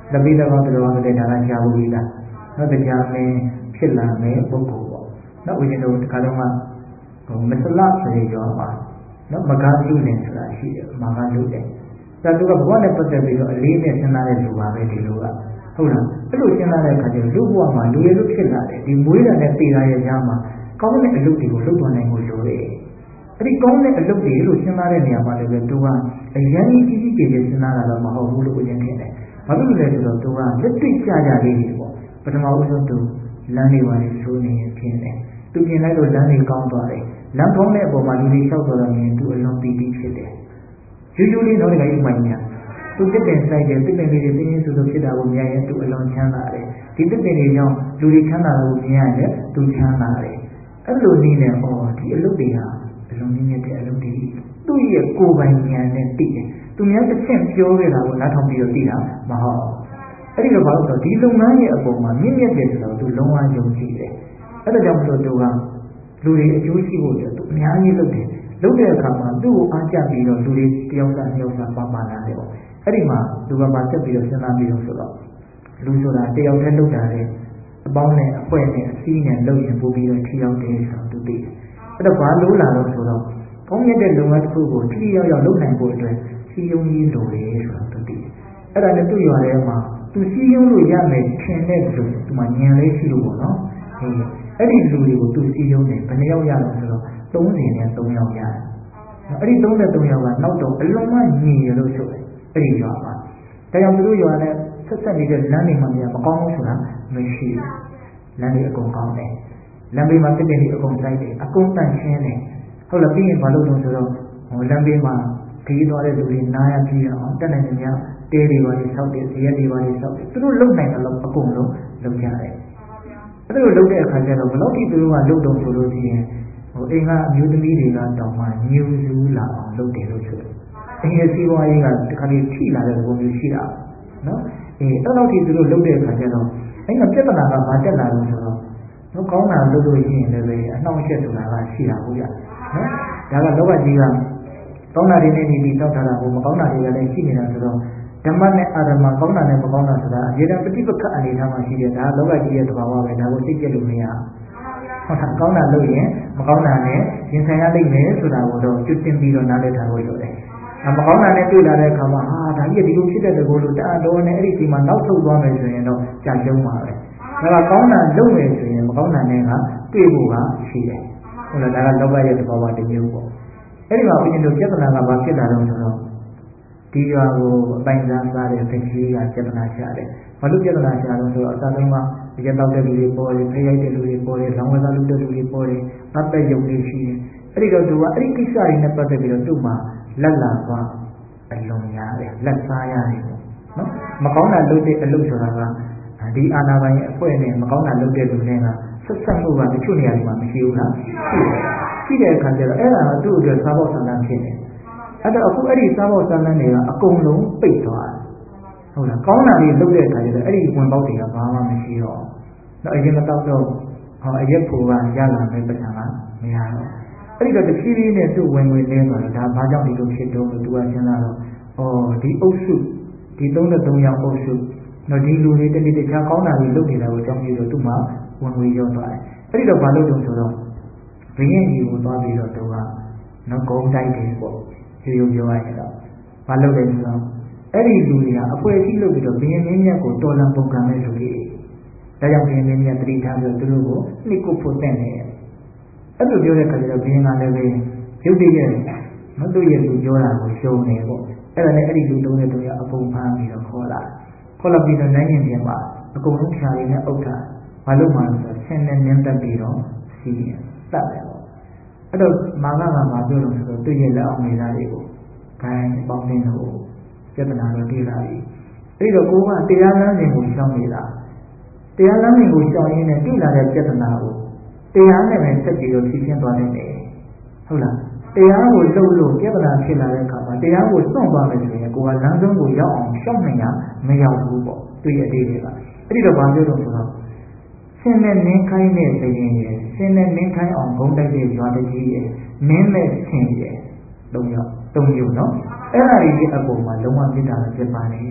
လက်ပြီးတော့တော်တော်တဲ့ဒါကရှားဖို့ကြီးလားနော်တရားမင်းဖြစ်လာမယ်ပုဂ္ဂိုလ်ပေါ့နော်ဦးဇင်းတို့ဒီခါတော့မှမစလဆိုရရောပါနော်မကားပြုနေဆိုတာရှိတယ်မာကလုပ်တယ်ဒါသူကဘဝနဲ့ပတ်သက်ပြီးတော့အလေးနဲ့စဉ်းစားတဲ့လူပါပဲဒီလိုကဟုတ်လားအဲ့လိုစဉ်းစားတဲ့အခါကျတော့လူဘဝမှာလူရလို့ဖြစ်လာတယ်ဒီမွေးတာနဲ့ပြည်တာရဲ့ကြားမှာကောင်းတဲ့အလုပ်တွေကိုလုပ်သွားနိုင်ဖို့လိုတယ်အဲ့ဒီကောင်းတဲ့အလုပ်တွေလို့စဉ်းစားတဲ့နေရာမှာလည်းသူကအရင်ကြီးကြီးကျယ်ကျယ်စဉ်းစားတာတော့မဟုတ်ဘူးလို့ဦးဇင်းထင်တယ်ဘာဖြစ်လို့လဲဆိုတော့သူကလက်တွေ့ကြကြလေးတွေပေါ့ပထမဦးဆုံးသူလမ်းတွေပါလေဆိုနေရင်ဖြစ်တယ်သူပြင်လိုက်တော့လမ်းတွေကောင်းသွားတယ်လမ်းကောင်းတဲ့အပေါ်မှာလူတွေလျှောက်သွားတော့မြင်သူအလုံးပြီးပြီးဖြစ်တယ်ရိုးရိုးလေးတော့တကယ်ဥပမာညာသူတစ်ပင်ဆိုင်တယ်တစ်ပင်လေးတွေတင်းတင်းဆိုဖြစ်တာကိုမြင်ရင်သူအလုံးချမ်းသာတယ်ဒီတစ်ပင်တွေကြောင့်လူတွေချမ်းသာလို့မြင်ရတယ်သူချမ်းသာတယ်အဲ့လိုနည်းနဲ့ဒီအလုပ်တွေဟာအလုံးကြီးမြတ်တဲ့အလုပ်တွေသူ့ရဲ့ကိုယ်ပိုင်ဉာဏ်နဲ့သိတယ်သူများတစ်ချက်ပြောခဲ့တာကိုနားထောင်ပြီးတော့သိတာမဟုတ်အဲ့ဒီတော့ဘာလို့ဆိုတော့ဒီလုပ်ငန်းရဲ့အပေါ်မှာမြင့်မြတ်တယ်ဆိုတော့သူလုံးဝယုံကြည်တယ်အဲ့ဒါကြောင့်မလို့သူကလူတွေအကျိုးရှိဖို့အတွက်သူအများကြီးလုပ်တယ်လုပ်တဲ့အခါမှာသူ့ကိုအားကျပြီးတော့လူတွေတယောက်သားနှစ်ယောက်သားပါလာတယ်ပေါ့အဲ့ဒီမှာသူကပါဆက်ပြီးတော့စဉ်းစားပြီးတော့ဆိုတော့လူဆိုတာတယောက်တည်းလုပ်တာလေအပေါင်းနဲ့အဖွဲနဲ့အစည်းနဲ့လုပ်ရင်ပို့ပြီးတော့ထိရောက်တယ်ဆိုတော့သူသိတယ်အဲ့တော့ဘာလို့လာလို့ဆိုတော့ကောင်းမြတ်တဲ့လုပ်ငန်းတစ်ခုကိုထိရောက်ရောက်လုပ်နိုင်ဖို့အတွက်စီယုံကြီးလိုတယ်ဆိုတော့သူသိတယ်အဲ့ဒါနဲ့သူ့ရွာထဲမှာသူစီယုံလို့ရမယ်ထင်တဲ့လူသူမှညံလေးရှိလို့ပေါ့နော်အဲ့ဒီလူတွေကိုသူစီယုံတယ်ဘယ်နှယောက်ရလို့ဆိုတော့30နဲ့3ယောက်ရတယ်အဲ့ဒီ33ယောက်ကနောက်တော့အလုံးမညီရလို့ဆိုတယ်အဲ့ဒီရွာမှာဒါကြောင့်သူတို့ရွာနဲ့ဆက်ဆက်နေတဲ့လမ်းတွေမှာမကောင်းဘူးဆိုတာမရှိဘူးလမ်းတွေအကုန်ကောင်းတယ်လမ်းဘေးမှာတစ်ပင်တွေအကုန်စိုက်တယ်အကုန်တန့်ရှင်းတယ်ဟုတ်လားပြီးရင်ဘာလို့လဲဆိုတော့လမ်းဘေးမှာခရီးသွားတဲ့လူတွေနားရပြည့်အောင်တက်နိုင်ကြများတဲတွေပါဆောက်တယ်ဇရက်တွေပါဆောက်တယ်သူတို့လုံနိုင်တယ်လို့အကုန်လုံးလုပ်ကြတယ်အဲ့လိုလုပ်တဲ့အခါကျတော့ဘလို့ဒီသူတို့ကလုပ်တော့ဆိုလို့ရှိရင်အိမ်ကအမျိုးသမီးတွေကတောင်မှညူစုလာအောင်လုပ်တယ်လို့ဆိုတယ်အိမ်ရဲ့စီးပွားရေးကတခါလေးထိလာတဲ့ပုံမျိုးရှိတာနော်အဲ့တော့ဒီသူတို့လုပ်တဲ့အခါကျတော့အဲ့ကပြဿနာကဘာတက်လာလို့ဆိုတော့ကောင်းတာလုပ်လို့ရှိရင်လည်းအနှောင့်အယှက်ဆိုတာကရှိတာဟုတ်ကြနော်ဒါကလောကကြီးကကောင်းတာတွေနဲ့ဒီတောက်ထားတာကိုမကောင်းတာတွေကလည်းရှိနေတာဆိုတော့ဓမ္မနဲ့အာရမကောင်းတာနဲ့မကောင်းတာဆိုတာအရေးတမ်းပฏิပက္ခအနေထားမှာရှိတယ်ဒါကလောကကြီးရဲ့သဘာဝပဲဒါကိုသိကျက်လို့မရဟုတ်တာကောင်းတာလုပ်ရင်မကောင်းတာနဲ့ရင်ဆိုင်ရလိမ့်မယ်ဆိုတာကိုတော့ကျွတ်တင်ပြီးတော့နားလည်ထားဖို့လိုတယ်မကောင်းတာနဲ့တွေ့လာတဲ့အခါမှာဒါကြီးဒီလိုဖြစ်တဲ့တကူလို့တအားတော်နဲ့အဲ့ဒီဒီမှာနောက်ဆုတ်သွားမယ်ဆိုရင်တော့ကြာရှုံးပါပဲဒါကကောင်းတာလုပ်မယ်ဆိုရင်မကောင်းတာနဲ့ကတွေ့ဖို့ကရှိတယ်ဟုတ်လားဒါကလောကရဲ့သဘာဝတစ်မျိုးပေါ့အဲ့ဒီမှာဘုရင်တို့ပြဿနာကဘာဖြစ်လာတော့ဆိုတော့ဒီရွာကိုအပိုင်စားတဲ့ခကြီးကပြဿနာရှာတယ်ဘာလို့ပြဿနာရှာတော့ဆိုတော့အစားဆုံးကရက်တော့တဲ့လူတွေပေါ်တယ်ဖိရိုက်တဲ့လူတွေပေါ်တယ်လောင်ဝဲသားလူတဲ့လူတွေပေါ်တယ်အသက်ရုပ်တွေရှိတယ်အဲ့ဒီတော့သူကအဲ့ဒီကိစ္စတွေနဲ့ပတ်သက်ပြီးတော့သူ့မှာလက်လာသွားအလုံးရတယ်လက်စားရတယ်နော်မကောင်းတာလုပ်တဲ့အလုပ်ဆိုတာကဒီအာနာပိုင်ရဲ့အဖွဲ့နဲ့မကောင်းတာလုပ်တဲ့လူတွေကဆက်ဆက်မှုကတချို့နေရာတွေမှာမရှိဘူးလားရှိတဲ့အခါကျတော့အဲ့ဒါကသူ့အတွက်စားဖို့ဆန္ဒဖြစ်နေအဲ့တော့အခုအဲ့ဒီစားဖို့ဆန္ဒတွေကအကုန်လုံးပိတ်သွားတယ်ဟုတ်လားကောင်းတာတွေလုပ်တဲ့အခါကျတော့အဲ့ဒီဝင်ပေါက်တွေကဘာမှမရှိတော့တော့အရင်မတော့တော့အရက်ဖို့ကရလာမယ်ပထမမရတော့အဲ့ဒီတော့တဖြည်းဖြည်းနဲ့သူ့ဝင်နေသွားတော့ဒါဘာကြောင့်ဒီလိုဖြစ်တော့လို့သူကစဉ်းစားတော့ဒီအုပ်စုဒီ33ယောက်အုပ်စုတော့ဒီလူတွေတတိတခြားကောင်းတာတွေလုပ်နေတာကိုကြောင်းပြီးတော့သူ့မှာဝင်ဝင်ရောက်သွားတယ်အဲ့ဒီတော့ဘာလို့လဲဆိုတော့ဘင်းရဲ့ညီကိုသွားပြီးတော့သူကနော်ဂုံတိုက်တယ်ပေါ့ရိုးရိုးပြောရရင်တော့ဘာလုပ်လဲဆိုတော့အဲ့ဒီလူတွေကအပွဲကြီးလုပ်ပြီးတော့ဘင်းမင်းမြတ်ကိုတော်လန်ပုံကံမဲ့လူတွေဒါကြောင့်ဘင်းမင်းမြတ်တတိထားပြီးတော့သူတို့ကိုနှိကုဖို့တဲ့နေတယ်အဲ့လိုပြောတဲ့အခါကျတော့ဘင်းကလည်းပဲရုပ်တရက်မတို့ရဲ့လူပြောတာကိုရှုံနေပေါ့အဲ့ဒါနဲ့အဲ့ဒီလူသုံးတဲ့သူကအကုန်ဖမ်းပြီးတော့ခေါ်လာပြီးတော့နိုင်ရင်ပြင်ပါအကုန်လုံးဖြာလေးနဲ့အုပ်ထားဘာလို့မှလဲဆိုတော့ဆင်းနဲ့နင်းတက်ပြီးတော့စီးရင်တတ်တယ်ပေါ့အဲ့တော့မာနကဘာပြောလို့ဆိုတော့သူ့ရဲ့လက်အောင်နေသားတွေကိုဂိုင်းပေါင်းနေလို့ပြဿနာတော့တွေ့လာပြီအဲ့တော့ကိုကတရားလမ်းစဉ်ကိုရှောင်နေတာတရားလမ်းစဉ်ကိုရှောင်ရင်းနဲ့တွေ့လာတဲ့ပြဿနာကိုတရားနဲ့ပဲဆက်ပြီးတော့ဖြေရှင်းသွားနိုင်တယ်ဟုတ်လားတရားကိုလှုပ်လို့ပြဿနာဖြစ်လာတဲ့အခါမှာတရားကိုစွန့်သွားမယ်ဆိုရင်ကိုကလမ်းဆုံးကိုရောက်အောင်ရှောင်နိုင်ရမရောက်ဘူးပေါ့သူ့ရဲ့အသေးတွေကအဲ့ဒီတော့ဘာပြောလို့ဆိုတော့ဆင်းနဲ့နင်းခိုင်းတဲ့သိရင်ရဲ့ဆင်းနဲ့နင်းခိုင်းအောင်ဂုံးတိုက်တဲ့ရွာတကြီးရဲ့နင်းမဲ့ဆင်းရဲ့၃မျိုးနော်အဲ့ဒါကြီးအပေါ်မှာလုံးဝပြစ်တာဖြစ်ပါလေ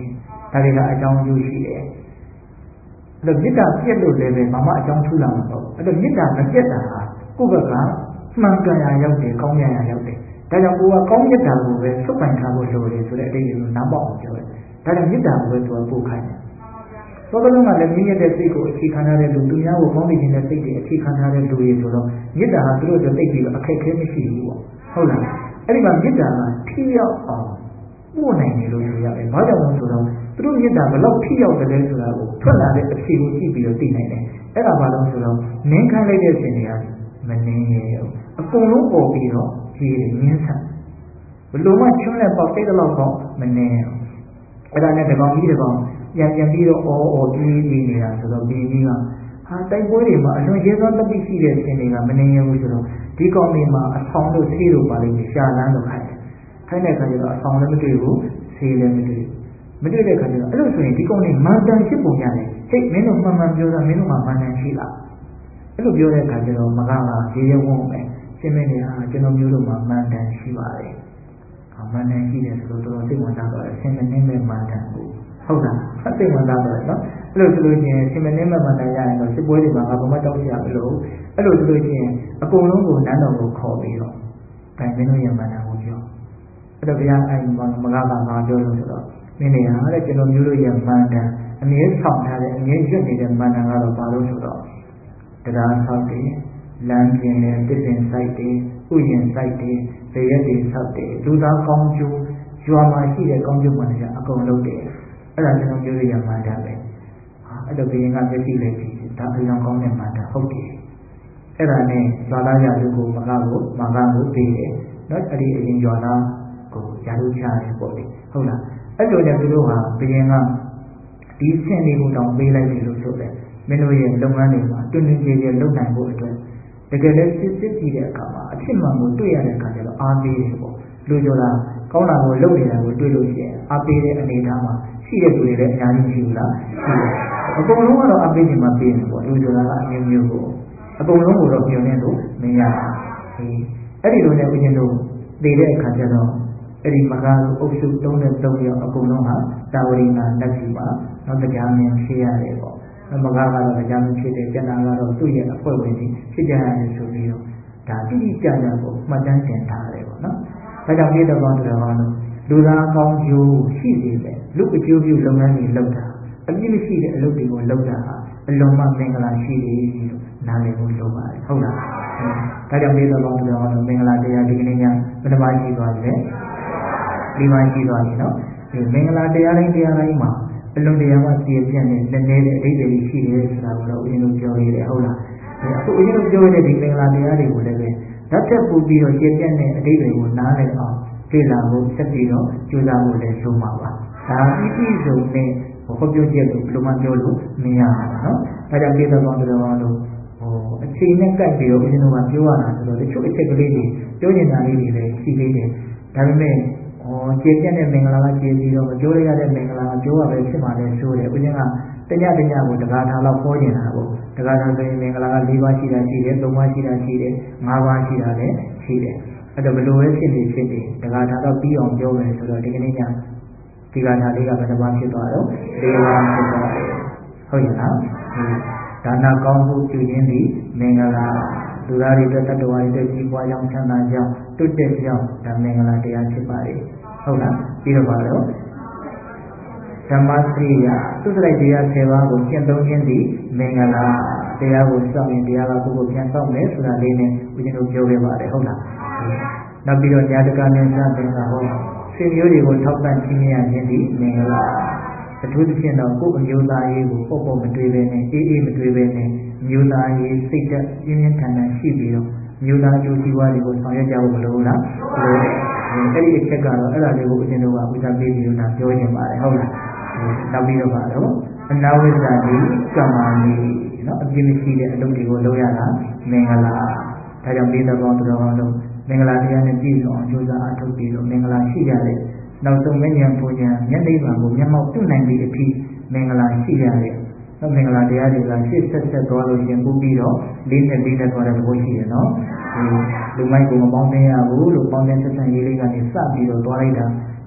ဒါတွေကအကြောင်းကျိုးရှိတယ်အဲ့တော့မေတ္တာပြည့်လို့လည်းပဲဘာမှအကြောင်းထူးလာမှာမဟုတ်အဲ့တော့မေတ္တာမပြတ်တာဟာကိုယ့်ဘက်ကမှန်ကန်ရာရောက်တယ်ကောင်းရာရောက်တယ်ဒါကြောင့်ကိုယ်ကကောင်းမေတ္တာကိုပဲစုပ်ပိုင်ထားဖို့လိုတယ်ဆိုတဲ့အတိတ်ကိုနားပေါက်အောင်ပြောတယ်ဒါကြောင့်မေတ္တာကိုပဲသူကပို့ခိုင်းတယ်သောကလုံးကလည်းမြင့်မြတ်တဲ့စိတ်ကိုအခြေခံထားတဲ့လူသူများကိုကောင်းနေခြင်းတဲ့စိတ်တွေအခြေခံထားတဲ့လူတွေဆိုတော့မေတ္တာဟာသူတို့တို့သိပြီးတော့အခက်အခဲမရှိဘူးပေါ့ဟုတ်လားအဲ့ဒီမှာမေတ္တာကထိရောက်အောင်ပို့နိုင်တယ်လို့ဆိုရတယ်ဘာကြောင့်လဲဆိုတော့သူတို့မေတ္တာဘယ်လောက်ထိရောက်တယ်လဲဆိုတာကိုထွက်လာတဲ့အဖြေကိုကြည့်ပြီးတော့သိနိုင်တယ်အဲ့ဒါဘာလို့ဆိုတော့နင်းခိုင်းလိုက်တဲ့ရှင်တွေကမနင်းရဲ့အကုန်လုံးပေါ်ပြီးတော့ကြီးတယ်ငင်းဆန်ဘလို့မှချွန်းလက်ပေါက်တိတ်တော့ပေါ့မနင်းအဲ့ဒါနဲ့တကောင်ကြီးတကောင်ပြန်ပြီးတော့အော်ပြေးနေတာဆိုတော့ပြီးပြီးကဟာတိုက်ပွဲတွေမှာအလွန်ရဲစွမ်းတပိရှိတဲ့ရှင်တွေကမနေရဘူးဆိုတော့ဒီကောင်တွေမှာအဆောင်တို့ဆေးတို့ပါလိမ့်မယ်ရှာလန်းတော့ခိုင်းတဲ့အခါကျတော့အဆောင်လည်းမတွေ့ဘူးဆေးလည်းမတွေ့တဲ့အခါကျတော့အဲ့လိုဆိုရင်ဒီကောင်တွေမာတန်ဖြစ်ပုံရတယ်ဟိတ်မင်းတို့မှန်မှန်ပြောတာမင်းတို့မှာမာတန်ရှိလားအဲ့လိုပြောတဲ့အခါကျတော့မကရေရဲဝုန်းမယ်ရှင်မင်းတွေဟာကျွန်တော်မျိုးတို့မှာမာတန်ရှိပါတယ်မာတန်ရှိတယ်ဆိုတော့တော်တော်စိတ်ဝင်စားတော့ရှင်မင်းနဲ့မာတန်ကိုဟုတ်လားအသိမှန်သားတော့နော်အဲ့လိုဆိုလို့ချင်းရှင်မင်းနဲ့မာတန်ရရင်တော့စစ်ပွဲတွေမှာဘာမှတောက်ရမလို့အဲ့လိုဆိုလို့ချင်းအကုန်လုံးကိုနန်းတော်ကိုခေါ်ပြီးတော့ဒါမင်းတို့ရဲ့မာတန်ကိုပြောအဲ့တော့ဘုရားအဲ့မကငါပြောလို့ဆိုတော့မင်းတွေဟာတဲ့ကျွန်တော်မျိုးတို့ရဲ့မာတန်အမြဲဆောင်ထားတဲ့အမြဲရွတ်နေတဲ့မာတန်ကတော့ဘာလို့ဆိုတော့တရားဆောက်တယ်လမ်းပြင်တယ်တစ်ပင်စိုက်တယ်ဥယျာဉ်စိုက်တယ်ဇေယျတွေဆောက်တယ်လူသားကောင်းကျိုးရွာမှာရှိတဲ့ကောင်းကျိုးမှန်တယ်အကုန်လုပ်တယ်အဲ့ဒါကျွန်တော်ပြောရမှာဒါပဲအဲ့တော့ဘုရင်ကမျက်စိလေးကြည့်ဒါအယောင်ကောင်းတဲ့မာတာဟုတ်တယ်အဲ့ဒါနဲ့ရွာသားရလူကိုမကားကိုပေးတယ်နော်အဲ့ဒီအရင်ရွာသားကိုယာရုချတယ်ပေါ့လေဟုတ်လားအဲ့လိုနဲ့သူတို့ဟာဘုရင်ကဒီဆင့်လေးကိုတောင်ပေးလိုက်တယ်လို့ဆိုတယ်မင်းတို့ရဲ့လုပ်ငန်းတွေမှာတွင်တွင်ကျယ်ကျယ်လုပ်နိုင်ဖို့အတွက်တကယ်လည်းစစ်ကြည့်တဲ့အခါမှာအဖြစ်မှန်ကိုတွေ့ရတဲ့အခါကျတော့အားပေးတယ်ပေါ့လူကြော်တာကောင်းတာကိုလုပ်နေတာကိုတွေ့လို့ရှိရင်အားပေးတဲ့အနေအထားမှာရှိတဲ့လူတွေလည်းအများကြီးရှိဘူးလားရှိတယ်အကုန်လုံးကတော့အားပေးခြင်းမှပေးနေပေါ့လူကြော်တာကအမျိုးမျိုးကိုအကုန်လုံးကိုတော့ပြောနေလို့မရဘူးအဲ့ဒီလိုနဲ့ဦးဇင်းတို့သိတဲ့အခါကျတော့အဲ့ဒီမကားအုပ်စု33ယောက်အကုန်လုံးဟာတာဝရိနာလက်ရှိပါနောက်တရားမြင်ဖြစ်ရတယ်ပေါ့မကားကတော့တရားမြင်ဖြစ်တယ်ကျန်တာကတော့သူ့ရဲ့အဖွဲ့ဝင်တွေဖြစ်ကြရတယ်ဆိုပြီးတော့ဒါတိတိကျကျကိုမှတ်တမ်းတင်ထားတယ်ပေါ့နော်ဒါကြောင့်ပြည်တော်ကောင်းတော်ကောင်းတို့လူသားကောင်းကျိုးရှိစေတယ်လူအကျိုးပြုလုပ်ငန်းတွေလုပ်တာအပြစ်မရှိတဲ့အလုပ်တွေကိုလုပ်တာဟာအလုံးမမင်္ဂလာရှိတယ်လို့နားလည်ဖို့လိုပါတယ်ဟုတ်လားဒါကြောင့်ပြည်တော်ကောင်းတော်ကောင်းတို့မင်္ဂလာတရားဒီကနေ့ညဘယ်နှပါရှိသွားလဲ၄ပါးရှိသွားပြီနော်ဒီမင်္ဂလာတရားတိုင်းမှာအလုံးတရားမှပြည့်ပြည့်နဲ့လက်နေတဲ့အဓိပ္ပာယ်ကြီးရှိတယ်ဆိုတာကိုတော့ဦးဇင်းတို့ပြောရတဲ့ဟုတ်လားအခုဦးဇင်းတို့ပြောရတဲ့ဒီမင်္ဂလာတရားတွေကိုလည်းပဲဓာတ်တက်ပူပြီးတော့ပြည့်ပြည့်နဲ့အဓိပ္ပာယ်ကိုနားလည်အောင်သိလာဖို့ဆက်ပြီးတော့ကြိုးစားဖို့လည်းဆိုမှာပါဒါပြည့်စုံတဲ့ဟောပြောချက်ကိုဘယ်လိုမှပြောလို့မရဘူးနော်ဒါကြောင့်ပြည်တော်ကောင်းတော်ကောင်းတို့အချိန်နဲ့ကြိုက်ပြီးတော့ဦးဇင်းတို့ကပြောရတာဆိုတော့တချို့အချက်ကလေးတွေပြောနေတာလေးတွေလည်းရှိသေးတယ်ဒါပေမဲ့ကျေပြတ်တဲ့မင်္ဂလာကကျေပြီးတော့ပြောရတဲ့မင်္ဂလာကပြောရပဲဖြစ်မှလည်းဆိုတယ်ဦးဇင်းကတညကိုတကားထားတော့ပေါ်နေတာပေါ့တကားထားဆိုရင်မင်္ဂလာက၄ပါးရှိတာရှိတယ်၃ပါးရှိတာရှိတယ်၅ပါးရှိတာလည်းရှိတယ်အဲ့တော့ဘယ်လိုပဲဖြစ်နေတကားထားတော့ပြီးအောင်ပြောမယ်ဆိုတော့ဒီကနေ့ညဒီကထာလေးကဘယ်နှပါးဖြစ်သွားတော့၄ပါးဖြစ်သွားတယ်ဟုတ်ရဲ့လားဒါနကောင်းမှုပြုခြင်းသည်မင်္ဂလာလူသားတွေအတွက်တတ္တဝါတွေအတွက်ကြီးပွားကြောင်းချမ်းသာကြောင်းတွတ်တက်ကြောင်းဒါမင်္ဂလာတရားဖြစ်ပါတယ်ဟုတ်လားပြီးတော့ပါတော့ဓမ္မစရိယသူစရိုက်တရား10ပါးကိုကျင့်သုံးခြင်းသည်မင်္ဂလာတရားကိုစောင့်ရင်တရားကကိုယ်ကိုပြန်စောင့်မယ်ဆိုတာလေးနဲ့ဦးဇင်းတို့ပြောခဲ့ပါတယ်ဟုတ်လားနောက်ပြီးတော့ညာတကနဲ့စသင်္ကဟောဆွေမျိုးတွေကိုထောက်ပံ့ခြင်းရခြင်းသည်မင်္ဂလာအထူးသဖြင့်တော့ကိုယ်အမျိုးသားရေးကိုပေါ့မတွေးပဲနဲ့အေးမတွေးပဲနဲ့မျိုးသားရေးစိတ်ဓာတ်ပြင်းပြင်းထန်ထန်ရှိပြီးတော့မျိုးသားအကျိုးစီးပွားတွေကိုဆောင်ရွက်ကြဖို့မလိုဘူးလားအဲ့ဒီအချက်ကတော့အဲ့ဒါလေးကိုဦးဇင်းတို့ကဦးစားပေးပြီးတော့ပြောနေပါတယ်ဟုတ်လားနောက်ပြီးတော့ပါတော့အနာဝိဇ္ဇာတိကမ္မာနိနော်အပြစ်မရှိတဲ့အလုပ်တွေကိုလုပ်ရတာမင်္ဂလာဒါကြောင့်ပြည်တော်ကောင်းတော်ကောင်းတို့မင်္ဂလာတရားနဲ့ပြည့်စုံအောင်ကြိုးစားအားထုတ်ပြီးတော့မင်္ဂလာရှိကြတဲ့နောက်ဆုံးမဉ္ဇဉ်ပူဉ္ဇဉ်မျက်နှိပ်ပါကိုမျက်မှောက်ပြုနိုင်သည့်အထိမင်္ဂလာရှိကြတဲ့မင်္ဂလာတရားတွေကရှေ့ဆက်သွားလို့ရှင်ပို့ပြီးတော့လေးနဲ့သွားတဲ့သဘောရှိတယ်နော်လူမိုက်ကိုမပေါင်းသိရဘူးလို့ပေါင်းတဲ့ဆက်ဆံရေးလေးကနေစပြီးတော့သွားလိုက်တာ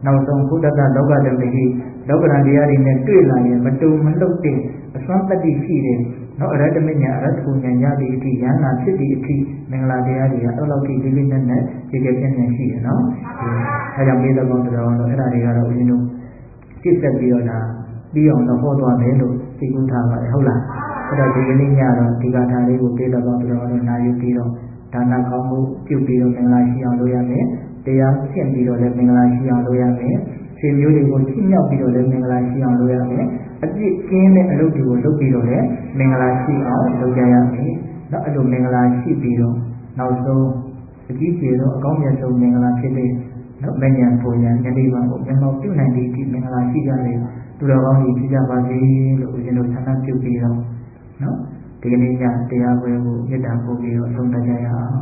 နောက်ဆုံးဘုဒ္ဓတလောကဓမ္မဟိလောကဓာတ်တရားတွေနဲ့တွေ့လာရင်မတုံမလှုပ်တဲ့အစွမ်းတတ္တိရှိတယ်နော်အရတ္တမညာအရတ္တကိုဉာဏ်ရသည့်အထိဉာဏ်နာဖြစ်သည့်အထိမင်္ဂလာတရားတွေကအဲ့လောက်ထိလေးလေးနက်နက်ကြည်ကြဲပြည့်ပြည့်ရှိတယ်နော်အဲကြောင့်ပေးသကောင်းတော်တော့အဲ့ဒါတွေကတော့ဦးဇင်းတို့ပြည့်စက်ပြီးတော့ဒါပြီးအောင်တော့ဟောသွားမယ်လို့သိကူးထားပါတယ်ဟုတ်လားအဲ့တော့ဒီကနေ့ညတော့ဒီကထာလေးကိုပေးသကောင်းတော်တော့နာယူပြီးတော့ဒါနကောင်းမှုပြုပြီးတော့မင်္ဂလာရှိအောင်လုပ်ရမယ်တရားရှင်းပြီးတော့လည်းမင်္ဂလာရှိအောင်လုပ်ရမယ်ဆွေမျိုးတွေကိုချစ်မြောက်ပြီးတော့လည်းမင်္ဂလာရှိအောင်လုပ်ရမယ်အပြစ်ကင်းတဲ့အလုပ်တွေကိုလုပ်ပြီးတော့လည်းမင်္ဂလာရှိအောင်လုပ်ကြရမယ်နောက်အဲ့လိုမင်္ဂလာရှိပြီးတော့နောက်ဆုံးအကြီးကျယ်သောအကောင်းမြတ်ဆုံးမင်္ဂလာဖြစ်တဲ့နော်မဉ္ဇဉ်ပုံညာညတိပါကိုမျက်မှောက်ပြုနိုင်သည့်ဒီမင်္ဂလာရှိကြတယ်သူတော်ကောင်းကြီးဖြစ်ကြပါစေလို့ဦးဇင်းတို့ဆန္ဒပြုပြီးတော့နော်ဒီကနေ့ညတရားပွဲကိုမေတ္တာပို့ပြီးတော့ဆုံးသတ်ကြရအောင်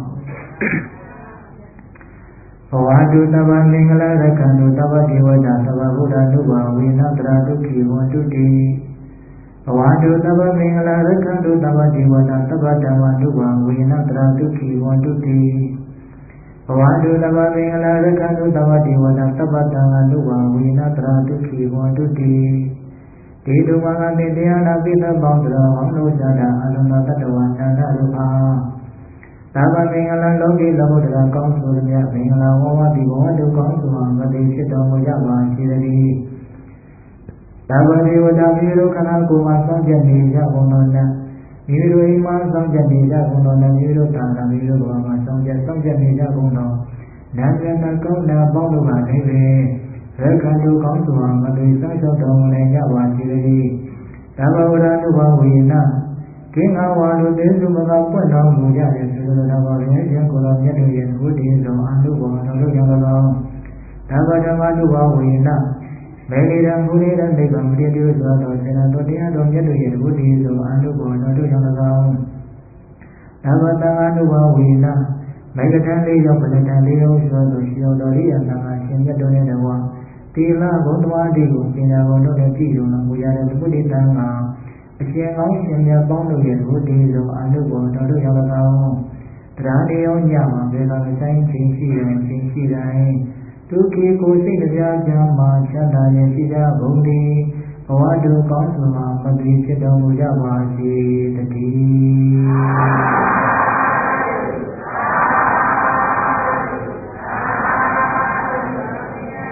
ဘဝတုသဗ္ဗမင်္ဂလာရက္ခန္တုသဗ္ဗဒေဝတာသဗ္ဗဗုဒ္ဓနုဘာဝေနတရာဒုက္ခိဝန္တုတိဘဝတုသဗ္ဗမင်္ဂလာရက္ခန္တုသဗ္ဗဒေဝတာသဗ္ဗဓမ္မနုဘာဝေနတရာဒုက္ခိဝန္တုတိဘဝတုသဗ္ဗမင်္ဂလာရက္ခန္တုသဗ္ဗဒေဝတာသဗ္ဗဓမ္မနုဘာဝေနတရာဒုက္ခိဝန္တုတိဒေတုမဂမေတရားနာပိသပေါင်းတော်ဟောလို့ဇာတာအလုံးစုံတတ္တဝါနန္ဒလူအားသာဗမင်္ဂလာလောကီလောကုတ္တရာကောင်းဆိုသမျှမင်္ဂလာဝဝတိဘဝတုကောင်းစွာမသိဖြစ်တော်မူကြပါစေတည်းသာဗဒေဝတာမိတို့ခန္ဓာကိုယ်မှာစောင့်ကြနေကြကုန်တော်နဲ့မိတို့အိမ်မှာစောင့်ကြနေကြကုန်တော်နဲ့မိတို့တာနာမိတို့ဘဝမှာစောင့်ကြနေကြကုန်တော်နတ်မြတ်ကောင်းနာပေါင်းတို့ကလည်းပဲရက္ခန္တုကောင်းစွာမသိစောင့်ရှောက်တော်မူနိုင်ကြပါစေတည်းသာဗဝရနုဘဝေနကင်းငါဝါလူသေးစုမကပွင့်တော်မူကြတယ်ဆိုလိုတာပါပဲရန်ကုန်တော်မြတ်တို့ရဲ့ဘုဒ္ဓင်းဆောင်အနုဘောတော်တို့ကြောင့်၎င်းသာဗဓမ္မနုဘဝေနမေလီရံဘုရေရနိဗ္ဗာန်မတည်ပြုသောတော်စေနာတော်တရားတော်မြတ်တို့ရဲ့ဘုဒ္ဓင်းဆောင်အနုဘောတော်တို့ကြောင့်၎င်းသာဗတံအနုဘဝေနမေကထံလေးရောက်ပလထံလေးရောက်သောသူရှိတော်ရိယသံဃာရှင်မြတ်တို့နဲ့တကွာတိလဘုဒ္ဓဝါဒီကိုပညာတော်တို့နဲ့ပြည့်စုံတော်မူရတဲ့ဘုဒ္ဓတန်ဃာအရှင်ကောင်းရှင်မြတ်ပေါင်းတို့ရဲ့ဘုဒ္ဓဇောအနုဘောတော်တို့ရောက်၎င်းတရားတရားညမှာဘယ်ကမဆိုင်ချင်းရှိတိုင်းချင်းရှိတိုင်းဒုက္ခကိုစိတ်ကြကြမှာချမ်းသာရရှိကြကုန်သည်ဘဝတုကောင်းစွာမသိဖြစ်တော်မူကြပါစေတည်း